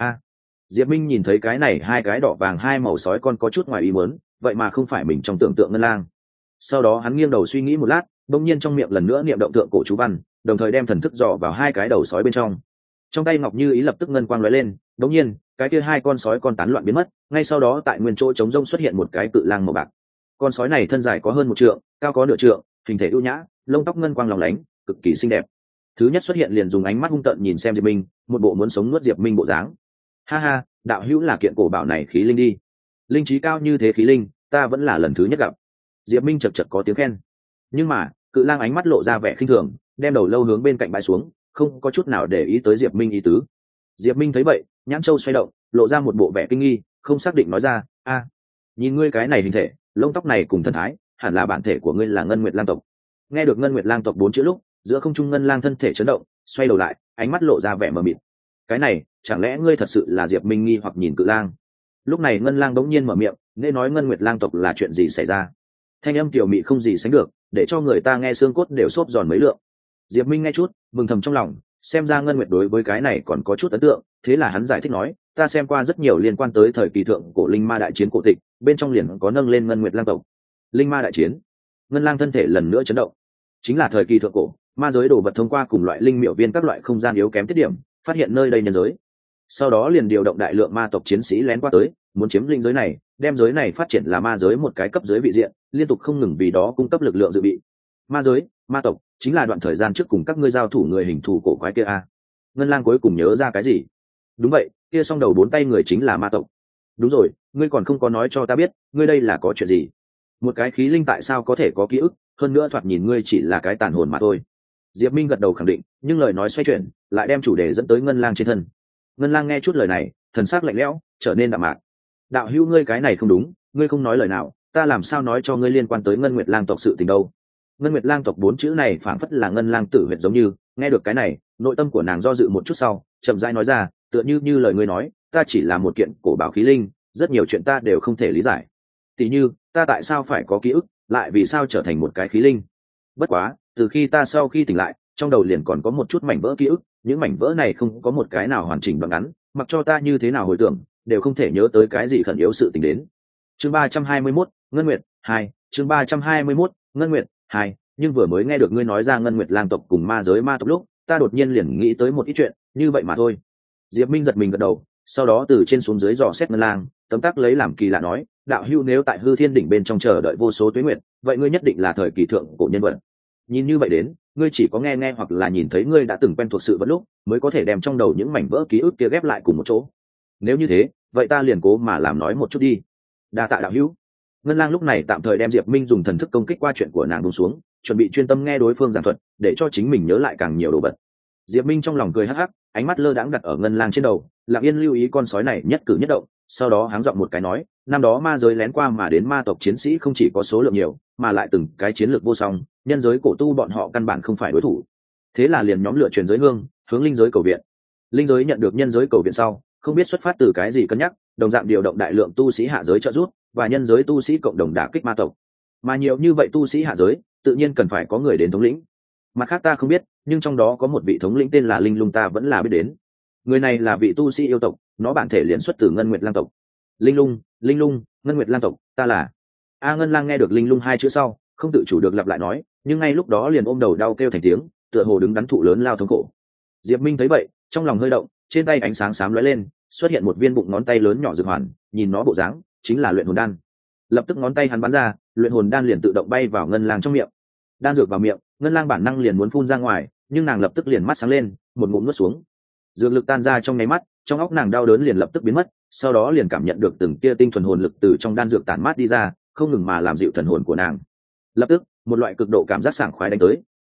Diệp Minh nhìn thấy cái này hai cái đỏ vàng hai màu sói con có chút ngoài ý muốn, vậy mà không phải mình trong tưởng tượng ngân lang. Sau đó hắn nghiêng đầu suy nghĩ một lát, bỗng nhiên trong miệng lần nữa niệm động thượng cổ chú văn, đồng thời đem thần thức dò vào hai cái đầu sói bên trong. Trong tay Ngọc Như Ý lập tức ngân quang lóe lên, bỗng nhiên, cái kia hai con sói con tán loạn biến mất, ngay sau đó tại nguyên chỗ trống rông xuất hiện một cái cự lang màu bạc. Con sói này thân dài có hơn 1 trượng, cao có nửa trượng, hình thể ưu nhã, lông tóc ngân quang lóng lánh, cực kỳ xinh đẹp. Thứ nhất xuất hiện liền dùng ánh mắt hung tợn nhìn xem Diệp Minh, một bộ muốn sống nuốt Diệp Minh bộ dáng. Ha ha, đạo hữu là kiện cổ bảo này khí linh đi. Linh trí cao như thế khí linh, ta vẫn là lần thứ nhất gặp. Diệp Minh chật chật có tiếng khen. Nhưng mà, cự lang ánh mắt lộ ra vẻ khinh thường, đem đầu lâu hướng bên cạnh bãi xuống, không có chút nào để ý tới Diệp Minh ý tứ. Diệp Minh thấy vậy, nhãn châu xoay động, lộ ra một bộ vẻ kinh nghi, không xác định nói ra, nhìn ngươi cái này hình thể, lông tóc này cùng thần thái, hẳn là bản thể của ngươi là Ngân Nguyệt Lang tộc. Nghe được Ngân Nguyệt Lang tộc 4 chữ lúc, giữa không trung ngân lang thân thể chấn động, xoay đầu lại, ánh mắt lộ ra vẻ mờ mịt. Cái này, chẳng lẽ ngươi thật sự là Diệp Minh nghi hoặc nhìn cự lang? Lúc này ngân lang đống nhiên mở miệng, nghe nói Ngân Nguyệt Lang tộc là chuyện gì xảy ra? Thanh âm tiểu mị không gì sánh được, để cho người ta nghe xương cốt đều xốp giòn mấy lượng. Diệp Minh nghe chút, mừng thầm trong lòng, xem ra Ngân Nguyệt đối với cái này còn có chút ấn tượng, thế là hắn giải thích nói, ta xem qua rất nhiều liên quan tới thời kỳ thượng cổ linh ma đại chiến cổ tịch, bên trong liền có nâng lên Ngân Nguyệt Lang tộc. Linh ma đại chiến? Ngân lang thân thể lần nữa chấn động. Chính là thời kỳ thượng cổ, ma giới đồ vật thông qua cùng loại linh miểu viên các loại không gian yếu kém tiết điểm, phát hiện nơi đây nhân giới. Sau đó liền điều động đại lượng ma tộc chiến sĩ lén qua tới, muốn chiếm linh giới này, đem giới này phát triển là ma giới một cái cấp giới vị diện, liên tục không ngừng vì đó cung cấp lực lượng dự bị. Ma giới, ma tộc, chính là đoạn thời gian trước cùng các ngươi giao thủ người hình thù cổ quái kia a. Ngân lang cuối cùng nhớ ra cái gì? Đúng vậy, kia song đầu 4 tay người chính là ma tộc. Đúng rồi, ngươi còn không có nói cho ta biết, ngươi đây là có chuyện gì? Một cái khí linh tại sao có thể có ký ức, hơn nữa thoạt nhìn ngươi chỉ là cái tàn hồn mà thôi. Diệp Minh gật đầu khẳng định, nhưng lời nói xoay chuyển, lại đem chủ đề dẫn tới ngân lang trên thân. Ngân lang nghe chút lời này, thần sắc lạnh lẽo, trở nên đạm mạc. Đạo hữu ngươi cái này không đúng, ngươi không nói lời nào, ta làm sao nói cho ngươi liên quan tới Ngân Nguyệt Lang tộc sự tình đâu? Ngân Nguyệt Lang tộc 4 chữ này phảng phất là ngân lang tử huyệt giống như, nghe được cái này, nội tâm của nàng do dự một chút sau, chậm rãi nói ra, tựa như lời ngươi nói, ta chỉ là một kiện cổ bảo khí linh, rất nhiều chuyện ta đều không thể lý giải. Tỷ như, ta tại sao phải có ký ức, lại vì sao trở thành một cái khí linh? Bất quá, từ khi ta sau khi tỉnh lại, trong đầu liền còn có một chút mảnh vỡ ký ức, những mảnh vỡ này không có một cái nào hoàn chỉnh bằng ngắn, mặc cho ta như thế nào hồi tưởng, đều không thể nhớ tới cái gì khẩn yếu sự tình đến. Chương 321, Ngân Nguyệt 2, chương 321, Ngân Nguyệt 2, nhưng vừa mới nghe được ngươi nói ra Ngân Nguyệt Lang tộc cùng ma giới ma tộc lúc, ta đột nhiên liền nghĩ tới một ít chuyện, như vậy mà thôi. Diệp Minh giật mình gật đầu, sau đó từ trên xuống dưới dò xét ngân lang, tấm tắc lấy làm kỳ lạ nói, đạo hữu nếu tại hư thiên đỉnh bên trong chờ đợi vô số tuế nguyệt, vậy ngươi nhất định là thời kỳ thượng cổ nhân vật. Nhìn như vậy đến, ngươi chỉ có nghe hoặc là nhìn thấy ngươi đã từng quen thuộc sự vật lúc, mới có thể đem trong đầu những mảnh vỡ ký ức kia ghép lại cùng một chỗ. Nếu như thế, vậy ta liền cố mà làm nói một chút đi. Đa tạ đạo hữu. Ngân lang lúc này tạm thời đem Diệp Minh dùng thần thức công kích qua chuyện của nàng buông xuống, chuẩn bị chuyên tâm nghe đối phương giảng thuật, để cho chính mình nhớ lại càng nhiều đồ vật. Diệp Minh trong lòng cười hắc hắc, ánh mắt lơ đãng đặt ở ngân lang trên đầu, lặng yên lưu ý con sói này nhất cử nhất động, sau đó háng giọng một cái nói, năm đó ma giới lén qua mà đến ma tộc chiến sĩ không chỉ có số lượng nhiều, mà lại từng cái chiến lược vô song, nhân giới cổ tu bọn họ căn bản không phải đối thủ. Thế là liền nhóm lựa truyền giới hương, hướng linh giới cầu viện. Linh giới nhận được nhân giới cầu viện sau, không biết xuất phát từ cái gì cân nhắc, đồng dạng điều động đại lượng tu sĩ hạ giới trợ giúp, và nhân giới tu sĩ cộng đồng đả kích ma tộc. Mà nhiều như vậy tu sĩ hạ giới, tự nhiên cần phải có người đến thống lĩnh. Mặt khác ta không biết, nhưng trong đó có một vị thống lĩnh tên là Linh Lung ta vẫn là biết đến. Người này là vị tu sĩ yêu tộc, nó bản thể liền xuất từ Ngân Nguyệt Lang tộc. Linh Lung, Ngân Nguyệt Lang tộc, ta là. Ngân lang nghe được Linh Lung 2 chữ sau, không tự chủ được lặp lại nói, nhưng ngay lúc đó liền ôm đầu đau kêu thành tiếng, tựa hồ đứng đắn thụ lớn lao thống khổ. Diệp Minh thấy vậy, trong lòng hơi động, trên tay ánh sáng xám lóe lên, xuất hiện một viên bụng ngón tay lớn nhỏ dược hoàn, nhìn nó bộ dáng, chính là luyện hồn đan. Lập tức ngón tay hắn bắn ra, luyện hồn đan liền tự động bay vào ngân lang trong miệng. Đan dược vào miệng, ngân lang bản năng liền muốn phun ra ngoài, nhưng nàng lập tức liền mắt sáng lên, một ngụm nuốt xuống. Dược lực tan ra trong nháy mắt, trong óc nàng đau đớn liền lập tức biến mất, sau đó liền cảm nhận được từng tia tinh thuần hồn lực từ trong đan dược tản mát đi ra, không ngừng mà làm dịu thần hồn của nàng. Lập tức, một loại cực độ cảm giác sảng khoái đánh tới,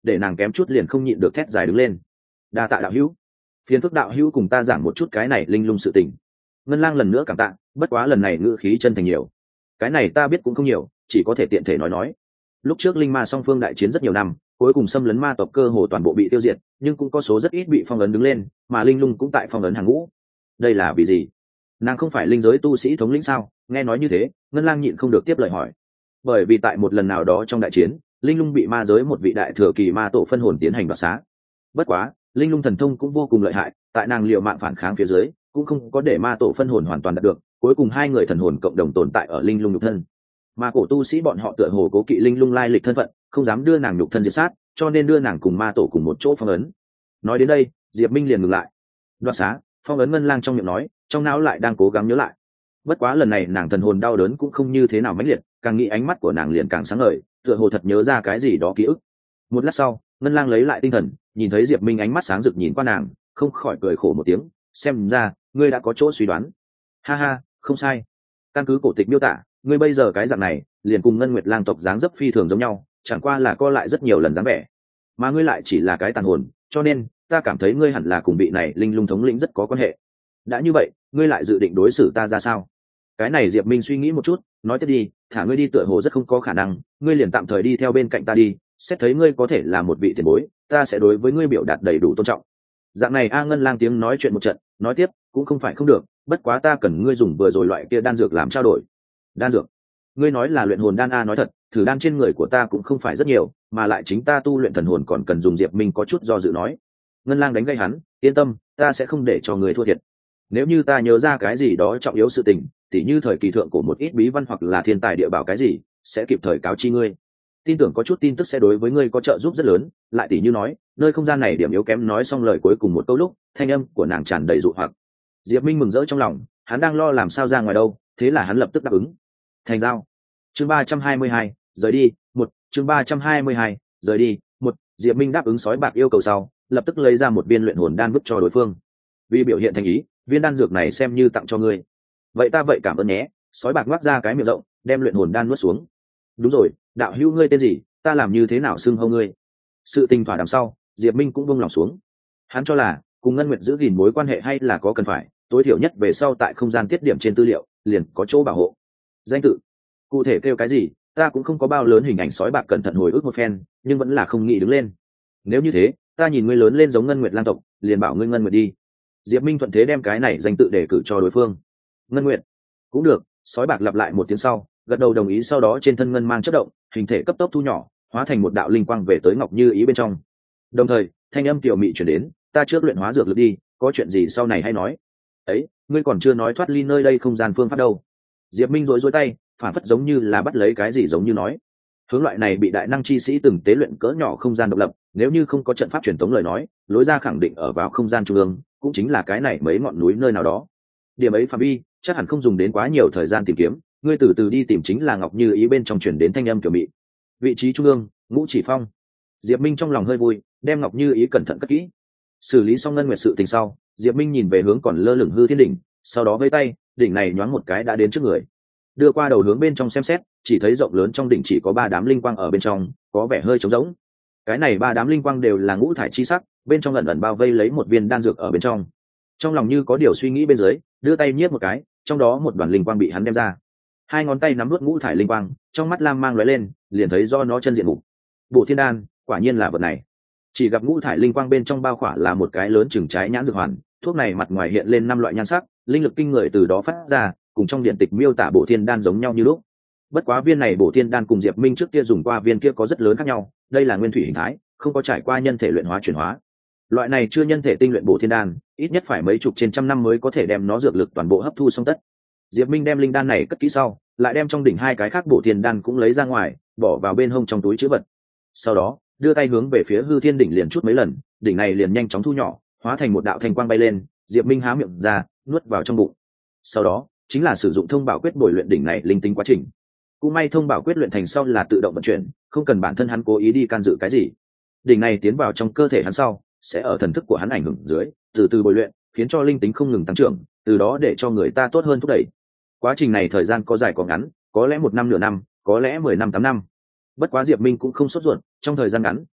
để nàng kém chút liền không nhịn được thét dài đứng lên. Đa tạ đạo hữu. Phiền phức đạo hữu cùng ta giảng một chút cái này linh lung sự tình. Ngân lang lần nữa cảm tạ, bất quá lần này ngữ khí chân thành nhiều. Cái này ta biết cũng không nhiều, chỉ có thể tiện thể nói. Lúc trước linh ma song phương đại chiến rất nhiều năm, cuối cùng xâm lấn ma tộc cơ hồ toàn bộ bị tiêu diệt, nhưng cũng có số rất ít bị phong ấn đứng lên, mà linh lung cũng tại phong ấn hàng ngũ. Đây là vì gì? Nàng không phải linh giới tu sĩ thống lĩnh sao? Nghe nói như thế, Ngân lang nhịn không được tiếp lời hỏi. Bởi vì tại một lần nào đó trong đại chiến, linh lung bị ma giới một vị đại thừa kỳ ma tổ phân hồn tiến hành đoạt xá. Bất quá, linh lung thần thông cũng vô cùng lợi hại, tại nàng liều mạng phản kháng phía dưới, cũng không có để ma tổ phân hồn hoàn toàn đạt được, cuối cùng hai người thần hồn cộng đồng tồn tại ở linh lung nhục thân. Mà cổ tu sĩ bọn họ tựa hồ cố kỵ linh lung lai lịch thân phận, không dám đưa nàng nhục thân diệt sát, cho nên đưa nàng cùng ma tổ cùng một chỗ phong ấn. Nói đến đây, Diệp Minh liền ngừng lại. Đoạt xá, phong ấn. Ngân lang trong miệng nói, trong não lại đang cố gắng nhớ lại. Bất quá lần này nàng thần hồn đau đớn cũng không như thế nào mãnh liệt, càng nghĩ ánh mắt của nàng liền càng sáng ngời, tựa hồ thật nhớ ra cái gì đó ký ức. Một lát sau, Ngân lang lấy lại tinh thần, nhìn thấy Diệp Minh ánh mắt sáng rực nhìn qua nàng, không khỏi cười khổ một tiếng, xem ra ngươi đã có chỗ suy đoán. Ha ha, không sai. Căn cứ cổ tịch miêu tả, ngươi bây giờ cái dạng này liền cùng Ngân Nguyệt lang tộc dáng dấp phi thường giống nhau, chẳng qua là co lại rất nhiều lần dáng vẻ, mà ngươi lại chỉ là cái tàn hồn, cho nên ta cảm thấy ngươi hẳn là cùng vị này linh lung thống lĩnh rất có quan hệ. Đã như vậy, ngươi lại dự định đối xử ta ra sao? Cái này Diệp Minh suy nghĩ một chút, nói tiếp đi, thả ngươi đi tựa hồ rất không có khả năng, ngươi liền tạm thời đi theo bên cạnh ta đi, xét thấy ngươi có thể là một vị tiền bối, ta sẽ đối với ngươi biểu đạt đầy đủ tôn trọng. Dạng này A Ngân lang tiếng nói chuyện một trận, nói tiếp, cũng không phải không được, bất quá ta cần ngươi dùng vừa rồi loại kia đan dược làm trao đổi. Đan dược? Ngươi nói là luyện hồn đan? A nói thật, thử đan trên người của ta cũng không phải rất nhiều, mà lại chính ta tu luyện thần hồn còn cần dùng. Diệp Minh có chút do dự nói. Ngân lang đánh gây hắn, yên tâm, ta sẽ không để cho người thua thiệt. Nếu như ta nhớ ra cái gì đó trọng yếu sự tình, tỉ như thời kỳ thượng của một ít bí văn hoặc là thiên tài địa bảo cái gì, sẽ kịp thời cáo chi ngươi. Tin tưởng có chút tin tức sẽ đối với ngươi có trợ giúp rất lớn. Lại tỉ như nói, nơi không gian này điểm yếu kém. Nói xong lời cuối cùng một câu lúc, thanh âm của nàng tràn đầy dụ hoặc. Diệp Minh mừng rỡ trong lòng, hắn đang lo làm sao ra ngoài đâu, thế là hắn lập tức đáp ứng. Thành giao. Chương 322, rời đi. Chương 322, rời đi. Diệp Minh đáp ứng sói bạc yêu cầu sau, lập tức lấy ra một viên luyện hồn đan vứt cho đối phương. Vì biểu hiện thành ý, viên đan dược này xem như tặng cho ngươi. Vậy ta vậy cảm ơn nhé. Sói bạc ngoác ra cái miệng rộng, đem luyện hồn đan nuốt xuống. Đúng rồi, đạo hữu ngươi tên gì, ta làm như thế nào xưng hô ngươi? Sự tình thỏa đằng sau, Diệp Minh cũng buông lòng xuống. Hắn cho là cùng Ngân Nguyệt giữ gìn mối quan hệ hay là có cần phải, tối thiểu nhất về sau tại không gian tiết điểm trên tư liệu liền có chỗ bảo hộ. Danh tự cụ thể kêu cái gì, ta cũng không có bao lớn hình ảnh. Sói bạc cẩn thận hồi ức một phen, nhưng vẫn là không nghĩ đứng lên. Nếu như thế, ta nhìn ngươi lớn lên giống Ngân Nguyệt lang tộc, liền bảo ngươi Ngân Nguyệt đi. Diệp Minh thuận thế đem cái này danh tự để cử cho đối phương. Ngân Nguyệt cũng được. Sói bạc lặp lại một tiếng sau, gật đầu đồng ý, sau đó trên thân ngân mang chất động, hình thể cấp tốc thu nhỏ, hóa thành một đạo linh quang về tới Ngọc Như Ý bên trong. Đồng thời, thanh âm tiểu mị truyền đến, ta trước luyện hóa dược lực đi, có chuyện gì sau này hay nói. Ấy, ngươi còn chưa nói thoát ly nơi đây không gian phương pháp đâu. Diệp Minh rối tay, phản phất giống như là bắt lấy cái gì giống như nói. Hướng loại này bị đại năng chi sĩ từng tế luyện cỡ nhỏ không gian độc lập, nếu như không có trận pháp truyền thống lời nói, lối ra khẳng định ở vào không gian trung ương, cũng chính là cái này mấy ngọn núi nơi nào đó. Điểm ấy phạm vi, chắc hẳn không dùng đến quá nhiều thời gian tìm kiếm, ngươi từ từ đi tìm. Chính là Ngọc Như Ý bên trong truyền đến thanh âm kiểu mị. Vị trí trung ương, Ngũ Chỉ Phong. Diệp Minh trong lòng hơi vui, đem Ngọc Như Ý cẩn thận cất kỹ. Xử lý xong Ngân Nguyệt sự tình sau, Diệp Minh nhìn về hướng còn lơ lửng Hư Thiên đỉnh, sau đó vẫy tay, đỉnh này nhoáng một cái đã đến trước người. Đưa qua đầu hướng bên trong xem xét, chỉ thấy rộng lớn trong đỉnh chỉ có 3 đám linh quang ở bên trong, có vẻ hơi trống rỗng. Cái này 3 đám linh quang đều là ngũ thải chi sắc, bên trong ẩn ẩn bao vây lấy một viên đan dược ở bên trong. Trong lòng như có điều suy nghĩ bên dưới, đưa tay nhiếp một cái, trong đó một đoàn linh quang bị hắn đem ra. 2 ngón tay nắm nuốt ngũ thải linh quang, trong mắt lam mang lóe lên, liền thấy do nó chân diện mục. Bộ Thiên đan, quả nhiên là vật này. Chỉ gặp ngũ thải linh quang bên trong bao khỏa là một cái lớn chừng trái nhãn dược hoàn, thuốc này mặt ngoài hiện lên 5 loại nhan sắc, linh lực kinh người từ đó phát ra, cùng trong điện tịch miêu tả Bộ Thiên đan giống nhau như lúc. Bất quá viên này Bộ Thiên đan cùng Diệp Minh trước kia dùng qua viên kia có rất lớn khác nhau, đây là nguyên thủy hình thái, không có trải qua nhân thể luyện hóa chuyển hóa. Loại này chưa nhân thể tinh luyện Bộ Thiên đan, ít nhất phải mấy chục trên trăm năm mới có thể đem nó dược lực toàn bộ hấp thu xong tất. Diệp Minh đem linh đan này cất kỹ sau, lại đem trong đỉnh 2 cái khác Bộ Thiên đan cũng lấy ra ngoài, bỏ vào bên hông trong túi trữ vật. Sau đó, đưa tay hướng về phía Hư Thiên đỉnh liền chút mấy lần, đỉnh này liền nhanh chóng thu nhỏ, hóa thành một đạo thanh quang bay lên. Diệp Minh há miệng ra, nuốt vào trong bụng. Sau đó, chính là sử dụng thông bảo quyết bồi luyện đỉnh này linh tinh quá trình. Cũng may thông bảo quyết luyện thành sau là tự động vận chuyển, không cần bản thân hắn cố ý đi can dự cái gì. Đỉnh này tiến vào trong cơ thể hắn sau, sẽ ở thần thức của hắn ảnh hưởng dưới, từ từ bồi luyện, khiến cho linh tính không ngừng tăng trưởng, từ đó để cho người ta tốt hơn thúc đẩy. Quá trình này thời gian có dài có ngắn, có lẽ 1 năm nửa năm, có lẽ 10 năm 8 năm. Bất quá Diệp Minh cũng không sốt ruột, trong thời gian ngắn,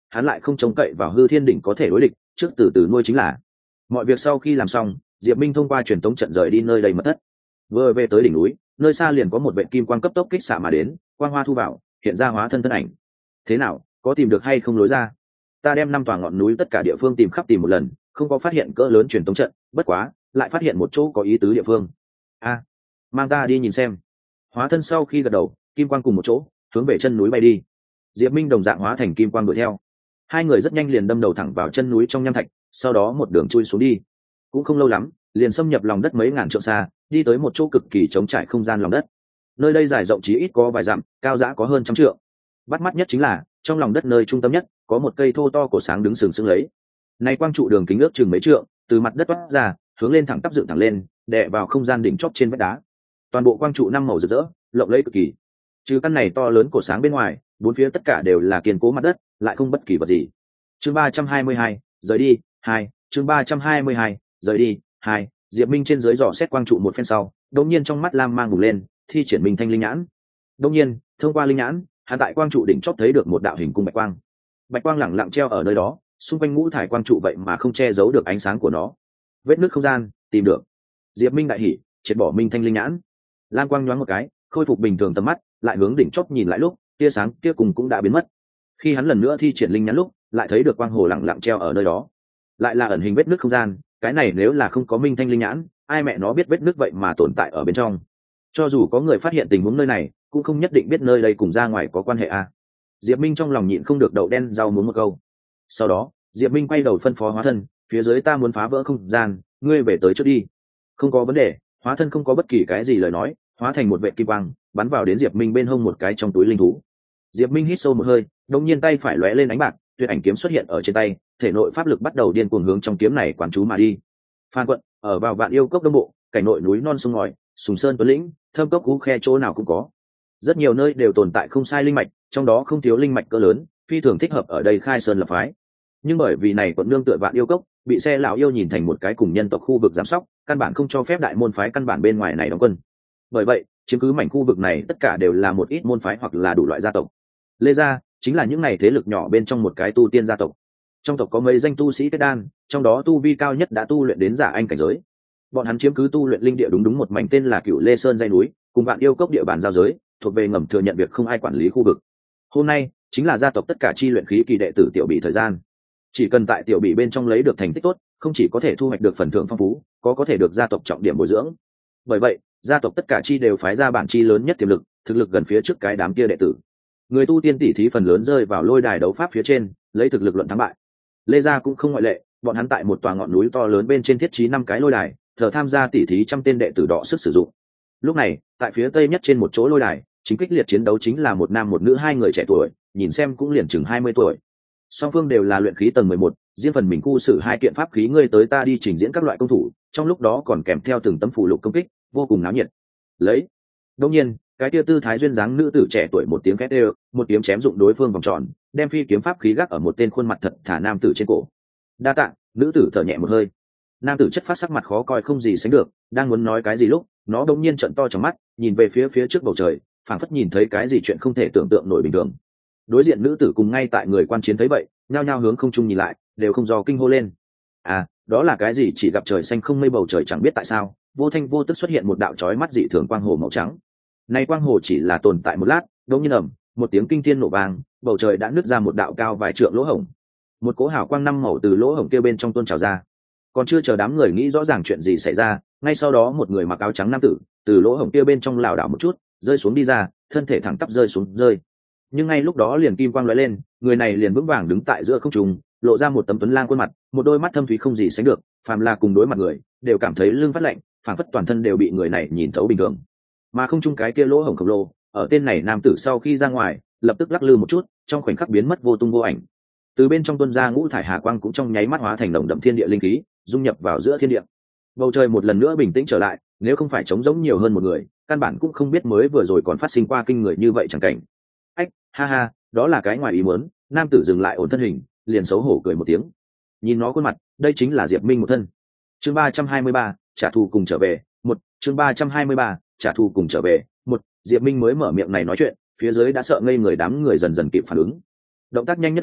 hắn lại không trông cậy vào hư thiên đỉnh có thể đối địch, trước từ từ nuôi chính là. Mọi việc sau khi làm xong, Diệp Minh thông qua truyền tống trận rời đi nơi đây mật thất. Vừa về tới đỉnh núi, nơi xa liền có một vệ kim quang cấp tốc kích xạ mà đến, quang hoa thu vào, hiện ra hóa thân thân ảnh. Thế nào, có tìm được hay không lối ra? Ta đem 5 tòa ngọn núi tất cả địa phương tìm khắp tìm một lần, không có phát hiện cỡ lớn truyền tống trận, bất quá lại phát hiện một chỗ có ý tứ địa phương. A, mang ta đi nhìn xem. Hóa thân sau khi gật đầu, kim quang cùng một chỗ hướng về chân núi bay đi. Diệp Minh đồng dạng hóa thành kim quang đuổi theo. Hai người rất nhanh liền đâm đầu thẳng vào chân núi trong nham thạch, sau đó một đường chui xuống đi. Cũng không lâu lắm, liền xâm nhập lòng đất mấy ngàn trượng xa, đi tới một chỗ cực kỳ trống trải không gian lòng đất. Nơi đây dài rộng chí ít có vài dặm, cao dã có hơn trăm trượng. Bắt mắt nhất chính là trong lòng đất nơi trung tâm nhất có một cây thô to cổ sáng đứng sừng sững lấy. Này quang trụ đường kính ước chừng mấy trượng, từ mặt đất toát ra, hướng lên thẳng tắp dựng thẳng lên, đè vào không gian đỉnh chóp trên vách đá. Toàn bộ quang trụ 5 màu rực rỡ, lộng lẫy cực kỳ. Trừ căn này to lớn cổ sáng bên ngoài, bốn phía tất cả đều là kiên cố mặt đất, lại không bất kỳ vật gì. Chương 322, rời đi, 2, chương 322, rời đi, 2. Diệp Minh trên dưới dò xét quang trụ một phen sau, đột nhiên trong mắt lam mang bùng lên, thi triển Minh Thanh linh nhãn. Đột nhiên, thông qua linh nhãn, hắn tại quang trụ đỉnh chóp thấy được một đạo hình cung bạch quang. Bạch quang lẳng lặng treo ở nơi đó, xung quanh ngũ thải quang trụ vậy mà không che giấu được ánh sáng của nó. Vết nứt không gian, tìm được. Diệp Minh đại hỉ, triệt bỏ Minh Thanh linh nhãn. Lam quang nhoáng một cái, khôi phục bình thường tầm mắt, lại hướng đỉnh chóp nhìn lại lúc, tia sáng kia cùng cũng đã biến mất. Khi hắn lần nữa thi triển linh nhãn lúc, lại thấy được quang hồ lẳng lặng treo ở nơi đó. Lại là ẩn hình vết nứt không gian, cái này nếu là không có Minh Thanh linh nhãn, ai mẹ nó biết vết nứt vậy mà tồn tại ở bên trong. Cho dù có người phát hiện tình huống nơi này, cũng không nhất định biết nơi đây cùng ra ngoài có quan hệ a. Diệp Minh trong lòng nhịn không được đậu đen rau muống một câu. Sau đó, Diệp Minh quay đầu phân phó hóa thân, phía dưới ta muốn phá vỡ không gian, ngươi về tới trước đi. Không có vấn đề. Hóa thân không có bất kỳ cái gì lời nói, hóa thành một vệ kim quang, bắn vào đến Diệp Minh bên hông một cái trong túi linh thú. Diệp Minh hít sâu một hơi, đột nhiên tay phải lóe lên ánh bạc, tuyệt ảnh kiếm xuất hiện ở trên tay, thể nội pháp lực bắt đầu điên cuồng hướng trong kiếm này quán chú mà đi. Phan quận, ở vào Vạn Yêu Cốc đông bộ, cảnh nội núi non sông ngòi, sùng sơn tuấn lĩnh, thâm cốc cú khe chỗ nào cũng có. Rất nhiều nơi đều tồn tại không sai linh mạch, trong đó không thiếu linh mạch cỡ lớn, phi thường thích hợp ở đây khai sơn lập phái. Nhưng bởi vì này quận nương tựa Vạn Yêu Cốc, bị xe lão yêu nhìn thành một cái cùng nhân tộc khu vực giám sóc, căn bản không cho phép đại môn phái căn bản bên ngoài này đóng quân. Bởi vậy, chiếm cứ mảnh khu vực này tất cả đều là một ít môn phái hoặc là đủ loại gia tộc. Lê gia chính là những này thế lực nhỏ bên trong một cái tu tiên gia tộc. Trong tộc có mấy danh tu sĩ kết đan, trong đó tu vi cao nhất đã tu luyện đến giả anh cảnh giới. Bọn hắn chiếm cứ tu luyện linh địa đúng một mảnh tên là Cửu Lê Sơn dãy núi, cùng Vạn Yêu Cốc địa bàn giao giới, thuộc về ngầm thừa nhận việc không ai quản lý khu vực. Hôm nay chính là gia tộc tất cả chi luyện khí kỳ đệ tử tiểu bị thời gian. Chỉ cần tại tiểu bị bên trong lấy được thành tích tốt, không chỉ có thể thu hoạch được phần thưởng phong phú, có thể được gia tộc trọng điểm bồi dưỡng. Bởi vậy, gia tộc tất cả chi đều phái ra bản chi lớn nhất tiềm lực, thực lực gần phía trước cái đám kia đệ tử. Người tu tiên tỷ thí phần lớn rơi vào lôi đài đấu pháp phía trên, lấy thực lực luận thắng bại. Lê gia cũng không ngoại lệ, bọn hắn tại một tòa ngọn núi to lớn bên trên thiết trí 5 cái lôi đài, thờ tham gia tỷ thí trăm tên đệ tử đọ sức sử dụng. Lúc này, tại phía tây nhất trên một chỗ lôi đài, chính kích liệt chiến đấu chính là một nam một nữ hai người trẻ tuổi, nhìn xem cũng liền chừng 20 tuổi. Song phương đều là luyện khí tầng 11, riêng phần mình khu xử hai kiện pháp khí ngươi tới ta đi trình diễn các loại công thủ, trong lúc đó còn kèm theo từng tấm phù lục công kích, vô cùng náo nhiệt. Lấy. Đương nhiên, cái tia tư thái duyên dáng nữ tử trẻ tuổi một tiếng khét đều, một kiếm chém dụng đối phương vòng tròn, đem phi kiếm pháp khí gác ở một tên khuôn mặt thật thà nam tử trên cổ. Đa tạ. Nữ tử thở nhẹ một hơi. Nam tử chất phát sắc mặt khó coi không gì sánh được, đang muốn nói cái gì lúc, nó đột nhiên trợn to trong mắt, nhìn về phía trước bầu trời, phảng phất nhìn thấy cái gì chuyện không thể tưởng tượng nổi bình thường. Đối diện nữ tử cùng ngay tại người quan chiến thấy vậy, nhao nhao hướng không trung nhìn lại, đều không do kinh hô lên. À, đó là cái gì? Chỉ gặp trời xanh không mây bầu trời chẳng biết tại sao, vô thanh vô tức xuất hiện một đạo chói mắt dị thường quang hồ màu trắng. Này quang hồ chỉ là tồn tại một lát, đột nhiên ầm, một tiếng kinh thiên nổ vang, bầu trời đã nứt ra một đạo cao vài trượng lỗ hổng. Một cỗ hào quang 5 màu từ lỗ hổng kia bên trong tuôn trào ra. Còn chưa chờ đám người nghĩ rõ ràng chuyện gì xảy ra, ngay sau đó một người mặc áo trắng nam tử từ lỗ hổng kia bên trong lảo đảo một chút, rơi xuống đi ra, thân thể thẳng tắp rơi xuống rơi. Nhưng ngay lúc đó liền kim quang lóe lên, người này liền vững vàng đứng tại giữa không trung, lộ ra một tấm tuấn lang khuôn mặt, một đôi mắt thâm thúy không gì sánh được, phàm là cùng đối mặt người, đều cảm thấy lưng phát lạnh, phảng phất toàn thân đều bị người này nhìn thấu bình thường. Mà không trung cái kia lỗ hổng khổng lồ, ở tên này nam tử sau khi ra ngoài, lập tức lắc lư một chút, trong khoảnh khắc biến mất vô tung vô ảnh. Từ bên trong tuôn ra ngũ thải hà quang cũng trong nháy mắt hóa thành nồng đậm thiên địa linh khí, dung nhập vào giữa thiên địa. Bầu trời một lần nữa bình tĩnh trở lại, nếu không phải trống rỗng nhiều hơn một người, căn bản cũng không biết mới vừa rồi còn phát sinh qua kinh người như vậy chẳng cảnh. Ách, ha ha, đó là cái ngoài ý muốn. Nam tử dừng lại ổn thân hình, liền xấu hổ cười một tiếng. Nhìn nó khuôn mặt, đây chính là Diệp Minh một thân. Chương 323, trả thù cùng trở về. Chương 323, trả thù cùng trở về. Diệp Minh mới mở miệng này nói chuyện, phía dưới đã sợ ngây người, đám người dần dần kịp phản ứng. Động tác nhanh nhất là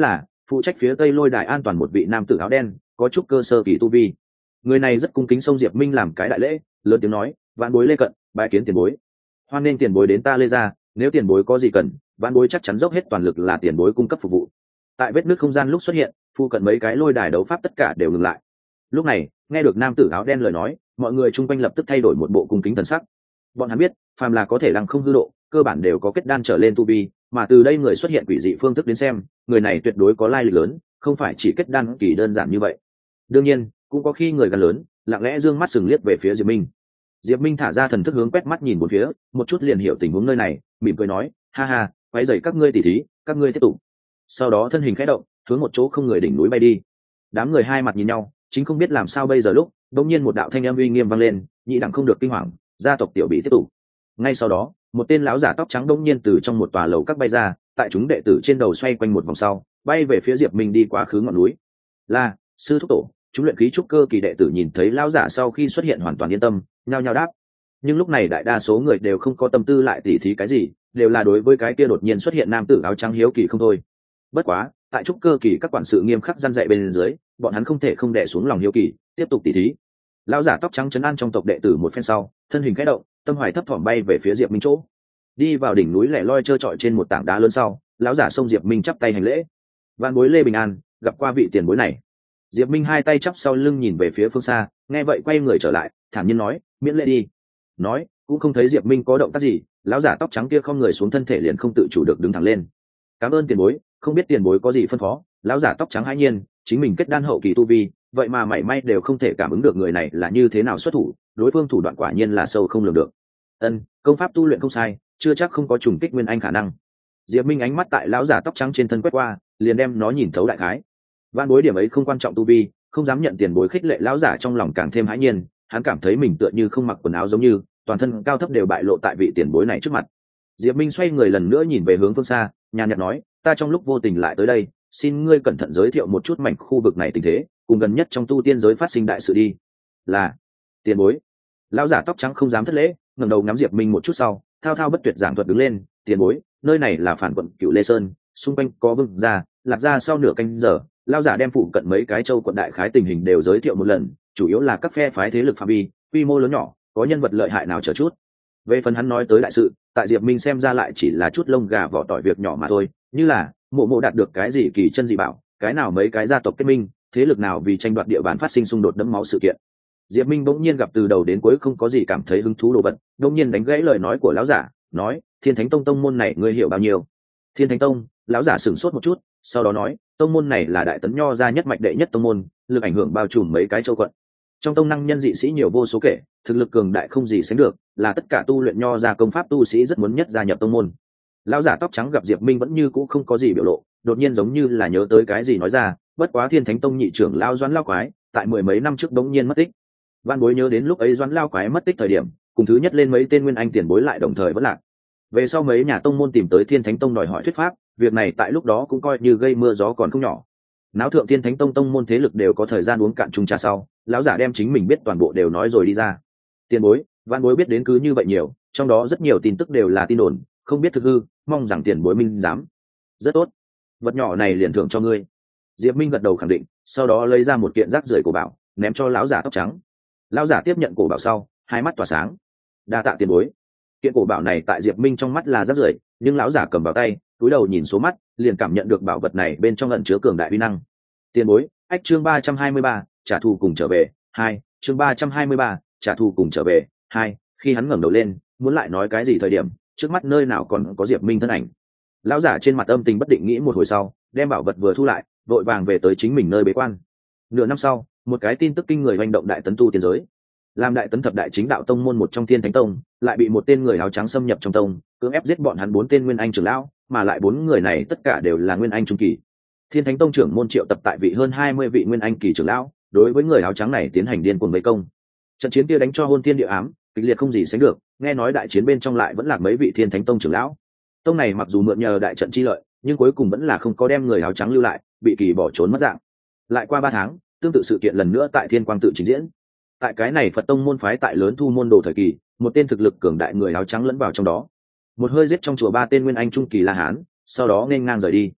phụ trách phía tây lôi đài an toàn một vị nam tử áo đen có chút cơ sơ kỳ tu vi. Người này rất cung kính xông Diệp Minh làm cái đại lễ, lớn tiếng nói, vạn bối Lê Cận bái kiến tiền bối. Hoan nghênh tiền bối đến ta Lê gia, nếu tiền bối có gì cần, vạn bối chắc chắn dốc hết toàn lực là tiền bối cung cấp phục vụ. Tại vết nứt không gian lúc xuất hiện, phụ cận mấy cái lôi đài đấu pháp tất cả đều ngừng lại. Lúc này nghe được nam tử áo đen lời nói, mọi người chung quanh lập tức thay đổi một bộ cung kính thần sắc. Bọn hắn biết phàm là có thể lăng không hư độ, cơ bản đều có kết đan trở lên tu vi, mà từ đây người xuất hiện quỷ dị phương thức đến xem, người này tuyệt đối có lai lịch lớn, không phải chỉ kết đan kỳ đơn giản như vậy. Đương nhiên cũng có khi người gần lớn lặng lẽ dương mắt sừng liếc về phía Diệp Minh. Diệp Minh thả ra thần thức hướng quét mắt nhìn một phía, một chút liền hiểu tình huống nơi này, mỉm cười nói, ha ha, quấy rầy các ngươi tỉ thí, các ngươi tiếp tục. Sau đó thân hình khẽ động, hướng một chỗ không người đỉnh núi bay đi. Đám người hai mặt nhìn nhau, chính không biết làm sao bây giờ lúc, đột nhiên một đạo thanh âm uy nghiêm vang lên, nhị đẳng không được kinh hoàng, gia tộc tiểu bị tiếp tục. Ngay sau đó, một tên lão giả tóc trắng đột nhiên từ trong một tòa lầu các bay ra, tại chúng đệ tử trên đầu xoay quanh một vòng sau, bay về phía Diệp Minh đi quá khứ ngọn núi. Là sư thúc tổ. Chúng luyện khí trúc cơ kỳ đệ tử nhìn thấy lão giả sau khi xuất hiện hoàn toàn yên tâm, nhao nhao đáp. Nhưng lúc này đại đa số người đều không có tâm tư lại tỉ thí cái gì, đều là đối với cái kia đột nhiên xuất hiện nam tử áo trắng hiếu kỳ không thôi. Bất quá, tại trúc cơ kỳ các quản sự nghiêm khắc răn dạy bên dưới, bọn hắn không thể không đè xuống lòng hiếu kỳ, tiếp tục tỉ thí. Lão giả tóc trắng trấn an trong tộc đệ tử một phen sau, thân hình khẽ động, tâm hoài thấp thỏm bay về phía Diệp Minh chỗ. Đi vào đỉnh núi lẻ loi trơ trọi trên một tảng đá lớn sau, lão giả xông Diệp Minh chắp tay hành lễ. Vạn bối Lê Bình An, gặp qua vị tiền bối này. Diệp Minh hai tay chắp sau lưng nhìn về phía phương xa, nghe vậy quay người trở lại, thản nhiên nói, miễn lễ đi. Nói cũng không thấy Diệp Minh có động tác gì, lão giả tóc trắng kia không người xuống thân thể liền không tự chủ được đứng thẳng lên. Cảm ơn tiền bối, không biết tiền bối có gì phân phó. Lão giả tóc trắng hãi nhiên, chính mình kết đan hậu kỳ tu vi, vậy mà mảy may đều không thể cảm ứng được người này là như thế nào xuất thủ, đối phương thủ đoạn quả nhiên là sâu không lường được. Công pháp tu luyện không sai, chưa chắc không có trùng kích nguyên anh khả năng. Diệp Minh ánh mắt tại lão giả tóc trắng trên thân quét qua, liền đem nó nhìn thấu đại khái. Vạn bối điểm ấy không quan trọng tu vi, không dám nhận tiền bối khích lệ, lão giả trong lòng càng thêm hãi nhiên, hắn cảm thấy mình tựa như không mặc quần áo giống như, toàn thân cao thấp đều bại lộ tại vị tiền bối này trước mặt. Diệp Minh xoay người lần nữa nhìn về hướng phương xa, nhàn nhạt nói, ta trong lúc vô tình lại tới đây, xin ngươi cẩn thận giới thiệu một chút mảnh khu vực này tình thế, cùng gần nhất trong tu tiên giới phát sinh đại sự đi. Là tiền bối. Lão giả tóc trắng không dám thất lễ, ngẩng đầu ngắm Diệp Minh một chút sau, thao thao bất tuyệt giảng thuật đứng lên, tiền bối, nơi này là phản quận Cựu Lê Sơn, xung quanh có Vương gia, Lạc gia. Sau nửa canh giờ, lão giả đem phụ cận mấy cái châu quận đại khái tình hình đều giới thiệu một lần, chủ yếu là các phe phái thế lực phạm vi, quy mô lớn nhỏ, có nhân vật lợi hại nào chờ chút. Về phần hắn nói tới đại sự, tại Diệp Minh xem ra lại chỉ là chút lông gà vỏ tỏi việc nhỏ mà thôi, như là mộ đạt được cái gì kỳ chân dị bảo, cái nào mấy cái gia tộc kết minh, thế lực nào vì tranh đoạt địa bàn phát sinh xung đột đẫm máu sự kiện. Diệp Minh bỗng nhiên gặp từ đầu đến cuối không có gì cảm thấy hứng thú đồ vật, bỗng nhiên đánh gãy lời nói của lão giả, nói, Thiên Thánh Tông tông môn này ngươi hiểu bao nhiêu? Thiên Thánh Tông, lão giả sửng sốt một chút, sau đó nói, tông môn này là đại tấn nho gia nhất mạch đệ nhất tông môn, lực ảnh hưởng bao trùm mấy cái châu quận. Trong tông năng nhân dị sĩ nhiều vô số kể, thực lực cường đại không gì sánh được, là tất cả tu luyện nho gia công pháp tu sĩ rất muốn nhất gia nhập tông môn. Lão giả tóc trắng gặp Diệp Minh vẫn như cũ không có gì biểu lộ, đột nhiên giống như là nhớ tới cái gì nói ra, bất quá Thiên Thánh Tông nhị trưởng lão Doãn Lao Quái, tại mười mấy năm trước đống nhiên mất tích. Văn bối nhớ đến lúc ấy Doãn Lao Quái mất tích thời điểm, cùng thứ nhất lên mấy tên nguyên anh tiền bối lại đồng thời vẫn lạc. Về sau mấy nhà tông môn tìm tới Thiên Thánh Tông đòi hỏi thuyết pháp, việc này tại lúc đó cũng coi như gây mưa gió còn không nhỏ. Náo thượng Thiên Thánh Tông tông môn thế lực đều có thời gian uống cạn chung trà sau, lão giả đem chính mình biết toàn bộ đều nói rồi đi ra. Tiền bối, văn bối biết đến cứ như vậy nhiều, trong đó rất nhiều tin tức đều là tin đồn, không biết thực hư, mong rằng tiền bối minh giám. Rất tốt, vật nhỏ này liền thưởng cho ngươi. Diệp Minh gật đầu khẳng định, sau đó lấy ra một kiện rác rưởi cổ bảo, ném cho lão giả tóc trắng. Lão giả tiếp nhận cổ bảo sau, hai mắt tỏa sáng. Đa tạ tiền bối. Kiện cổ bảo này tại Diệp Minh trong mắt là rác rưởi, nhưng lão giả cầm vào tay, cúi đầu nhìn số mắt, liền cảm nhận được bảo vật này bên trong ẩn chứa cường đại uy năng. Tiền bối, ách chương 323, trả thù cùng trở về, 2, chương 323, trả thù cùng trở về, 2. Khi hắn ngẩng đầu lên, muốn lại nói cái gì thời điểm, trước mắt nơi nào còn có Diệp Minh thân ảnh. Lão giả trên mặt âm tình bất định nghĩ một hồi sau, đem bảo vật vừa thu lại, vội vàng về tới chính mình nơi bế quan. Nửa năm sau, một cái tin tức kinh người hoành động đại tấn tu tiên giới. Làm đại tấn thập đại chính đạo tông môn một trong Thiên Thánh Tông, lại bị một tên người áo trắng xâm nhập trong tông, cưỡng ép giết bọn hắn 4 tên nguyên anh trưởng lão, mà lại 4 người này tất cả đều là nguyên anh trung kỳ. Thiên Thánh Tông trưởng môn triệu tập tại vị hơn 20 vị nguyên anh kỳ trưởng lão, đối với người áo trắng này tiến hành điên cuồng vây công. Trận chiến kia đánh cho hôn thiên địa ám, kịch liệt không gì sánh được, nghe nói đại chiến bên trong lại vẫn là mấy vị Thiên Thánh Tông trưởng lão. Tông này mặc dù mượn nhờ đại trận chi lợi, nhưng cuối cùng vẫn là không có đem người áo trắng lưu lại, bị kỳ bỏ trốn mất dạng. Lại qua 3 tháng, tương tự sự kiện lần nữa tại Thiên Quang tự trình diễn. Tại cái này Phật tông môn phái tại lớn thu môn đồ thời kỳ, một tên thực lực cường đại người áo trắng lẫn vào trong đó, một hơi giết trong chùa 3 tên nguyên anh trung kỳ La Hán, sau đó nên ngang rời đi.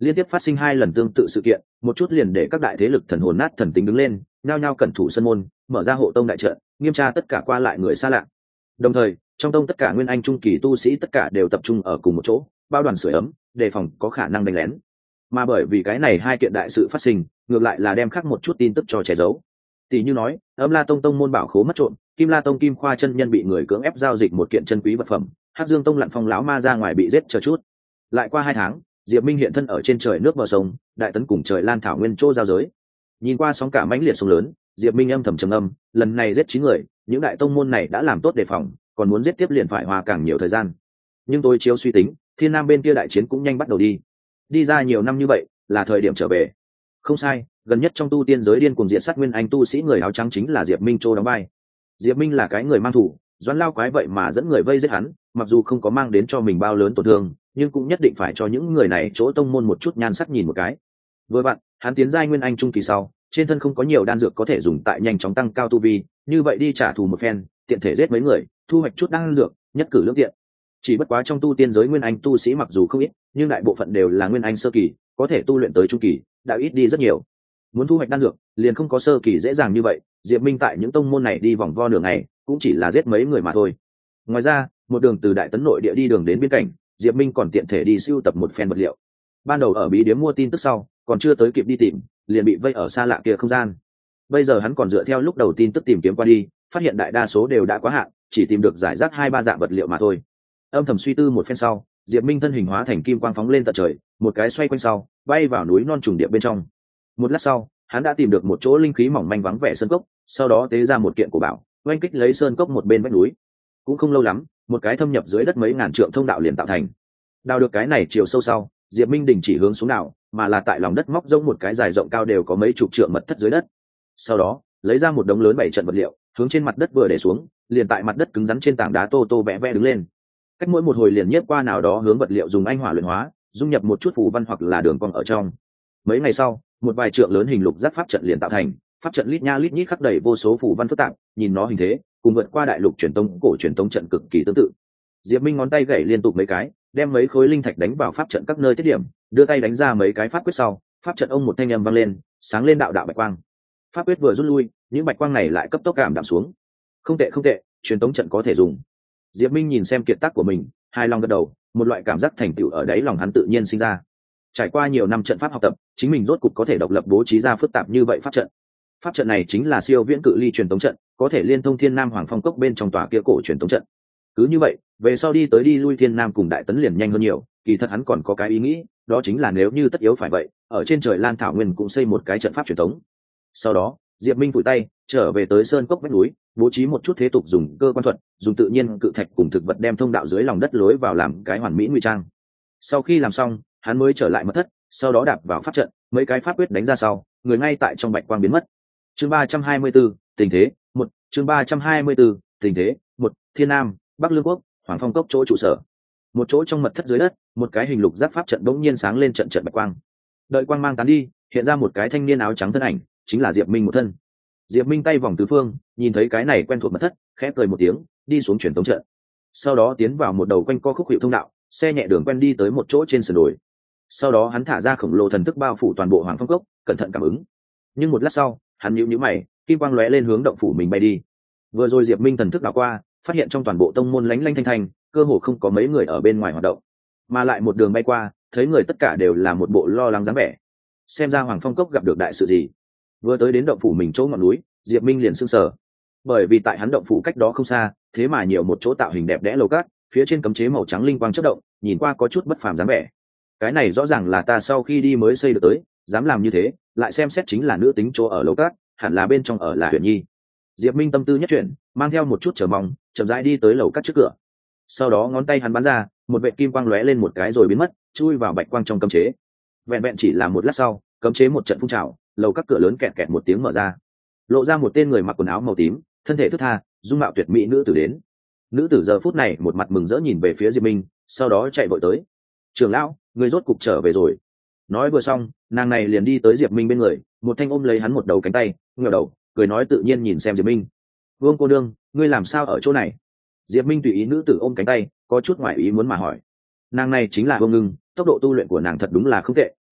Liên tiếp phát sinh 2 lần tương tự sự kiện, một chút liền để các đại thế lực thần hồn nát thần tính đứng lên, nhao nhao cẩn thủ sân môn, mở ra hộ tông đại trận, nghiêm tra tất cả qua lại người xa lạ. Đồng thời, trong tông tất cả nguyên anh trung kỳ tu sĩ tất cả đều tập trung ở cùng một chỗ, bao đoàn sưởi ấm, đề phòng có khả năng đánh lén. Mà bởi vì cái này 2 kiện đại sự phát sinh, ngược lại là đem khác một chút tin tức cho che giấu. Tỷ như nói, Âm La Tông tông môn bảo khố mất trộm, Kim La Tông Kim Khoa chân nhân bị người cưỡng ép giao dịch một kiện chân quý vật phẩm, Hắc Dương Tông Lặn Phong lão ma ra ngoài bị giết chờ chút. Lại qua 2 tháng, Diệp Minh hiện thân ở trên trời nước bờ sông, đại tấn cùng trời Lan thảo nguyên chỗ giao giới. Nhìn qua sóng cả mãnh liệt sông lớn, Diệp Minh âm thầm trầm âm, lần này giết 9 người, những đại tông môn này đã làm tốt đề phòng, còn muốn giết tiếp liền phải hoa càng nhiều thời gian. Nhưng tôi chiếu suy tính, Thiên Nam bên kia đại chiến cũng nhanh bắt đầu đi ra nhiều năm như vậy, là thời điểm trở về. Không sai, gần nhất trong tu tiên giới điên cuồng diệt sát nguyên anh tu sĩ người áo trắng chính là Diệp Minh Châu đóng vai. Diệp Minh là cái người mang thủ, Doãn Lao quái vậy mà dẫn người vây giết hắn, mặc dù không có mang đến cho mình bao lớn tổn thương, nhưng cũng nhất định phải cho những người này chỗ tông môn một chút nhan sắc nhìn một cái. Vừa bạn, hắn tiến giai nguyên anh trung kỳ sau, trên thân không có nhiều đan dược có thể dùng tại nhanh chóng tăng cao tu vi, như vậy đi trả thù một phen, tiện thể giết mấy người, thu hoạch chút đan dược, nhất cử lưỡng tiện. Chỉ bất quá trong tu tiên giới nguyên anh tu sĩ mặc dù không ít, nhưng đại bộ phận đều là nguyên anh sơ kỳ, có thể tu luyện tới trung kỳ, đã ít đi rất nhiều. Muốn thu hoạch đan dược, liền không có sơ kỳ dễ dàng như vậy, Diệp Minh tại những tông môn này đi vòng vo nửa ngày, cũng chỉ là giết mấy người mà thôi. Ngoài ra, một đường từ đại tấn nội địa đi đường đến biên cảnh, Diệp Minh còn tiện thể đi sưu tập một phen vật liệu. Ban đầu ở bí điếm mua tin tức sau, còn chưa tới kịp đi tìm, liền bị vây ở xa lạ kia không gian. Bây giờ hắn còn dựa theo lúc đầu tin tức tìm kiếm qua đi, phát hiện đại đa số đều đã quá hạn, chỉ tìm được giải rác 2-3 dạng vật liệu mà thôi. Âm thầm suy tư một phen sau, Diệp Minh thân hình hóa thành kim quang phóng lên tận trời, một cái xoay quanh sau, bay vào núi non trùng điệp bên trong. Một lát sau, hắn đã tìm được một chỗ linh khí mỏng manh vắng vẻ sơn cốc, sau đó tế ra một kiện cổ bảo, oanh kích lấy sơn cốc một bên vách núi. Cũng không lâu lắm, một cái thâm nhập dưới đất mấy ngàn trượng thông đạo liền tạo thành. Đào được cái này chiều sâu sau, Diệp Minh đình chỉ hướng xuống đào, mà là tại lòng đất móc rỗng một cái dài rộng cao đều có mấy chục trượng mật thất dưới đất. Sau đó, lấy ra một đống lớn 7 trận vật liệu, hướng trên mặt đất vừa để xuống, liền tại mặt đất cứng rắn trên tảng đá tô tô vẽ vẽ đứng lên. Cách mỗi một hồi liền nhiếp qua nào đó hướng vật liệu dùng anh hỏa luyện hóa, dung nhập một chút phù văn hoặc là đường cong ở trong. Mấy ngày sau, một vài trượng lớn hình lục giác pháp trận liền tạo thành, pháp trận lít nha lít nhít khắc đầy vô số phù văn phức tạp, nhìn nó hình thế, cùng vượt qua đại lục truyền tông cổ truyền tông trận cực kỳ tương tự. Diệp Minh ngón tay gảy liên tục mấy cái, đem mấy khối linh thạch đánh vào pháp trận các nơi tiết điểm, đưa tay đánh ra mấy cái pháp quyết sau, pháp trận ông một thanh âm vang lên, sáng lên đạo đạo bạch quang. Pháp quyết vừa rút lui, những bạch quang này lại cấp tốc cảm đạm xuống. Không tệ không tệ, truyền tống trận có thể dùng. Diệp Minh nhìn xem kiệt tác của mình, hài lòng gật đầu, một loại cảm giác thành tựu ở đáy lòng hắn tự nhiên sinh ra. Trải qua nhiều năm trận pháp học tập, chính mình rốt cục có thể độc lập bố trí ra phức tạp như vậy pháp trận. Pháp trận này chính là siêu viễn cự ly truyền tống trận, có thể liên thông Thiên Nam Hoàng Phong cốc bên trong tòa kia cổ truyền tống trận. Cứ như vậy, về sau đi tới đi lui Thiên Nam cùng Đại Tấn liền nhanh hơn nhiều. Kỳ thật hắn còn có cái ý nghĩ, đó chính là nếu như tất yếu phải vậy, ở trên trời Lan Thảo Nguyên cũng xây một cái trận pháp truyền tống. Sau đó, Diệp Minh phủi tay, trở về tới sơn cốc vách núi, bố trí một chút thế tục dùng cơ quan thuật, dùng tự nhiên cự thạch cùng thực vật đem thông đạo dưới lòng đất lối vào làm cái hoàn mỹ ngụy trang. Sau khi làm xong, hắn mới trở lại mật thất, sau đó đạp vào pháp trận, mấy cái pháp quyết đánh ra sau, người ngay tại trong bạch quang biến mất. Chương 324, tình thế, 1, chương 324, tình thế, 1, Thiên Nam, Bắc Lương quốc, Hoàng Phong cốc chỗ trụ sở. Một chỗ trong mật thất dưới đất, một cái hình lục giác pháp trận bỗng nhiên sáng lên trận trận bạch quang. Đợi quang mang tán đi, hiện ra một cái thanh niên áo trắng thân ảnh, chính là Diệp Minh một thân. Diệp Minh tay vòng tứ phương, nhìn thấy cái này quen thuộc mật thất, khẽ cười một tiếng, đi xuống truyền tống trận. Sau đó tiến vào một đầu quanh co khúc hiệu thông đạo, xe nhẹ đường quen đi tới một chỗ trên sườn đồi. Sau đó hắn thả ra khổng lồ thần thức bao phủ toàn bộ Hoàng Phong cốc, cẩn thận cảm ứng. Nhưng một lát sau, hắn nhíu mày, kim quang lóe lên hướng động phủ mình bay đi. Vừa rồi Diệp Minh thần thức đảo qua, phát hiện trong toàn bộ tông môn lánh lánh thanh thanh, cơ hồ không có mấy người ở bên ngoài hoạt động, mà lại một đường bay qua, thấy người tất cả đều là một bộ lo lắng dáng vẻ. Xem ra Hoàng Phong cốc gặp được đại sự gì. Vừa tới đến động phủ mình chỗ ngọn núi, Diệp Minh liền sững sờ, bởi vì tại hắn động phủ cách đó không xa, thế mà nhiều một chỗ tạo hình đẹp đẽ lầu cát, phía trên cấm chế màu trắng linh quang chớp động, nhìn qua có chút bất phàm dáng vẻ. Cái này rõ ràng là ta sau khi đi mới xây được tới, dám làm như thế, lại xem xét chính là nữ tính chỗ ở lầu cát, hẳn là bên trong ở là Huyền Nhi. Diệp Minh tâm tư nhất chuyển, mang theo một chút chờ mong, chậm rãi đi tới lầu cát trước cửa. Sau đó ngón tay hắn bắn ra, một vệt kim quang lóe lên một cái rồi biến mất, chui vào bạch quang trong cấm chế. Vẹn vẹn chỉ là một lát sau, cấm chế một trận phun trào, lầu các cửa lớn kẹt kẹt một tiếng mở ra, lộ ra một tên người mặc quần áo màu tím, thân thể thướt tha, dung mạo tuyệt mỹ nữ tử đến. Nữ tử giờ phút này một mặt mừng rỡ nhìn về phía Diệp Minh, sau đó chạy vội tới. "Trưởng lão, người rốt cục trở về rồi." Nói vừa xong, nàng này liền đi tới Diệp Minh bên người, một thanh ôm lấy hắn một đầu cánh tay, ngửa đầu, cười nói tự nhiên nhìn xem Diệp Minh. "Vương cô nương, ngươi làm sao ở chỗ này?" Diệp Minh tùy ý nữ tử ôm cánh tay, có chút ngoại ý muốn mà hỏi. Nàng này chính là Vương Ngưng, tốc độ tu luyện của nàng thật đúng là không tệ,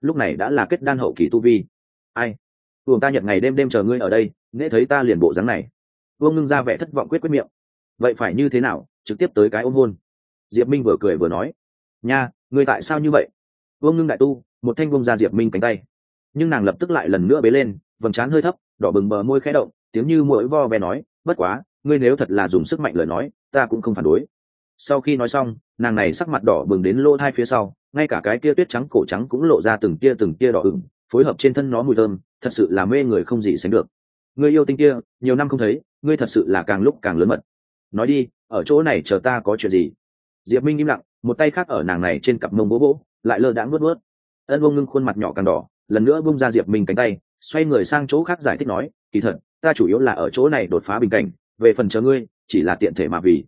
lúc này đã là kết đan hậu kỳ tu vi. Ai, buồng ta nhật ngày đêm đêm chờ ngươi ở đây, nghe thấy ta liền bộ dáng này. Vương Ngưng ra vẻ thất vọng quyết miệng. Vậy phải như thế nào, trực tiếp tới cái ôm hôn? Diệp Minh vừa cười vừa nói, nha, ngươi tại sao như vậy? Vương Ngưng đại tu, một thanh bông ra Diệp Minh cánh tay, nhưng nàng lập tức lại lần nữa bế lên, vầng trán hơi thấp, đỏ bừng bờ môi khẽ động, tiếng như mũi vo ve nói, bất quá, ngươi nếu thật là dùng sức mạnh lời nói, ta cũng không phản đối. Sau khi nói xong, nàng này sắc mặt đỏ bừng đến lỗ tai phía sau, ngay cả cái kia tuyết trắng cổ trắng cũng lộ ra từng tia đỏ ửng, phối hợp trên thân nó mùi thơm, thật sự là mê người không gì sánh được. Ngươi yêu tinh kia, nhiều năm không thấy, ngươi thật sự là càng lúc càng lớn mật. Nói đi, ở chỗ này chờ ta có chuyện gì? Diệp Minh im lặng, một tay khác ở nàng này trên cặp mông bố bố, lại lơ đãng nuốt nuốt. Ân Bông Ngưng khuôn mặt nhỏ càng đỏ, lần nữa bung ra Diệp Minh cánh tay, xoay người sang chỗ khác giải thích nói, kỳ thật, ta chủ yếu là ở chỗ này đột phá bình cảnh, về phần chờ ngươi, chỉ là tiện thể mà vì.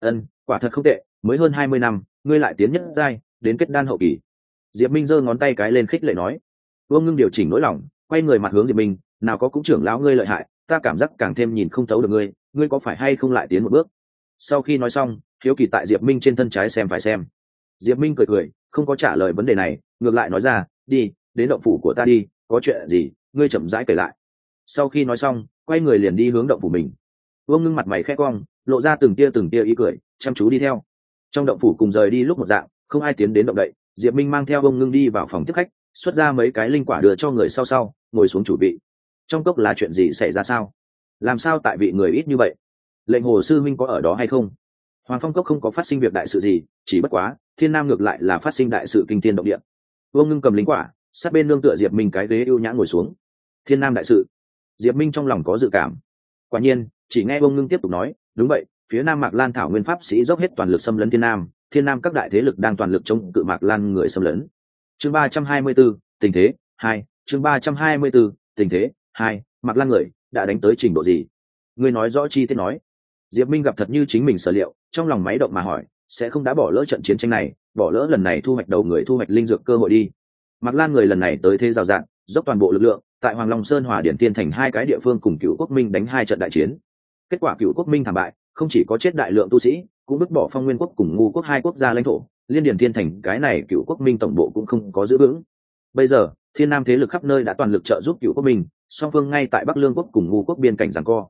Quả thật không tệ, mới hơn 20 năm, ngươi lại tiến nhất giai, đến kết đan hậu kỳ. Diệp Minh giơ ngón tay cái lên khích lệ nói. Vương Ngưng điều chỉnh nỗi lòng, quay người mặt hướng Diệp Minh, nào có cũng trưởng lão ngươi lợi hại, ta cảm giác càng thêm nhìn không thấu được ngươi, ngươi có phải hay không lại tiến một bước? Sau khi nói xong, hiếu kỳ tại Diệp Minh trên thân trái xem phải xem. Diệp Minh cười cười, không có trả lời vấn đề này, ngược lại nói ra, đi, đến động phủ của ta đi, có chuyện gì, ngươi chậm rãi kể lại. Sau khi nói xong, quay người liền đi hướng động phủ mình. Vương Ngưng mặt mày khẽ cong, lộ ra từng tia ý cười, chăm chú đi theo. Trong động phủ cùng rời đi lúc một dạng, không ai tiến đến động đậy. Diệp Minh mang theo Vương Ngưng đi vào phòng tiếp khách, xuất ra mấy cái linh quả đưa cho người sau, ngồi xuống chủ vị. Trong cốc là chuyện gì xảy ra sao? Làm sao tại vị người ít như vậy? Lệnh Hồ sư minh có ở đó hay không? Hoàng Phong cốc không có phát sinh việc đại sự gì, chỉ bất quá Thiên Nam ngược lại là phát sinh đại sự kinh thiên động địa. Vương Ngưng cầm linh quả, sát bên nương tựa Diệp Minh cái ghế ưu nhã ngồi xuống. Thiên Nam đại sự. Diệp Minh trong lòng có dự cảm. Quả nhiên, chỉ nghe Vương Ngưng tiếp tục nói, đúng vậy, phía Nam Mạc Lan thảo nguyên pháp sĩ dốc hết toàn lực xâm lấn Thiên Nam các đại thế lực đang toàn lực chống cự Mạc Lan người xâm lấn. Chương 324, tình thế 2, chương 324, tình thế 2, Mạc Lan người đã đánh tới trình độ gì? Ngươi nói rõ chi tiết nói. Diệp Minh gặp thật như chính mình sở liệu, trong lòng máy động mà hỏi, sẽ không đã bỏ lỡ trận chiến tranh này, bỏ lỡ lần này thu hoạch đầu người thu hoạch linh dược cơ hội đi. Mạc Lan người lần này tới thế rào rạng, dốc toàn bộ lực lượng, tại Hoàng Long Sơn Hòa Điển Tiên thành hai cái địa phương cùng Cửu Quốc Minh đánh hai trận đại chiến. Kết quả Cửu Quốc Minh thảm bại, không chỉ có chết đại lượng tu sĩ, cũng vứt bỏ Phong Nguyên Quốc cùng Ngu Quốc hai quốc gia lãnh thổ, liên Điển Tiên thành cái này Cửu Quốc Minh tổng bộ cũng không có giữ vững. Bây giờ, Thiên Nam thế lực khắp nơi đã toàn lực trợ giúp Cửu Quốc Minh, song phương ngay tại Bắc Lương Quốc cùng Ngu Quốc biên cảnh giằng co.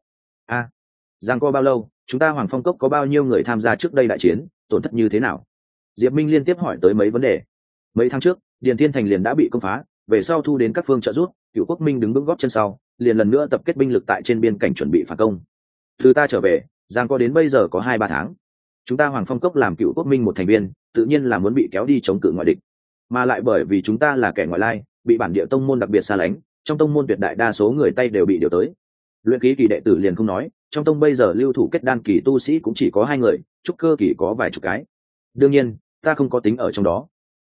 Giằng co bao lâu? Chúng ta Hoàng Phong Cốc có bao nhiêu người tham gia trước đây đại chiến, tổn thất như thế nào? Diệp Minh liên tiếp hỏi tới mấy vấn đề. Mấy tháng trước, Điền Thiên thành liền đã bị công phá, về sau thu đến các phương trợ giúp, Cửu Quốc Minh đứng vững gót chân sau, liền lần nữa tập kết binh lực tại trên biên cảnh chuẩn bị phản công. Từ ta trở về, giang co đến bây giờ có 2-3 tháng. Chúng ta Hoàng Phong Cốc làm Cửu Quốc Minh một thành viên, tự nhiên là muốn bị kéo đi chống cự ngoại địch, mà lại bởi vì chúng ta là kẻ ngoại lai, bị bản địa tông môn đặc biệt xa lánh, trong tông môn tuyệt đại đa số người Tây đều bị điều tới. Luyện khí kỳ đệ tử liền không nói, trong tông bây giờ lưu thủ kết đan kỳ tu sĩ cũng chỉ có 2 người, trúc cơ kỳ có vài chục cái. Đương nhiên, ta không có tính ở trong đó.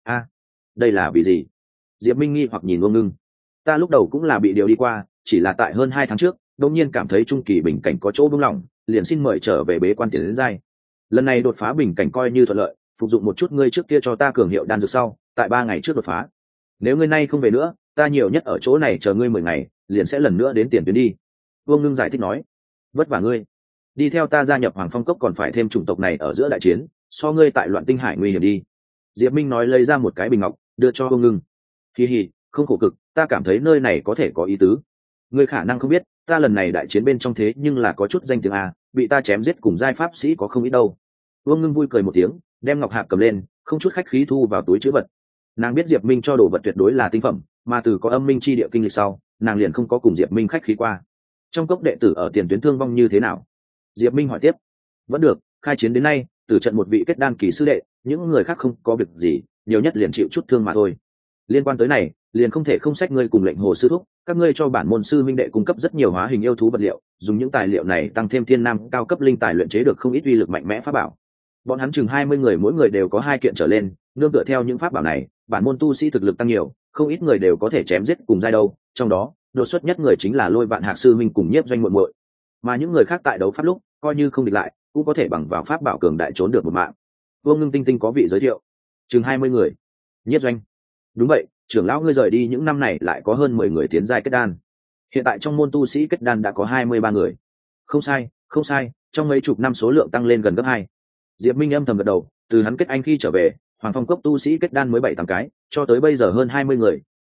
Đây là vì gì? Diệp Minh nghi hoặc nhìn Vương Ngưng. Ta lúc đầu cũng là bị điều đi qua, chỉ là tại hơn 2 tháng trước, đột nhiên cảm thấy trung kỳ bình cảnh có chỗ buông lỏng, liền xin mời trở về bế quan tiền đến giai. Lần này đột phá bình cảnh coi như thuận lợi, phục dụng một chút ngươi trước kia cho ta cường hiệu đan dược sau, tại 3 ngày trước đột phá. Nếu ngươi nay không về nữa, ta nhiều nhất ở chỗ này chờ ngươi 10 ngày, liền sẽ lần nữa đến tiền tuyến đi. Vương Ngưng giải thích nói. Vất vả ngươi, đi theo ta gia nhập Hoàng Phong Cốc còn phải thêm chủng tộc này ở giữa đại chiến, so ngươi tại Loạn Tinh Hải nguy hiểm đi. Diệp Minh nói, lấy ra một cái bình ngọc đưa cho Vương Ngưng. Hi, không khổ cực, ta cảm thấy nơi này có thể có ý tứ. Ngươi khả năng không biết, ta lần này đại chiến bên trong thế nhưng là có chút danh tiếng a, bị ta chém giết cùng giai pháp sĩ có không ít đâu. Vương Ngưng vui cười một tiếng, đem ngọc hạp cầm lên, không chút khách khí thu vào túi trữ vật. Nàng biết Diệp Minh cho đồ vật tuyệt đối là tinh phẩm, mà từ có âm minh chi địa kinh lịch sau, nàng liền không có cùng Diệp Minh khách khí qua. Trong cốc đệ tử ở tiền tuyến thương vong như thế nào? Diệp Minh hỏi tiếp. Vẫn được, khai chiến đến nay, tử trận một vị kết đan kỳ sư đệ, những người khác không có việc gì, nhiều nhất liền chịu chút thương mà thôi. Liên quan tới này, liền không thể không sách ngươi cùng Lệnh Hồ sư thúc, các ngươi cho bản môn sư minh đệ cung cấp rất nhiều hóa hình yêu thú vật liệu, dùng những tài liệu này tăng thêm Thiên Nam cao cấp linh tài luyện chế được không ít uy lực mạnh mẽ pháp bảo. Bọn hắn chừng 20 người, mỗi người đều có 2 kiện trở lên, nương tựa theo những pháp bảo này, bản môn tu sĩ thực lực tăng nhiều, không ít người đều có thể chém giết cùng giai đâu, trong đó, đột xuất nhất người chính là Lôi Vạn Hạc sư minh cùng Nhiếp Doanh muội muội. Mà những người khác tại đấu pháp lúc, coi như không địch lại, cũng có thể bằng vào pháp bảo cường đại trốn được một mạng. Vương Ngưng tinh tinh có vị giới thiệu, chừng 20 người. Nhiếp Doanh. Đúng vậy, trưởng lão ngươi rời đi những năm này lại có hơn 10 người tiến giai kết đan. Hiện tại trong môn tu sĩ kết đan đã có 23 người. Không sai, trong mấy chục năm số lượng tăng lên gần gấp 2. Diệp Minh âm thầm gật đầu, từ hắn kết anh khi trở về, Hoàng Phong Cốc tu sĩ kết đan mới 7-8 cái, cho tới bây giờ hơn 20 người,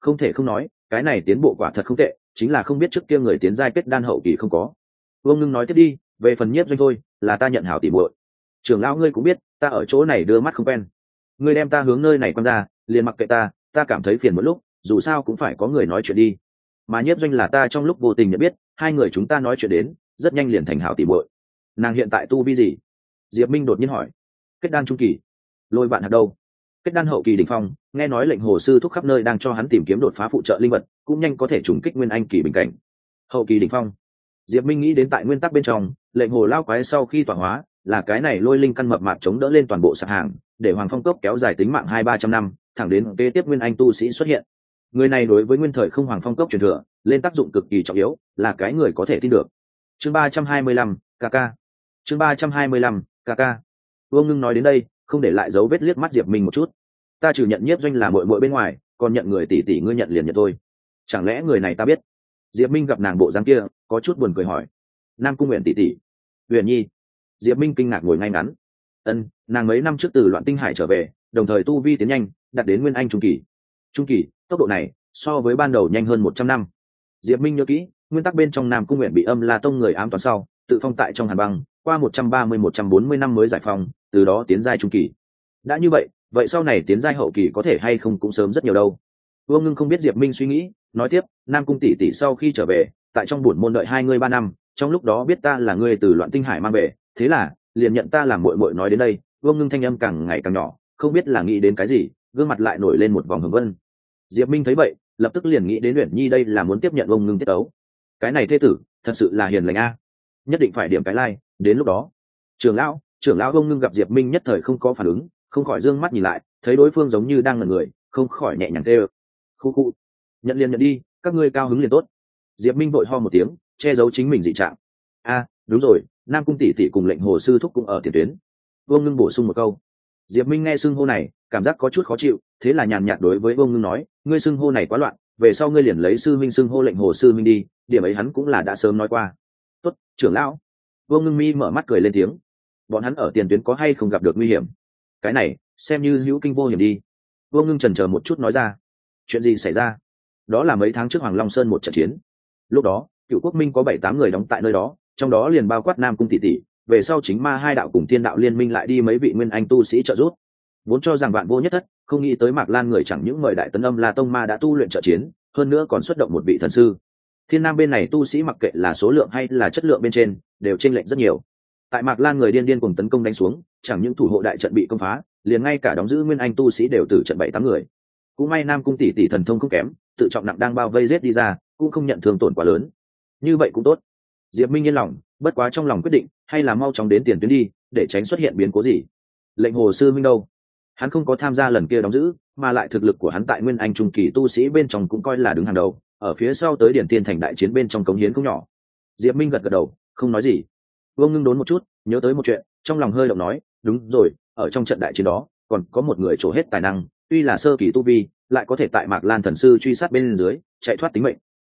không thể không nói cái này tiến bộ quả thật không tệ, chính là không biết trước kia người tiến giai kết đan hậu kỳ không có. Vương Ngưng nói tiếp đi, về phần Nhiếp Doanh thôi là ta nhận hảo tỉ muội. Trưởng lão ngươi cũng biết ta ở chỗ này đưa mắt không quen, ngươi đem ta hướng nơi này quăng ra liền mặc kệ ta cảm thấy phiền một lúc, dù sao cũng phải có người nói chuyện đi. Mà Nhiếp Doanh là ta trong lúc vô tình nhận biết, hai người chúng ta nói chuyện đến rất nhanh liền thành hảo tỉ muội. Nàng hiện tại tu vi gì? Diệp Minh đột nhiên hỏi. Kết đan trung kỳ. Lôi Vạn Hạc đâu? Kết đan hậu kỳ đỉnh phong, nghe nói lệnh hồ sư thúc khắp nơi đang cho hắn tìm kiếm đột phá phụ trợ linh vật, cũng nhanh có thể trùng kích nguyên anh kỳ bình cảnh. Hậu kỳ đỉnh phong. Diệp Minh nghĩ đến tại nguyên tắc bên trong, lệnh hồ lao quái sau khi tọa hóa, là cái này lôi linh căn mập mạp chống đỡ lên toàn bộ sạp hàng, để Hoàng Phong Cốc kéo dài tính mạng 200-300 năm, thẳng đến kế tiếp nguyên anh tu sĩ xuất hiện. Người này đối với nguyên thời không Hoàng Phong Cốc truyền thừa, lên tác dụng cực kỳ trọng yếu, là cái người có thể tin được. Chương 325, KK. Chương 325, KK. Vương Ngưng nói đến đây, không để lại dấu vết liếc mắt Diệp Minh một chút. Ta trừ nhận Nhiếp Doanh là muội muội bên ngoài, còn nhận người tỷ tỷ ngươi nhận liền nhận thôi. Chẳng lẽ người này ta biết? Diệp Minh gặp nàng bộ dáng kia, có chút buồn cười hỏi. Nam Cung Uyển tỷ tỷ. Uyển Nhi. Diệp Minh kinh ngạc ngồi ngay ngắn. Ân, nàng mấy năm trước từ Loạn Tinh Hải trở về, đồng thời tu vi tiến nhanh, đạt đến nguyên anh trung kỳ. Trung kỳ, tốc độ này so với ban đầu nhanh hơn 100 năm. Diệp Minh nhớ kỹ, nguyên tắc bên trong Nam Cung Uyển bị Âm La Tông người ám toán sau, tự phong tại trong hàn băng, qua 130-140 năm mới giải phóng, từ đó tiến giai trung kỳ. Đã như vậy sau này tiến giai hậu kỳ có thể hay không cũng sớm rất nhiều đâu. Vương Ngưng không biết Diệp Minh suy nghĩ, nói tiếp, Nam Cung tỷ tỷ sau khi trở về, tại trong buồn môn đợi hai ngươi 3 năm, trong lúc đó biết ta là ngươi từ Loạn Tinh Hải mang về, thế là liền nhận ta làm muội muội. Nói đến đây, Vương Ngưng thanh âm càng ngày càng nhỏ, không biết là nghĩ đến cái gì, gương mặt lại nổi lên một vòng hồng vân. Diệp Minh thấy vậy, lập tức liền nghĩ đến Uyển Nhi đây là muốn tiếp nhận Vương Ngưng tiết tấu. Cái này thê tử, thật sự là hiền lành a, nhất định phải điểm cái like, đến lúc đó. Trưởng lão Vương Ngưng gặp Diệp Minh nhất thời không có phản ứng, không khỏi dương mắt nhìn lại, thấy đối phương giống như đang ngẩn người, không khỏi nhẹ nhàng kêu. Khu. Nhận liền nhận đi, các ngươi cao hứng liền tốt. Diệp Minh vội ho một tiếng, che giấu chính mình dị trạng. Đúng rồi, Nam Cung tỷ tỷ cùng lệnh hồ sư thúc cũng ở tiền tuyến. Vương Ngưng bổ sung một câu. Diệp Minh nghe xưng hô này, cảm giác có chút khó chịu, thế là nhàn nhạt đối với Vương Ngưng nói, ngươi xưng hô này quá loạn, về sau ngươi liền lấy sư minh xưng hô lệnh hồ sư minh đi, điểm ấy hắn cũng là đã sớm nói qua. Tốt, trưởng lão. Vương Ngưng mi mở mắt cười lên tiếng. Bọn hắn ở tiền tuyến có hay không gặp được nguy hiểm? Cái này xem như hữu kinh vô hiểm đi. Vương Ngưng chần chờ một chút nói ra. Chuyện gì xảy ra? Đó là mấy tháng trước Hoàng Long Sơn một trận chiến. Lúc đó Cựu Quốc Minh có 7-8 người đóng tại nơi đó, trong đó liền bao quát Nam Cung tỷ tỷ, về sau chính ma hai đạo cùng Thiên đạo liên minh lại đi mấy vị nguyên anh tu sĩ trợ giúp, vốn cho rằng vạn vô nhất thất, không nghĩ tới Mạc Lan người chẳng những mời đại tấn Âm La Tông ma đã tu luyện trợ chiến, hơn nữa còn xuất động một vị thần sư. Thiên Nam bên này tu sĩ mặc kệ là số lượng hay là chất lượng bên trên, đều chênh lệch rất nhiều. Tại Mạc Lan người điên cùng tấn công đánh xuống, chẳng những thủ hộ đại trận bị công phá, liền ngay cả đóng giữ nguyên anh tu sĩ đều tử trận 7-8 người. Cũng may Nam Cung tỷ tỷ thần thông không kém, tự trọng nặng đang bao vây giết đi ra, cũng không nhận thương tổn quá lớn. Như vậy cũng tốt. Diệp Minh yên lòng, bất quá trong lòng quyết định, hay là mau chóng đến tiền tuyến đi, để tránh xuất hiện biến cố gì. Lệnh hồ sư minh đâu? Hắn không có tham gia lần kia đóng giữ, mà lại thực lực của hắn tại nguyên anh trung kỳ tu sĩ bên trong cũng coi là đứng hàng đầu, ở phía sau tới Điển Tiên thành đại chiến bên trong cống hiến không nhỏ. Diệp Minh gật gật đầu, không nói gì. Vương Ngưng đốn một chút, nhớ tới một chuyện, trong lòng hơi động nói, đúng rồi, ở trong trận đại chiến đó, còn có một người trổ hết tài năng, tuy là sơ kỳ tu vi, lại có thể tại Mạc Lan thần sư truy sát bên dưới, chạy thoát tính mệnh.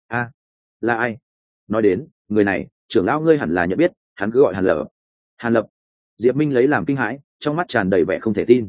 Là ai? Nói đến người này, trưởng lão ngươi hẳn là nhận biết, hắn cứ gọi Hàn Lập. Hàn Lập? Diệp Minh lấy làm kinh hãi, trong mắt tràn đầy vẻ không thể tin.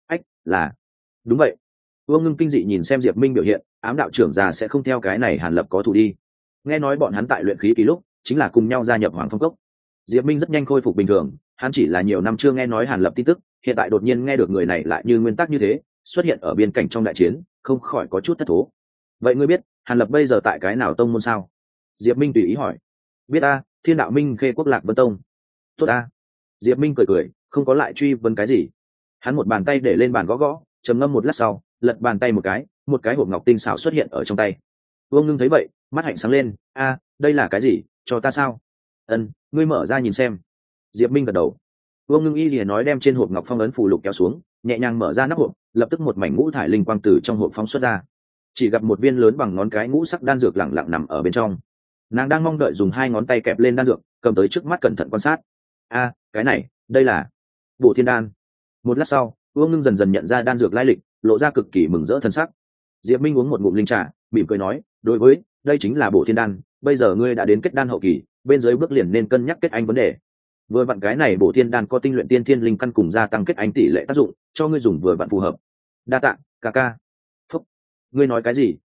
Là đúng vậy. Vương Ngưng kinh dị nhìn xem Diệp Minh biểu hiện, ám đạo trưởng già sẽ không theo cái này Hàn Lập có thù đi. Nghe nói bọn hắn tại luyện khí kỳ lúc chính là cùng nhau gia nhập Hoàng Phong Cốc. Diệp Minh rất nhanh khôi phục bình thường, hắn chỉ là nhiều năm chưa nghe nói Hàn Lập tin tức, hiện tại đột nhiên nghe được người này lại như nguyên tắc như thế xuất hiện ở biên cảnh trong đại chiến, không khỏi có chút thất thố. Vậy ngươi biết Hàn Lập bây giờ tại cái nào tông môn sao? Diệp Minh tùy ý hỏi. Biết a, Thiên Đạo Minh Khê Quốc Lạc Vân Tông. Tốt a. Diệp Minh cười, không có lại truy vấn cái gì. Hắn một bàn tay để lên bàn gõ gõ, trầm ngâm một lát sau, lật bàn tay một cái hộp ngọc tinh xảo xuất hiện ở trong tay. Vương Ngưng thấy vậy, mắt hạnh sáng lên, đây là cái gì, cho ta sao? Ân, ngươi mở ra nhìn xem. Diệp Minh gật đầu. Vương Ngưng y lìa nói đem trên hộp ngọc phong ấn phù lục kéo xuống, nhẹ nhàng mở ra nắp hộp, lập tức một mảnh ngũ thải linh quang từ trong hộp phóng xuất ra. Chỉ gặp một viên lớn bằng ngón cái ngũ sắc đan dược lặng lặng nằm ở bên trong. Nàng đang mong đợi dùng 2 ngón tay kẹp lên đan dược, cầm tới trước mắt cẩn thận quan sát. Cái này, đây là Bổ Thiên Đan. Một lát sau, Vương Ngưng dần dần nhận ra đan dược lai lịch, lộ ra cực kỳ mừng rỡ thân sắc. Diệp Minh uống một ngụm linh trà, mỉm cười nói, đối với, đây chính là Bổ Thiên Đan, bây giờ ngươi đã đến kết đan hậu kỳ, bên dưới bước liền nên cân nhắc kết anh vấn đề. Vừa vặn cái này Bổ Thiên Đan có tinh luyện tiên thiên linh căn cùng gia tăng kết anh tỷ lệ tác dụng, cho ngươi dùng vừa vặn phù hợp. Đa tạ, ca ca. Phúc, ngươi nói cái gì?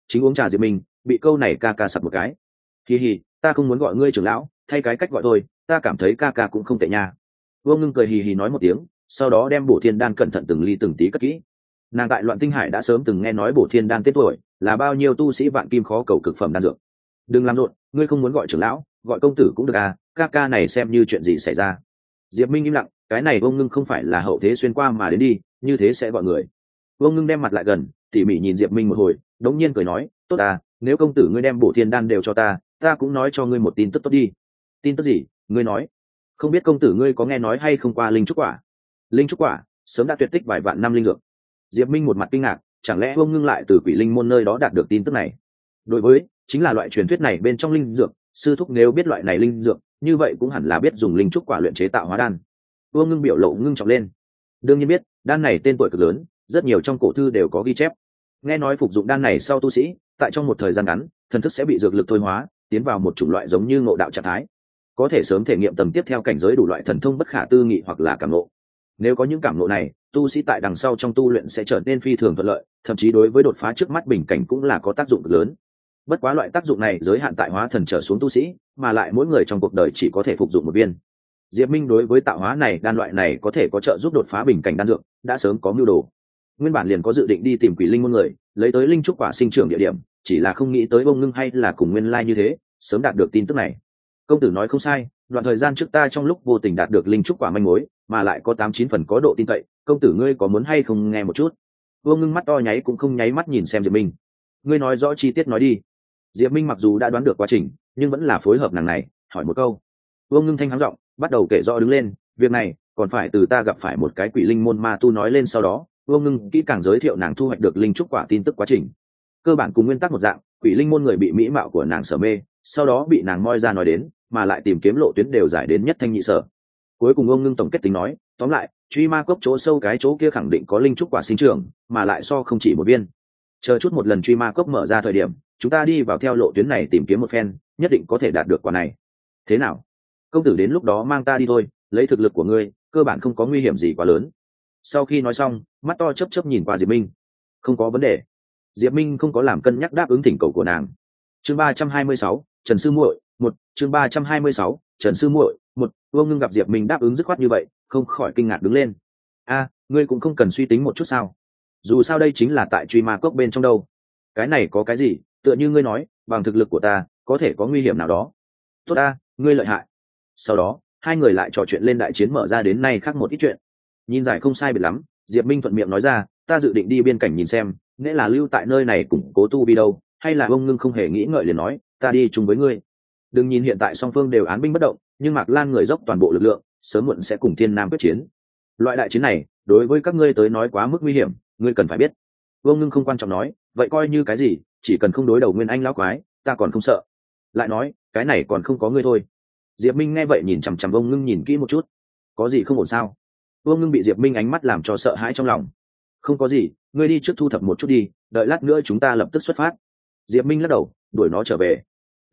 chính uống trà diệp minh bị câu này ca ca sặc một cái. Kỳ hì, ta không muốn gọi ngươi trưởng lão, thay cái cách gọi tôi, ta cảm thấy ca ca cũng không tệ nha. Vô Ngưng cười hì hì nói một tiếng, sau đó đem bổ thiên đan cẩn thận từng ly từng tí cất kỹ. Nàng tại Loạn Tinh Hải đã sớm từng nghe nói bổ thiên đan tên tuổi, là bao nhiêu tu sĩ vạn kim khó cầu cực phẩm đan dược. Đừng làm rộn, ngươi không muốn gọi trưởng lão, gọi công tử cũng được à, ca ca này xem như chuyện gì xảy ra. Diệp Minh im lặng, cái này Vô Ngưng không phải là hậu thế xuyên qua mà đến đi, như thế sẽ gọi người. Vô Ngưng đem mặt lại gần, tỉ mỉ nhìn Diệp Minh một hồi, đống nhiên cười nói, tốt à, nếu công tử ngươi đem bổ thiên đan đều cho ta cũng nói cho ngươi một tin tức tốt đi. Tin tức gì? Ngươi nói. Không biết công tử ngươi có nghe nói hay không qua linh trúc quả? Linh trúc quả sớm đã tuyệt tích vài vạn năm linh dược. Diệp Minh một mặt kinh ngạc, chẳng lẽ Vô Ngưng lại từ quỷ linh môn nơi đó đạt được tin tức này? Đối với chính là loại truyền thuyết này bên trong linh dược, sư thúc nếu biết loại này linh dược, như vậy cũng hẳn là biết dùng linh trúc quả luyện chế tạo hóa đan. Vô Ngưng biểu lộ ngưng trọng lên. Đương nhiên biết, đan này tên tuổi cực lớn, rất nhiều trong cổ thư đều có ghi chép. Nghe nói phục dụng đan này sau tu sĩ, tại trong một thời gian ngắn, thần thức sẽ bị dược lực thôi hóa, tiến vào một chủng loại giống như ngộ đạo trạng thái, có thể sớm thể nghiệm tầm tiếp theo cảnh giới đủ loại thần thông bất khả tư nghị hoặc là cảm ngộ. Nếu có những cảm ngộ này, tu sĩ tại đằng sau trong tu luyện sẽ trở nên phi thường thuận lợi, thậm chí đối với đột phá trước mắt bình cảnh cũng là có tác dụng cực lớn. Bất quá loại tác dụng này giới hạn tại hóa thần trở xuống tu sĩ, mà lại mỗi người trong cuộc đời chỉ có thể phục dụng một viên. Diệp Minh đối với tạo hóa này đan loại này có thể có trợ giúp đột phá bình cảnh đan dược, đã sớm có mưu đồ. Nguyên bản liền có dự định đi tìm quỷ linh môn người, lấy tới linh trúc quả sinh trưởng địa điểm, chỉ là không nghĩ tới Vô Ngưng hay là cùng nguyên lai như thế, sớm đạt được tin tức này. Công tử nói không sai, đoạn thời gian trước ta trong lúc vô tình đạt được linh trúc quả manh mối, mà lại có 8-9 phần có độ tin cậy, công tử ngươi có muốn hay không nghe một chút? Vô Ngưng mắt to nháy cũng không nháy mắt nhìn xem Diệp Minh. Ngươi nói rõ chi tiết nói đi. Diệp Minh mặc dù đã đoán được quá trình, nhưng vẫn là phối hợp nàng này, hỏi một câu. Vô Ngưng thanh hắng giọng, bắt đầu kể rõ đứng lên, việc này còn phải từ ta gặp phải một cái quỷ linh môn ma tu nói lên, sau đó Vô Ngưng kỹ càng giới thiệu nàng thu hoạch được linh trúc quả tin tức quá trình. Cơ bản cùng nguyên tắc một dạng, quỷ linh môn người bị mỹ mạo của nàng sở mê, sau đó bị nàng moi ra nói đến, mà lại tìm kiếm lộ tuyến đều giải đến nhất thanh nhị sở. Cuối cùng Vô Ngưng tổng kết tính nói, tóm lại, truy ma cốc chỗ sâu cái chỗ kia khẳng định có linh trúc quả sinh trưởng, mà lại so không chỉ một viên. Chờ chút một lần truy ma cốc mở ra thời điểm, chúng ta đi vào theo lộ tuyến này tìm kiếm một phen, nhất định có thể đạt được quả này. Thế nào? Công tử đến lúc đó mang ta đi thôi, lấy thực lực của ngươi, cơ bản không có nguy hiểm gì quá lớn. Sau khi nói xong, mắt to chớp chớp nhìn qua Diệp Minh. Không có vấn đề. Diệp Minh không có làm cân nhắc đáp ứng thỉnh cầu của nàng. Chương 326, Trần sư muội, 1, chương 326, Trần sư muội, 1. Vô Ngưng gặp Diệp Minh đáp ứng dứt khoát như vậy, không khỏi kinh ngạc đứng lên. A, ngươi cũng không cần suy tính một chút sao? Dù sao đây chính là tại truy ma cốc bên trong đâu. Cái này có cái gì, tựa như ngươi nói, bằng thực lực của ta, có thể có nguy hiểm nào đó. Tốt ta, ngươi lợi hại. Sau đó, hai người lại trò chuyện lên đại chiến mở ra đến nay khác một ít chuyện. Nhìn giải không sai biệt lắm, Diệp Minh thuận miệng nói ra, ta dự định đi biên cảnh nhìn xem, nghĩa là lưu tại nơi này củng cố tu vi đâu, hay là Vô Ngưng không hề nghĩ ngợi liền nói, ta đi chung với ngươi. Đừng nhìn hiện tại song phương đều án binh bất động, nhưng Mạc Lan người dốc toàn bộ lực lượng, sớm muộn sẽ cùng Thiên Nam quyết chiến. Loại đại chiến này, đối với các ngươi tới nói quá mức nguy hiểm, ngươi cần phải biết. Vô Ngưng không quan trọng nói, vậy coi như cái gì, chỉ cần không đối đầu Nguyên Anh lão quái, ta còn không sợ. Lại nói, cái này còn không có ngươi thôi. Diệp Minh nghe vậy nhìn chằm chằm Vô Ngưng nhìn kỹ một chút. Có gì không ổn sao? Vô Ngưng bị Diệp Minh ánh mắt làm cho sợ hãi trong lòng. Không có gì, ngươi đi trước thu thập một chút đi, đợi lát nữa chúng ta lập tức xuất phát. Diệp Minh lắc đầu, đuổi nó trở về.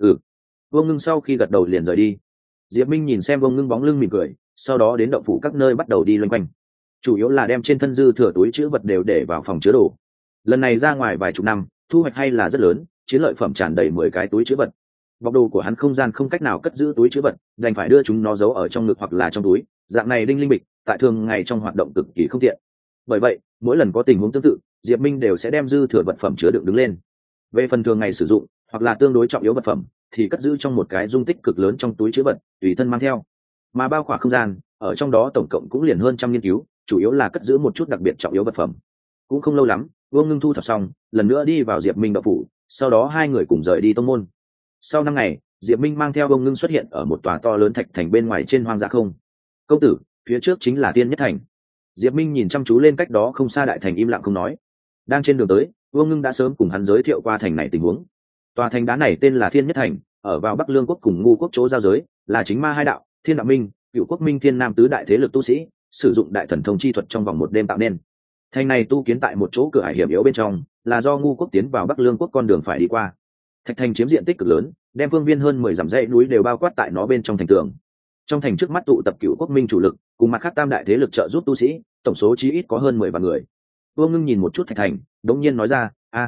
Vô Ngưng sau khi gật đầu liền rời đi. Diệp Minh nhìn xem Vô Ngưng bóng lưng mỉm cười, sau đó đến động phủ các nơi bắt đầu đi loanh quanh, chủ yếu là đem trên thân dư thừa túi chứa vật đều để vào phòng chứa đồ. Lần này ra ngoài vài chục năm, thu hoạch hay là rất lớn, chiến lợi phẩm tràn đầy 10 cái túi chứa vật. Bọc đồ của hắn không gian không cách nào cất giữ túi chứa vật, đành phải đưa chúng nó giấu ở trong ngực hoặc là trong túi, dạng này đinh linh bịch, tại thường ngày trong hoạt động cực kỳ không tiện. Bởi vậy, mỗi lần có tình huống tương tự, Diệp Minh đều sẽ đem dư thừa vật phẩm chứa đựng đứng lên. Về phần thường ngày sử dụng hoặc là tương đối trọng yếu vật phẩm, thì cất giữ trong một cái dung tích cực lớn trong túi chứa vật, tùy thân mang theo. Mà bao khỏa không gian, ở trong đó tổng cộng cũng liền hơn trăm nghiên cứu, chủ yếu là cất giữ một chút đặc biệt trọng yếu vật phẩm. Cũng không lâu lắm, Vô Ngưng thu thập xong, lần nữa đi vào Diệp Minh đạo phủ, sau đó hai người cùng rời đi tông môn. Sau 5 ngày, Diệp Minh mang theo Vô Ngưng xuất hiện ở một tòa to lớn thạch thành bên ngoài trên hoang dã không. Công tử, phía trước chính là Tiên Nhất Thành. Diệp Minh nhìn chăm chú lên cách đó không xa đại thành, im lặng không nói. Đang trên đường tới, Vô Ngưng đã sớm cùng hắn giới thiệu qua thành này tình huống. Tòa thành đá này tên là Thiên Nhất Thành, ở vào Bắc Lương quốc cùng Ngu quốc chỗ giao giới, là chính ma hai đạo, Thiên Đạo Minh, Cựu Quốc Minh, Thiên Nam tứ đại thế lực tu sĩ, sử dụng đại thần thông chi thuật trong vòng một đêm tạo nên. Thành này tu kiến tại một chỗ cửa ải hiểm yếu bên trong, là do Ngu quốc tiến vào Bắc Lương quốc con đường phải đi qua. Thạch thành chiếm diện tích cực lớn, đem phương viên hơn 10 dặm dãy núi đều bao quát tại nó bên trong thành tường. Trong thành trước mắt tụ tập Cựu Quốc Minh chủ lực, cùng mặt khác tam đại thế lực trợ giúp tu sĩ, tổng số chí ít có hơn 10 vạn người. Vô Ngưng nhìn một chút thạch thành, đống nhiên nói ra,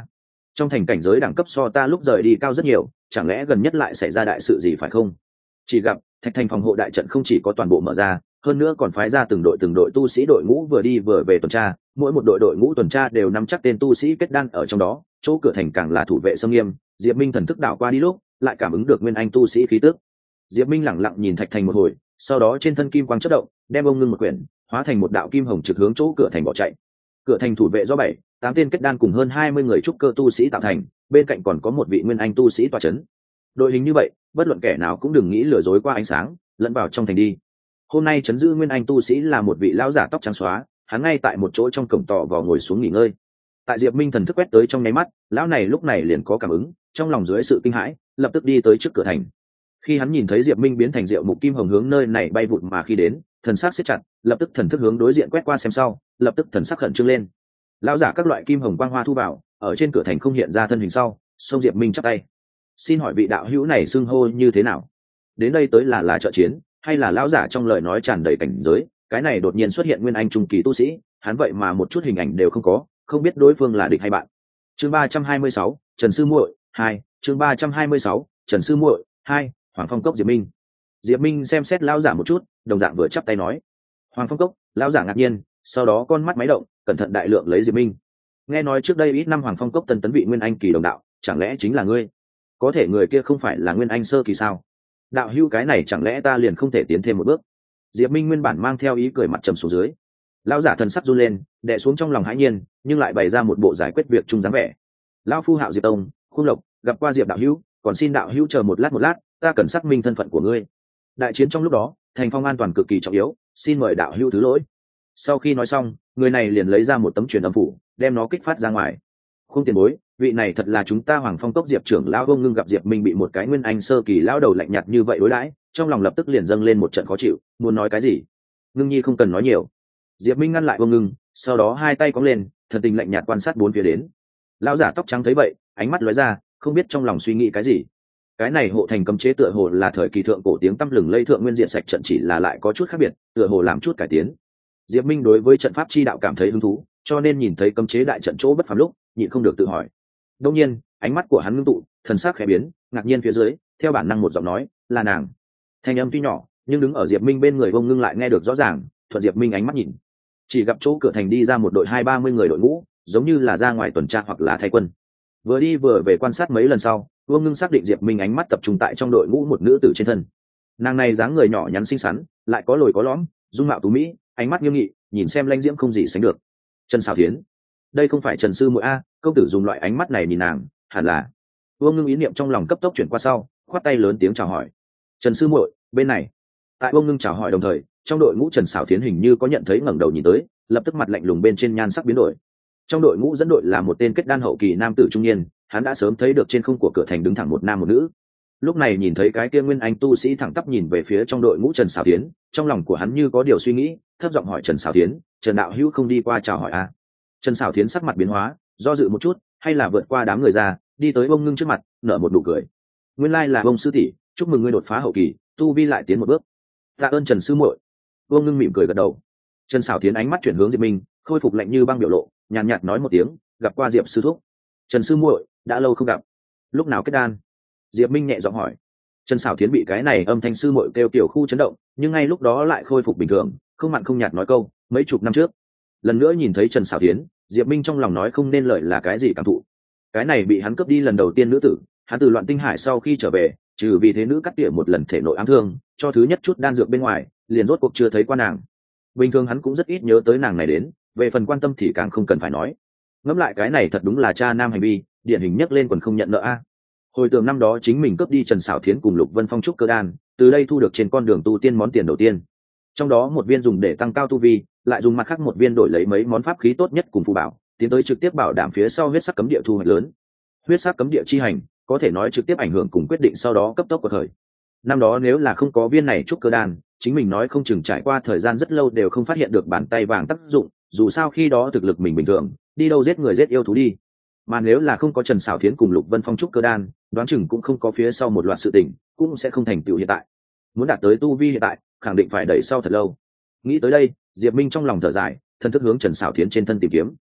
trong thành cảnh giới đẳng cấp so ta lúc rời đi cao rất nhiều, chẳng lẽ gần nhất lại xảy ra đại sự gì phải không? Chỉ gặp thạch thành phòng hộ đại trận không chỉ có toàn bộ mở ra, hơn nữa còn phái ra từng đội tu sĩ đội ngũ vừa đi vừa về tuần tra, mỗi một đội ngũ tuần tra đều nắm chắc tên tu sĩ kết đan ở trong đó, chỗ cửa thành càng là thủ vệ sông nghiêm. Diệp Minh thần thức đảo qua đi lúc lại cảm ứng được nguyên anh tu sĩ khí tức. Diệp Minh lẳng lặng nhìn thạch thành một hồi, sau đó trên thân kim quang chớp động, đem ông ngưng một quyển hóa thành một đạo kim hồng trực hướng chỗ cửa thành bỏ chạy. Cửa thành thủ vệ do 7-8 tên kết đan cùng hơn 20 người trúc cơ tu sĩ tạo thành, bên cạnh còn có một vị nguyên anh tu sĩ tọa chấn. Đội hình như vậy, bất luận kẻ nào cũng đừng nghĩ lừa dối qua ánh sáng, lẫn vào trong thành đi. Hôm nay chấn giữ nguyên anh tu sĩ là một vị lão giả tóc trắng xóa, hắn ngay tại một chỗ trong cổng tỏ vào ngồi xuống nghỉ ngơi. Tại Diệp Minh thần thức quét tới trong nháy mắt, lão này lúc này liền có cảm ứng, trong lòng dưới sự kinh hãi, lập tức đi tới trước cửa thành. Khi hắn nhìn thấy Diệp Minh biến thành diệu mục kim hồng hướng nơi này bay vụt mà khi đến, thần sắc siết chặt, lập tức thần thức hướng đối diện quét qua xem sau, lập tức thần sắc khẩn trương lên. Lão giả các loại kim hồng quang hoa thu vào, ở trên cửa thành không hiện ra thân hình sau, xông Diệp Minh chắp tay. Xin hỏi vị đạo hữu này xưng hô như thế nào? Đến đây tới là trợ chiến, hay là lão giả trong lời nói tràn đầy cảnh giới, cái này đột nhiên xuất hiện nguyên anh trung kỳ tu sĩ, hắn vậy mà một chút hình ảnh đều không có, không biết đối phương là địch hay bạn. Chương 326, Trần sư muội 2, chương 326, Trần sư muội 2, Hoàng Phong Cốc Diệp Minh. Diệp Minh xem xét lão giả một chút, đồng dạng vừa chắp tay nói: "Hoàng Phong Cốc." Lão giả ngạc nhiên, sau đó con mắt máy động, cẩn thận đại lượng lấy Diệp Minh. Nghe nói trước đây ít năm Hoàng Phong Cốc tân tấn vị nguyên anh kỳ đồng đạo, chẳng lẽ chính là ngươi? Có thể người kia không phải là nguyên anh sơ kỳ sao? Đạo hữu cái này chẳng lẽ ta liền không thể tiến thêm một bước? Diệp Minh nguyên bản mang theo ý cười mặt trầm xuống dưới. Lão giả thần sắc run lên, đè xuống trong lòng hãi nhiên, nhưng lại bày ra một bộ giải quyết việc chung dáng vẻ. Lão phu Hạo Diệp Tông, Khung Lộc, gặp qua Diệp đạo hữu, còn xin đạo hữu chờ một lát, ta cần xác minh thân phận của ngươi. Đại chiến trong lúc đó, thành phong an toàn cực kỳ trọng yếu, xin mời đạo hữu thứ lỗi. Sau khi nói xong, người này liền lấy ra một tấm truyền âm phủ, đem nó kích phát ra ngoài. Không tiền bối, vị này thật là chúng ta Hoàng Phong Cốc Diệp trưởng lão. Ông ngưng gặp Diệp Minh bị một cái nguyên anh sơ kỳ lão đầu lạnh nhạt như vậy đối đãi, trong lòng lập tức liền dâng lên một trận khó chịu, muốn nói cái gì. Ngưng nhi không cần nói nhiều. Diệp Minh ngăn lại ông ngưng, sau đó hai tay cong lên, thần tình lạnh nhạt quan sát bốn phía đến. Lão giả tóc trắng thấy vậy, ánh mắt lóe ra, không biết trong lòng suy nghĩ cái gì. Cái này hộ thành cấm chế tựa hồ là thời kỳ thượng cổ tiếng tăm lừng lây thượng nguyên diện sạch trận, chỉ là lại có chút khác biệt, tựa hồ làm chút cải tiến. Diệp Minh đối với trận pháp chi đạo cảm thấy hứng thú, cho nên nhìn thấy cấm chế đại trận chỗ bất phàm lúc, nhịn không được tự hỏi. Đương nhiên, ánh mắt của hắn ngưng tụ, thần sắc khẽ biến, ngạc nhiên phía dưới, theo bản năng một giọng nói, là nàng. Thanh âm tuy nhỏ, nhưng đứng ở Diệp Minh bên người Vông Ngưng lại nghe được rõ ràng, thuận Diệp Minh ánh mắt nhìn, chỉ gặp chỗ cửa thành đi ra một đội 20-30 người đội ngũ, giống như là ra ngoài tuần tra hoặc là thay quân. Vừa đi vừa về quan sát mấy lần sau, Vông Ngưng xác định Diệp Minh ánh mắt tập trung tại trong đội ngũ một nữ tử trên thân. Nàng này dáng người nhỏ nhắn xinh xắn, lại có lồi có lõm, dung mạo tú mỹ, ánh mắt nghiêm nghị, nhìn xem lãnh diễm không gì sánh được. Trần Sảo Thiến, đây không phải Trần sư muội a? Công tử dùng loại ánh mắt này nhìn nàng, hẳn là. Vông Ngưng ý niệm trong lòng cấp tốc chuyển qua sau, khoát tay lớn tiếng chào hỏi. Trần sư muội, bên này. Tại Vông Ngưng chào hỏi đồng thời, trong đội ngũ Trần Sảo Thiến hình như có nhận thấy, ngẩng đầu nhìn tới, lập tức mặt lạnh lùng bên trên nhan sắc biến đổi. Trong đội ngũ dẫn đội là một tên kết đan hậu kỳ nam tử trung niên, hắn đã sớm thấy được trên khung của cửa thành đứng thẳng một nam một nữ. Lúc này nhìn thấy cái kia nguyên anh tu sĩ thẳng tắp nhìn về phía trong đội ngũ Trần Sảo Thiến, trong lòng của hắn như có điều suy nghĩ, thấp giọng hỏi Trần Sảo Thiến: "Trần đạo hữu không đi qua chào hỏi a?" Trần Sảo Thiến sắc mặt biến hóa, do dự một chút, hay là vượt qua đám người ra, đi tới Vông Ngưng trước mặt, nở một nụ cười. "Nguyên lai là Vông sư tỷ, chúc mừng ngươi đột phá hậu kỳ, tu vi lại tiến một bước." "Tạ ơn Trần sư muội." Vông Ngưng mỉm cười gật đầu. Trần Sảo Thiến ánh mắt chuyển hướng Diệp Minh, khôi phục lạnh như băng biểu lộ, nhàn nhạt nói một tiếng: "Gặp qua Diệp sư thúc." "Trần sư muội, đã lâu không gặp, lúc nào kết đan?" Diệp Minh nhẹ giọng hỏi. Trần Sảo Thiến bị cái này âm thanh sư muội kêu tiểu khu chấn động, nhưng ngay lúc đó lại khôi phục bình thường, không mặn không nhạt nói câu: "Mấy chục năm trước." Lần nữa nhìn thấy Trần Sảo Thiến, Diệp Minh trong lòng nói không nên lời là cái gì cảm thụ. Cái này bị hắn cướp đi lần đầu tiên nữ tử, hắn từ Loạn Tinh Hải sau khi trở về, trừ vì thế nữ cắt tỉa một lần thể nội ám thương, cho thứ nhất chút đan dược bên ngoài, liền rốt cuộc chưa thấy qua nàng. Bình thường hắn cũng rất ít nhớ tới nàng này đến, về phần quan tâm thì càng không cần phải nói. Ngẫm lại cái này thật đúng là cha nam hành vi, điển hình nhấc lên quần không nhận nợ a. Hồi tưởng năm đó chính mình cướp đi Trần Sảo Thiến cùng Lục Vân Phong trúc cơ đan, từ đây thu được trên con đường tu tiên món tiền đầu tiên. Trong đó một viên dùng để tăng cao tu vi, lại dùng mặt khác một viên đổi lấy mấy món pháp khí tốt nhất cùng phù bảo, tiến tới trực tiếp bảo đảm phía sau huyết sắc cấm địa thu hoạch lớn. Huyết sắc cấm địa chi hành, có thể nói trực tiếp ảnh hưởng cùng quyết định sau đó cấp tốc của thời. Năm đó nếu là không có viên này trúc cơ đan, chính mình nói không chừng trải qua thời gian rất lâu đều không phát hiện được bàn tay vàng tác dụng, dù sao khi đó thực lực mình bình thường, đi đâu giết người giết yêu thú đi. Mà nếu là không có Trần Sảo Thiến cùng Lục Vân Phong trúc cơ đan, đoán chừng cũng không có phía sau một loạt sự tình, cũng sẽ không thành tựu hiện tại. Muốn đạt tới tu vi hiện tại, khẳng định phải đẩy sau thật lâu. Nghĩ tới đây, Diệp Minh trong lòng thở dài, thân thức hướng Trần Sảo Thiến trên thân tìm kiếm.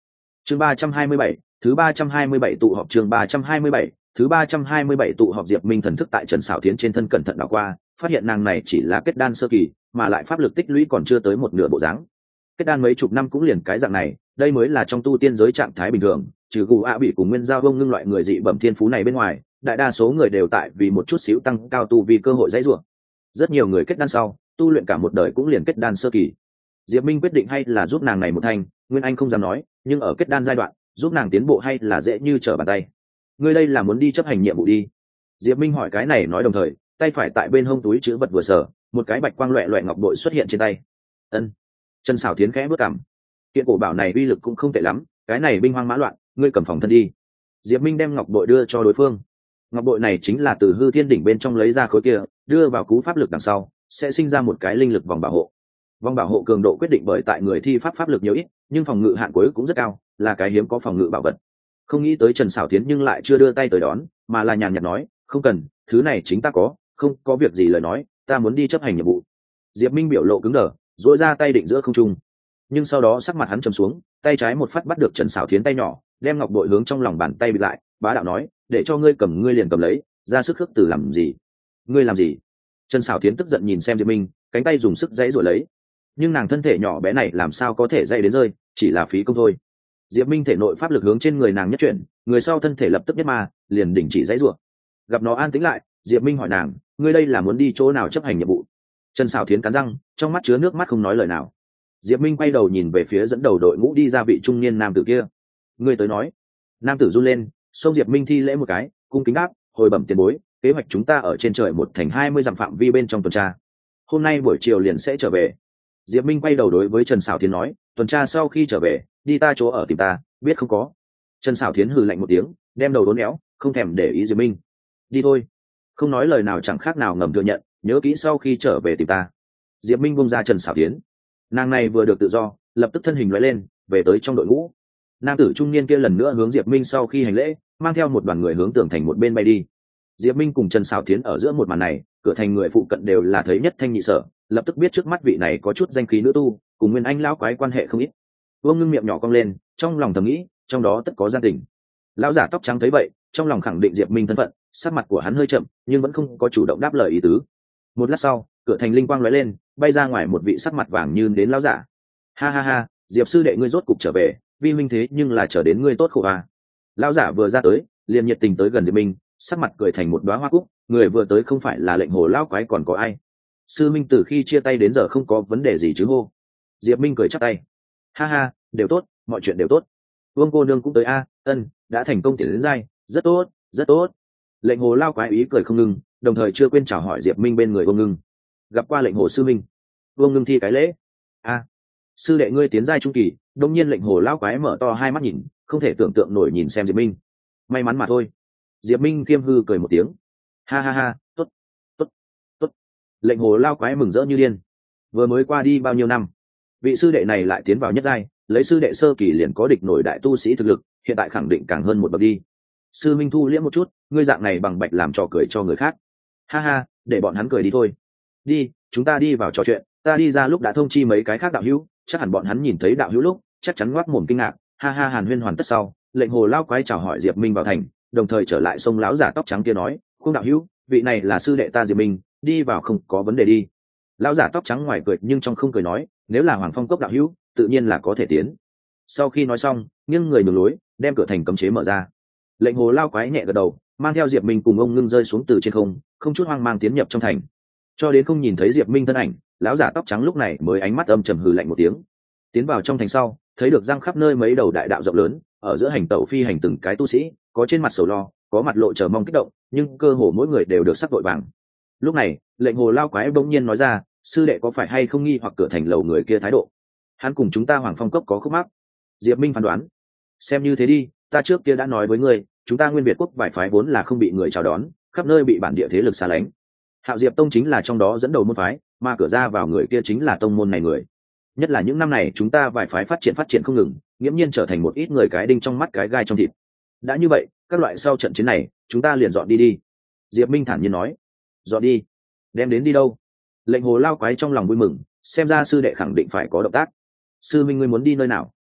Chương 327, thứ 327 tụ họp. Chương 327, thứ 327 tụ họp. Diệp Minh thần thức tại Trần Sảo Thiến trên thân cẩn thận đảo qua, phát hiện nàng này chỉ là kết đan sơ kỳ, mà lại pháp lực tích lũy còn chưa tới một nửa bộ dáng. Kết đan mấy chục năm cũng liền cái dạng này, đây mới là trong tu tiên giới trạng thái bình thường, trừ Gù A bị cùng Nguyên Giao Vông ngưng loại người dị bẩm thiên phú này bên ngoài, đại đa số người đều tại vì một chút xíu tăng cao tu vì cơ hội dãy rủa. Rất nhiều người kết đan sau, tu luyện cả một đời cũng liền kết đan sơ kỳ. Diệp Minh quyết định hay là giúp nàng này một thành, Nguyên Anh không dám nói, nhưng ở kết đan giai đoạn, giúp nàng tiến bộ hay là dễ như trở bàn tay. Ngươi đây là muốn đi chấp hành nhiệm vụ đi? Diệp Minh hỏi cái này nói đồng thời, tay phải tại bên hông túi chứa vật vừa sở, một cái bạch quang loẹt loẹt ngọc bội xuất hiện trên tay. Ân. Trần Sảo Thiến khẽ bước cằm. Kiện cổ bảo này uy lực cũng không tệ lắm, cái này binh hoang mã loạn, ngươi cầm phòng thân đi. Diệp Minh đem ngọc bội đưa cho đối phương. Ngọc bội này chính là từ hư thiên đỉnh bên trong lấy ra khối kia, đưa vào cú pháp lực đằng sau, sẽ sinh ra một cái linh lực vòng bảo hộ. Vòng bảo hộ cường độ quyết định bởi tại người thi pháp lực nhiều ít, nhưng phòng ngự hạn cuối cũng rất cao, là cái hiếm có phòng ngự bảo vật. Không nghĩ tới Trần Sảo Thiến nhưng lại chưa đưa tay tới đón, mà là nhàn nhạt nói, không cần, thứ này chính ta có, không có việc gì lời nói, ta muốn đi chấp hành nhiệm vụ. Diệp Minh biểu lộ cứng đờ, duỗi ra tay định giữa không trung, nhưng sau đó sắc mặt hắn trầm xuống, tay trái một phát bắt được Trần Sảo Thiến tay nhỏ, đem ngọc bội hướng trong lòng bàn tay bịt lại, bá đạo nói, để cho ngươi cầm ngươi liền cầm lấy, ra sức khước từ làm gì? Ngươi làm gì? Trần Sảo Thiến tức giận nhìn xem Diệp Minh, cánh tay dùng sức dãy rồi lấy, nhưng nàng thân thể nhỏ bé này làm sao có thể dãy đến rơi, chỉ là phí công thôi. Diệp Minh thể nội pháp lực hướng trên người nàng nhất chuyển, người sau thân thể lập tức nhất ma, liền đình chỉ dãy rủa. Gặp nó an tĩnh lại, Diệp Minh hỏi nàng, ngươi đây là muốn đi chỗ nào chấp hành nhiệm vụ? Trần Sảo Thiến cắn răng, trong mắt chứa nước mắt không nói lời nào. Diệp Minh quay đầu nhìn về phía dẫn đầu đội ngũ đi ra vị trung niên nam tử kia. Ngươi tới nói. Nam tử run lên, xông Diệp Minh thi lễ một cái, cung kính đáp, hồi bẩm tiền bối, kế hoạch chúng ta ở trên trời một thành 20 dặm phạm vi bên trong tuần tra. Hôm nay buổi chiều liền sẽ trở về. Diệp Minh quay đầu đối với Trần Sảo Thiến nói, tuần tra sau khi trở về, đi ta chỗ ở tìm ta, biết không có. Trần Sảo Thiến hừ lạnh một tiếng, đem đầu đốn éo, không thèm để ý Diệp Minh. Đi thôi. Không nói lời nào chẳng khác nào ngầm thừa nhận, nhớ kỹ sau khi trở về tìm ta. Diệp Minh buông ra Trần Sảo Thiến. Nàng này vừa được tự do, lập tức thân hình lóe lên, về tới trong đội ngũ. Nam tử trung niên kia lần nữa hướng Diệp Minh sau khi hành lễ, mang theo một đoàn người hướng tường thành một bên bay đi. Diệp Minh cùng Trần Sảo Thiến ở giữa một màn này, cửa thành người phụ cận đều là thấy nhất thanh nhị sở, lập tức biết trước mắt vị này có chút danh khí nữ tu, cùng Nguyên Anh lão quái quan hệ không ít. Vương Ngưng miệng nhỏ cong lên, trong lòng thầm nghĩ, trong đó tất có gian tình. Lão giả tóc trắng thấy vậy, trong lòng khẳng định Diệp Minh thân phận, sắc mặt của hắn hơi chậm, nhưng vẫn không có chủ động đáp lời ý tứ. Một lát sau, cửa thành linh quang lóe lên, bay ra ngoài một vị sắc mặt vàng như đến lão giả. Ha ha ha, Diệp sư đệ ngươi rốt cục trở về, vi huynh thế nhưng là chờ đến ngươi tốt khổ à. Lão giả vừa ra tới, liền nhiệt tình tới gần Diệp Minh, sắc mặt cười thành một đóa hoa cúc, người vừa tới không phải là Lệnh Hồ lão quái còn có ai. Sư minh từ khi chia tay đến giờ không có vấn đề gì chứ hô. Diệp Minh cười chắp tay. Ha ha, đều tốt, mọi chuyện đều tốt. Vương cô nương cũng tới a, ân, đã thành công tiến đến giai, rất tốt, rất tốt. Lệnh Hồ lão quái ý cười không ngừng, đồng thời chưa quên chào hỏi Diệp Minh bên người Vương Ngưng. Gặp qua Lệnh Hồ sư minh. Vương Ngưng thi cái lễ. A, sư đệ ngươi tiến giai trung kỳ. Đông nhiên Lệnh Hồ lão quái mở to hai mắt nhìn, không thể tưởng tượng nổi nhìn xem Diệp Minh. May mắn mà thôi. Diệp Minh kiêm hư cười một tiếng. Ha ha ha, tốt, tốt, tốt. Lệnh Hồ lão quái mừng rỡ như điên. Vừa mới qua đi bao nhiêu năm, vị sư đệ này lại tiến vào nhất giai, lấy sư đệ sơ kỳ liền có địch nổi đại tu sĩ thực lực, hiện tại khẳng định càng hơn một bậc đi. Sư Minh thu liễm một chút, ngươi dạng này bằng bạch làm trò cười cho người khác. Ha ha, để bọn hắn cười đi thôi. Đi, chúng ta đi vào trò chuyện, ta đi ra lúc đã thông chi mấy cái khác đạo hữu, chắc hẳn bọn hắn nhìn thấy đạo hữu lúc, chắc chắn ngoác mồm kinh ngạc. Ha ha, hàn huyên hoàn tất sau, Lệnh Hồ lão quái chào hỏi Diệp Minh vào thành, đồng thời trở lại sông lão giả tóc trắng kia nói, "Khung đạo hữu, vị này là sư đệ ta Diệp Minh, đi vào không có vấn đề đi." Lão giả tóc trắng ngoài cười nhưng trong không cười nói, "Nếu là Hoàng Phong cốc đạo hữu, tự nhiên là có thể tiến." Sau khi nói xong, nghiêng người nhường lối, đem cửa thành cấm chế mở ra. Lệnh Hồ lão quái nhẹ gật đầu, mang theo Diệp Minh cùng ông Ngưng rơi xuống từ trên không, không chút hoang mang tiến nhập trong thành. Cho đến không nhìn thấy Diệp Minh thân ảnh, lão giả tóc trắng lúc này mới ánh mắt âm trầm hừ lạnh một tiếng. Tiến vào trong thành sau, thấy được răng khắp nơi mấy đầu đại đạo rộng lớn, ở giữa hành tẩu phi hành từng cái tu sĩ, có trên mặt sầu lo, có mặt lộ chờ mong kích động, nhưng cơ hồ mỗi người đều được sắc vội vàng. Lúc này, Lệnh Hồ lão quái bỗng nhiên nói ra, sư đệ có phải hay không nghi hoặc cửa thành lầu người kia thái độ? Hắn cùng chúng ta Hoàng Phong cốc có khúc mắc. Diệp Minh phán đoán, xem như thế đi, ta trước kia đã nói với ngươi, chúng ta Nguyên Việt quốc vài phái vốn là không bị người chào đón, khắp nơi bị bản địa thế lực xa lánh. Hạo Diệp Tông chính là trong đó dẫn đầu môn phái, mà cửa ra vào người kia chính là tông môn này người. Nhất là những năm này chúng ta vài phái phát triển không ngừng, nghiễm nhiên trở thành một ít người cái đinh trong mắt cái gai trong thịt. Đã như vậy, các loại sau trận chiến này, chúng ta liền dọn đi đi. Diệp Minh thản nhiên nói. Dọn đi? Đem đến đi đâu? Lệnh Hồ lão quái trong lòng vui mừng, xem ra sư đệ khẳng định phải có động tác. Sư minh ngươi muốn đi nơi nào?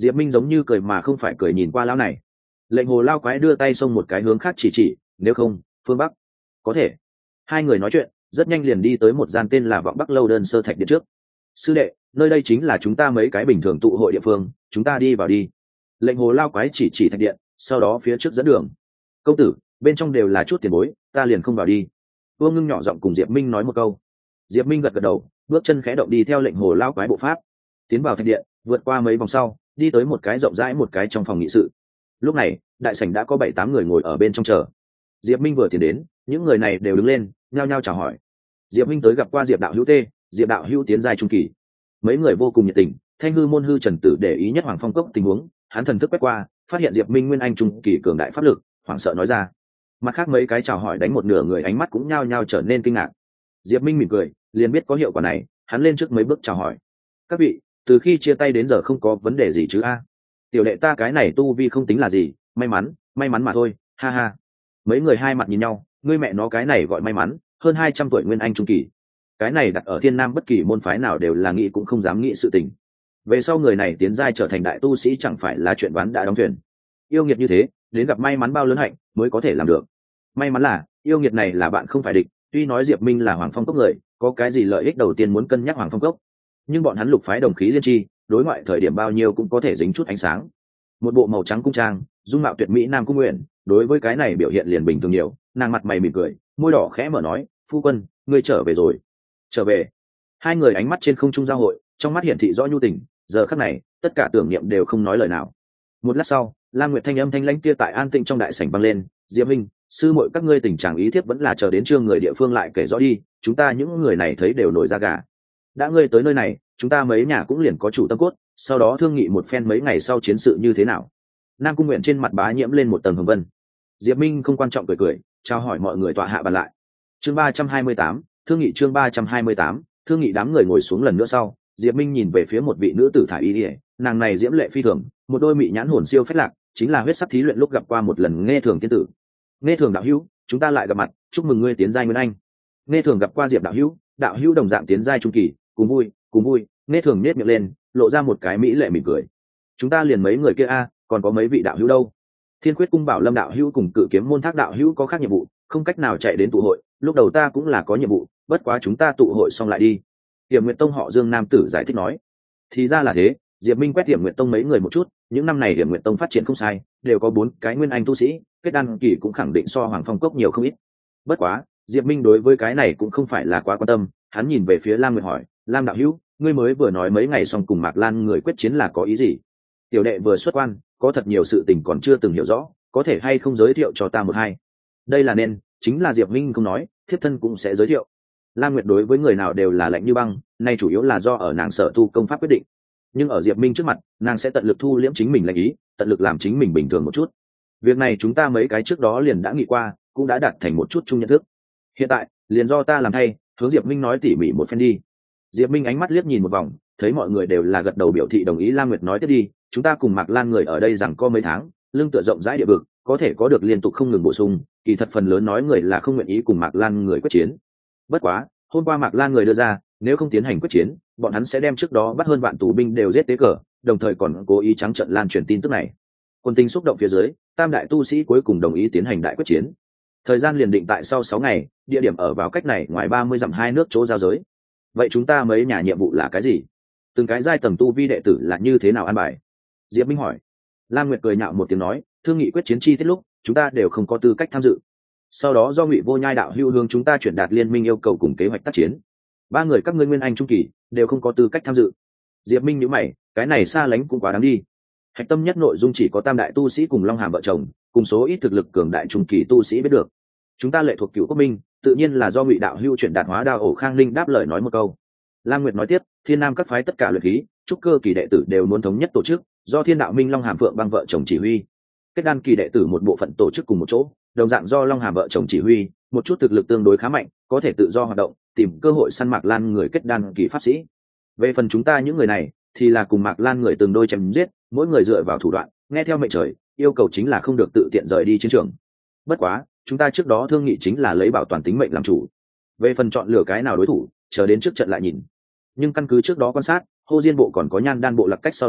Diệp Minh giống như cười mà không phải cười nhìn qua lão này. Lệnh hồ lao quái đưa tay xông một cái hướng khác chỉ, nếu không phương bắc. Có thể. Hai người nói chuyện rất nhanh liền đi tới một gian tên là Vọng Bắc lâu đơn sơ thạch điện trước. Sư đệ, nơi đây chính là chúng ta mấy cái bình thường tụ hội địa phương, chúng ta đi vào đi. Lệnh hồ lao quái chỉ thạch điện, sau đó phía trước dẫn đường. Công tử, bên trong đều là chút tiền bối, ta liền không vào đi. Vương Ngưng nhỏ giọng cùng Diệp Minh nói một câu. Diệp Minh gật gật đầu, bước chân khẽ động đi theo lệnh hồ lao quái bộ pháp, tiến vào thạch điện, vượt qua mấy vòng sau, đi tới một cái rộng rãi một cái trong phòng nghị sự. Lúc này, đại sảnh đã có 7-8 người ngồi ở bên trong chờ. Diệp Minh vừa tiến đến, những người này đều đứng lên, nhao nhao chào hỏi. Diệp Minh tới gặp qua Diệp đạo hữu tê, Diệp đạo hữu tiến giai trung kỳ. Mấy người vô cùng nhiệt tình. Thanh hư môn hư Trần Tử để ý nhất Hoàng Phong cốc tình huống, hắn thần thức quét qua, phát hiện Diệp Minh nguyên anh trung kỳ cường đại pháp lực, hoảng sợ nói ra. Mặt khác mấy cái chào hỏi đánh một nửa người ánh mắt cũng nhao nhao trở nên kinh ngạc. Diệp Minh mỉm cười, liền biết có hiệu quả này, hắn lên trước mấy bước chào hỏi. Các vị, từ khi chia tay đến giờ không có vấn đề gì chứ a? Tiểu đệ ta cái này tu vi không tính là gì, may mắn mà thôi, ha ha. Mấy người hai mặt nhìn nhau, ngươi mẹ nó cái này gọi may mắn, hơn 200 tuổi nguyên anh trung kỳ. Cái này đặt ở Thiên Nam bất kỳ môn phái nào đều là nghĩ cũng không dám nghĩ sự tình. Về sau người này tiến giai trở thành đại tu sĩ chẳng phải là chuyện ván đã đóng thuyền. Yêu nghiệt như thế, đến gặp may mắn bao lớn hạnh mới có thể làm được. May mắn là yêu nghiệt này là bạn không phải địch, tuy nói Diệp Minh là Hoàng Phong cốc người, có cái gì lợi ích đầu tiên muốn cân nhắc Hoàng Phong cốc, nhưng bọn hắn lục phái đồng khí liên tri, đối ngoại thời điểm bao nhiêu cũng có thể dính chút ánh sáng. Một bộ màu trắng cung trang, dung mạo tuyệt mỹ Nam Cung Nguyện, đối với cái này biểu hiện liền bình thường nhiều, nàng mặt mày mỉm cười, môi đỏ khẽ mở nói, phu quân, ngươi trở về rồi. Trở về. Hai người ánh mắt trên không trung giao hội, trong mắt hiển thị rõ nhu tình, giờ khắc này tất cả tưởng niệm đều không nói lời nào. Một lát sau, Lam Nguyệt thanh âm thanh lãnh kia tại an tĩnh trong đại sảnh vang lên, Diệp Minh, sư muội các ngươi tình trạng ý thiếp vẫn là chờ đến trương người địa phương lại kể rõ đi, chúng ta những người này thấy đều nổi da gà. Đã ngươi tới nơi này, chúng ta mấy nhà cũng liền có chủ tâm cốt, sau đó thương nghị một phen mấy ngày sau chiến sự như thế nào. Nam Cung Nguyện trên mặt bá nhiễm lên một tầng hồng vân. Diệp Minh không quan trọng cười, chào hỏi mọi người tọa hạ bàn lại. Chương 328, thương nghị chương 328, thương nghị đám người ngồi xuống lần nữa sau, Diệp Minh nhìn về phía một vị nữ tử thải y liễu, nàng này diễm lệ phi thường, một đôi mị nhãn hồn siêu phách lạc, chính là huyết sắc thí luyện lúc gặp qua một lần Nghe Thường tiên tử. Nghe Thường đạo hữu, chúng ta lại gặp mặt, chúc mừng ngươi tiến giai nguyên anh. Nghe Thường gặp qua Diệp đạo hữu đồng dạng tiến giai trung kỳ, cùng vui. Nghe Thường nhếch miệng lên, lộ ra một cái mỹ lệ mỉm cười. Chúng ta liền mấy người kia a, còn có mấy vị đạo hữu đâu? Thiên Quyết cung Bảo Lâm đạo hữu cùng Cự Kiếm môn Thác đạo hữu có khác nhiệm vụ, không cách nào chạy đến tụ hội, lúc đầu ta cũng là có nhiệm vụ, bất quá chúng ta tụ hội xong lại đi. Tiềm Nguyệt Tông họ Dương nam tử giải thích nói. Thì ra là thế. Diệp Minh quét Tiềm Nguyệt Tông mấy người một chút, những năm này Tiềm Nguyệt Tông phát triển không sai, đều có 4 cái nguyên anh tu sĩ, kết đan kỳ cũng khẳng định so Hoàng Phong cốc nhiều không ít. Bất quá, Diệp Minh đối với cái này cũng không phải là quá quan tâm, hắn nhìn về phía Lam Nguyệt hỏi, Lam đạo hữu, ngươi mới vừa nói mấy ngày xong cùng Mạc Lan người quyết chiến là có ý gì? Tiểu đệ vừa xuất quan, có thật nhiều sự tình còn chưa từng hiểu rõ, có thể hay không giới thiệu cho ta một hai? Đây là nên, chính là Diệp Minh không nói, thiếp thân cũng sẽ giới thiệu. Lam Nguyệt đối với người nào đều là lạnh như băng, nay chủ yếu là do ở nàng sở tu công pháp quyết định. Nhưng ở Diệp Minh trước mặt, nàng sẽ tận lực thu liễm chính mình lạnh ý, tận lực làm chính mình bình thường một chút. Việc này chúng ta mấy cái trước đó liền đã nghĩ qua, cũng đã đạt thành một chút chung nhận thức. Hiện tại, liền do ta làm thay, hướng Diệp Minh nói tỉ mỉ một phen đi. Diệp Minh ánh mắt liếc nhìn một vòng, thấy mọi người đều là gật đầu biểu thị đồng ý. Lam Nguyệt nói tiếp đi, chúng ta cùng Mạc Lan người ở đây rằng có mấy tháng, lương tựa rộng rãi địa vực, có thể có được liên tục không ngừng bổ sung, kỳ thật phần lớn nói người là không nguyện ý cùng Mạc Lan người quyết chiến. Bất quá, hôm qua Mạc Lan người đưa ra, nếu không tiến hành quyết chiến, bọn hắn sẽ đem trước đó bắt hơn vạn tù binh đều giết tế cờ, đồng thời còn cố ý trắng trợn lan truyền tin tức này. Quân tình xúc động phía dưới, tam đại tu sĩ cuối cùng đồng ý tiến hành đại quyết chiến. Thời gian liền định tại sau 6 ngày, địa điểm ở vào cách này ngoài 30 dặm hai nước chỗ giao giới. Vậy chúng ta mấy nhà nhiệm vụ là cái gì? Từng cái giai tầng tu vi đệ tử là như thế nào an bài? Diệp Minh hỏi. Lam Nguyệt cười nhạo một tiếng nói, thương nghị quyết chiến chi tiết lúc, chúng ta đều không có tư cách tham dự. Sau đó do Ngụy Vô Nhai đạo hữu hướng chúng ta chuyển đạt liên minh yêu cầu cùng kế hoạch tác chiến. 3 người các ngươi nguyên anh trung kỳ đều không có tư cách tham dự. Diệp Minh nhíu mày, cái này xa lánh cũng quá đáng đi. Hạch tâm nhất nội dung chỉ có tam đại tu sĩ cùng Long Hàm vợ chồng, cùng số ít thực lực cường đại trung kỳ tu sĩ biết được. Chúng ta lệ thuộc Cửu Quốc Minh, tự nhiên là do Ngụy đạo hữu chuyển đạt Hóa Đao ổ Khang Linh đáp lời nói một câu. Lam Nguyệt nói tiếp, Thiên Nam các phái tất cả luyện khí, trúc cơ kỳ đệ tử đều muốn thống nhất tổ chức, do Thiên Đạo Minh Long Hàm Phượng băng vợ chồng chỉ huy. Kết đan kỳ đệ tử một bộ phận tổ chức cùng một chỗ, đồng dạng do Long Hàm vợ chồng chỉ huy, một chút thực lực tương đối khá mạnh, có thể tự do hoạt động, tìm cơ hội săn Mạc Lan người kết đan kỳ pháp sĩ. Về phần chúng ta những người này, thì là cùng Mạc Lan người từng đôi chém giết, mỗi người dựa vào thủ đoạn, nghe theo mệnh trời, yêu cầu chính là không được tự tiện rời đi chiến trường. Bất quá, chúng ta trước đó thương nghị chính là lấy bảo toàn tính mệnh làm chủ. Về phần chọn lựa cái nào đối thủ, chờ đến trước trận lại nhìn. Nhưng căn cứ trước đó quan sát, Hồ Diên bộ còn có Nhan Đan bộ lạc cách sau đó,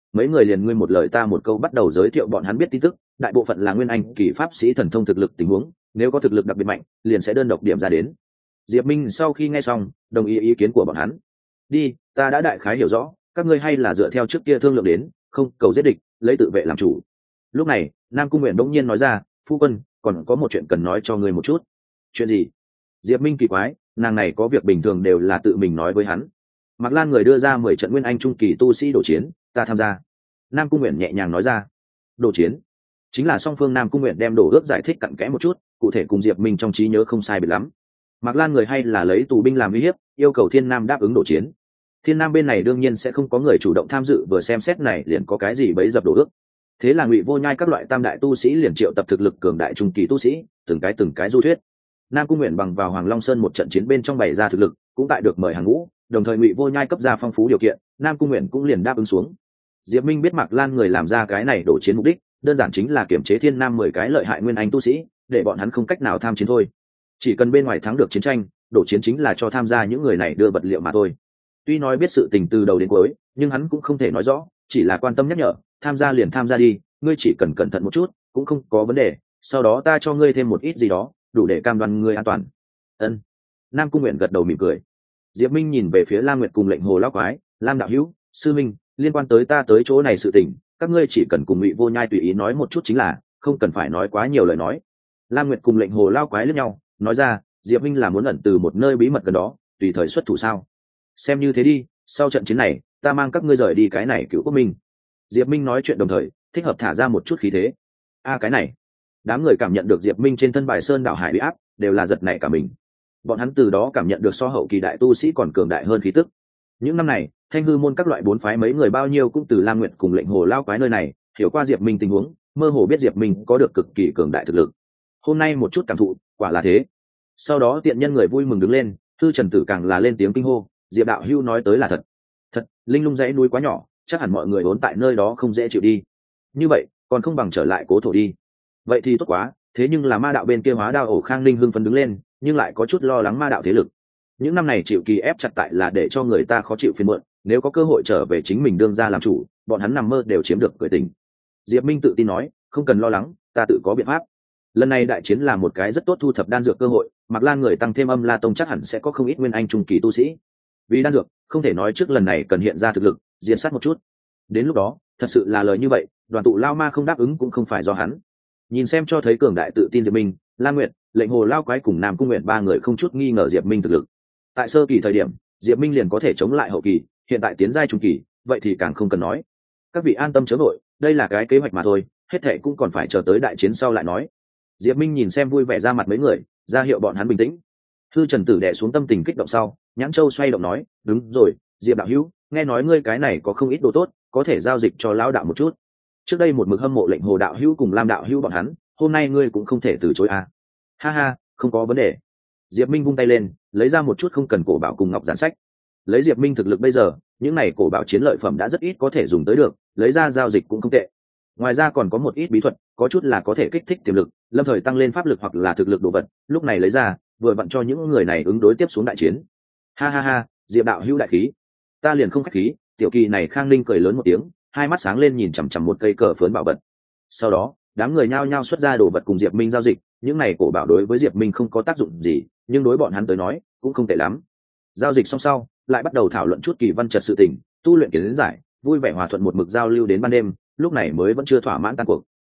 mấy người liền ngươi một lời ta một câu bắt đầu giới thiệu bọn hắn biết tin tức, đại bộ phận là nguyên anh kỳ pháp sĩ thần thông thực lực tình huống, nếu có thực lực đặc biệt mạnh liền sẽ đơn độc điểm ra đến. Diệp Minh sau khi nghe xong đồng ý kiến của bọn hắn. Đi, ta đã đại khái hiểu rõ, các ngươi hay là dựa theo trước kia thương lượng đến, không cầu giết địch, lấy tự vệ làm chủ. Lúc này Nam Cung Nguyện đống nhiên nói ra, phu quân còn có một chuyện cần nói cho ngươi một chút. Chuyện gì? Diệp Minh kỳ quái, nàng này có việc bình thường đều là tự mình nói với hắn. Mạc Lan người đưa ra 10 trận nguyên anh trung kỳ tu sĩ đổ chiến, ta tham gia. Nam Cung Nguyện nhẹ nhàng nói ra. Đổ chiến chính là song phương. Nam Cung Nguyện đem đổ ước giải thích cặn kẽ một chút, cụ thể cùng Diệp Minh trong trí nhớ không sai biệt lắm. Mạc Lan người hay là lấy tù binh làm uy hiếp, yêu cầu Thiên Nam đáp ứng đổ chiến. Thiên Nam bên này đương nhiên sẽ không có người chủ động tham dự, vừa xem xét này liền có cái gì bấy dập đổ ước. Thế là Ngụy Vô Nhai các loại tam đại tu sĩ liền triệu tập thực lực cường đại trung kỳ tu sĩ, từng cái du thuyết. Nam Cung Nguyện bằng vào Hoàng Long Sơn một trận chiến bên trong bày ra thực lực, cũng tại được mời hàng ngũ, đồng thời Ngụy Vô Nhai cấp ra phong phú điều kiện, Nam Cung Nguyện cũng liền đáp ứng xuống. Diệp Minh biết Mạc Lan người làm ra cái này đổ chiến mục đích, đơn giản chính là kiểm chế Thiên Nam 10 cái lợi hại nguyên anh tu sĩ, để bọn hắn không cách nào tham chiến thôi. Chỉ cần bên ngoài thắng được chiến tranh, đổ chiến chính là cho tham gia những người này đưa vật liệu mà thôi. Tuy nói biết sự tình từ đầu đến cuối, nhưng hắn cũng không thể nói rõ, chỉ là quan tâm nhắc nhở, tham gia liền tham gia đi, ngươi chỉ cần cẩn thận một chút, cũng không có vấn đề, sau đó ta cho ngươi thêm một ít gì đó, đủ để cam đoan ngươi an toàn. Ân. Nam Cung Nguyện gật đầu mỉm cười. Diệp Minh nhìn về phía Lam Nguyệt cùng Lệnh Hồ lão quái, Lam đạo hữu, sư minh, liên quan tới ta tới chỗ này sự tình, các ngươi chỉ cần cùng Ngụy Vô Nhai tùy ý nói một chút chính là, không cần phải nói quá nhiều lời nói. Lam Nguyệt cùng Lệnh Hồ lão quái liếc nhau, nói ra, Diệp Minh là muốn ẩn từ một nơi bí mật gần đó, tùy thời xuất thủ sao? Xem như thế đi, sau trận chiến này, ta mang các ngươi rời đi cái này Cửu Quốc Minh. Diệp Minh nói chuyện đồng thời, thích hợp thả ra một chút khí thế. Cái này, đám người cảm nhận được Diệp Minh trên thân Bài Sơn đảo hải bị áp, đều là giật nảy cả mình. Bọn hắn từ đó cảm nhận được so hậu kỳ đại tu sĩ còn cường đại hơn khí tức. Những năm này, Thanh Hư môn các loại bốn phái mấy người bao nhiêu cũng từ Lam Nguyệt cùng Lệnh Hồ lao quái nơi này hiểu qua Diệp Minh tình huống, mơ hồ biết Diệp Minh có được cực kỳ cường đại thực lực. Hôm nay một chút cảm thụ, quả là thế. Sau đó tiện nhân người vui mừng đứng lên, Thư Trần Tử càng là lên tiếng kinh hô, Diệp đạo hữu nói tới là thật. Thật, linh lung dãy núi quá nhỏ, chắc hẳn mọi người vốn tại nơi đó không dễ chịu đi. Như vậy, còn không bằng trở lại Cố Thổ đi. Vậy thì tốt quá, thế nhưng là ma đạo bên kia Hóa Đao ổ Khang Ninh hưng phấn đứng lên, nhưng lại có chút lo lắng ma đạo thế lực. Những năm này chịu kỳ ép chặt tại là để cho người ta khó chịu phiền muộn, nếu có cơ hội trở về chính mình đương ra làm chủ, bọn hắn nằm mơ đều chiếm được cười tình. Diệp Minh tự tin nói, không cần lo lắng, ta tự có biện pháp. Lần này đại chiến là một cái rất tốt thu thập đan dược cơ hội, Mạc Lan người tăng thêm Âm La Tông chắc hẳn sẽ có không ít nguyên anh trung kỳ tu sĩ. Vì đan dược, không thể nói trước lần này cần hiện ra thực lực, diện sát một chút. Đến lúc đó, thật sự là lời như vậy, Đoàn tụ Lao Ma không đáp ứng cũng không phải do hắn. Nhìn xem cho thấy cường đại tự tin Diệp Minh, Lam Nguyệt, Lệnh Hồ lao quái cùng Nam Cung Nguyện ba người không chút nghi ngờ Diệp Minh thực lực. Tại sơ kỳ thời điểm, Diệp Minh liền có thể chống lại hậu kỳ, hiện tại tiến giai trung kỳ, vậy thì càng không cần nói. Các vị an tâm chớ vội, đây là cái kế hoạch mà thôi, hết thệ cũng còn phải chờ tới đại chiến sau lại nói. Diệp Minh nhìn xem vui vẻ ra mặt mấy người, ra hiệu bọn hắn bình tĩnh. Thư Trần Tử đè xuống tâm tình kích động sau, Nhãn Châu xoay động nói, đúng rồi, Diệp đạo hữu, nghe nói ngươi cái này có không ít đồ tốt, có thể giao dịch cho lão đạo một chút. Trước đây một mực hâm mộ Lệnh Hồ đạo hữu cùng Lam đạo hữu bọn hắn, hôm nay ngươi cũng không thể từ chối à? Ha ha, không có vấn đề. Diệp Minh vung tay lên, lấy ra một chút không cần cổ bảo cùng ngọc giản sách. Lấy Diệp Minh thực lực bây giờ, những này cổ bảo chiến lợi phẩm đã rất ít có thể dùng tới được, lấy ra giao dịch cũng không tệ. Ngoài ra còn có một ít bí thuật, có chút là có thể kích thích tiềm lực, lâm thời tăng lên pháp lực hoặc là thực lực đồ vật, lúc này lấy ra, vừa vặn cho những người này ứng đối tiếp xuống đại chiến. Ha ha ha, Diệp đạo hữu đại khí. Ta liền không khách khí, tiểu kỳ này Khang Linh cười lớn một tiếng, hai mắt sáng lên nhìn chằm chằm một cây cờ phớn bảo vật. Sau đó, đám người nhao nhao xuất ra đồ vật cùng Diệp Minh giao dịch, những này cổ bảo đối với Diệp Minh không có tác dụng gì, nhưng đối bọn hắn tới nói, cũng không tệ lắm. Giao dịch xong sau, lại bắt đầu thảo luận chút kỳ văn trật sự tình, tu luyện kiến giải, vui vẻ hòa thuận một mực giao lưu đến ban đêm, lúc này mới vẫn chưa thỏa mãn tan cuộc.